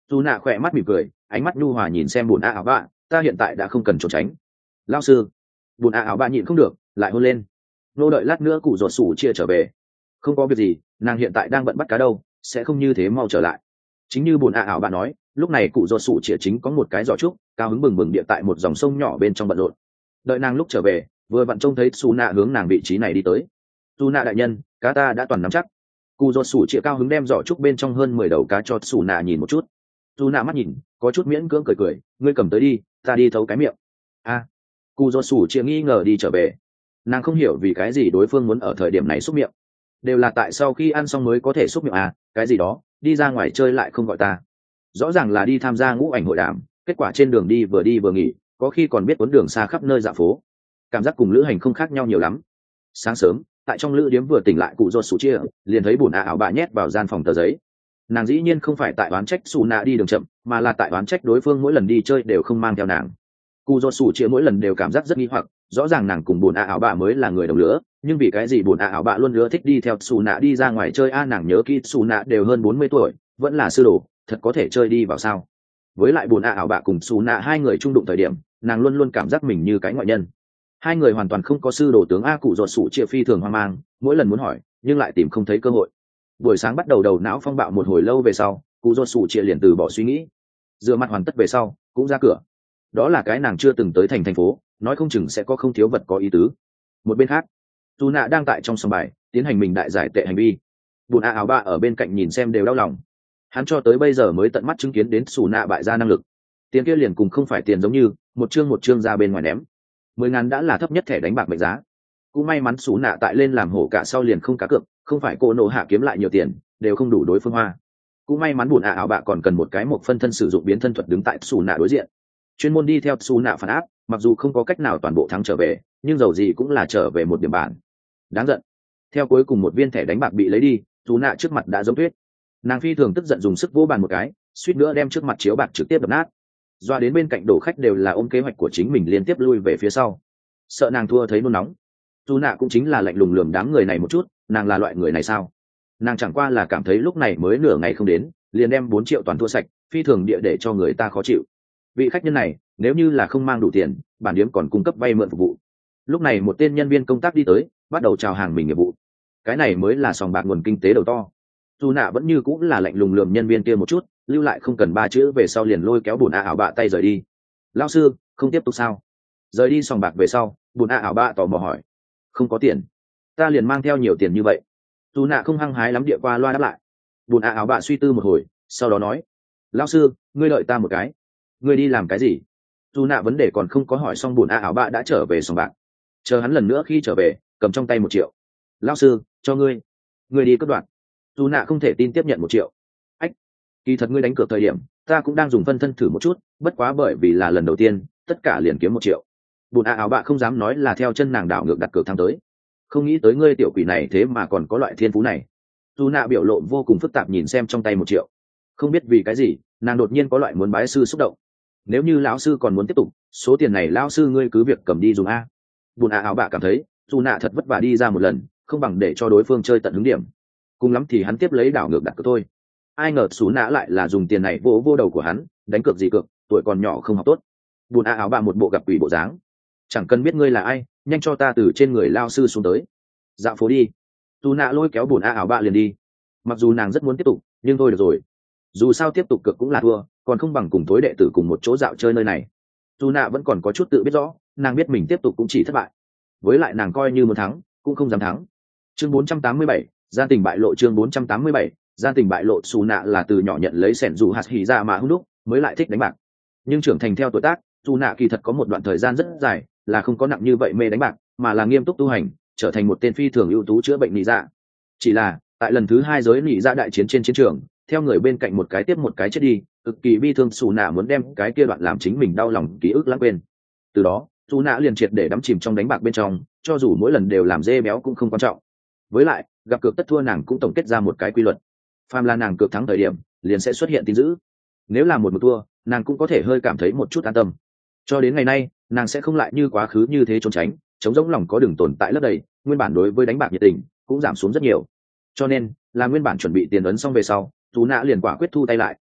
dù nạ khỏe mắt mỉm cười, ánh mắt nhu hòa nhìn xem bùn a áo bạ, ta hiện tại đã không cần trốn tránh. Lao sư. Bùn a áo bạ nhịn không được lại hôn lên. Nô đợi lát nữa cụ ruột sủ chia trở về. Không có việc gì, nàng hiện tại đang bận bắt cá đâu, sẽ không như thế mau trở lại. Chính như bùn a áo bạ nói, lúc này cụ ruột sủ chia chính có một cái giỏ trúc cao hứng bừng bừng địa tại một dòng sông nhỏ bên trong bận rộn. Đợi nàng lúc trở về, vừa vặn trông thấy xù nạ hướng nàng vị trí này đi tới. Xù nạ đại nhân, cá ta đã toàn nắm chắc. Cụ ruột sủ chia cao hứng đem giỏ trúc bên trong hơn mười đầu cá cho xù nạ nhìn một chút. Xù nạ mắt nhìn, có chút miễn cưỡng cười cười, ngươi cầm tới đi, ta đi thấu cái miệng. A. À, cụ ruột sủ chia nghi ngờ đi trở về. Nàng không hiểu vì cái gì đối phương muốn ở thời điểm này xúc miệng, đều là tại sau khi ăn xong mới có thể xúc miệng à, cái gì đó đi ra ngoài chơi lại không gọi ta, rõ ràng là đi tham gia ngũ ảnh hội đàm, kết quả trên đường đi vừa đi vừa nghỉ, có khi còn biết cuốn đường xa khắp nơi dạo phố, cảm giác cùng lữ hành không khác nhau nhiều lắm. Sáng sớm tại trong lữ điếm vừa tỉnh lại, cụ ruột sủ chia liền thấy bùn a áo bạ nhét vào gian phòng tờ giấy. Nàng dĩ nhiên không phải tại oán trách xù nạ đi đường chậm, mà là tại oán trách đối phương mỗi lần đi chơi đều không mang theo nàng. Cụ ruột sủ chia mỗi lần đều cảm giác rất nghi hoặc, rõ ràng nàng cùng bùn a áo bạ mới là người đồng lứa, nhưng vì cái gì bùn a áo bạ luôn lứa thích đi theo xù nạ đi ra ngoài chơi a? À, nàng nhớ kỹ xù nạ đều hơn bốn mươi tuổi, vẫn là sư đồ, thật có thể chơi đi vào sao? Với lại bùn a áo bạ cùng xù nạ hai người chung đụng thời điểm, nàng luôn luôn cảm giác mình như cái ngoại nhân. Hai người hoàn toàn không có sư đồ tướng a. Cụ ruột sủ chia phi thường hoang mang, mỗi lần muốn hỏi nhưng lại tìm không thấy cơ hội. Buổi sáng bắt đầu đầu não phong bạo một hồi lâu về sau, cụ ruột sủ chia liền từ bỏ suy nghĩ, rửa mặt hoàn tất về sau cũng ra cửa. Đó là cái nàng chưa từng tới thành thành phố, nói không chừng sẽ có không thiếu vật có ý tứ. Một bên khác, dù nạ đang tại trong sòng bài tiến hành mình đại giải tệ hành vi. Bùn a áo bạ ở bên cạnh nhìn xem đều đau lòng, hắn cho tới bây giờ mới tận mắt chứng kiến đến xù nạ bại ra năng lực. Tiền kia liền cùng không phải tiền giống như một chương một chương ra bên ngoài ném. Mười ngàn đã là thấp nhất thẻ đánh bạc mệnh giá. Cũng may mắn xù nạ tại lên làm hổ cả sau liền không cá cược, không phải cô nộ hạ kiếm lại nhiều tiền đều không đủ đối phương hoa. Cũng may mắn bùn a áo bạ còn cần một cái một phân thân sử dụng biến thân thuật đứng tại xù nạ đối diện, chuyên môn đi theo xù nạ phản áp, mặc dù không có cách nào toàn bộ thắng trở về, nhưng dầu gì cũng là trở về một điểm bản. Đáng giận. Theo cuối cùng một viên thẻ đánh bạc bị lấy đi, xù nạ trước mặt đã giống tuyết. Nàng phi thường tức giận dùng sức vỗ bàn một cái, suýt nữa đem trước mặt chiếu bạc trực tiếp đập nát. Doa đến bên cạnh đổ khách đều là ôm kế hoạch của chính mình liên tiếp lui về phía sau, sợ nàng thua thấy nôn nóng. Xù nạ cũng chính là lạnh lùng lườm đám người này một chút, nàng là loại người này sao? Nàng chẳng qua là cảm thấy lúc này mới nửa ngày không đến, liền đem bốn triệu toàn thua sạch, phi thường địa để cho người ta khó chịu. Vị khách nhân này nếu như là không mang đủ tiền, bản điếm còn cung cấp vay mượn phục vụ. Lúc này một tên nhân viên công tác đi tới, bắt đầu chào hàng mình nghiệp vụ. Cái này mới là sòng bạc nguồn kinh tế đầu to. Dù nạ vẫn như cũng là lạnh lùng lườm nhân viên kia một chút, lưu lại không cần ba chữ về sau liền lôi kéo bùn a ảo bạ tay rời đi. Lao sư, không tiếp tục sao? Rời đi sòng bạc về sau, bùn a ảo bạ tò mò hỏi. Không có tiền, ta liền mang theo nhiều tiền như vậy. Dù nạ không hăng hái lắm địa qua loa đáp lại. Bùn a ảo bạ suy tư một hồi, sau đó nói. Lao sư, ngươi lợi ta một cái. Ngươi đi làm cái gì? Dù nạ vấn đề còn không có hỏi xong, bùn a ảo bạ đã trở về sòng bạc. Chờ hắn lần nữa khi trở về, cầm trong tay một triệu. Lao sư, cho ngươi. Ngươi đi cất đoạn. Dù nạ không thể tin tiếp nhận một triệu. Ách, kỳ thật ngươi đánh cược thời điểm ta cũng đang dùng phân thân thử một chút, bất quá bởi vì là lần đầu tiên tất cả liền kiếm một triệu. Bùn a áo bạ không dám nói là theo chân nàng đảo ngược đặt cược thắng tới. Không nghĩ tới ngươi tiểu quỷ này thế mà còn có loại thiên phú này. Dù nạ biểu lộ vô cùng phức tạp nhìn xem trong tay một triệu, không biết vì cái gì nàng đột nhiên có loại muốn bái sư xúc động. Nếu như lão sư còn muốn tiếp tục, số tiền này lão sư ngươi cứ việc cầm đi dùng a. Bùn a áo bạ cảm thấy dù nạ thật vất vả đi ra một lần, không bằng để cho đối phương chơi tận hứng điểm, cùng lắm thì hắn tiếp lấy đảo ngược đặt cược thôi. Ai ngờ xú nã lại là dùng tiền này vô vô đầu của hắn, đánh cược gì cược, tuổi còn nhỏ không học tốt. Bùn a áo bạ một bộ gặp quỷ bộ dáng. Chẳng cần biết ngươi là ai, nhanh cho ta từ trên người lao sư xuống tới. Dạo phố đi. Xú nã lôi kéo bùn a áo bạ liền đi. Mặc dù nàng rất muốn tiếp tục, nhưng thôi được rồi. Dù sao tiếp tục cược cũng là thua, còn không bằng cùng tối đệ tử cùng một chỗ dạo chơi nơi này. Xú nã vẫn còn có chút tự biết rõ, nàng biết mình tiếp tục cũng chỉ thất bại. Với lại nàng coi như muốn thắng, cũng không dám thắng. Chương bốn trăm tám mươi bảy, gian tình bại lộ. Chương bốn trăm tám mươi bảy, gian tình bại lộ. Xù nạ là từ nhỏ nhận lấy sẻn dù hạt hỉ ra mà hung đúc, mới lại thích đánh bạc. Nhưng trưởng thành theo tuổi tác, xù nạ kỳ thật có một đoạn thời gian rất dài là không có nặng như vậy mê đánh bạc, mà là nghiêm túc tu hành, trở thành một tên phi thường ưu tú chữa bệnh nị dạ. Chỉ là tại lần thứ hai giới nị dạ đại chiến trên chiến trường, theo người bên cạnh một cái tiếp một cái chết đi, cực kỳ bi thương. Xù nạ muốn đem cái kia đoạn làm chính mình đau lòng ký ức lãng quên. Từ đó xù nạ liền triệt để đắm chìm trong đánh bạc bên trong, cho dù mỗi lần đều làm dê béo cũng không quan trọng. Với lại gặp cược tất thua, nàng cũng tổng kết ra một cái quy luật: phàm là nàng cược thắng thời điểm liền sẽ xuất hiện tin dữ, nếu là một một thua nàng cũng có thể hơi cảm thấy một chút an tâm. Cho đến ngày nay nàng sẽ không lại như quá khứ như thế trốn tránh, chống rỗng lòng có đường tồn tại lấp đầy, nguyên bản đối với đánh bạc nhiệt tình cũng giảm xuống rất nhiều. Cho nên là nguyên bản chuẩn bị tiền ấn xong về sau, Tú Nã liền quả quyết thu tay lại,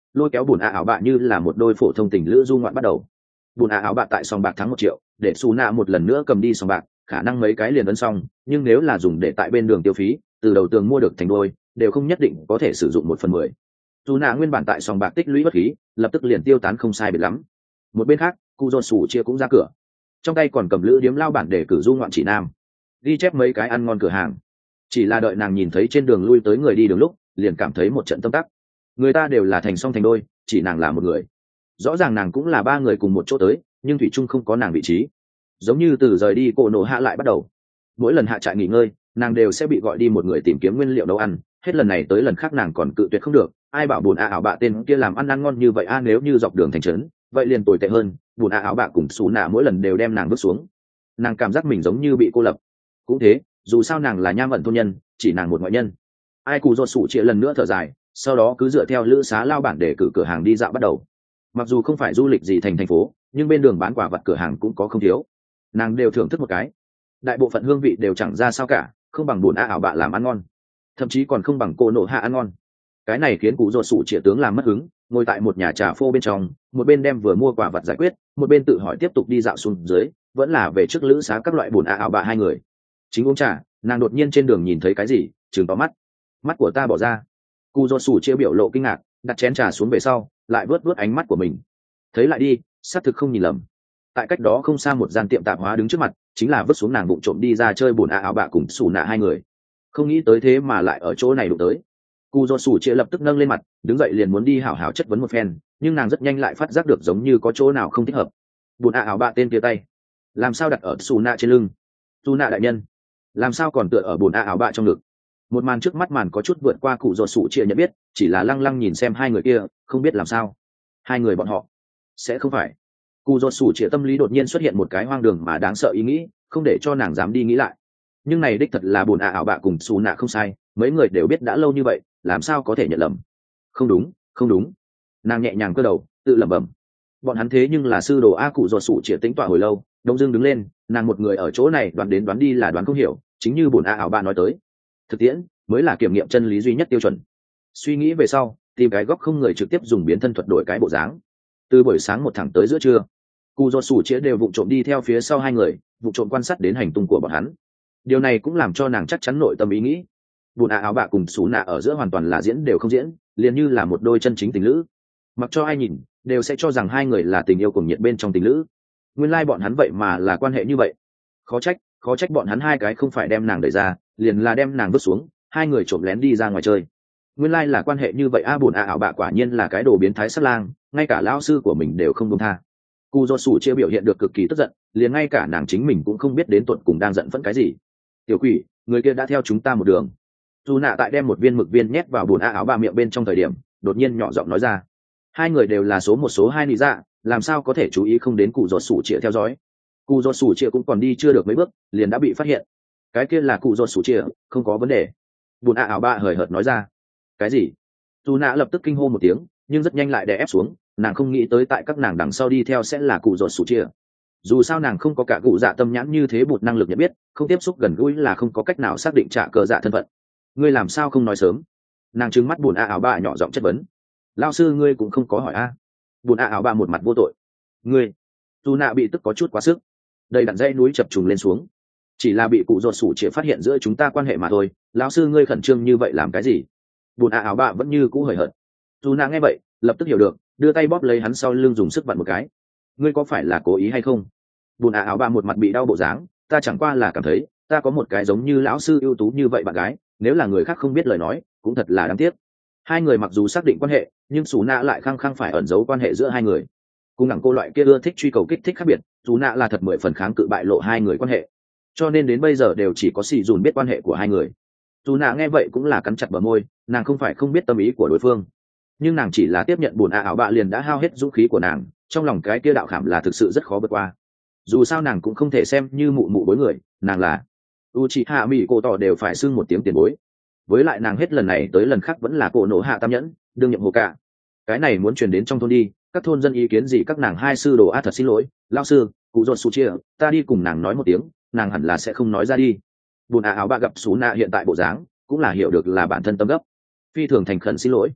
lôi kéo bùn ạ ảo bạ như là một đôi phổ thông tình lữ du ngoạn bắt đầu. Bùn ạ ảo bạ tại sòng bạc thắng một triệu, để xù nạ một lần nữa cầm đi sòng bạc, khả năng mấy cái liền ấn xong, nhưng nếu là dùng để tại bên đường tiêu phí, từ đầu tường mua được thành đôi, đều không nhất định có thể sử dụng một phần mười. Dù nạ nguyên bản tại sòng bạc tích lũy bất khí, lập tức liền tiêu tán không sai biệt lắm. Một bên khác, cụ dột sủ chia cũng ra cửa, trong tay còn cầm lữ điếm lao bản để cử du ngoạn chỉ nam, ghi chép mấy cái ăn ngon cửa hàng. Chỉ là đợi nàng nhìn thấy trên đường lui tới người đi đường lúc, liền cảm thấy một trận tâm tắc. Người ta đều là thành song thành đôi, chỉ nàng là một người. Rõ ràng nàng cũng là ba người cùng một chỗ tới, nhưng thủy chung không có nàng vị trí. Giống như từ rời đi cổ nổ hạ lại bắt đầu, mỗi lần hạ trại nghỉ ngơi, nàng đều sẽ bị gọi đi một người tìm kiếm nguyên liệu nấu ăn, hết lần này tới lần khác nàng còn cự tuyệt không được. Ai bảo buồn a ảo bạ tên kia làm ăn ăn ngon như vậy a, nếu như dọc đường thành trấn vậy liền tồi tệ hơn. Buồn a ảo bạ cùng xù nạ mỗi lần đều đem nàng bước xuống, nàng cảm giác mình giống như bị cô lập. Cũng thế, dù sao nàng là nham ẩn thôn nhân, chỉ nàng một ngoại nhân. Ai cù dột sủ chĩa lần nữa thở dài, sau đó cứ dựa theo lữ xá lao bản để cử cửa hàng đi dạo bắt đầu. Mặc dù không phải du lịch gì thành thành phố, nhưng bên đường bán quả vật cửa hàng cũng có không thiếu, nàng đều thưởng thức một cái. Đại bộ phận hương vị đều chẳng ra sao cả, không bằng buồn a ảo bạ làm ăn ngon, thậm chí còn không bằng cô nộ hạ ăn ngon. Cái này khiến cụ dột sủ chĩa tướng làm mất hứng, ngồi tại một nhà trà phô bên trong, một bên đem vừa mua quả vật giải quyết, một bên tự hỏi tiếp tục đi dạo xuống dưới, vẫn là về trước lữ xá các loại buồn a ảo bạ hai người. Chính uống trà, nàng đột nhiên trên đường nhìn thấy cái gì, trừng to mắt. Mắt của ta bỏ ra. Cụ dột sủ chia biểu lộ kinh ngạc, đặt chén trà xuống về sau, lại vớt vớt ánh mắt của mình. Thấy lại đi, xác thực không nhìn lầm. Tại cách đó không xa một gian tiệm tạp hóa đứng trước mặt, chính là vứt xuống nàng vụng trộm đi ra chơi buồn a áo bạ cùng xù nạ hai người. Không nghĩ tới thế mà lại ở chỗ này đụng tới. Cụ dột sủ chia lập tức nâng lên mặt, đứng dậy liền muốn đi hảo hảo chất vấn một phen, nhưng nàng rất nhanh lại phát giác được giống như có chỗ nào không thích hợp. Buồn a áo bạ tên kia tay, làm sao đặt ở xù nạ trên lưng? Xù nạ đại nhân, làm sao còn tựa ở buồn a áo bạ trong ngực? Một màn trước mắt màn có chút vượt qua cụ dột sủ chia nhận biết, chỉ là lăng lăng nhìn xem hai người kia, không biết làm sao. Hai người bọn họ sẽ không phải. Cụ dột sủ chia tâm lý đột nhiên xuất hiện một cái hoang đường mà đáng sợ ý nghĩ, không để cho nàng dám đi nghĩ lại. Nhưng này đích thật là buồn ạ ảo bạ cùng xù nạ không sai, mấy người đều biết đã lâu như vậy, làm sao có thể nhận lầm? Không đúng, không đúng. Nàng nhẹ nhàng cơ đầu, tự lẩm bẩm. Bọn hắn thế nhưng là sư đồ a. Cụ dột sủ chia tính tọa hồi lâu, đông dương đứng lên, nàng một người ở chỗ này đoán đến đoán đi là đoán không hiểu, chính như buồn ạ ảo bạ nói tới, thực tiễn mới là kiểm nghiệm chân lý duy nhất tiêu chuẩn. Suy nghĩ về sau, tìm cái góc không người trực tiếp dùng biến thân thuật đổi cái bộ dáng. Từ buổi sáng một thẳng tới giữa trưa, cụ dột sủ chĩa đều vụng trộm đi theo phía sau hai người, vụng trộm quan sát đến hành tung của bọn hắn. Điều này cũng làm cho nàng chắc chắn nội tâm ý nghĩ, bùn ạ áo bạ cùng xú nạ ở giữa hoàn toàn là diễn đều không diễn, liền như là một đôi chân chính tình lữ. Mặc cho ai nhìn đều sẽ cho rằng hai người là tình yêu cùng nhiệt bên trong tình lữ. Nguyên lai like bọn hắn vậy mà là quan hệ như vậy. Khó trách, khó trách bọn hắn hai cái không phải đem nàng đẩy ra, liền là đem nàng vứt xuống, hai người trộm lén đi ra ngoài chơi. Nguyên lai like là quan hệ như vậy a. Bùn ạ ảo bạ quả nhiên là cái đồ biến thái sát lang, ngay cả lão sư của mình đều không buông tha. Cụ do sủ chia biểu hiện được cực kỳ tức giận, liền ngay cả nàng chính mình cũng không biết đến tuột cùng đang giận phẫn cái gì. Tiểu quỷ, người kia đã theo chúng ta một đường. Dù nạ tại đem một viên mực viên nhét vào bùn ạ áo bạ miệng bên trong thời điểm, đột nhiên nhỏ giọng nói ra. Hai người đều là số một số hai lý dạ, làm sao có thể chú ý không đến cụ do sủ chia theo dõi. Cụ do sủ chia cũng còn đi chưa được mấy bước, liền đã bị phát hiện. Cái kia là cụ do sủ chia, không có vấn đề. Bùn ạ áo bạ hời hợt nói ra. Cái gì? Dù nạ lập tức kinh hô một tiếng, nhưng rất nhanh lại đè ép xuống, nàng không nghĩ tới tại các nàng đằng sau đi theo sẽ là cụ dột sủ chia. Dù sao nàng không có cả cụ dạ tâm nhãn như thế, bụt năng lực nhận biết, không tiếp xúc gần gũi là không có cách nào xác định trả cờ dạ thân phận. Ngươi làm sao không nói sớm? Nàng trừng mắt bùn a áo bạ nhỏ giọng chất vấn. Lao sư ngươi cũng không có hỏi a? Bùn a áo bạ một mặt vô tội. Ngươi? Dù nạ bị tức có chút quá sức, đầy đặn dãy núi chập trùng lên xuống. Chỉ là bị cụ dột sủ chia phát hiện giữa chúng ta quan hệ mà thôi. Lão sư ngươi khẩn trương như vậy làm cái gì? Bùn a áo bạ vẫn như cũ hời hợt. Dù nạ nghe vậy lập tức hiểu được, đưa tay bóp lấy hắn sau lưng dùng sức vặn một cái. Ngươi có phải là cố ý hay không? Bùn a áo bạ một mặt bị đau bộ dáng. Ta chẳng qua là cảm thấy ta có một cái giống như lão sư ưu tú như vậy bạn gái, nếu là người khác không biết lời nói cũng thật là đáng tiếc. Hai người mặc dù xác định quan hệ, nhưng xù nạ lại khăng khăng phải ẩn giấu quan hệ giữa hai người. Cùng đẳng cô loại kia ưa thích truy cầu kích thích khác biệt, xù nạ là thật mười phần kháng cự bại lộ hai người quan hệ, cho nên đến bây giờ đều chỉ có xì dùn biết quan hệ của hai người. Dù nạ nghe vậy cũng là cắn chặt bờ môi, nàng không phải không biết tâm ý của đối phương, nhưng nàng chỉ là tiếp nhận bùn a ảo bạ liền đã hao hết dũng khí của nàng, trong lòng cái kia đạo khảm là thực sự rất khó vượt qua. Dù sao nàng cũng không thể xem như mụ mụ bối người, nàng là Uchiha Mikoto đều phải xưng một tiếng tiền bối. Với lại nàng hết lần này tới lần khác vẫn là cổ nổ hạ tam nhẫn, đương nhiệm hồ cả. Cái này muốn truyền đến trong thôn đi, các thôn dân ý kiến gì các nàng hai sư đồ a thật xin lỗi, lão sư, cụ dột su chia, ta đi cùng nàng nói một tiếng, nàng hẳn là sẽ không nói ra đi. Bùn a áo bạ gặp Sú nạ hiện tại bộ dáng, cũng là hiểu được là bản thân tâm gấp, phi thường thành khẩn xin lỗi.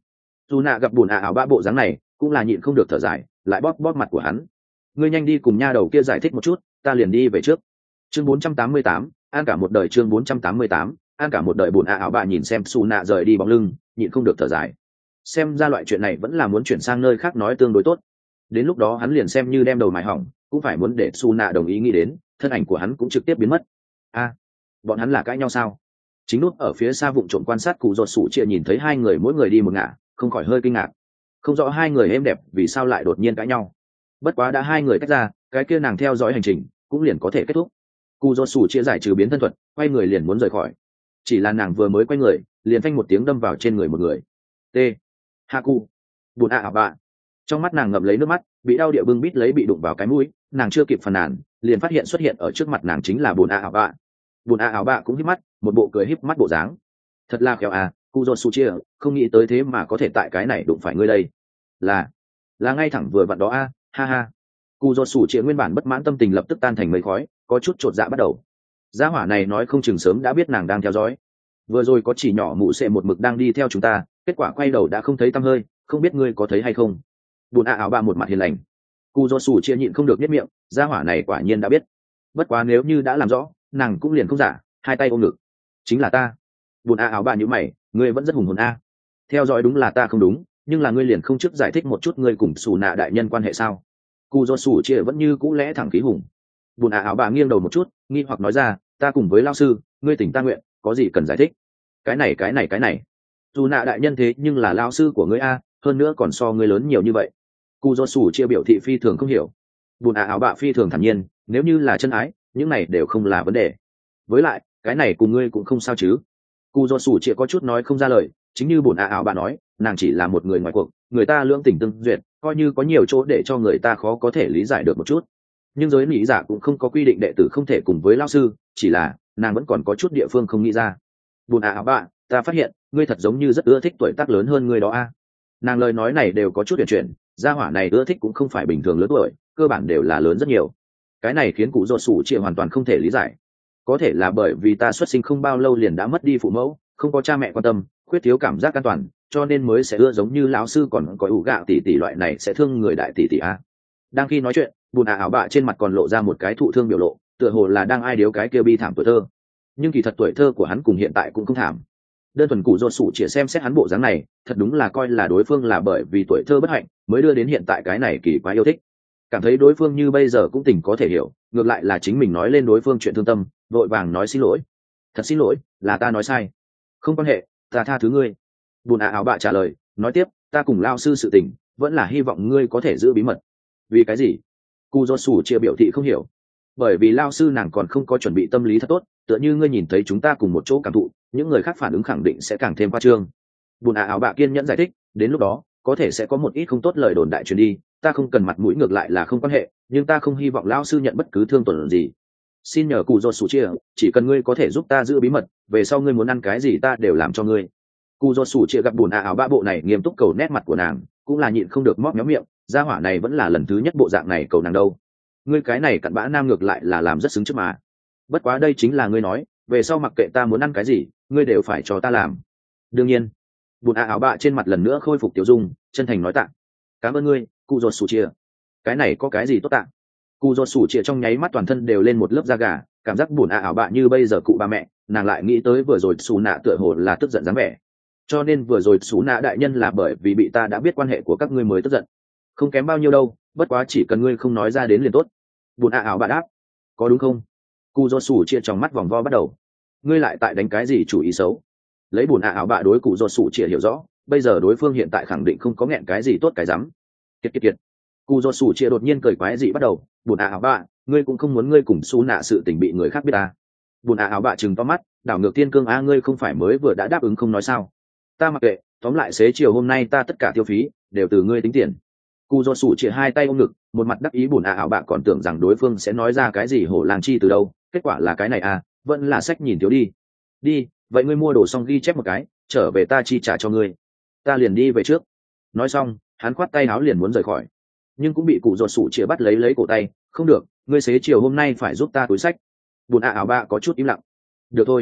dù nạ gặp bùn ạ ảo bạ bộ dáng này cũng là nhịn không được thở dài, lại bóp bóp mặt của hắn. Ngươi nhanh đi cùng nha đầu kia giải thích một chút, ta liền đi về trước. Chương bốn trăm tám mươi tám, an cả một đời. Chương bốn trăm tám mươi tám, an cả một đời. Bùn ạ ảo bạ nhìn xem xù nạ rời đi bóng lưng, nhịn không được thở dài. Xem ra loại chuyện này vẫn là muốn chuyển sang nơi khác nói tương đối tốt. Đến lúc đó hắn liền xem như đem đầu mài hỏng, cũng phải muốn để xù nạ đồng ý nghĩ đến, thân ảnh của hắn cũng trực tiếp biến mất. A, bọn hắn là cãi nhau sao? Chính nút ở phía xa vụng trộm quan sát cụ ruột sủ chia nhìn thấy hai người mỗi người đi một ngả, không khỏi hơi kinh ngạc. Không rõ hai người êm đẹp vì sao lại đột nhiên cãi nhau. Bất quá đã hai người cách ra, cái kia nàng theo dõi hành trình cũng liền có thể kết thúc. Cụ ruột sủ chia giải trừ biến thân thuật, quay người liền muốn rời khỏi. Chỉ là nàng vừa mới quay người, liền phanh một tiếng đâm vào trên người một người. T. Haku. Bùn ạ ảo bạ. Trong mắt nàng ngậm lấy nước mắt, bị đau địa bưng bít lấy bị đụng vào cái mũi, nàng chưa kịp phàn nàn, liền phát hiện xuất hiện ở trước mặt nàng chính là bùn ạ ảo bạ. Bùn ạ ảo bạ cũng híp mắt, một bộ cười híp mắt bộ dáng. Thật là khéo à, cụ ruột sủ chia, không nghĩ tới thế mà có thể tại cái này đụng phải ngươi đây. Là, là ngay thẳng vừa vặn đó a, ha ha. Cụ ruột sủ chia nguyên bản bất mãn tâm tình lập tức tan thành mây khói, có chút chột dạ bắt đầu. Gia hỏa này nói không chừng sớm đã biết nàng đang theo dõi. Vừa rồi có chỉ nhỏ mụ xệ một mực đang đi theo chúng ta, kết quả quay đầu đã không thấy tăm hơi, không biết ngươi có thấy hay không. Bùn ạ ảo bạ một mặt hiền lành. Cụ ruột sủ chia nhịn không được nhếch miệng, gia hỏa này quả nhiên đã biết. Bất quá nếu như đã làm rõ, nàng cũng liền không giả, hai tay ôm ngực. Chính là ta. Bùn ạ ảo bạ nhíu mày, ngươi vẫn rất hùng hồn a. Theo dõi đúng là ta không đúng, nhưng là ngươi liền không trước giải thích một chút ngươi cùng xù nạ đại nhân quan hệ sao? Cụ ruột sủ chia vẫn như cũ lẽ thẳng khí hùng. Bùn ạ ảo bạ nghiêng đầu một chút, nghi hoặc nói ra, ta cùng với lao sư, ngươi tỉnh ta nguyện, có gì cần giải thích? Cái này cái này cái này. Dù nạ đại nhân thế nhưng là lao sư của ngươi a, hơn nữa còn so ngươi lớn nhiều như vậy. Cụ do sủ chia biểu thị phi thường không hiểu. Bùn ạ ảo bạ phi thường thản nhiên, nếu như là chân ái, những này đều không là vấn đề. Với lại, cái này cùng ngươi cũng không sao chứ. Cụ do sủ chia có chút nói không ra lời, chính như bùn ạ ảo bạ nói, nàng chỉ là một người ngoài cuộc, người ta lưỡng tình tương duyệt, coi như có nhiều chỗ để cho người ta khó có thể lý giải được một chút. Nhưng giới lý giả cũng không có quy định đệ tử không thể cùng với lao sư, chỉ là nàng vẫn còn có chút địa phương không nghĩ ra. Bùn ạ ảo bạ, ta phát hiện ngươi thật giống như rất ưa thích tuổi tác lớn hơn ngươi đó a. Nàng lời nói này đều có chút huyền chuyển, gia hỏa này ưa thích cũng không phải bình thường lớn tuổi, cơ bản đều là lớn rất nhiều. Cái này khiến cụ ruột sủ chia hoàn toàn không thể lý giải. Có thể là bởi vì ta xuất sinh không bao lâu liền đã mất đi phụ mẫu, không có cha mẹ quan tâm, khuyết thiếu cảm giác an toàn, cho nên mới sẽ ưa giống như lão sư còn có ủ gạo tỷ tỷ loại này sẽ thương người đại tỷ tỷ a. Đang khi nói chuyện, bùn ạ ảo bạ trên mặt còn lộ ra một cái thụ thương biểu lộ, tựa hồ là đang ai điếu cái kia bi thảm tuổi thơ. Nhưng kỳ thật tuổi thơ của hắn cùng hiện tại cũng không thảm. Đơn thuần cụ ruột sủ chia xem xét hắn bộ dáng này, thật đúng là coi là đối phương là bởi vì tuổi thơ bất hạnh mới đưa đến hiện tại cái này kỳ quái yêu thích. Cảm thấy đối phương như bây giờ cũng tình có thể hiểu, ngược lại là chính mình nói lên đối phương chuyện thương tâm, vội vàng nói xin lỗi. Thật xin lỗi, là ta nói sai. Không quan hệ, ta tha thứ ngươi. Bùn ạ ảo bạ trả lời, nói tiếp, ta cùng lao sư sự tình, vẫn là hy vọng ngươi có thể giữ bí mật. Vì cái gì? Cụ ruột sủ chia biểu thị không hiểu. Bởi vì lao sư nàng còn không có chuẩn bị tâm lý thật tốt, tựa như ngươi nhìn thấy chúng ta cùng một chỗ cảm thụ, những người khác phản ứng khẳng định sẽ càng thêm khoa trương. Bùn ạ ảo bạ kiên nhẫn giải thích, đến lúc đó có thể sẽ có một ít không tốt lời đồn đại truyền đi, ta không cần mặt mũi ngược lại là không quan hệ, nhưng ta không hy vọng lão sư nhận bất cứ thương tổn gì. Xin nhờ cụ ruột sủ chia, chỉ cần ngươi có thể giúp ta giữ bí mật, về sau ngươi muốn ăn cái gì ta đều làm cho ngươi. Cụ ruột sủ chia gặp bùn ạ ảo bạ bộ này nghiêm túc cầu nét mặt của nàng, cũng là nhịn không được móp méo miệng, gia hỏa này vẫn là lần thứ nhất bộ dạng này cầu nàng đâu. Ngươi cái này cặn bã nam ngược lại là làm rất xứng trước mà. Bất quá đây chính là ngươi nói, về sau mặc kệ ta muốn ăn cái gì, ngươi đều phải cho ta làm. Đương nhiên. Bùn ạ ảo bạ trên mặt lần nữa khôi phục tiểu dung, chân thành nói tạ. Cảm ơn ngươi, cụ ruột sủ chia. Cái này có cái gì tốt tạ? Cụ ruột sủ chia trong nháy mắt toàn thân đều lên một lớp da gà, cảm giác bùn ạ ảo bạ như bây giờ cụ ba mẹ, nàng lại nghĩ tới vừa rồi xù nạ tựa hồ là tức giận dáng vẻ. Cho nên vừa rồi xù nạ đại nhân là bởi vì bị ta đã biết quan hệ của các ngươi mới tức giận. Không kém bao nhiêu đâu, bất quá chỉ cần ngươi không nói ra đến liền tốt. Bùn ạ ảo bạ đáp. Có đúng không? Cụ ruột sủ chia trong mắt vòng vo bắt đầu. Ngươi lại tại đánh cái gì chủ ý xấu? Lấy bùn ạ ảo bạ đối cụ ruột sủ chia hiểu rõ, bây giờ đối phương hiện tại khẳng định không có nghẹn cái gì tốt cái rắm. Kiệt kiệt kiệt. Cụ ruột sủ chia đột nhiên cười quái dị bắt đầu. Bùn ạ ảo bạ, ngươi cũng không muốn ngươi cùng xu nạ sự tình bị người khác biết à? Bùn ạ ảo bạ chừng to mắt, đảo ngược tiên cương a, ngươi không phải mới vừa đã đáp ứng không nói sao? Ta mặc kệ, tóm lại xế chiều hôm nay ta tất cả tiêu phí đều từ ngươi tính tiền. Cụ ruột sủ chia hai tay ôm ngực, một mặt đắc ý. Bùn ạ ảo bạ còn tưởng rằng đối phương sẽ nói ra cái gì hổ làng chi từ đâu, kết quả là cái này à, vẫn là sách nhìn thiếu đi. Đi, vậy ngươi mua đồ xong ghi chép một cái, trở về ta chi trả cho ngươi. Ta liền đi về trước. Nói xong, hắn khoát tay áo liền muốn rời khỏi, nhưng cũng bị cụ ruột sủ chia bắt lấy lấy cổ tay. Không được, ngươi xế chiều hôm nay phải giúp ta túi sách. Bùn ạ ảo bạ có chút im lặng. Được thôi.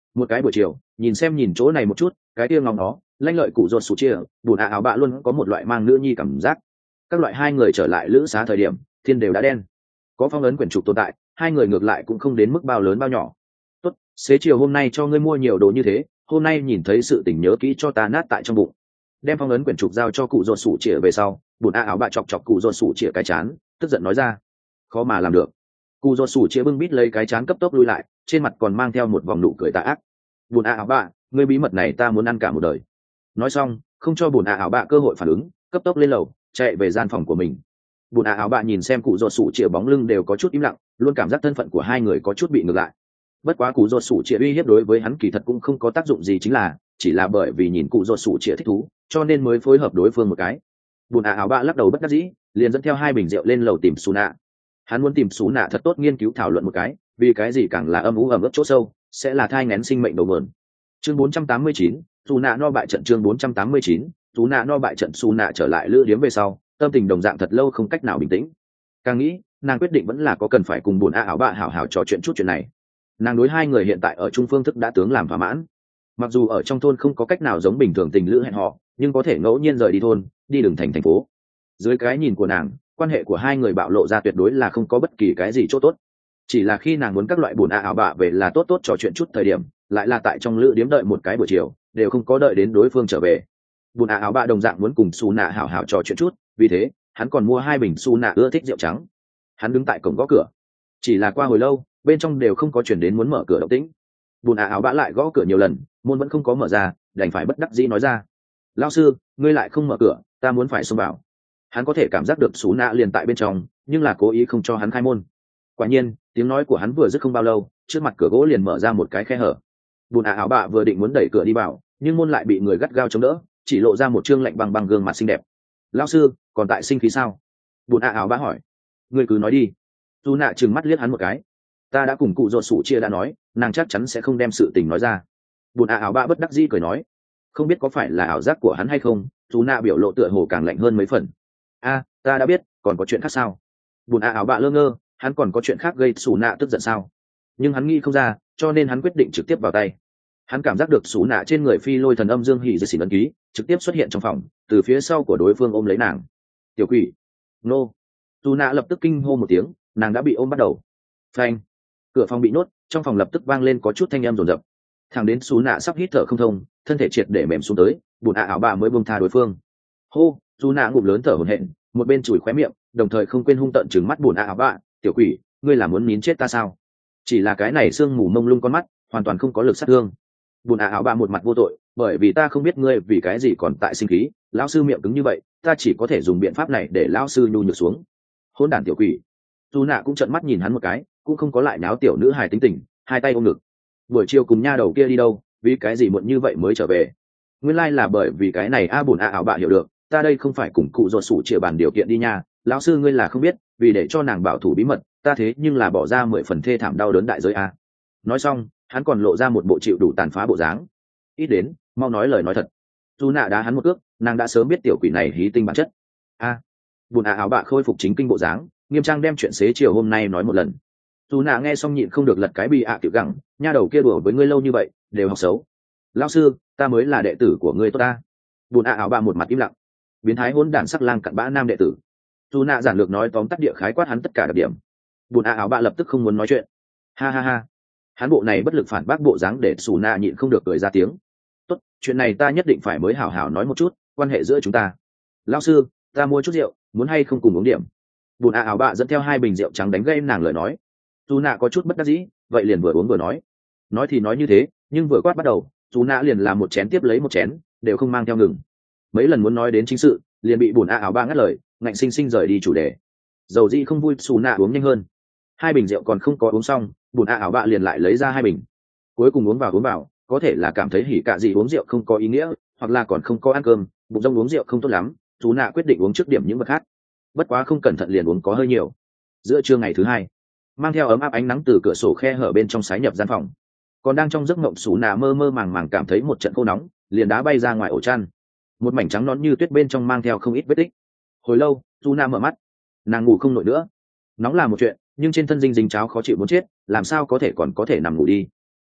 Một cái buổi chiều nhìn xem nhìn chỗ này một chút, cái kia ngóng nó lanh lợi cụ ruột sủ chia bùn ạ áo bạ luôn có một loại mang nữ nhi cảm giác. Các loại hai người trở lại lữ xá thời điểm thiên đều đã đen, có phong ấn quyển trục tồn tại, hai người ngược lại cũng không đến mức bao lớn bao nhỏ. Tốt, xế chiều hôm nay cho ngươi mua nhiều đồ như thế, hôm nay nhìn thấy sự tình nhớ kỹ cho ta nát tại trong bụng. Đem phong ấn quyển trục giao cho cụ ruột sủ chĩa về sau, bùn a áo bạ chọc chọc cụ ruột sủ chĩa cái chán, tức giận nói ra. Khó mà làm được. Cụ ruột sủ chĩa bưng bít lấy cái chán cấp tốc lui lại, trên mặt còn mang theo một vòng nụ cười tà ác. Bùn a áo bạ, ngươi bí mật này ta muốn ăn cả một đời. Nói xong, không cho bùn a áo bạ cơ hội phản ứng, cấp tốc lên lầu chạy về gian phòng của mình. Bùn a áo bạ nhìn xem cụ ruột sủ chĩa bóng lưng đều có chút im lặng, luôn cảm giác thân phận của hai người có chút bị ngược lại. Bất quá cụ ruột sủ chĩa uy hiếp đối với hắn kỳ thật cũng không có tác dụng gì, chính là chỉ là bởi vì nhìn cụ ruột sủ chĩa thích thú cho nên mới phối hợp đối phương một cái. Bùn a áo bạ lắc đầu bất đắc dĩ, liền dẫn theo hai bình rượu lên lầu tìm xù nạ. Hắn muốn tìm xù nạ thật tốt nghiên cứu thảo luận một cái, vì cái gì càng là âm ú ẩm ướt chỗ sâu sẽ là thai nghén sinh mệnh đầu mượn. Chương bốn trăm tám mươi chín, xù nạ no bại trận. Chương bốn trăm tám mươi chín, xù nạ no bại trận. Xù nạ trở lại lữ điếm về sau, tâm tình đồng dạng thật lâu không cách nào bình tĩnh. Càng nghĩ, nàng quyết định vẫn là có cần phải cùng bùn a áo bạ hảo hảo trò chuyện chút chuyện này. Nàng đối hai người hiện tại ở chung phương thức đã tướng làm thỏa mãn. Mặc dù ở trong thôn không có cách nào giống bình thường tình lữ hẹn hò, nhưng có thể ngẫu nhiên rời đi thôn, đi đường thành thành phố. Dưới cái nhìn của nàng, quan hệ của hai người bạo lộ ra tuyệt đối là không có bất kỳ cái gì chỗ tốt. Chỉ là khi nàng muốn các loại bùn a ảo bạ về là tốt tốt trò chuyện chút thời điểm, lại là tại trong lữ điếm đợi một cái buổi chiều, đều không có đợi đến đối phương trở về. Bùn a ảo bạ đồng dạng muốn cùng Su nạ hảo hảo trò chuyện chút, vì thế hắn còn mua hai bình Su nạ ưa thích rượu trắng. Hắn đứng tại cổng gõ cửa, chỉ là qua hồi lâu, bên trong đều không có chuyển đến muốn mở cửa động tĩnh. Bùn a ảo bạ lại gõ cửa nhiều lần, môn vẫn không có mở ra, đành phải bất đắc dĩ nói ra: "Lão sư, ngươi lại không mở cửa, ta muốn phải xông vào." Hắn có thể cảm giác được Sú nạ liền tại bên trong, nhưng là cố ý không cho hắn khai môn. Quả nhiên, tiếng nói của hắn vừa dứt không bao lâu, trước mặt cửa gỗ liền mở ra một cái khe hở. Bùn a áo bạ vừa định muốn đẩy cửa đi vào, nhưng môn lại bị người gắt gao chống đỡ, chỉ lộ ra một trương lạnh băng băng gương mặt xinh đẹp. "Lão sư, còn tại sinh khí sao?" Bùn a áo bạ hỏi. "Ngươi cứ nói đi." Sú nạ trừng mắt liếc hắn một cái. "Ta đã cùng cụ ruột sủ chia đã nói, nàng chắc chắn sẽ không đem sự tình nói ra." Bùn a áo bạ bất đắc dĩ cười nói. Không biết có phải là ảo giác của hắn hay không, Sú nạ biểu lộ tựa hồ càng lạnh hơn mấy phần. "A, ta đã biết, còn có chuyện khác sao?" Bùn a áo bạ lơ ngơ, hắn còn có chuyện khác gây Sú nạ tức giận sao? Nhưng hắn nghĩ không ra, cho nên hắn quyết định trực tiếp vào tay. Hắn cảm giác được Sú nạ trên người phi lôi thần âm dương hỉ dư xỉn ấn ký trực tiếp xuất hiện trong phòng, từ phía sau của đối phương ôm lấy nàng. "Tiểu quỷ!" Nô! Sú nạ lập tức kinh hô một tiếng, nàng đã bị ôm bắt đầu. Phanh! Cửa phòng bị nhốt, trong phòng lập tức vang lên có chút thanh âm rồn rập. Thằng đến Sú nạ sắp hít thở không thông, thân thể triệt để mềm xuống tới, bùn a áo bạ mới buông tha đối phương. Hô! Sú nạ ngụm lớn thở hổn hển, một bên chùi khóe miệng, đồng thời không quên hung tợn trừng mắt bùn a áo bạ. "Tiểu quỷ, ngươi là muốn nín chết ta sao?" Chỉ là cái này sương mù mông lung con mắt, hoàn toàn không có lực sát thương. Bùn a áo bạ một mặt vô tội, bởi vì ta không biết ngươi vì cái gì còn tại sinh khí, lão sư miệng cứng như vậy, ta chỉ có thể dùng biện pháp này để lão sư nhu nhược xuống. Hỗn đản tiểu quỷ! Sú nạ cũng trợn mắt nhìn hắn một cái, cũng không có lại náo tiểu nữ hài tính tình, hai tay ôm ngực. Buổi chiều cùng nha đầu kia đi đâu, vì cái gì muộn như vậy mới trở về? Nguyên lai like là bởi vì cái này a bùn a áo bạ hiểu được, ta đây không phải cùng cụ ruột sủ chia bàn điều kiện đi nha, lão sư ngươi là không biết, vì để cho nàng bảo thủ bí mật, ta thế nhưng là bỏ ra mười phần thê thảm đau đớn đại giới a. Nói xong, hắn còn lộ ra một bộ chịu đủ tàn phá bộ dáng. Ít đến, mau nói lời nói thật. Dù nạ đá hắn một cước, nàng đã sớm biết tiểu quỷ này hí tinh bản chất. A. Bùn a áo bạ khôi phục chính kinh bộ dáng, nghiêm trang đem chuyện xế chiều hôm nay nói một lần. Dù nạ nghe xong nhịn không được lật cái bị ạ tiểu gẳng, nha đầu kia đùa với ngươi lâu như vậy, đều học xấu. Lão sư, ta mới là đệ tử của ngươi tốt ta. Bùn a áo bạ một mặt im lặng. Biến thái hỗn đản sắc lang cặn bã nam đệ tử. Dù nạ giản lược nói tóm tắt địa khái quát hắn tất cả đặc điểm. Bùn a áo bạ lập tức không muốn nói chuyện. Ha ha ha. Hắn bộ này bất lực phản bác bộ dáng để Sú nạ nhịn không được cười ra tiếng. Tốt, chuyện này ta nhất định phải mới hảo hảo nói một chút, quan hệ giữa chúng ta. Lão sư, ta mua chút rượu, muốn hay không cùng uống điểm? Bùn a áo bạ dẫn theo hai bình rượu trắng đánh gây nàng lời nói. Dù nạ có chút bất đắc dĩ, vậy liền vừa uống vừa nói. Nói thì nói như thế, nhưng vừa quát bắt đầu, dù nạ liền làm một chén tiếp lấy một chén, đều không mang theo ngừng. Mấy lần muốn nói đến chính sự, liền bị bùn a áo bạ ngắt lời, ngạnh sinh sinh rời đi chủ đề. Dầu dĩ không vui, dù nạ uống nhanh hơn. Hai bình rượu còn không có uống xong, bùn a áo bạ liền lại lấy ra hai bình. Cuối cùng uống vào uống vào, có thể là cảm thấy hỉ cả gì uống rượu không có ý nghĩa, hoặc là còn không có ăn cơm, bụng rông uống rượu không tốt lắm, dù nạ quyết định uống trước điểm những vật khác. Bất quá không cẩn thận liền uống có hơi nhiều. Giữa trưa ngày thứ hai, mang theo ấm áp ánh nắng từ cửa sổ khe hở bên trong sái nhập gian phòng. Còn đang trong giấc mộng Sú nạ mơ mơ màng màng cảm thấy một trận khô nóng, liền đá bay ra ngoài ổ chăn. Một mảnh trắng nón như tuyết bên trong mang theo không ít vết tích. Hồi lâu, Sú nạ mở mắt, nàng ngủ không nổi nữa. Nóng là một chuyện, nhưng trên thân dinh dính cháo khó chịu muốn chết, làm sao có thể còn có thể nằm ngủ đi.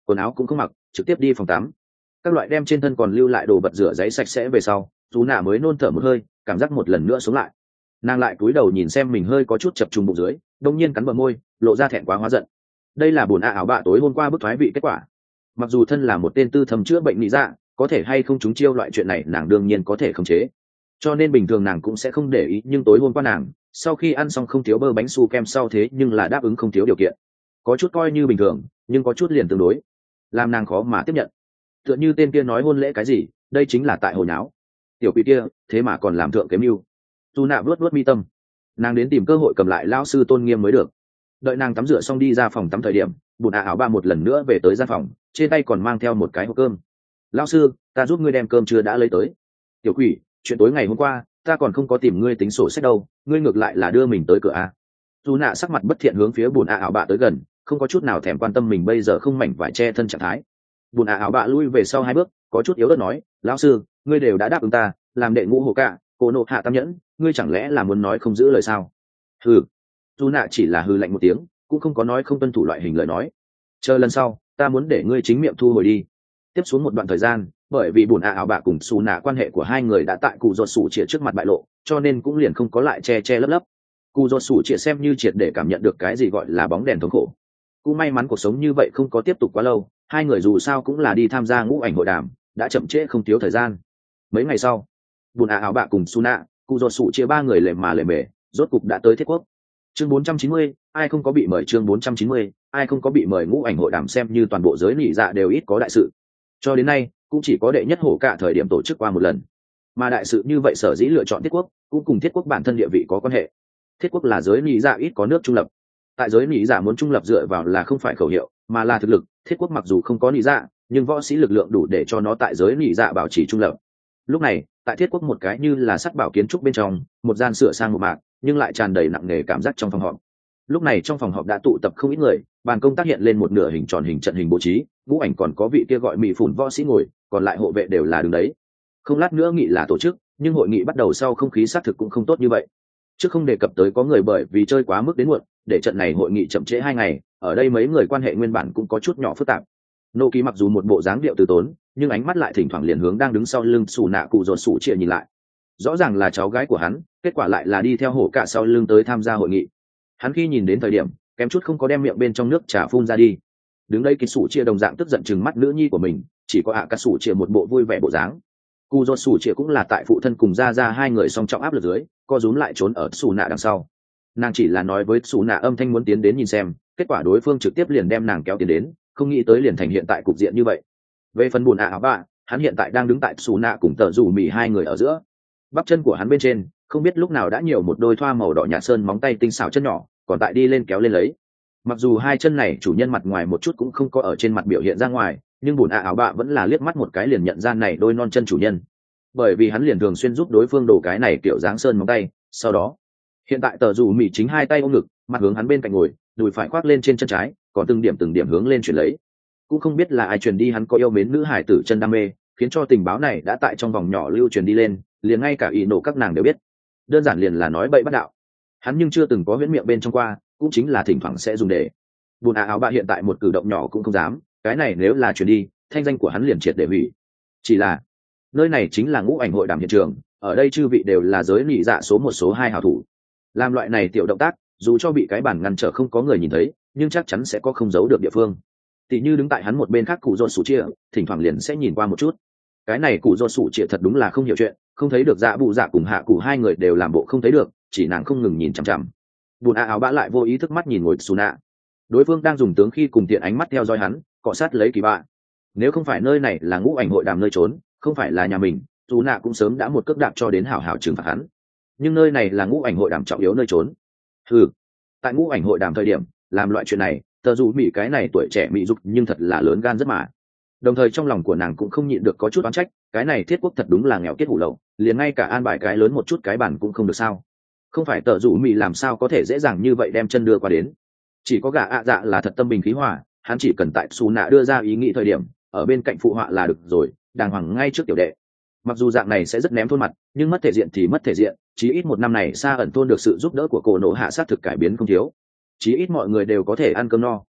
quần áo cũng không mặc, trực tiếp đi phòng tắm. Các loại đem trên thân còn lưu lại đồ vật rửa giấy sạch sẽ về sau, dù nạ mới nôn thở một hơi, cảm giác một lần nữa sống lại. Nàng lại cúi đầu nhìn xem mình hơi có chút chập trùng bụng dưới, đông nhiên cắn bờ môi, lộ ra thẹn quá hóa giận. Đây là buồn ạ ảo bạ tối hôm qua bức thoái vị kết quả. Mặc dù thân là một tên tư thầm chữa bệnh lý dạ, có thể hay không trúng chiêu loại chuyện này nàng đương nhiên có thể khống chế, cho nên bình thường nàng cũng sẽ không để ý, nhưng tối hôm qua nàng sau khi ăn xong không thiếu bơ bánh su kem sau thế nhưng là đáp ứng không thiếu điều kiện, có chút coi như bình thường nhưng có chút liền tương đối làm nàng khó mà tiếp nhận. Tựa như tên kia nói hôn lễ cái gì, đây chính là tại hồi nháo tiểu quỷ kia, thế mà còn làm thượng kiếm mưu. Dù nạ vuốt vuốt mi tâm, nàng đến tìm cơ hội cầm lại lao sư tôn nghiêm mới được. Đợi nàng tắm rửa xong đi ra phòng tắm thời điểm, bùn ạ áo ba một lần nữa về tới gian phòng, trên tay còn mang theo một cái hộp cơm. Lao sư, ta giúp ngươi đem cơm chưa đã lấy tới. Tiểu quỷ, chuyện tối ngày hôm qua ta còn không có tìm ngươi tính sổ sách đâu, ngươi ngược lại là đưa mình tới cửa a. Dù nạ sắc mặt bất thiện hướng phía bùn ạ áo bạ tới gần, không có chút nào thèm quan tâm mình bây giờ không mảnh vải che thân trạng thái. Bùn ạ áo bạ lui về sau hai bước, có chút yếu ớt nói, lão sư, ngươi đều đã đáp ứng ta làm đệ ngũ hồ cả cô nộ hạ tam nhẫn, ngươi chẳng lẽ là muốn nói không giữ lời sao? Hừ. Dù nạ chỉ là hừ lạnh một tiếng, cũng không có nói không tuân thủ loại hình lời nói. Chờ lần sau ta muốn để ngươi chính miệng thu hồi đi. Tiếp xuống một đoạn thời gian, bởi vì bùn ạ ảo bạ cùng xù nạ quan hệ của hai người đã tại cụ ruột sủ chĩa trước mặt bại lộ, cho nên cũng liền không có lại che che lấp lấp. Cụ ruột sủ chĩa xem như triệt để cảm nhận được cái gì gọi là bóng đèn thống khổ. Cũng may mắn cuộc sống như vậy không có tiếp tục quá lâu, hai người dù sao cũng là đi tham gia ngũ ảnh hội đàm, đã chậm trễ không thiếu thời gian. Mấy ngày sau, bùn ạ ảo bạ cùng xù nạ, cụ ruột sủ chĩa ba người lề mà lề mề, rốt cục đã tới Thiết Quốc. Chương bốn trăm chín mươi, ai không có bị mời. Chương bốn trăm chín mươi, ai không có bị mời. Ngũ ảnh hội đàm xem như toàn bộ giới nỉ dạ đều ít có đại sự, cho đến nay cũng chỉ có đệ nhất hổ cả thời điểm tổ chức qua một lần. Mà đại sự như vậy sở dĩ lựa chọn Thiết Quốc cũng cùng Thiết Quốc bản thân địa vị có quan hệ. Thiết Quốc là giới nỉ dạ ít có nước trung lập, tại giới nỉ dạ muốn trung lập dựa vào là không phải khẩu hiệu mà là thực lực. Thiết Quốc mặc dù không có nỉ dạ nhưng võ sĩ lực lượng đủ để cho nó tại giới nỉ dạ bảo trì trung lập. Lúc này tại Thiết Quốc một cái như là sắc bảo kiến trúc bên trong, một gian sửa sang một mạc nhưng lại tràn đầy nặng nề cảm giác trong phòng họp. Lúc này trong phòng họp đã tụ tập không ít người, bàn công tác hiện lên một nửa hình tròn hình trận hình bố trí, ngũ ảnh còn có vị kia gọi mỹ phủn võ sĩ ngồi, còn lại hộ vệ đều là đứng đấy. Không lát nữa nghị là tổ chức, nhưng hội nghị bắt đầu sau không khí xác thực cũng không tốt như vậy. Trước không đề cập tới có người bởi vì chơi quá mức đến muộn, để trận này hội nghị chậm trễ hai ngày, ở đây mấy người quan hệ nguyên bản cũng có chút nhỏ phức tạp. Nô Ký mặc dù một bộ dáng điệu từ tốn, nhưng ánh mắt lại thỉnh thoảng liền hướng đang đứng sau lưng xù nạ cụ dồn sủ chia nhìn lại. Rõ ràng là cháu gái của hắn, kết quả lại là đi theo hổ cả sau lưng tới tham gia hội nghị. Hắn khi nhìn đến thời điểm kém chút không có đem miệng bên trong nước trà phun ra đi. Đứng đây kỳ sủ chia đồng dạng tức giận chừng mắt nữ nhi của mình, chỉ có ạ cà sủ chia một bộ vui vẻ bộ dáng. Cụ dồn sủ chia cũng là tại phụ thân cùng ra ra hai người song trọng áp lực dưới, co rúm lại trốn ở xù nạ đằng sau. Nàng chỉ là nói với xù nạ âm thanh muốn tiến đến nhìn xem, kết quả đối phương trực tiếp liền đem nàng kéo tiến đến, không nghĩ tới liền thành hiện tại cục diện như vậy. Về phần buồn ạ ảo bạ, hắn hiện tại đang đứng tại xù nạ cùng tờ rủ mì hai người ở giữa. Bắp chân của hắn bên trên không biết lúc nào đã nhiều một đôi thoa màu đỏ nhạt sơn móng tay tinh xảo chân nhỏ, còn tại đi lên kéo lên lấy. Mặc dù hai chân này chủ nhân mặt ngoài một chút cũng không có ở trên mặt biểu hiện ra ngoài, nhưng bùn ạ áo bạ vẫn là liếc mắt một cái liền nhận ra này đôi non chân chủ nhân, bởi vì hắn liền thường xuyên giúp đối phương đổ cái này kiểu dáng sơn móng tay. Sau đó hiện tại tờ rủ mì chính hai tay ôm ngực, mặt hướng hắn bên cạnh ngồi, đùi phải khoác lên trên chân trái, còn từng điểm từng điểm hướng lên chuyển lấy. Cũng không biết là ai truyền đi hắn có yêu mến nữ hải tử chân đam mê, khiến cho tình báo này đã tại trong vòng nhỏ lưu truyền đi lên, liền ngay cả ý nổ các nàng đều biết. Đơn giản liền là nói bậy bắt đạo. Hắn nhưng chưa từng có huyễn miệng bên trong qua, cũng chính là thỉnh thoảng sẽ dùng để. Bùn ạ áo bạ hiện tại một cử động nhỏ cũng không dám, cái này nếu là truyền đi, thanh danh của hắn liền triệt để hủy. Chỉ là nơi này chính là ngũ ảnh hội đàm hiện trường, ở đây chư vị đều là giới nị dạ số một số hai hảo thủ. Làm loại này tiểu động tác, dù cho bị cái bản ngăn trở không có người nhìn thấy, nhưng chắc chắn sẽ có không giấu được địa phương. Tỷ như đứng tại hắn một bên khác cụ dồn sủ chia, thỉnh thoảng liền sẽ nhìn qua một chút. Cái này cụ dồn sủ chia thật đúng là không hiểu chuyện, không thấy được dạ bụ dạ cùng hạ cụ hai người đều làm bộ không thấy được, chỉ nàng không ngừng nhìn chằm chằm. Bùn ạ áo bạ lại vô ý thức mắt nhìn ngồi xù nạ, đối phương đang dùng tướng khi cùng tiện ánh mắt theo dõi hắn, cọ sát lấy kỳ bạ. Nếu không phải nơi này là ngũ ảnh hội đàm nơi trốn, không phải là nhà mình, dù nạ cũng sớm đã một cước đạp cho đến hảo hảo trừng phạt hắn. Nhưng nơi này là ngũ ảnh hội đàm trọng yếu nơi trốn. Ừ, tại ngũ ảnh hội đàm thời điểm làm loại chuyện này, tờ dù mỹ cái này tuổi trẻ mỹ dục nhưng thật là lớn gan rất mà. Đồng thời trong lòng của nàng cũng không nhịn được có chút oán trách, cái này thiết quốc thật đúng là nghèo kết hủ lậu, liền ngay cả an bài cái lớn một chút cái bản cũng không được sao. Không phải tờ rủ mỹ làm sao có thể dễ dàng như vậy đem chân đưa qua đến. Chỉ có gã ạ dạ là thật tâm bình khí hòa, hắn chỉ cần tại xù nạ đưa ra ý nghĩ thời điểm ở bên cạnh phụ họa là được rồi, đàng hoàng ngay trước tiểu đệ. Mặc dù dạng này sẽ rất ném thôn mặt, nhưng mất thể diện thì mất thể diện, chí ít một năm này xa ẩn thôn được sự giúp đỡ của cổ nộ hạ sát thực cải biến không thiếu, chí ít mọi người đều có thể ăn cơm no.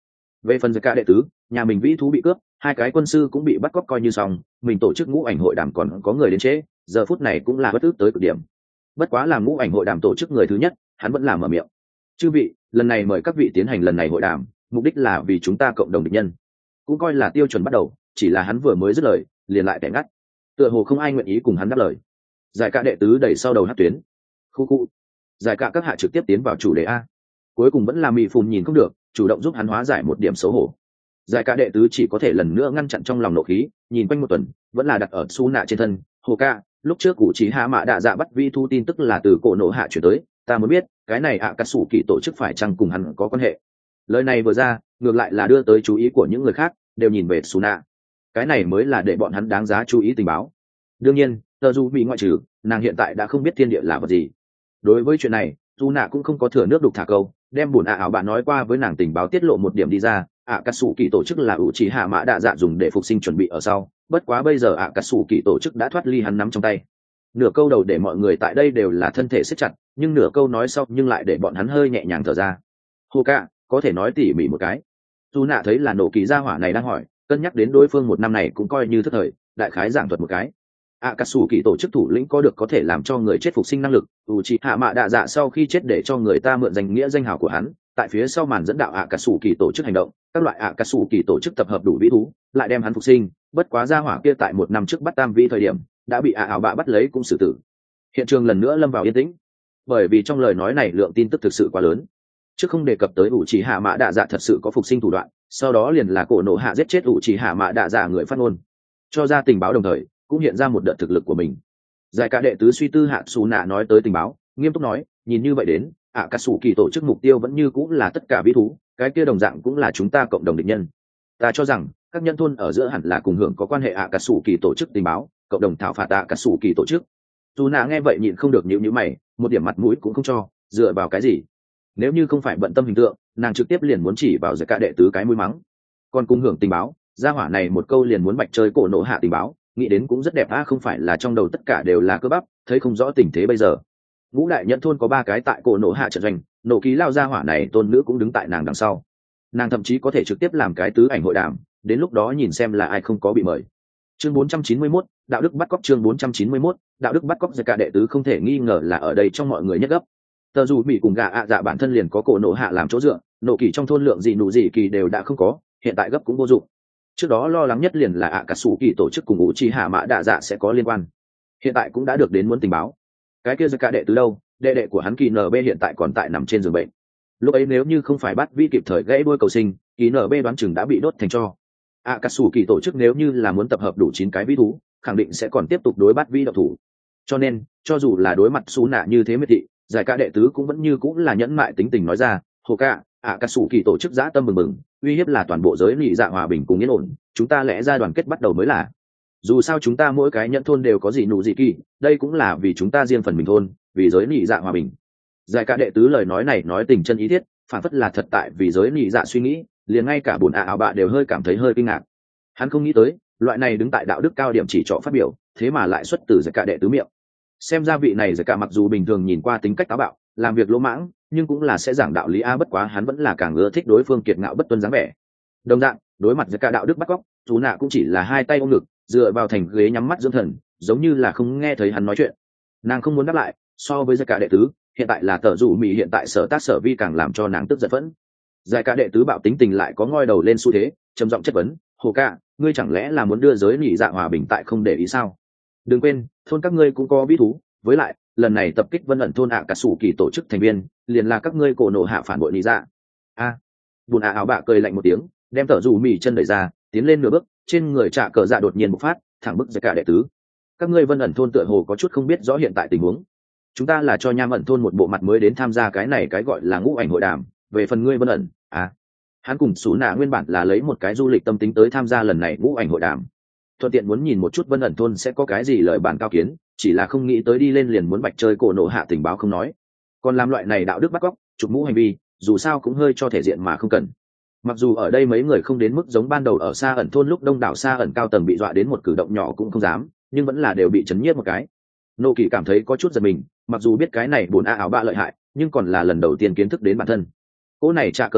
Về phần cả đệ tứ, nhà mình vĩ thú bị cướp, hai cái quân sư cũng bị bắt cóc coi như xong, mình tổ chức ngũ ảnh hội đàm còn có người đến trễ, giờ phút này cũng là bất ức tới cực điểm. Bất quá là ngũ ảnh hội đàm tổ chức người thứ nhất, hắn vẫn làm mở miệng. Chư vị, lần này mời các vị tiến hành lần này hội đàm, mục đích là vì chúng ta cộng đồng địch nhân, cũng coi là tiêu chuẩn bắt đầu. Chỉ là hắn vừa mới dứt lời, liền lại tẻ ngắt, tựa hồ không ai nguyện ý cùng hắn đáp lời. Giải cả đệ tứ đẩy sau đầu hát tuyến, khu khu. Giải cả các hạ trực tiếp tiến vào chủ đề a. Cuối cùng vẫn là Mị Phùn nhìn không được, chủ động giúp hắn hóa giải một điểm xấu hổ. Giải cả đệ tứ chỉ có thể lần nữa ngăn chặn trong lòng nộ khí, nhìn quanh một tuần, vẫn là đặt ở Su Nạ trên thân. Hồ ca, lúc trước cụ chỉ hạ mạ đạ dạ bắt vi thu tin tức là từ cổ nộ hạ chuyển tới, ta mới biết cái này ạ cà sủ kỳ tổ chức phải chăng cùng hắn có quan hệ. Lời này vừa ra, ngược lại là đưa tới chú ý của những người khác, đều nhìn về Su Nạ. Cái này mới là để bọn hắn đáng giá chú ý tình báo. Đương nhiên, tờ dù bị ngoại trừ, nàng hiện tại đã không biết thiên địa là vật gì. Đối với chuyện này, Su Nạ cũng không có thừa nước đục thả câu, đem buồn ạ ảo bạn nói qua với nàng tình báo tiết lộ một điểm đi ra. ạ cà sủ kỳ tổ chức là ủ chỉ hạ mã đạ dạ dùng để phục sinh chuẩn bị ở sau, bất quá bây giờ ạ cà sủ kỳ tổ chức đã thoát ly hắn nắm trong tay. Nửa câu đầu để mọi người tại đây đều là thân thể siết chặt, nhưng nửa câu nói sau nhưng lại để bọn hắn hơi nhẹ nhàng thở ra. Hồ ca, có thể nói tỉ mỉ một cái. Dù nạ thấy là nổ kỳ gia hỏa này đang hỏi, cân nhắc đến đối phương một năm này cũng coi như thất thời, đại khái giảng thuật một cái. ạ cà sủ kỳ tổ chức thủ lĩnh có được có thể làm cho người chết phục sinh năng lực, ủ chỉ hạ mã đạ dạ sau khi chết để cho người ta mượn danh nghĩa danh hào của hắn, tại phía sau màn dẫn đạo ạ cà sủ kỳ tổ chức hành động, các loại ạ cà sủ kỳ tổ chức tập hợp đủ vĩ thú, lại đem hắn phục sinh. Bất quá gia hỏa kia tại một năm trước bắt tam vĩ thời điểm đã bị ạ ảo bạ bắt lấy cũng xử tử. Hiện trường lần nữa lâm vào yên tĩnh, bởi vì trong lời nói này lượng tin tức thực sự quá lớn. Trước không đề cập tới ủ chỉ hạ mã đạ dạ thật sự có phục sinh thủ đoạn, sau đó liền là cổ nộ hạ giết chết ủ chỉ hạ mã đạ dạ người phát ngôn, cho ra tình báo đồng thời cũng hiện ra một đợt thực lực của mình. Giải cả đệ tứ suy tư hạ xù nạ nói tới tình báo, nghiêm túc nói, nhìn như vậy đến ạ cà sủ kỳ tổ chức mục tiêu vẫn như cũng là tất cả vĩ thú, cái kia đồng dạng cũng là chúng ta cộng đồng địch nhân. Ta cho rằng các nhân thôn ở giữa hẳn là cùng hưởng có quan hệ ạ cà sủ kỳ tổ chức tình báo, cộng đồng thảo phạt ạ cà sủ kỳ tổ chức. Dù nạ nghe vậy nhịn không được nhíu nhíu mày, một điểm mặt mũi cũng không cho, dựa vào cái gì? Nếu như không phải bận tâm hình tượng, nàng trực tiếp liền muốn chỉ vào giải cả đệ tứ cái mũi mắng. Còn cùng hưởng tình báo, gia hỏa này một câu liền muốn bạch chơi cổ nộ hạ tình báo, nghĩ đến cũng rất đẹp a, không phải là trong đầu tất cả đều là cơ bắp, thấy không rõ tình thế bây giờ. Ngũ đại nhận thôn có ba cái tại cổ nộ hạ trận doanh, nổ ký lao gia hỏa này tôn nữ cũng đứng tại nàng đằng sau. Nàng thậm chí có thể trực tiếp làm cái tứ ảnh hội đàm, đến lúc đó nhìn xem là ai không có bị mời. Chương bốn trăm chín mươi mốt, đạo đức bắt cóc. Chương bốn trăm chín mươi mốt, đạo đức bắt cóc. Giải cả đệ tứ không thể nghi ngờ là ở đây trong mọi người nhất gấp. Tờ dù bị cùng gà ạ dạ bản thân liền có cổ nộ hạ làm chỗ dựa, nổ kỳ trong thôn lượng gì nụ gì kỳ đều đã không có, hiện tại gấp cũng vô dụng. Trước đó lo lắng nhất liền là ạ cà sủ kỳ tổ chức cùng ngũ chi hạ mã đạ dạ sẽ có liên quan, hiện tại cũng đã được đến muốn tình báo. Cái kia giải cả đệ tứ đâu, đệ đệ của hắn kỳ en bê hiện tại còn tại nằm trên giường bệnh, lúc ấy nếu như không phải bắt vi kịp thời gãy đuôi cầu sinh, kỳ en bê đoán chừng đã bị đốt thành tro. ạ cà sủ kỳ tổ chức nếu như là muốn tập hợp đủ chín cái vĩ thú, khẳng định sẽ còn tiếp tục đối bắt vi độc thủ, cho nên cho dù là đối mặt xú nạ như thế miệt thị, giải cả đệ tứ cũng vẫn như cũng là nhẫn mại tính tình nói ra, hồ ca, ạ cà sủ kỳ tổ chức dã tâm mừng mừng, uy hiếp là toàn bộ giới lì dạ hòa bình cùng yên ổn, chúng ta lẽ ra đoàn kết bắt đầu mới là. Dù sao chúng ta mỗi cái nhẫn thôn đều có gì nụ gì kỳ, đây cũng là vì chúng ta riêng phần mình thôn, vì giới lì dạ hòa bình. Giải cả đệ tứ lời nói này nói tình chân ý thiết, phản phất là thật tại vì giới lì dạ suy nghĩ, liền ngay cả bổn ạ ảo bạ đều hơi cảm thấy hơi kinh ngạc. Hắn không nghĩ tới loại này đứng tại đạo đức cao điểm chỉ trỏ phát biểu, thế mà lại xuất từ giải cả đệ tứ miệng. Xem ra vị này giải cả mặc dù bình thường nhìn qua tính cách táo bạo, làm việc lỗ mãng, nhưng cũng là sẽ giảng đạo lý a, bất quá hắn vẫn là càng ưa thích đối phương kiệt ngạo bất tuân dáng vẻ. Đồng dạng, đối mặt với cả đạo đức bắt cóc, chú nạ cũng chỉ là hai tay ôm ngực, dựa vào thành ghế nhắm mắt dưỡng thần, giống như là không nghe thấy hắn nói chuyện. Nàng không muốn đáp lại, so với giải cả đệ tứ, hiện tại là tờ rủ mì hiện tại sở tác sở vi càng làm cho nàng tức giận phẫn. Giải cả đệ tứ bạo tính tình lại có ngoi đầu lên xu thế, trầm giọng chất vấn, hồ ca, ngươi chẳng lẽ là muốn đưa giới nhị dạ hòa bình tại không để ý sao? Đừng quên, thôn các ngươi cũng có vĩ thú, với lại lần này tập kích vân ẩn thôn ạ cà sủ kỳ tổ chức thành viên liền là các ngươi cổ nộ hạ phản bội nhị dạ. A, à, bùn ạ áo bạ cười lạnh một tiếng, đem tờ rủ mì chân đẩy ra, tiến lên nửa bước, trên người trạ cờ dạ đột nhiên bộc phát, thẳng bức giải cả đệ tứ. Các ngươi vân ẩn thôn tựa hồ có chút không biết rõ hiện tại tình huống, chúng ta là cho nham ẩn thôn một bộ mặt mới đến tham gia cái này cái gọi là ngũ ảnh hội đàm, về phần ngươi vân ẩn, à, hắn cùng xú nạ nguyên bản là lấy một cái du lịch tâm tính tới tham gia lần này ngũ ảnh hội đàm, thuận tiện muốn nhìn một chút vân ẩn thôn sẽ có cái gì lời bản cao kiến, chỉ là không nghĩ tới đi lên liền muốn bạch chơi cổ nộ hạ tình báo không nói, còn làm loại này đạo đức bắt cóc chụp mũ hành vi, dù sao cũng hơi cho thể diện mà không cần. Mặc dù ở đây mấy người không đến mức giống ban đầu ở xa ẩn thôn lúc đông đảo xa ẩn cao tầng bị dọa đến một cử động nhỏ cũng không dám, nhưng vẫn là đều bị chấn nhiếp một cái. Nô kỳ cảm thấy có chút giật mình, mặc dù biết cái này buồn a áo bạ lợi hại, nhưng còn là lần đầu tiên kiến thức đến bản thân. Cô này trả cớ ra,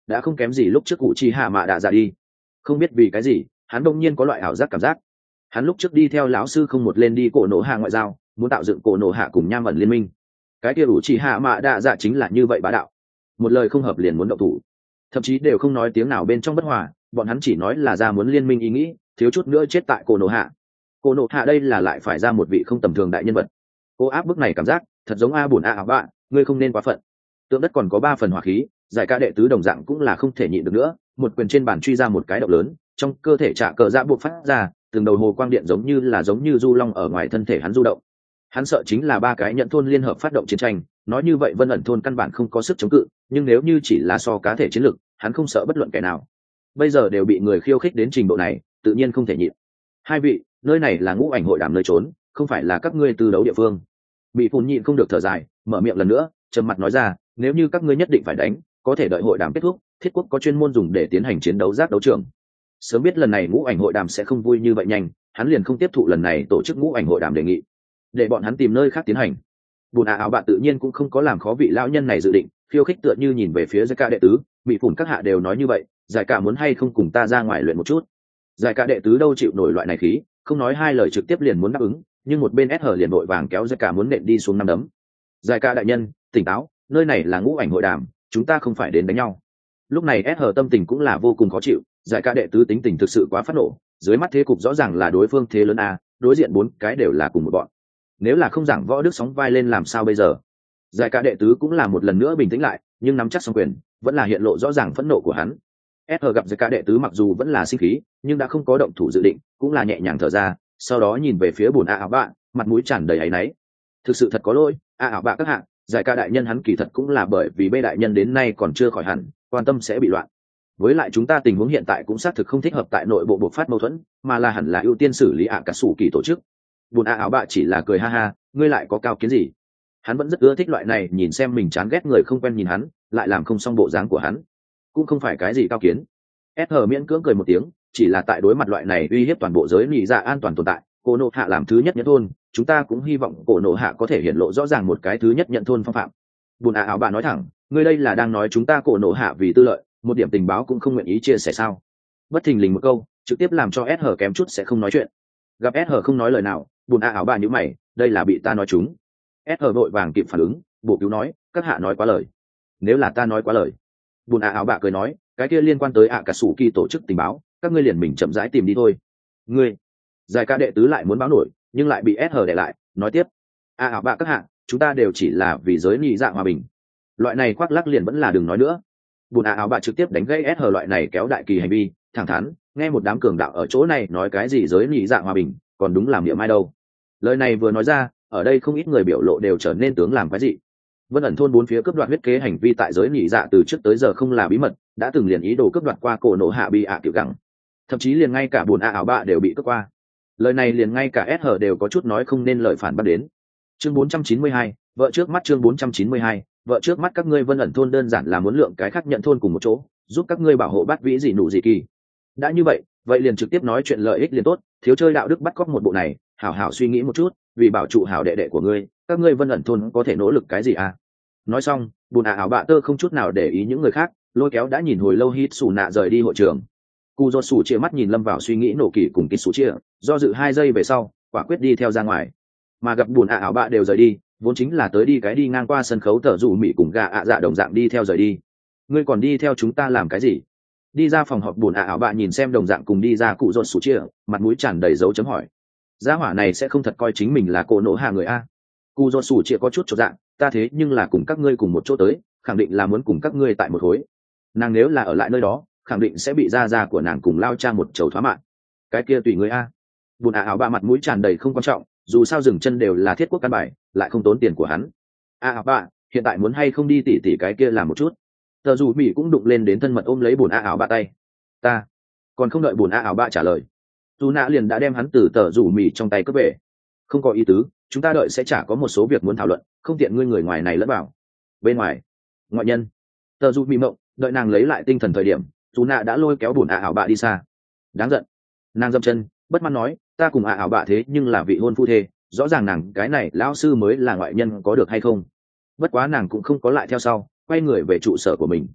đã không kém gì lúc trước cụ chi hạ mạ đạ dạ đi. Không biết vì cái gì hắn đông nhiên có loại ảo giác cảm giác hắn lúc trước đi theo lão sư không một lên đi cổ nổ hạ ngoại giao, muốn tạo dựng cổ nổ hạ cùng nham ẩn liên minh. Cái kia ủ chỉ hạ mạ đạ dạ chính là như vậy bá đạo, một lời không hợp liền muốn động thủ, thậm chí đều không nói tiếng nào bên trong bất hòa, bọn hắn chỉ nói là ra muốn liên minh ý nghĩ, thiếu chút nữa chết tại cổ nổ hạ. Cổ nổ hạ đây là lại phải ra một vị không tầm thường đại nhân vật. Cô áp bức này cảm giác thật giống a bùn a ảo bạ, ngươi không nên quá phận. Tượng đất còn có ba phần hỏa khí, giải ca đệ tứ đồng dạng cũng là không thể nhịn được nữa, một quyền trên bàn truy ra một cái động lớn, trong cơ thể trả cờ dạ buộc phát ra từng đầu hồ quang điện giống như là giống như du long ở ngoài thân thể hắn du động. Hắn sợ chính là ba cái nhận thôn liên hợp phát động chiến tranh, nói như vậy Vân ẩn thôn căn bản không có sức chống cự, nhưng nếu như chỉ là so cá thể chiến lược, hắn không sợ bất luận kẻ nào. Bây giờ đều bị người khiêu khích đến trình độ này, tự nhiên không thể nhịn. Hai vị, nơi này là ngũ ảnh hội đàm nơi trốn, không phải là các ngươi tư đấu địa phương. Bị phun nhịn không được thở dài, mở miệng lần nữa, trầm mặt nói ra, nếu như các ngươi nhất định phải đánh, có thể đợi hội đàm kết thúc, thiết quốc có chuyên môn dùng để tiến hành chiến đấu giác đấu trường. Sớm biết lần này ngũ ảnh hội đàm sẽ không vui như vậy nhanh, hắn liền không tiếp thụ lần này tổ chức ngũ ảnh hội đàm đề nghị, để bọn hắn tìm nơi khác tiến hành. Bùn ả áo bạn tự nhiên cũng không có làm khó vị lão nhân này dự định, khiêu khích tựa như nhìn về phía giải ca đệ tứ, bị phủn các hạ đều nói như vậy, giải ca muốn hay không cùng ta ra ngoài luyện một chút. Giải ca đệ tứ đâu chịu nổi loại này khí, không nói hai lời trực tiếp liền muốn đáp ứng, nhưng một bên ép hở liền vội vàng kéo giải ca muốn nện đi xuống năm đấm. Giải ca đại nhân, tỉnh táo, nơi này là ngũ ảnh hội đàm, chúng ta không phải đến đánh nhau. Lúc này ép hở tâm tình cũng là vô cùng khó chịu, giải ca đệ tứ tính tình thực sự quá phát nổ, dưới mắt thế cục rõ ràng là đối phương thế lớn a, đối diện bốn cái đều là cùng một bọn, nếu là không giảng võ đức sóng vai lên làm sao bây giờ. Giải ca đệ tứ cũng là một lần nữa bình tĩnh lại, nhưng nắm chắc song quyền vẫn là hiện lộ rõ ràng phẫn nộ của hắn. ép hờ gặp giải ca đệ tứ mặc dù vẫn là sinh khí, nhưng đã không có động thủ dự định, cũng là nhẹ nhàng thở ra, sau đó nhìn về phía bùn a ảo bạ, mặt mũi tràn đầy áy náy. Thực sự thật có lỗi, a ảo bạ các hạng, giải ca đại nhân hắn kỳ thật cũng là bởi vì bê đại nhân đến nay còn chưa khỏi hẳn, quan tâm sẽ bị loạn. Với lại chúng ta tình huống hiện tại cũng xác thực không thích hợp tại nội bộ bộc phát mâu thuẫn, mà là hẳn là ưu tiên xử lý ạ cả sủ kỳ tổ chức. Bùn a áo bạ chỉ là cười ha ha, ngươi lại có cao kiến gì? Hắn vẫn rất ưa thích loại này nhìn xem mình chán ghét người không quen nhìn hắn, lại làm không xong bộ dáng của hắn, cũng không phải cái gì cao kiến. ép hờ miễn cưỡng cười một tiếng, chỉ là tại đối mặt loại này uy hiếp toàn bộ giới nị dạ an toàn tồn tại, cổ nộ hạ làm thứ nhất nhận thôn, chúng ta cũng hy vọng cổ nộ hạ có thể hiện lộ rõ ràng một cái thứ nhất nhận thôn phong phạm. Bùn a áo bạ nói thẳng, ngươi đây là đang nói chúng ta cổ nộ hạ vì tư lợi, một điểm tình báo cũng không nguyện ý chia sẻ sao? Bất thình lình một câu, trực tiếp làm cho ép hờ kém chút sẽ không nói chuyện. Gặp ép hờ không nói lời nào, bùn a áo bà nhíu mày, đây là bị ta nói chúng. ép hờ vội vàng kịp phản ứng, bổ cứu nói, các hạ nói quá lời. Nếu là ta nói quá lời. Bùn a áo bà cười nói, cái kia liên quan tới ạ cả sủ kỳ tổ chức tình báo, các ngươi liền mình chậm rãi tìm đi thôi. Ngươi, giải ca đệ tứ lại muốn báo nổi, nhưng lại bị ép hờ để lại, nói tiếp, a áo bà các hạ, chúng ta đều chỉ là vì giới nhị dạ hòa bình. Loại này khoác lắc liền vẫn là đừng nói nữa. Bùn a áo bà trực tiếp đánh gây ép hờ loại này kéo đại kỳ hành vi, thẳng thắn, nghe một đám cường đạo ở chỗ này nói cái gì giới nhị dạ hòa bình, còn đúng làm niệm ai đâu. Lời này vừa nói ra, ở đây không ít người biểu lộ đều trở nên tướng làm cái gì. Vân ẩn thôn bốn phía cướp đoạt huyết kế hành vi tại giới nhị dạ từ trước tới giờ không là bí mật, đã từng liền ý đồ cướp đoạt qua cổ nổ hạ bị ạ tiểu gẳng, thậm chí liền ngay cả bùn a ảo bạ đều bị cướp qua. Lời này liền ngay cả ét hờ đều có chút nói không nên lời phản bác đến. Chương bốn trăm chín mươi hai, vợ trước mắt chương bốn trăm chín mươi hai, vợ trước mắt các ngươi Vân ẩn thôn đơn giản là muốn lượng cái khác nhận thôn cùng một chỗ, giúp các ngươi bảo hộ bát vĩ gì nụ gì kỳ. Đã như vậy, vậy liền trực tiếp nói chuyện lợi ích liền tốt, thiếu chơi đạo đức bắt cóc một bộ này, hảo hảo suy nghĩ một chút, vì bảo trụ hảo đệ đệ của ngươi, các ngươi Vân ẩn thôn có thể nỗ lực cái gì à? Nói xong, bùn ả ảo bạ tơ không chút nào để ý những người khác, lôi kéo đã nhìn hồi lâu hít xù nạ rời đi hội trường. Cù do sủ chia mắt nhìn lâm vào suy nghĩ nổ kỳ cùng kít sủ chia, do dự hai giây về sau, quả quyết đi theo ra ngoài. Mà gặp bùn ả ảo bạ đều rời đi, vốn chính là tới đi cái đi ngang qua sân khấu tờ rủ mỹ cùng gà ạ dạ đồng dạng đi theo rời đi. Ngươi còn đi theo chúng ta làm cái gì? Đi ra phòng họp bùn ả ảo bạ nhìn xem đồng dạng cùng đi ra cụ do sủ chia, mặt mũi tràn đầy dấu chấm hỏi. Gia hỏa này sẽ không thật coi chính mình là cô nổ hạ người a? Cụ do sủ chia có chút chột dạng, ta thế nhưng là cùng các ngươi cùng một chỗ tới, khẳng định là muốn cùng các ngươi tại một khối. Nàng nếu là ở lại nơi đó, khẳng định sẽ bị gia gia của nàng cùng lao cha một chầu thoá mạng. Cái kia tùy ngươi a. Bùn ả ảo bạ mặt mũi tràn đầy không quan trọng, dù sao dừng chân đều là thiết quốc căn bài, lại không tốn tiền của hắn. A ảo bạ, hiện tại muốn hay không đi tỉ tỉ cái kia làm một chút. Tờ dù mỹ cũng đụng lên đến thân mật ôm lấy bùn ả ảo bạ tay. Ta còn không đợi bùn ả ảo bạ trả lời, dù nạ liền đã đem hắn từ tờ rủ mì trong tay cướp về. Không có ý tứ, chúng ta đợi sẽ chả có một số việc muốn thảo luận, không tiện ngươi người ngoài này lẫn vào. Bên ngoài, ngoại nhân. Tờ rủ mì mộng, đợi nàng lấy lại tinh thần thời điểm, dù nạ đã lôi kéo bùn ả ảo bạ đi xa. Đáng giận. Nàng dậm chân, bất mãn nói, ta cùng ả ảo bạ thế nhưng là vị hôn phu thê, rõ ràng nàng cái này lão sư mới là ngoại nhân có được hay không. Bất quá nàng cũng không có lại theo sau, quay người về trụ sở của mình.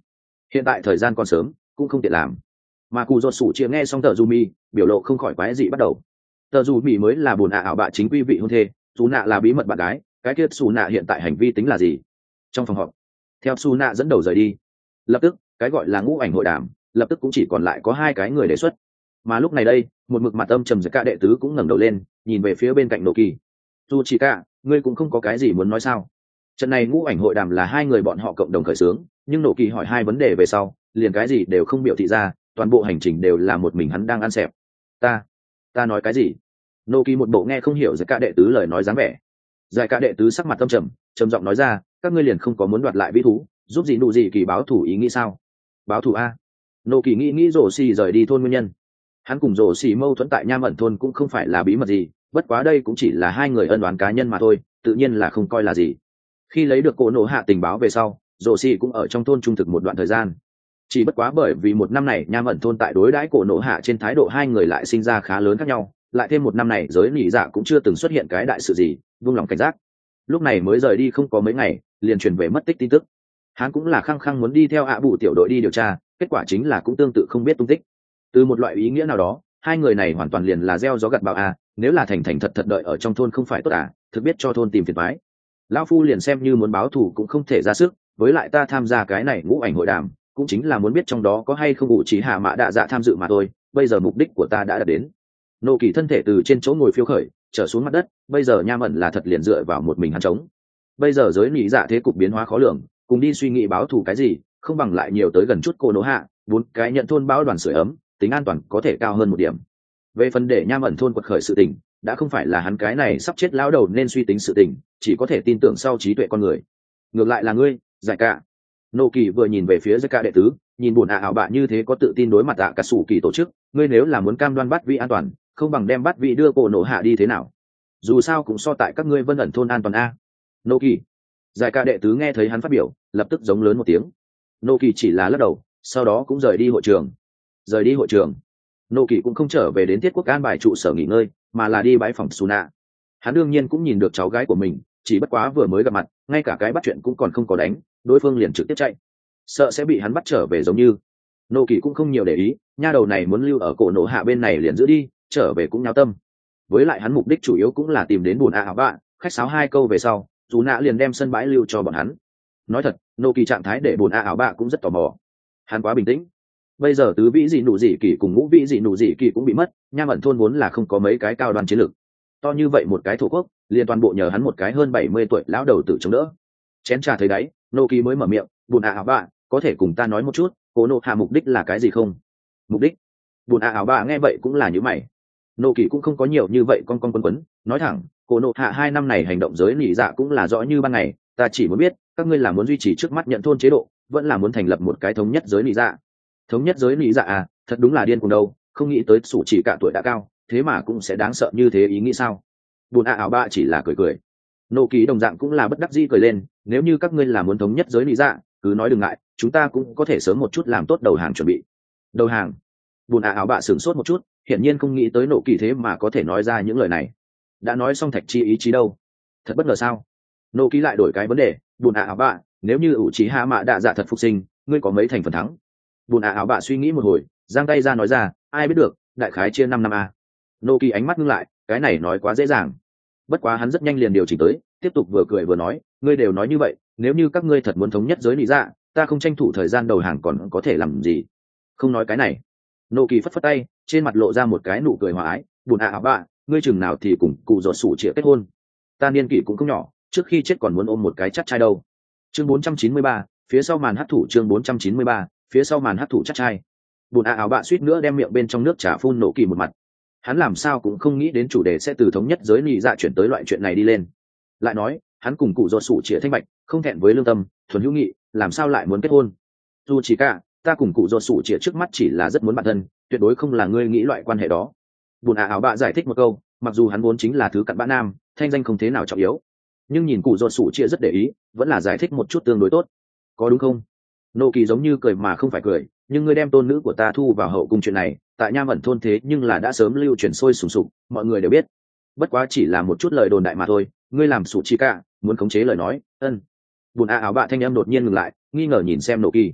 hiện tại thời gian còn sớm cũng không tiện làm. Mà cụ dột sủ chia nghe xong tờ dù mi biểu lộ không khỏi quái dị bắt đầu. Tờ dù mi mới là bùn ạ ảo bạ chính quy vị hôn thê, dù nạ là bí mật bạn gái, cái kia xù nạ hiện tại hành vi tính là gì? Trong phòng họp, theo xù nạ dẫn đầu rời đi, lập tức cái gọi là ngũ ảnh hội đàm lập tức cũng chỉ còn lại có hai cái người đề xuất. Mà lúc này đây, một mực mặt âm trầm giật cả đệ tứ cũng ngẩng đầu lên, nhìn về phía bên cạnh Nô Kỳ. Dù chỉ cả, ngươi cũng không có cái gì muốn nói sao? Trận này ngũ ảnh hội đàm là hai người bọn họ cộng đồng khởi xướng, nhưng Nô Kỳ hỏi hai vấn đề về sau, liền cái gì đều không biểu thị ra, toàn bộ hành trình đều là một mình hắn đang ăn xẹp. Ta, ta nói cái gì? Nô Kỳ một bộ nghe không hiểu giật cả đệ tứ lời nói dáng vẻ. Giải cả đệ tứ sắc mặt âm trầm, trầm giọng nói ra, các ngươi liền không có muốn đoạt lại vĩ thú, giúp gì nụ gì kỳ báo thủ ý nghĩ sao? Báo thủ a? Nô Kỳ nghĩ nghĩ rổ xì rời đi thôn nguyên nhân. Hắn cùng rổ xì mâu thuẫn tại Nham ẩn thôn cũng không phải là bí mật gì, bất quá đây cũng chỉ là hai người ân oán cá nhân mà thôi, tự nhiên là không coi là gì. Khi lấy được cổ nổ hạ tình báo về sau, rổ xì cũng ở trong thôn trung thực một đoạn thời gian. Chỉ bất quá bởi vì một năm này Nham ẩn thôn tại đối đãi cổ nổ hạ trên thái độ hai người lại sinh ra khá lớn khác nhau, lại thêm một năm này giới nỉ dạ cũng chưa từng xuất hiện cái đại sự gì, vung lòng cảnh giác. Lúc này mới rời đi không có mấy ngày, liền truyền về mất tích tin tức. Hắn cũng là khăng khăng muốn đi theo ạ à bụ tiểu đội đi điều tra, kết quả chính là cũng tương tự không biết tung tích. Từ một loại ý nghĩa nào đó, hai người này hoàn toàn liền là gieo gió gặt bão a, nếu là thành thành thật thật đợi ở trong thôn không phải tốt à, thực biết cho thôn tìm phiền toái. Lão phu liền xem như muốn báo thù cũng không thể ra sức, với lại ta tham gia cái này ngũ ảnh hội đàm, cũng chính là muốn biết trong đó có hay không ủ trí hạ mã đạ dạ tham dự mà thôi, bây giờ mục đích của ta đã đạt đến. Nô Kỳ thân thể từ trên chỗ ngồi phiêu khởi, trở xuống mặt đất, bây giờ Nham ẩn là thật liền dựa vào một mình hắn chống. Bây giờ giới nỉ dạ thế cục biến hóa khó lường, cùng đi suy nghĩ báo thù cái gì, không bằng lại nhiều tới gần chút cô nỗ hạ, bốn cái nhận thôn báo đoàn sưởi ấm, tính an toàn có thể cao hơn một điểm. Về phần để Nham ẩn thôn quật khởi sự tình, đã không phải là hắn cái này sắp chết lão đầu nên suy tính sự tình, chỉ có thể tin tưởng sau trí tuệ con người. Ngược lại là ngươi, Giải Cả. Nô Kỳ vừa nhìn về phía Giải Cả đệ tứ, nhìn buồn ạ ảo bạ như thế có tự tin đối mặt ạ cả sủ kỳ tổ chức, ngươi nếu là muốn cam đoan bắt vị an toàn, không bằng đem bắt vị đưa cổ nổ hạ đi thế nào? Dù sao cũng so tại các ngươi Vân ẩn thôn an toàn a. Nô Kỳ. Giải Cả đệ tứ nghe thấy hắn phát biểu, lập tức giống lớn một tiếng. Nô Kỳ chỉ là lắc đầu, sau đó cũng rời đi hội trường. Rời đi hội trường, Nô Kỳ cũng không trở về đến Thiết Quốc An bài trụ sở nghỉ ngơi, mà là đi bãi phòng Suna. Hắn đương nhiên cũng nhìn được cháu gái của mình, chỉ bất quá vừa mới gặp mặt, ngay cả cái bắt chuyện cũng còn không có đánh, đối phương liền trực tiếp chạy, sợ sẽ bị hắn bắt trở về giống như. Nô Kỳ cũng không nhiều để ý, nha đầu này muốn lưu ở cổ nổ hạ bên này liền giữ đi, trở về cũng nháo tâm. Với lại hắn mục đích chủ yếu cũng là tìm đến buồn a ảo bạ, khách sáo hai câu về sau, dù nạ liền đem sân bãi lưu cho bọn hắn. Nói thật, Nô Kỳ trạng thái để buồn a ảo bạ cũng rất tò mò. Hắn quá bình tĩnh. Bây giờ tứ vĩ dị nụ dị kỳ cùng ngũ vĩ dị nụ dị kỳ cũng bị mất, Nham ẩn thôn vốn là không có mấy cái cao đoàn chiến lược, to như vậy một cái thổ quốc liền toàn bộ nhờ hắn một cái hơn bảy mươi tuổi lão đầu tự chống đỡ. Chén trà thấy đáy, Nô Kỳ mới mở miệng, buồn a ảo bạ, có thể cùng ta nói một chút, cố nộ hạ mục đích là cái gì không? Mục đích? Buồn a ảo bạ nghe vậy cũng là như mày. Nô Kỳ cũng không có nhiều như vậy con con quấn quấn, nói thẳng, cố nộ hạ hai năm này hành động giới nỉ dạ cũng là rõ như ban ngày, ta chỉ muốn biết các ngươi là muốn duy trì trước mắt nhận thôn chế độ, vẫn là muốn thành lập một cái thống nhất giới nỉ dạ. Thống nhất giới nỉ dạ à, thật đúng là điên cùng đâu, không nghĩ tới sủ chỉ cả tuổi đã cao, thế mà cũng sẽ đáng sợ như thế, ý nghĩ sao? Buồn a ảo bạ chỉ là cười cười. Nô Kỳ đồng dạng cũng là bất đắc dĩ cười lên, nếu như các ngươi là muốn thống nhất giới nỉ dạ, cứ nói đừng ngại, chúng ta cũng có thể sớm một chút làm tốt đầu hàng chuẩn bị. Đầu hàng? Buồn a ảo bạ sửng sốt một chút, hiển nhiên không nghĩ tới Nô Kỳ thế mà có thể nói ra những lời này. Đã nói xong thạch chi ý chí đâu? Thật bất ngờ sao? Nô Kỳ lại đổi cái vấn đề, buồn a ảo bạ, nếu như ủ trí hạ mạ đạ dạ thật phục sinh, ngươi có mấy thành phần thắng? Buồn a ảo bạ suy nghĩ một hồi, giang tay ra nói ra, ai biết được, đại khái chia năm năm a. Nô Kỳ ánh mắt ngưng lại, cái này nói quá dễ dàng. Bất quá hắn rất nhanh liền điều chỉnh tới, tiếp tục vừa cười vừa nói, ngươi đều nói như vậy, nếu như các ngươi thật muốn thống nhất giới nỉ dạ, ta không tranh thủ thời gian đầu hàng còn có thể làm gì? Không nói cái này. Nô Kỳ phất phất tay, trên mặt lộ ra một cái nụ cười hòa ái, buồn a ảo bạ, ngươi chừng nào thì cùng cụ ruột sủ chĩa kết hôn? Ta niên kỷ cũng không nhỏ, trước khi chết còn muốn ôm một cái chắc trai đâu. Chương bốn trăm chín mươi ba, phía sau màn hắc thủ, chương bốn trăm chín mươi ba, phía sau màn hắc thủ chắc trai. Buồn a ảo bạ suýt nữa đem miệng bên trong nước trà phun Nô Kỳ một mặt. Hắn làm sao cũng không nghĩ đến chủ đề sẽ từ thống nhất giới nỉ dạ chuyển tới loại chuyện này đi lên. Lại nói, hắn cùng cụ ruột sủ chĩa thanh bạch, không thẹn với lương tâm, thuần hữu nghị, làm sao lại muốn kết hôn? Dù chỉ cả, ta cùng cụ ruột sủ chĩa trước mắt chỉ là rất muốn bạn thân, tuyệt đối không là ngươi nghĩ loại quan hệ đó. Buồn a ảo bạ giải thích một câu, mặc dù hắn vốn chính là thứ cặn bã nam, thanh danh không thế nào trọng yếu, nhưng nhìn cụ ruột sủ chĩa rất để ý, vẫn là giải thích một chút tương đối tốt, có đúng không? Nô Kỳ giống như cười mà không phải cười, nhưng ngươi đem tôn nữ của ta thu vào hậu cung chuyện này, tại Nham ẩn thôn thế nhưng là đã sớm lưu truyền sôi sùng sục, mọi người đều biết. Bất quá chỉ là một chút lời đồn đại mà thôi, ngươi làm sủ chi cả, muốn khống chế lời nói, ân. Buồn a ảo bạ thanh em đột nhiên ngừng lại, nghi ngờ nhìn xem Nô Kỳ.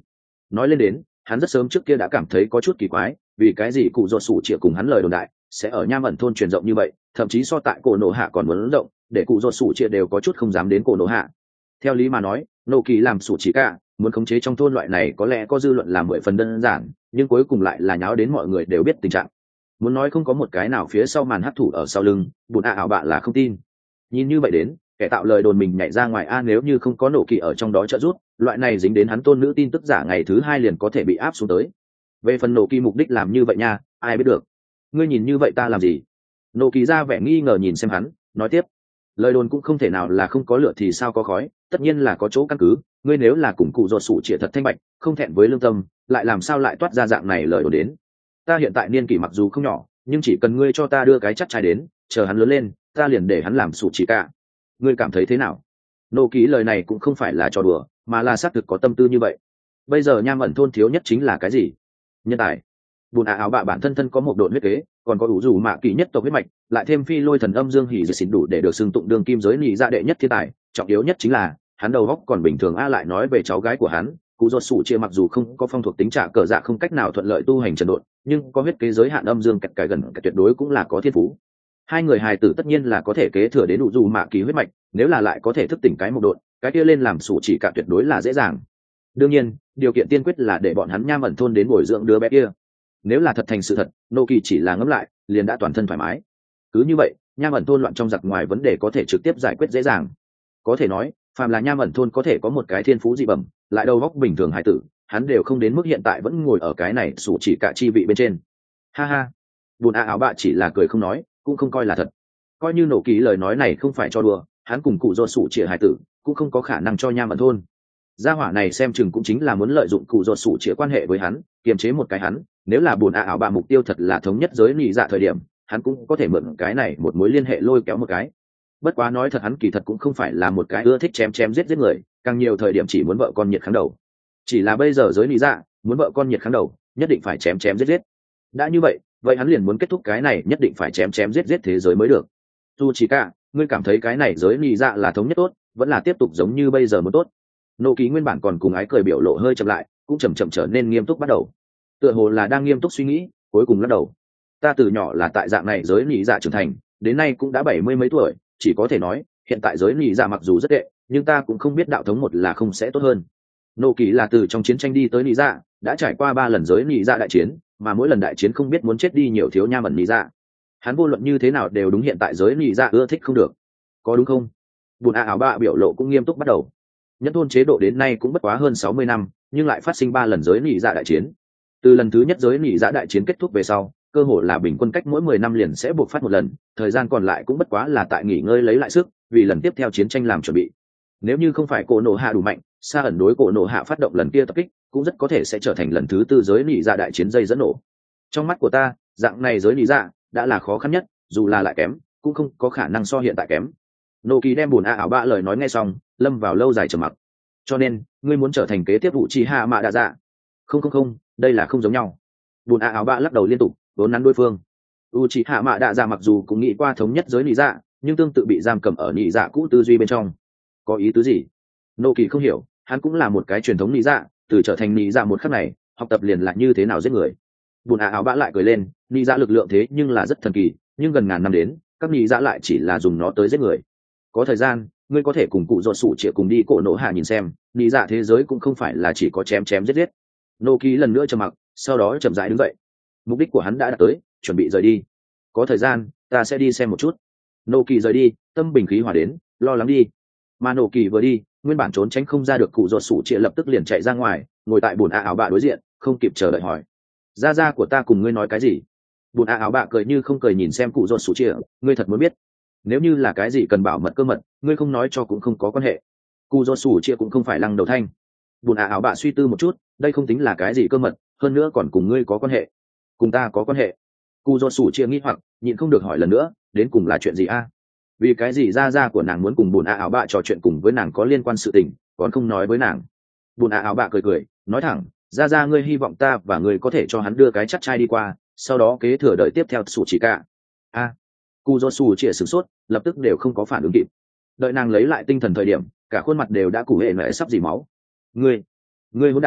nói lên đến hắn rất sớm trước kia đã cảm thấy có chút kỳ quái, vì cái gì cụ ruột sủ chĩa cùng hắn lời đồn đại sẽ ở nham ẩn thôn truyền rộng như vậy, thậm chí so tại cổ nổ hạ còn muốn rộng, để cụ ruột sủ chĩa đều có chút không dám đến cổ nổ hạ. Theo lý mà nói, nô kỳ làm sủ chỉ cả muốn khống chế trong thôn loại này có lẽ có dư luận là mười phần đơn giản, nhưng cuối cùng lại là nháo đến mọi người đều biết tình trạng. Muốn nói không có một cái nào phía sau màn hấp thụ ở sau lưng, bùn a ảo bạ là không tin. Nhìn như vậy đến, kẻ tạo lời đồn mình nhảy ra ngoài a nếu như không có nổ kỳ ở trong đó trợ giúp, loại này dính đến hắn tôn nữ tin tức giả ngày thứ hai liền có thể bị áp xuống tới. Về phần nổ kỳ mục đích làm như vậy nha, ai biết được. Ngươi nhìn như vậy ta làm gì? Nổ kỳ ra vẻ nghi ngờ nhìn xem hắn, nói tiếp. Lời đồn cũng không thể nào là không có lửa thì sao có khói, tất nhiên là có chỗ căn cứ. Ngươi nếu là cùng cụ ruột sủ chĩa thật thanh bạch, không thẹn với lương tâm, lại làm sao lại toát ra dạng này lời đồn đến? Ta hiện tại niên kỷ mặc dù không nhỏ, nhưng chỉ cần ngươi cho ta đưa cái chắc trai đến, chờ hắn lớn lên, ta liền để hắn làm sủ chỉ cả. Ngươi cảm thấy thế nào? Nô ký lời này cũng không phải là trò đùa, mà là xác thực có tâm tư như vậy. Bây giờ nham ẩn thôn thiếu nhất chính là cái gì? Nhân tài. Bùn ả áo bạ bản thân thân có một đội huyết kế, còn có ủ rủ mạ kỳ nhất tộc huyết mạch, lại thêm phi lôi thần âm dương hỉ dệt xỉn đủ để được xưng tụng đường kim giới nhị gia đệ nhất thiên tài. Trọng yếu nhất chính là hắn đầu góc còn bình thường. A lại nói về cháu gái của hắn, cụ ruột sủ chia mặc dù không có phong thuộc tính trả cờ dạ không cách nào thuận lợi tu hành trần độn, nhưng có huyết kế giới hạn âm dương cạch cải gần cả tuyệt đối cũng là có thiên phú. Hai người hài tử tất nhiên là có thể kế thừa đến đủ dù mạ kỳ huyết mạch, nếu là lại có thể thức tỉnh cái một độn, cái kia lên làm sủ chỉ cả tuyệt đối là dễ dàng. Đương nhiên, điều kiện tiên quyết là để bọn hắn nham ẩn thôn đến bồi dưỡng đứa bé kia. Nếu là thật thành sự thật, nô kỳ chỉ là ngẫm lại, liền đã toàn thân thoải mái. Cứ như vậy, nham ẩn thôn loạn trong giặc ngoài vấn đề có thể trực tiếp giải quyết dễ dàng. Có thể nói, phàm là nham ẩn thôn có thể có một cái thiên phú dị bẩm, lại đầu góc bình thường hài tử, hắn đều không đến mức hiện tại vẫn ngồi ở cái này sủ chỉ cả chi vị bên trên. Ha ha, bùn a áo bạ chỉ là cười không nói, cũng không coi là thật. Coi như nổ kỳ lời nói này không phải cho đùa, hắn cùng cụ ruột sủ chĩa hài tử cũng không có khả năng cho nham ẩn thôn. Gia hỏa này xem chừng cũng chính là muốn lợi dụng cụ ruột sủ chĩa quan hệ với hắn, kiềm chế một cái hắn. Nếu là bùn a áo bạ mục tiêu thật là thống nhất giới nhị dạ thời điểm, hắn cũng có thể mượn cái này một mối liên hệ lôi kéo một cái. Bất quá nói thật hắn kỳ thật cũng không phải là một cái ưa thích chém chém giết giết người, càng nhiều thời điểm chỉ muốn vợ con nhiệt kháng đầu. Chỉ là bây giờ giới lý dạ muốn vợ con nhiệt kháng đầu, nhất định phải chém chém giết giết. Đã như vậy, vậy hắn liền muốn kết thúc cái này nhất định phải chém chém giết giết thế giới mới được. Dù chỉ cả, ngươi cảm thấy cái này giới lý dạ là thống nhất tốt, vẫn là tiếp tục giống như bây giờ muốn tốt? Nô ký nguyên bản còn cùng ái cười biểu lộ hơi chậm lại, cũng chậm chậm trở nên nghiêm túc bắt đầu. Tựa hồ là đang nghiêm túc suy nghĩ, cuối cùng lắc đầu. Ta từ nhỏ là tại dạng này giới lý dạ trưởng thành, đến nay cũng đã bảy mươi mấy tuổi, chỉ có thể nói hiện tại giới lý dạ mặc dù rất tệ, nhưng ta cũng không biết đạo thống một là không sẽ tốt hơn. Nô kỳ là từ trong chiến tranh đi tới lý dạ, đã trải qua ba lần giới lý dạ đại chiến, mà mỗi lần đại chiến không biết muốn chết đi nhiều thiếu nha mẩn lý dạ. Hắn vô luận như thế nào đều đúng hiện tại giới lý dạ ưa thích không được, có đúng không? Bùn a áo bạ biểu lộ cũng nghiêm túc bắt đầu. Nhân thôn chế độ đến nay cũng bất quá hơn sáu mươi năm, nhưng lại phát sinh ba lần giới lý dạ đại chiến. Từ lần thứ nhất giới lý dạ đại chiến kết thúc về sau, cơ hội là bình quân cách mỗi mười năm liền sẽ buộc phát một lần, thời gian còn lại cũng bất quá là tại nghỉ ngơi lấy lại sức, vì lần tiếp theo chiến tranh làm chuẩn bị. Nếu như không phải cổ nổ hạ đủ mạnh, xa ẩn đối cổ nổ hạ phát động lần kia tập kích, cũng rất có thể sẽ trở thành lần thứ tư giới nỉ dạ đại chiến dây dẫn nổ. Trong mắt của ta, dạng này giới nỉ dạ đã là khó khăn nhất, dù là lại kém, cũng không có khả năng so hiện tại kém. Nô kỳ đem buồn a ảo bạ lời nói nghe xong, lâm vào lâu dài trầm mặc. Cho nên, ngươi muốn trở thành kế tiếp vụ chi hạ mạ đa dạ? Không không không, đây là không giống nhau. Buồn a ảo bạ lắc đầu liên tục, vốn nắn đối phương. Uchiha mạ đạ dạ mặc dù cũng nghĩ qua thống nhất giới nỉ dạ, nhưng tương tự bị giam cầm ở nỉ dạ cũ tư duy bên trong. Có ý tứ gì? Nô kỳ không hiểu, hắn cũng là một cái truyền thống nỉ dạ, từ trở thành nỉ dạ một khắc này, học tập liền là như thế nào giết người. Bùn ả áo bã lại cười lên, nỉ dạ lực lượng thế nhưng là rất thần kỳ, nhưng gần ngàn năm đến, các nỉ dạ lại chỉ là dùng nó tới giết người. Có thời gian, ngươi có thể cùng cụ ruột sủ chĩa cùng đi cổ nổ hạ nhìn xem, nỉ dạ thế giới cũng không phải là chỉ có chém chém giết giết. Nô kỳ lần nữa trầm mặc, sau đó chậm rãi đứng dậy. Mục đích của hắn đã đạt tới, chuẩn bị rời đi. Có thời gian ta sẽ đi xem một chút. Nô kỳ rời đi, tâm bình khí hòa đến, lo lắng đi. Mà nô kỳ vừa đi, nguyên bản trốn tránh không ra được cụ ruột sủ chĩa lập tức liền chạy ra ngoài, ngồi tại bồn a áo bạ đối diện, không kịp chờ đợi hỏi: gia gia của ta cùng ngươi nói cái gì? Bồn a áo bạ cười như không cười nhìn xem cụ ruột sủ chĩa, ngươi thật muốn biết? Nếu như là cái gì cần bảo mật cơ mật, ngươi không nói cho cũng không có quan hệ. Cụ ruột sủ chĩa cũng không phải lăng đầu thanh. Bồn a áo bạ suy tư một chút, đây không tính là cái gì cơ mật, hơn nữa còn cùng ngươi có quan hệ. Cùng ta có quan hệ? Cụ do sủ chia nghĩ hoặc nhịn không được hỏi lần nữa, đến cùng là chuyện gì a? Vì cái gì gia gia của nàng muốn cùng bùn a áo bạ trò chuyện cùng với nàng có liên quan sự tình, còn không nói với nàng? Bùn a áo bạ cười cười, nói thẳng, gia gia ngươi hy vọng ta và ngươi có thể cho hắn đưa cái chắc trai đi qua, sau đó kế thừa đợi tiếp theo sủ chỉ cả. A, cụ do sủ chia sửng sốt, lập tức đều không có phản ứng kịp. Đợi nàng lấy lại tinh thần thời điểm, cả khuôn mặt đều đã củ hệ mẹ sắp dì máu. Ngươi, ngươi hỗn đản,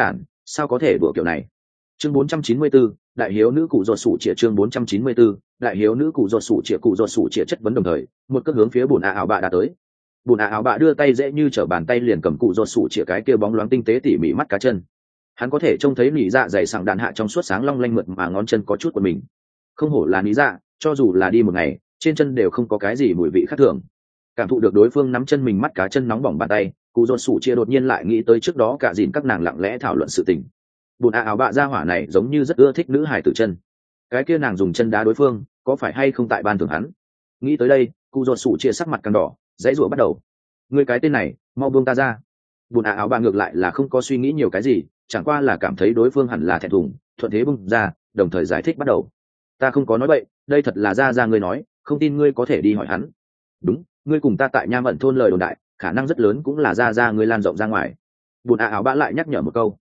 sao có thể đùa kiểu này. Chương bốn trăm chín mươi tư, đại hiếu nữ cụ ruột sủ chĩa. Chương bốn trăm chín mươi tư, đại hiếu nữ cụ ruột sủ chĩa. Cụ ruột sủ chĩa chất vấn đồng thời, một cước hướng phía bùn a áo bạ đã tới. Bùn a áo bạ đưa tay dễ như trở bàn tay liền cầm cụ ruột sủ chĩa cái kia bóng loáng tinh tế tỉ mỉ mắt cá chân. Hắn có thể trông thấy nỉ dạ dày sảng đạn hạ trong suốt sáng long lanh mượt mà ngón chân có chút của mình. Không hổ là nỉ dạ, cho dù là đi một ngày, trên chân đều không có cái gì mùi vị khác thường. Cảm thụ được đối phương nắm chân mình mắt cá chân nóng bỏng bàn tay, cụ ruột sủ chĩa đột nhiên lại nghĩ tới trước đó cả dìn các nàng lặng lẽ thảo luận sự tình. Bùn a áo bạ ra hỏa này giống như rất ưa thích nữ hài tử chân, cái kia nàng dùng chân đá đối phương có phải hay không tại ban thưởng hắn. Nghĩ tới đây, cụ ruột sủ chia sắc mặt càng đỏ, dãy rủa bắt đầu. Người cái tên này, mau buông ta ra. Bùn a áo bạ ngược lại là không có suy nghĩ nhiều cái gì, chẳng qua là cảm thấy đối phương hẳn là thẹn thùng, thuận thế buông ra, đồng thời giải thích bắt đầu. Ta không có nói bậy, đây thật là ra ra ngươi nói, không tin ngươi có thể đi hỏi hắn. Đúng, ngươi cùng ta tại Nham Ẩn thôn lời đồn đại, khả năng rất lớn cũng là ra ra ngươi lan rộng ra ngoài. Bùn a áo bạ lại nhắc nhở một câu.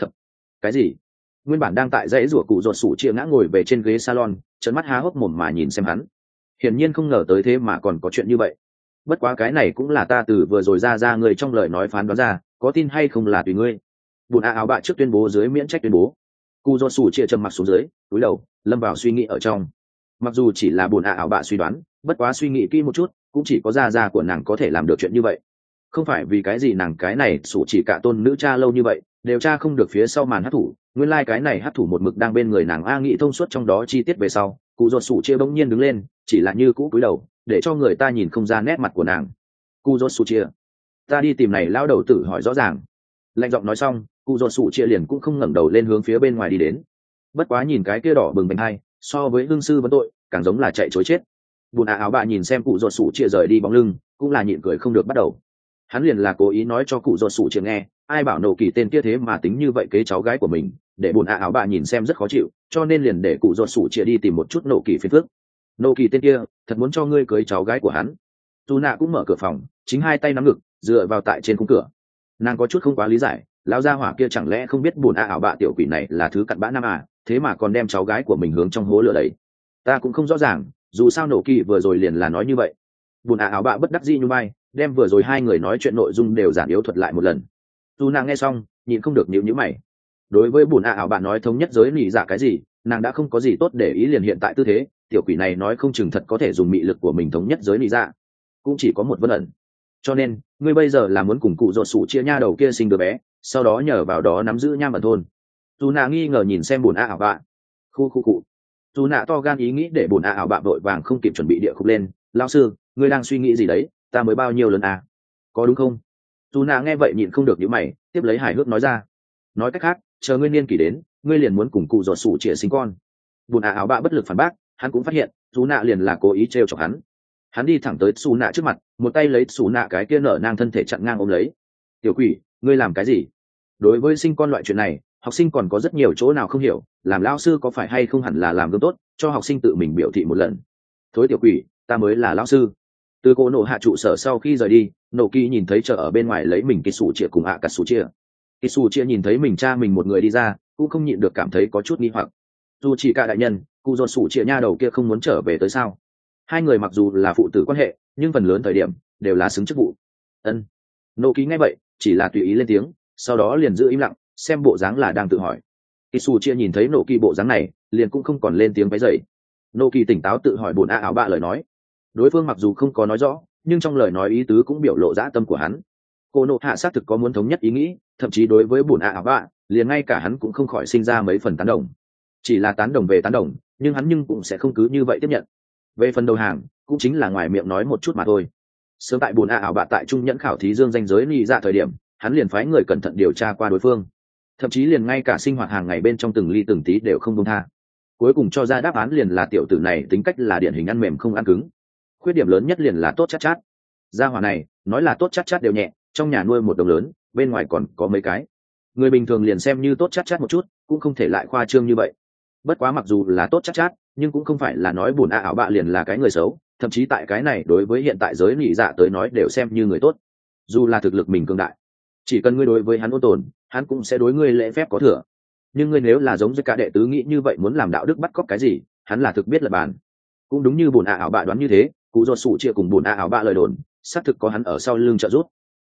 Cái gì? Nguyên bản đang tại dãy rủa cụ ruột sủ chia ngã ngồi về trên ghế salon, trợn mắt há hốc mồm mà nhìn xem hắn. Hiển nhiên không ngờ tới thế mà còn có chuyện như vậy. Bất quá cái này cũng là ta từ vừa rồi ra ra người trong lời nói phán đoán ra, có tin hay không là tùy ngươi. Bùn a áo bạ trước tuyên bố dưới miễn trách tuyên bố. Cụ ruột sủ chia trầm mặc xuống dưới, cúi đầu, lâm vào suy nghĩ ở trong. Mặc dù chỉ là bùn a áo bạ suy đoán, bất quá suy nghĩ kỹ một chút, cũng chỉ có ra ra của nàng có thể làm được chuyện như vậy. Không phải vì cái gì nàng cái này sủ chỉ cả tôn nữ cha lâu như vậy, đều tra không được phía sau màn hát thủ. Nguyên lai cái này hát thủ một mực đang bên người nàng a. Nghĩ thông suốt trong đó chi tiết về sau, cụ ruột sủ chia bỗng nhiên đứng lên, chỉ là như cũ cúi đầu, để cho người ta nhìn không ra nét mặt của nàng. Cụ ruột sủ chia, ta đi tìm này lao đầu tử hỏi rõ ràng. Lạnh giọng nói xong, cụ ruột sủ chia liền cũng không ngẩng đầu lên hướng phía bên ngoài đi đến. Bất quá nhìn cái kia đỏ bừng bềnh hai, so với hương sư vấn tội càng giống là chạy chối chết. Bùn a áo bạ nhìn xem cụ ruột sủ chia rời đi bóng lưng, cũng là nhịn cười không được bắt đầu. Hắn liền là cố ý nói cho cụ ruột sủ chia nghe, ai bảo nổ kỳ tên kia thế mà tính như vậy kế cháu gái của mình, để bùn a áo bạ nhìn xem rất khó chịu, cho nên liền để cụ ruột sủ chia đi tìm một chút nổ kỳ phiền phức. Nổ kỳ tên kia thật muốn cho ngươi cưới cháu gái của hắn. Tu nạ cũng mở cửa phòng, chính hai tay nắm ngực, dựa vào tại trên khung cửa. Nàng có chút không quá lý giải, lão gia hỏa kia chẳng lẽ không biết bùn a áo bạ tiểu quỷ này là thứ cặn bã nam à, thế mà còn đem cháu gái của mình hướng trong hố lửa đẩy. Ta cũng không rõ ràng, dù sao nổ kỳ vừa rồi liền là nói như vậy. Bùn a áo bạ bất đắc dĩ như bay, đem vừa rồi hai người nói chuyện nội dung đều giản yếu thuật lại một lần. Tu nàng nghe xong, nhịn không được nhíu nhíu mày. Đối với bùn a áo bạn nói thống nhất giới nỉ dạ cái gì, nàng đã không có gì tốt để ý, liền hiện tại tư thế, tiểu quỷ này nói không chừng thật có thể dùng mị lực của mình thống nhất giới nỉ dạ, cũng chỉ có một vấn ẩn. Cho nên, ngươi bây giờ là muốn cùng cụ ruột sủ chia nha đầu kia sinh đứa bé, sau đó nhờ vào đó nắm giữ Nham Ẩn thôn. Tu nàng nghi ngờ nhìn xem bùn a áo bạn. Khu khu cụ. Tu nạ to gan ý nghĩ để bùn a áo bạn vội vàng không kịp chuẩn bị địa khúc lên. Lão sư, ngươi đang suy nghĩ gì đấy? Ta mới bao nhiêu lần à? Có đúng không? Tu nạ nghe vậy nhịn không được nhíu mày, tiếp lấy hài hước nói ra. Nói cách khác, chờ ngươi niên kỷ đến, ngươi liền muốn cùng cụ ruột sủ chia sinh con. Bùn a áo bạ bất lực phản bác, hắn cũng phát hiện Tu nạ liền là cố ý trêu chọc hắn. Hắn đi thẳng tới Su nạ trước mặt, một tay lấy Su nạ cái kia nở nang thân thể chặn ngang ôm lấy. Tiểu quỷ, ngươi làm cái gì? Đối với sinh con loại chuyện này, học sinh còn có rất nhiều chỗ nào không hiểu, làm lão sư có phải hay không hẳn là làm gương tốt, cho học sinh tự mình biểu thị một lần. Thối tiểu quỷ, ta mới là lão sư. Từ cô nổ hạ trụ sở sau khi rời đi, nổ kỳ nhìn thấy chờ ở bên ngoài lấy mình kỳ sủ chia cùng ạ cả sủ chia. Kỳ sủ chia nhìn thấy mình cha mình một người đi ra, cũng không nhịn được cảm thấy có chút nghi hoặc. Dù chỉ cả đại nhân, cụ ruột sủ chia nha đầu kia không muốn trở về tới sao? Hai người mặc dù là phụ tử quan hệ, nhưng phần lớn thời điểm đều là xứng chức vụ. Ân. Nổ kỳ nghe vậy, chỉ là tùy ý lên tiếng, sau đó liền giữ im lặng, xem bộ dáng là đang tự hỏi. Kỳ sủ chia nhìn thấy nổ kỳ bộ dáng này, liền cũng không còn lên tiếng váy dậy. Nổ kỳ tỉnh táo tự hỏi bổn a áo bạ lời nói. Đối phương mặc dù không có nói rõ, nhưng trong lời nói ý tứ cũng biểu lộ dã tâm của hắn. Cô nộ hạ xác thực có muốn thống nhất ý nghĩ, thậm chí đối với bổn a áo bạ, liền ngay cả hắn cũng không khỏi sinh ra mấy phần tán đồng. Chỉ là tán đồng về tán đồng, nhưng hắn nhưng cũng sẽ không cứ như vậy tiếp nhận. Về phần đầu hàng, cũng chính là ngoài miệng nói một chút mà thôi. Sớm tại bổn a áo bạ tại trung nhẫn khảo thí dương danh giới lì ra thời điểm, hắn liền phái người cẩn thận điều tra qua đối phương, thậm chí liền ngay cả sinh hoạt hàng ngày bên trong từng ly từng tí đều không buông tha. Cuối cùng cho ra đáp án liền là tiểu tử này tính cách là điển hình ăn mềm không ăn cứng. Khuyết điểm lớn nhất liền là tốt chát chát. Gia hỏa này nói là tốt chát chát đều nhẹ, trong nhà nuôi một đồng lớn, bên ngoài còn có mấy cái. Người bình thường liền xem như tốt chát chát một chút, cũng không thể lại khoa trương như vậy. Bất quá mặc dù là tốt chát chát, nhưng cũng không phải là nói bùn a ảo bạ liền là cái người xấu, thậm chí tại cái này đối với hiện tại giới nị dạ tới nói đều xem như người tốt. Dù là thực lực mình cường đại, chỉ cần ngươi đối với hắn ôn tồn, hắn cũng sẽ đối ngươi lễ phép có thừa. Nhưng ngươi nếu là giống với cả đệ tứ nghĩ như vậy muốn làm đạo đức bắt cóc cái gì, hắn là thực biết là bàn. Cũng đúng như bùn a ảo bạ đoán như thế, cụ ruột sủ chia cùng bùn a ảo bạ lời đồn, xác thực có hắn ở sau lưng trợ giúp.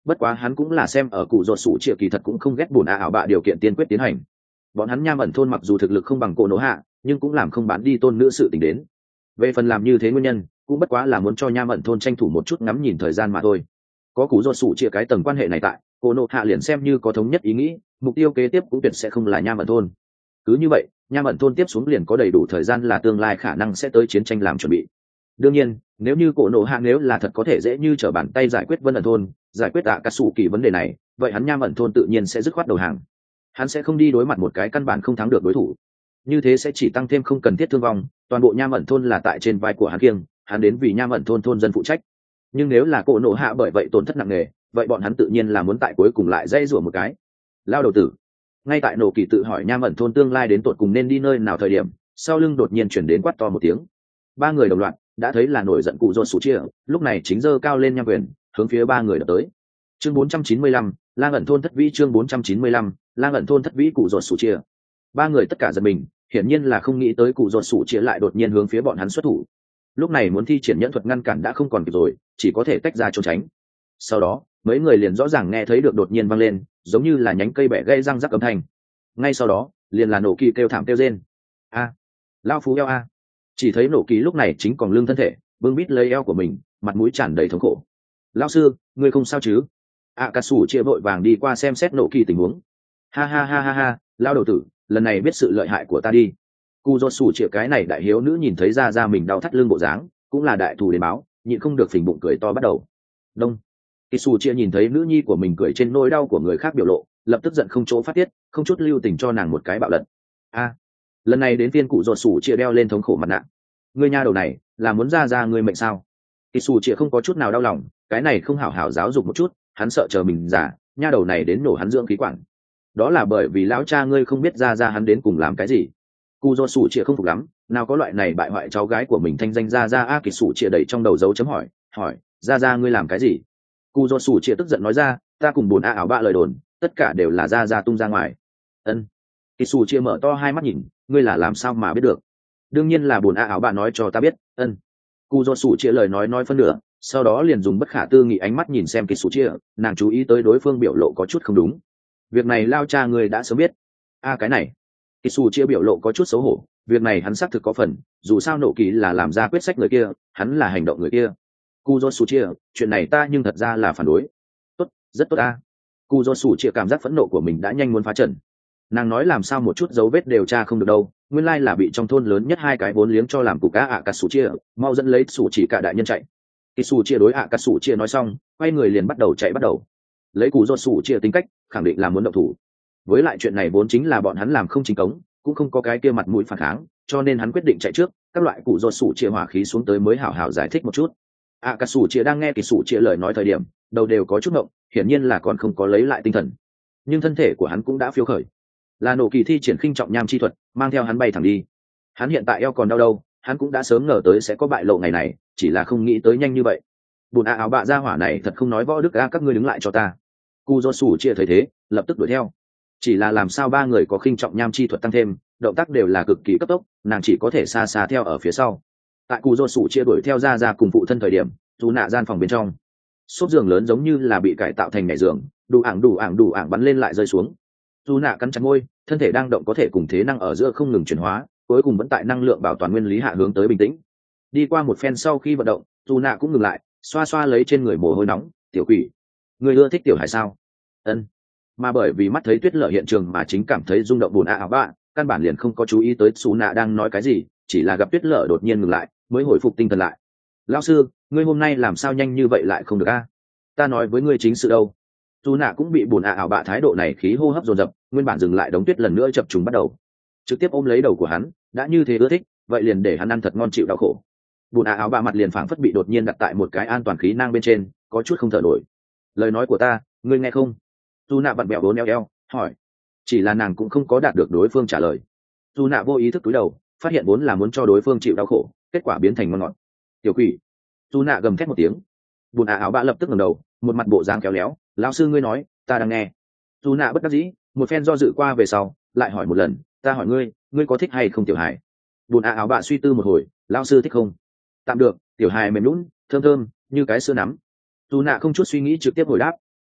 bất quá hắn cũng là xem ở cụ ruột sủ chia kỳ thật cũng không ghét bùn a ảo bạ điều kiện tiên quyết tiến hành. Bọn hắn nham ẩn thôn mặc dù thực lực không bằng cổ nổ hạ, nhưng cũng làm không bán đi tôn nữ sự tình đến. Về phần làm như thế nguyên nhân, cũng bất quá là muốn cho nham ẩn thôn tranh thủ một chút ngắm nhìn thời gian mà thôi. Có cụ ruột sủ chia cái tầng quan hệ này tại, cổ nổ hạ liền xem như có thống nhất ý nghĩ, mục tiêu kế tiếp cũng tuyệt sẽ không là nham ẩn thôn. Cứ như vậy, nham ẩn thôn tiếp xuống liền có đầy đủ thời gian là tương lai khả năng sẽ tới chiến tranh làm chuẩn bị. Đương nhiên, nếu như cổ nổ hạ nếu là thật có thể dễ như trở bàn tay giải quyết vân ẩn thôn, giải quyết tạ cà sủ kỳ vấn đề này, vậy hắn nham ẩn thôn tự nhiên sẽ dứt khoát đầu hàng. Hắn sẽ không đi đối mặt một cái căn bản không thắng được đối thủ. Như thế sẽ chỉ tăng thêm không cần thiết thương vong, toàn bộ nham ẩn thôn là tại trên vai của hắn kiêng, hắn đến vì nham ẩn thôn thôn dân phụ trách. Nhưng nếu là cổ nổ hạ bởi vậy tổn thất nặng nề, vậy bọn hắn tự nhiên là muốn tại cuối cùng lại dây rủa một cái. Lao đầu tử. Ngay tại nổ kỳ tự hỏi nham ẩn thôn tương lai đến tột cùng nên đi nơi nào thời điểm, sau lưng đột nhiên chuyển đến quát to một tiếng. Ba người đồng loạt đã thấy là nổi giận cụ rột sủ chia, lúc này chính giơ cao lên nham quyền, hướng phía ba người đập tới. Chương bốn trăm chín mươi lăm, lang ẩn thôn thất vĩ. Chương bốn trăm chín mươi lăm, lang ẩn thôn thất vĩ. Cụ rột sủ chia. Ba người tất cả giật mình, hiển nhiên là không nghĩ tới cụ rột sủ chia lại đột nhiên hướng phía bọn hắn xuất thủ. Lúc này muốn thi triển nhẫn thuật ngăn cản đã không còn kịp rồi, chỉ có thể tách ra trốn tránh. Sau đó mấy người liền rõ ràng nghe thấy được đột nhiên vang lên, giống như là nhánh cây bẻ gãy răng rắc âm thanh. Ngay sau đó liền là nổ kỳ kêu thảm kêu rên. A, lao phú eo a. Chỉ thấy nổ kỳ lúc này chính còn lưng thân thể, bưng bít lấy eo của mình, mặt mũi tràn đầy thống khổ. Lao sư, ngươi không sao chứ? A cà sủ chia vội vàng đi qua xem xét nổ kỳ tình huống. Ha ha ha ha ha, lao đầu tử, lần này biết sự lợi hại của ta đi. Cụ rột sủ chia cái này đại hiếu nữ nhìn thấy ra ra mình đau thắt lưng bộ dáng, cũng là đại thù đến báo, nhịn không được phình bụng cười to bắt đầu. Đông. Kỳ sủ chia nhìn thấy nữ nhi của mình cười trên nỗi đau của người khác biểu lộ, lập tức giận không chỗ phát tiết, không chút lưu tình cho nàng một cái bạo lật. A, lần này đến phiên cụ rột sủ chia đeo lên thống khổ mặt nạ. Ngươi nha đầu này là muốn ra ra ngươi mệnh sao? Kỳ sủ chia không có chút nào đau lòng, cái này không hảo hảo giáo dục một chút, hắn sợ chờ mình già, nha đầu này đến nổ hắn dưỡng khí quản. Đó là bởi vì lão cha ngươi không biết ra ra hắn đến cùng làm cái gì. Cụ rột sủ chia không phục lắm, nào có loại này bại hoại cháu gái của mình thanh danh ra ra. A Kỳ sủ chia đẩy trong đầu dấu chấm hỏi, hỏi, ra ra ngươi làm cái gì? Cụ rột sủ chia tức giận nói ra, ta cùng bốn a ảo bạ lời đồn, tất cả đều là ra ra tung ra ngoài. Ân. Kỳ sủ chia mở to hai mắt nhìn, ngươi là làm sao mà biết được? Đương nhiên là bốn a ảo bạ nói cho ta biết. Ân. Cụ rột sủ chia lời nói nói phân nửa, sau đó liền dùng bất khả tư nghị ánh mắt nhìn xem Kỳ sủ chia, nàng chú ý tới đối phương biểu lộ có chút không đúng. Việc này lao cha ngươi đã sớm biết. A cái này. Kỳ sủ chia biểu lộ có chút xấu hổ, việc này hắn xác thực có phần, dù sao nộ kỳ là làm ra quyết sách người kia, hắn là hành động người kia. Cụ rột sủ chia, chuyện này ta nhưng thật ra là phản đối. Tốt, rất tốt a. Cụ rột sủ chia cảm giác phẫn nộ của mình đã nhanh muốn phá trần. Nàng nói làm sao một chút dấu vết đều tra không được đâu, nguyên lai là bị trong thôn lớn nhất hai cái vốn liếng cho làm cục cá ạ cà sủ chia, mau dẫn lấy sủ chỉ cả đại nhân chạy. Kỳ sủ chia đối ạ cà sủ chia nói xong, quay người liền bắt đầu chạy bắt đầu. Lấy cụ rột sủ chia tính cách, khẳng định là muốn động thủ. Với lại chuyện này vốn chính là bọn hắn làm không chính cống, cũng không có cái kia mặt mũi phản kháng, cho nên hắn quyết định chạy trước, các loại cụ rột sủ chia hỏa khí xuống tới mới hảo hảo giải thích một chút. ạ cà sủ chia đang nghe kỳ sủ chia lời nói thời điểm, đầu đều có chút ngộng, hiển nhiên là còn không có lấy lại tinh thần, nhưng thân thể của hắn cũng đã phiêu khởi. Là nổ kỳ thi triển khinh trọng nham chi thuật, mang theo hắn bay thẳng đi. Hắn hiện tại eo còn đau đâu, hắn cũng đã sớm ngờ tới sẽ có bại lộ ngày này, chỉ là không nghĩ tới nhanh như vậy. Bùn a áo bạ ra hỏa này thật không nói võ đức a, các ngươi đứng lại cho ta. Cụ rột sủ chia thấy thế, lập tức đuổi theo. Chỉ là làm sao ba người có khinh trọng nham chi thuật tăng thêm, động tác đều là cực kỳ cấp tốc, nàng chỉ có thể xa xa theo ở phía sau. Tại cụ rột sủ chia đuổi theo ra ra cùng phụ thân thời điểm, dù nạ gian phòng bên trong, xốp giường lớn giống như là bị cải tạo thành nhảy giường, đủ ảng đủ ảng đủ ảng bắn lên lại rơi xuống. Dù nạ cắn chặt môi, thân thể đang động có thể cùng thế năng ở giữa không ngừng chuyển hóa, cuối cùng vẫn tại năng lượng bảo toàn nguyên lý hạ hướng tới bình tĩnh. Đi qua một phen sau khi vận động, dù nạ cũng ngừng lại, xoa xoa lấy trên người mồ hôi nóng. Tiểu quỷ, người ưa thích tiểu hải sao? Ân. Mà bởi vì mắt thấy tuyết lở hiện trường mà chính cảm thấy rung động buồn a ảo bạ, căn bản liền không có chú ý tới xù nạ đang nói cái gì, chỉ là gặp tuyết lở đột nhiên ngừng lại, mới hồi phục tinh thần lại. Lão sư, ngươi hôm nay làm sao nhanh như vậy lại không được a? Ta nói với ngươi chính sự đâu. Dù nạ cũng bị buồn a ảo bạ thái độ này khí hô hấp dồn dập, nguyên bản dừng lại đống tuyết lần nữa chập trùng bắt đầu, trực tiếp ôm lấy đầu của hắn, đã như thế ưa thích, vậy liền để hắn ăn thật ngon chịu đau khổ. Buồn a ảo bạ mặt liền phảng phất bị đột nhiên đặt tại một cái an toàn khí nang bên trên, có chút không thở nổi. Lời nói của ta, ngươi nghe không? Dù nạ vặn bẹo vốn eo eo, hỏi. Chỉ là nàng cũng không có đạt được đối phương trả lời. Dù nạ vô ý thức cúi đầu, phát hiện vốn là muốn cho đối phương chịu đau khổ, kết quả biến thành ngon ngọt. Tiểu quỷ. Dù nạ gầm thét một tiếng. Bùn ả áo bạ lập tức ngẩng đầu, một mặt bộ dáng kéo léo. Lão sư ngươi nói, ta đang nghe. Dù nạ bất đắc dĩ, một phen do dự qua về sau, lại hỏi một lần. Ta hỏi ngươi, ngươi có thích hay không tiểu hài? Bùn ả áo bạ suy tư một hồi. Lão sư thích không? Tạm được, tiểu hài mềm nhũn, thơm thơm, như cái sữa nắm. Dù nạ không chút suy nghĩ trực tiếp hồi đáp.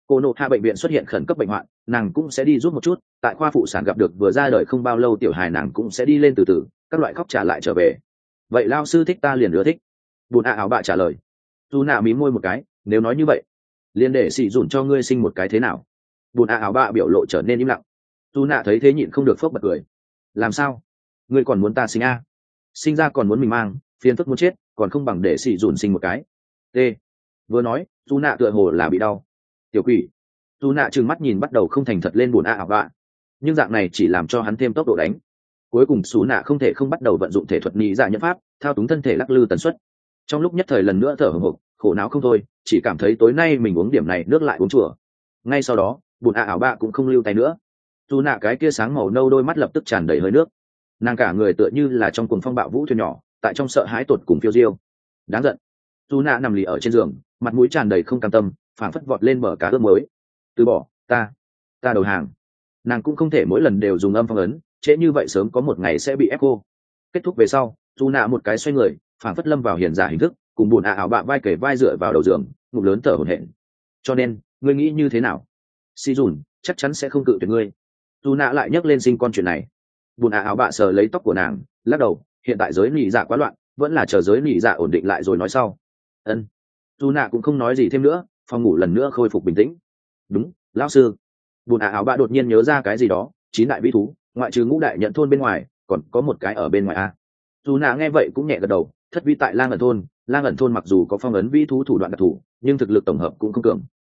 cô nộ hạ bệnh viện xuất hiện khẩn cấp bệnh hoạn, nàng cũng sẽ đi giúp một chút. Tại khoa phụ sản gặp được vừa ra đời không bao lâu tiểu hài, nàng cũng sẽ đi lên từ từ, các loại khóc trả lại trở về. Vậy lao sư thích ta liền ưa thích. Bùn ạ áo bạ trả lời. Dù nạ mí môi một cái, nếu nói như vậy liền để xì dùn cho ngươi sinh một cái thế nào. Bùn ạ áo bạ biểu lộ trở nên im lặng. Dù nạ thấy thế nhịn không được phớp bật cười. Làm sao, ngươi còn muốn ta sinh a? Sinh ra còn muốn mình mang, phiền phức muốn chết, còn không bằng để xì dùn sinh một cái. T. Vừa nói dù nạ tựa hồ là bị đau. Tiểu quỷ. Dù nạ trừng mắt nhìn bắt đầu không thành thật lên bùn ạ áo bạ, nhưng dạng này chỉ làm cho hắn thêm tốc độ đánh. Cuối cùng xù nạ không thể không bắt đầu vận dụng thể thuật nhị dạ nhẫn pháp, thao túng thân thể lắc lư tần suất. Trong lúc nhất thời lần nữa thở hổn hộc, khổ não không thôi, chỉ cảm thấy tối nay mình uống điểm này nước lại uống chùa. Ngay sau đó bùn ạ áo bạ cũng không lưu tay nữa. Dù nạ cái kia sáng màu nâu đôi mắt lập tức tràn đầy hơi nước, nàng cả người tựa như là trong cuồng phong bạo vũ thuyền nhỏ, tại trong sợ hãi tột cùng phiêu diêu. Đáng giận. Dù nạ nằm lì ở trên giường, mặt mũi tràn đầy không cam tâm, phảng phất vọt lên bờ cá ướp mới. Từ bỏ ta, ta đầu hàng. Nàng cũng không thể mỗi lần đều dùng âm phong ấn, trễ như vậy sớm có một ngày sẽ bị ép cô. Kết thúc về sau dù nạ một cái xoay người, phảng phất lâm vào hiền giả hình thức, cùng bùn ạ áo bạ vai kể vai dựa vào đầu giường, ngụm lớn thở hổn hển. Cho nên ngươi nghĩ như thế nào? Si dùn chắc chắn sẽ không cự tuyệt ngươi. Dù nạ lại nhắc lên sinh con chuyện này. Bùn ạ áo bạ sờ lấy tóc của nàng, lắc đầu, hiện tại giới nỉ dạ quá loạn, vẫn là chờ giới nỉ dạ ổn định lại rồi nói sau. Ân. Dù nạ cũng không nói gì thêm nữa, phòng ngủ lần nữa khôi phục bình tĩnh. Đúng, lão sư. Bùn ạ áo bạ đột nhiên nhớ ra cái gì đó, chín đại vĩ thú, ngoại trừ ngũ đại nhận thôn bên ngoài, còn có một cái ở bên ngoài a. Dù nạ nghe vậy cũng nhẹ gật đầu, thất vi tại lang ẩn thôn. Lang ẩn thôn mặc dù có phong ấn vĩ thú thủ đoạn đặc thù, nhưng thực lực tổng hợp cũng không cường.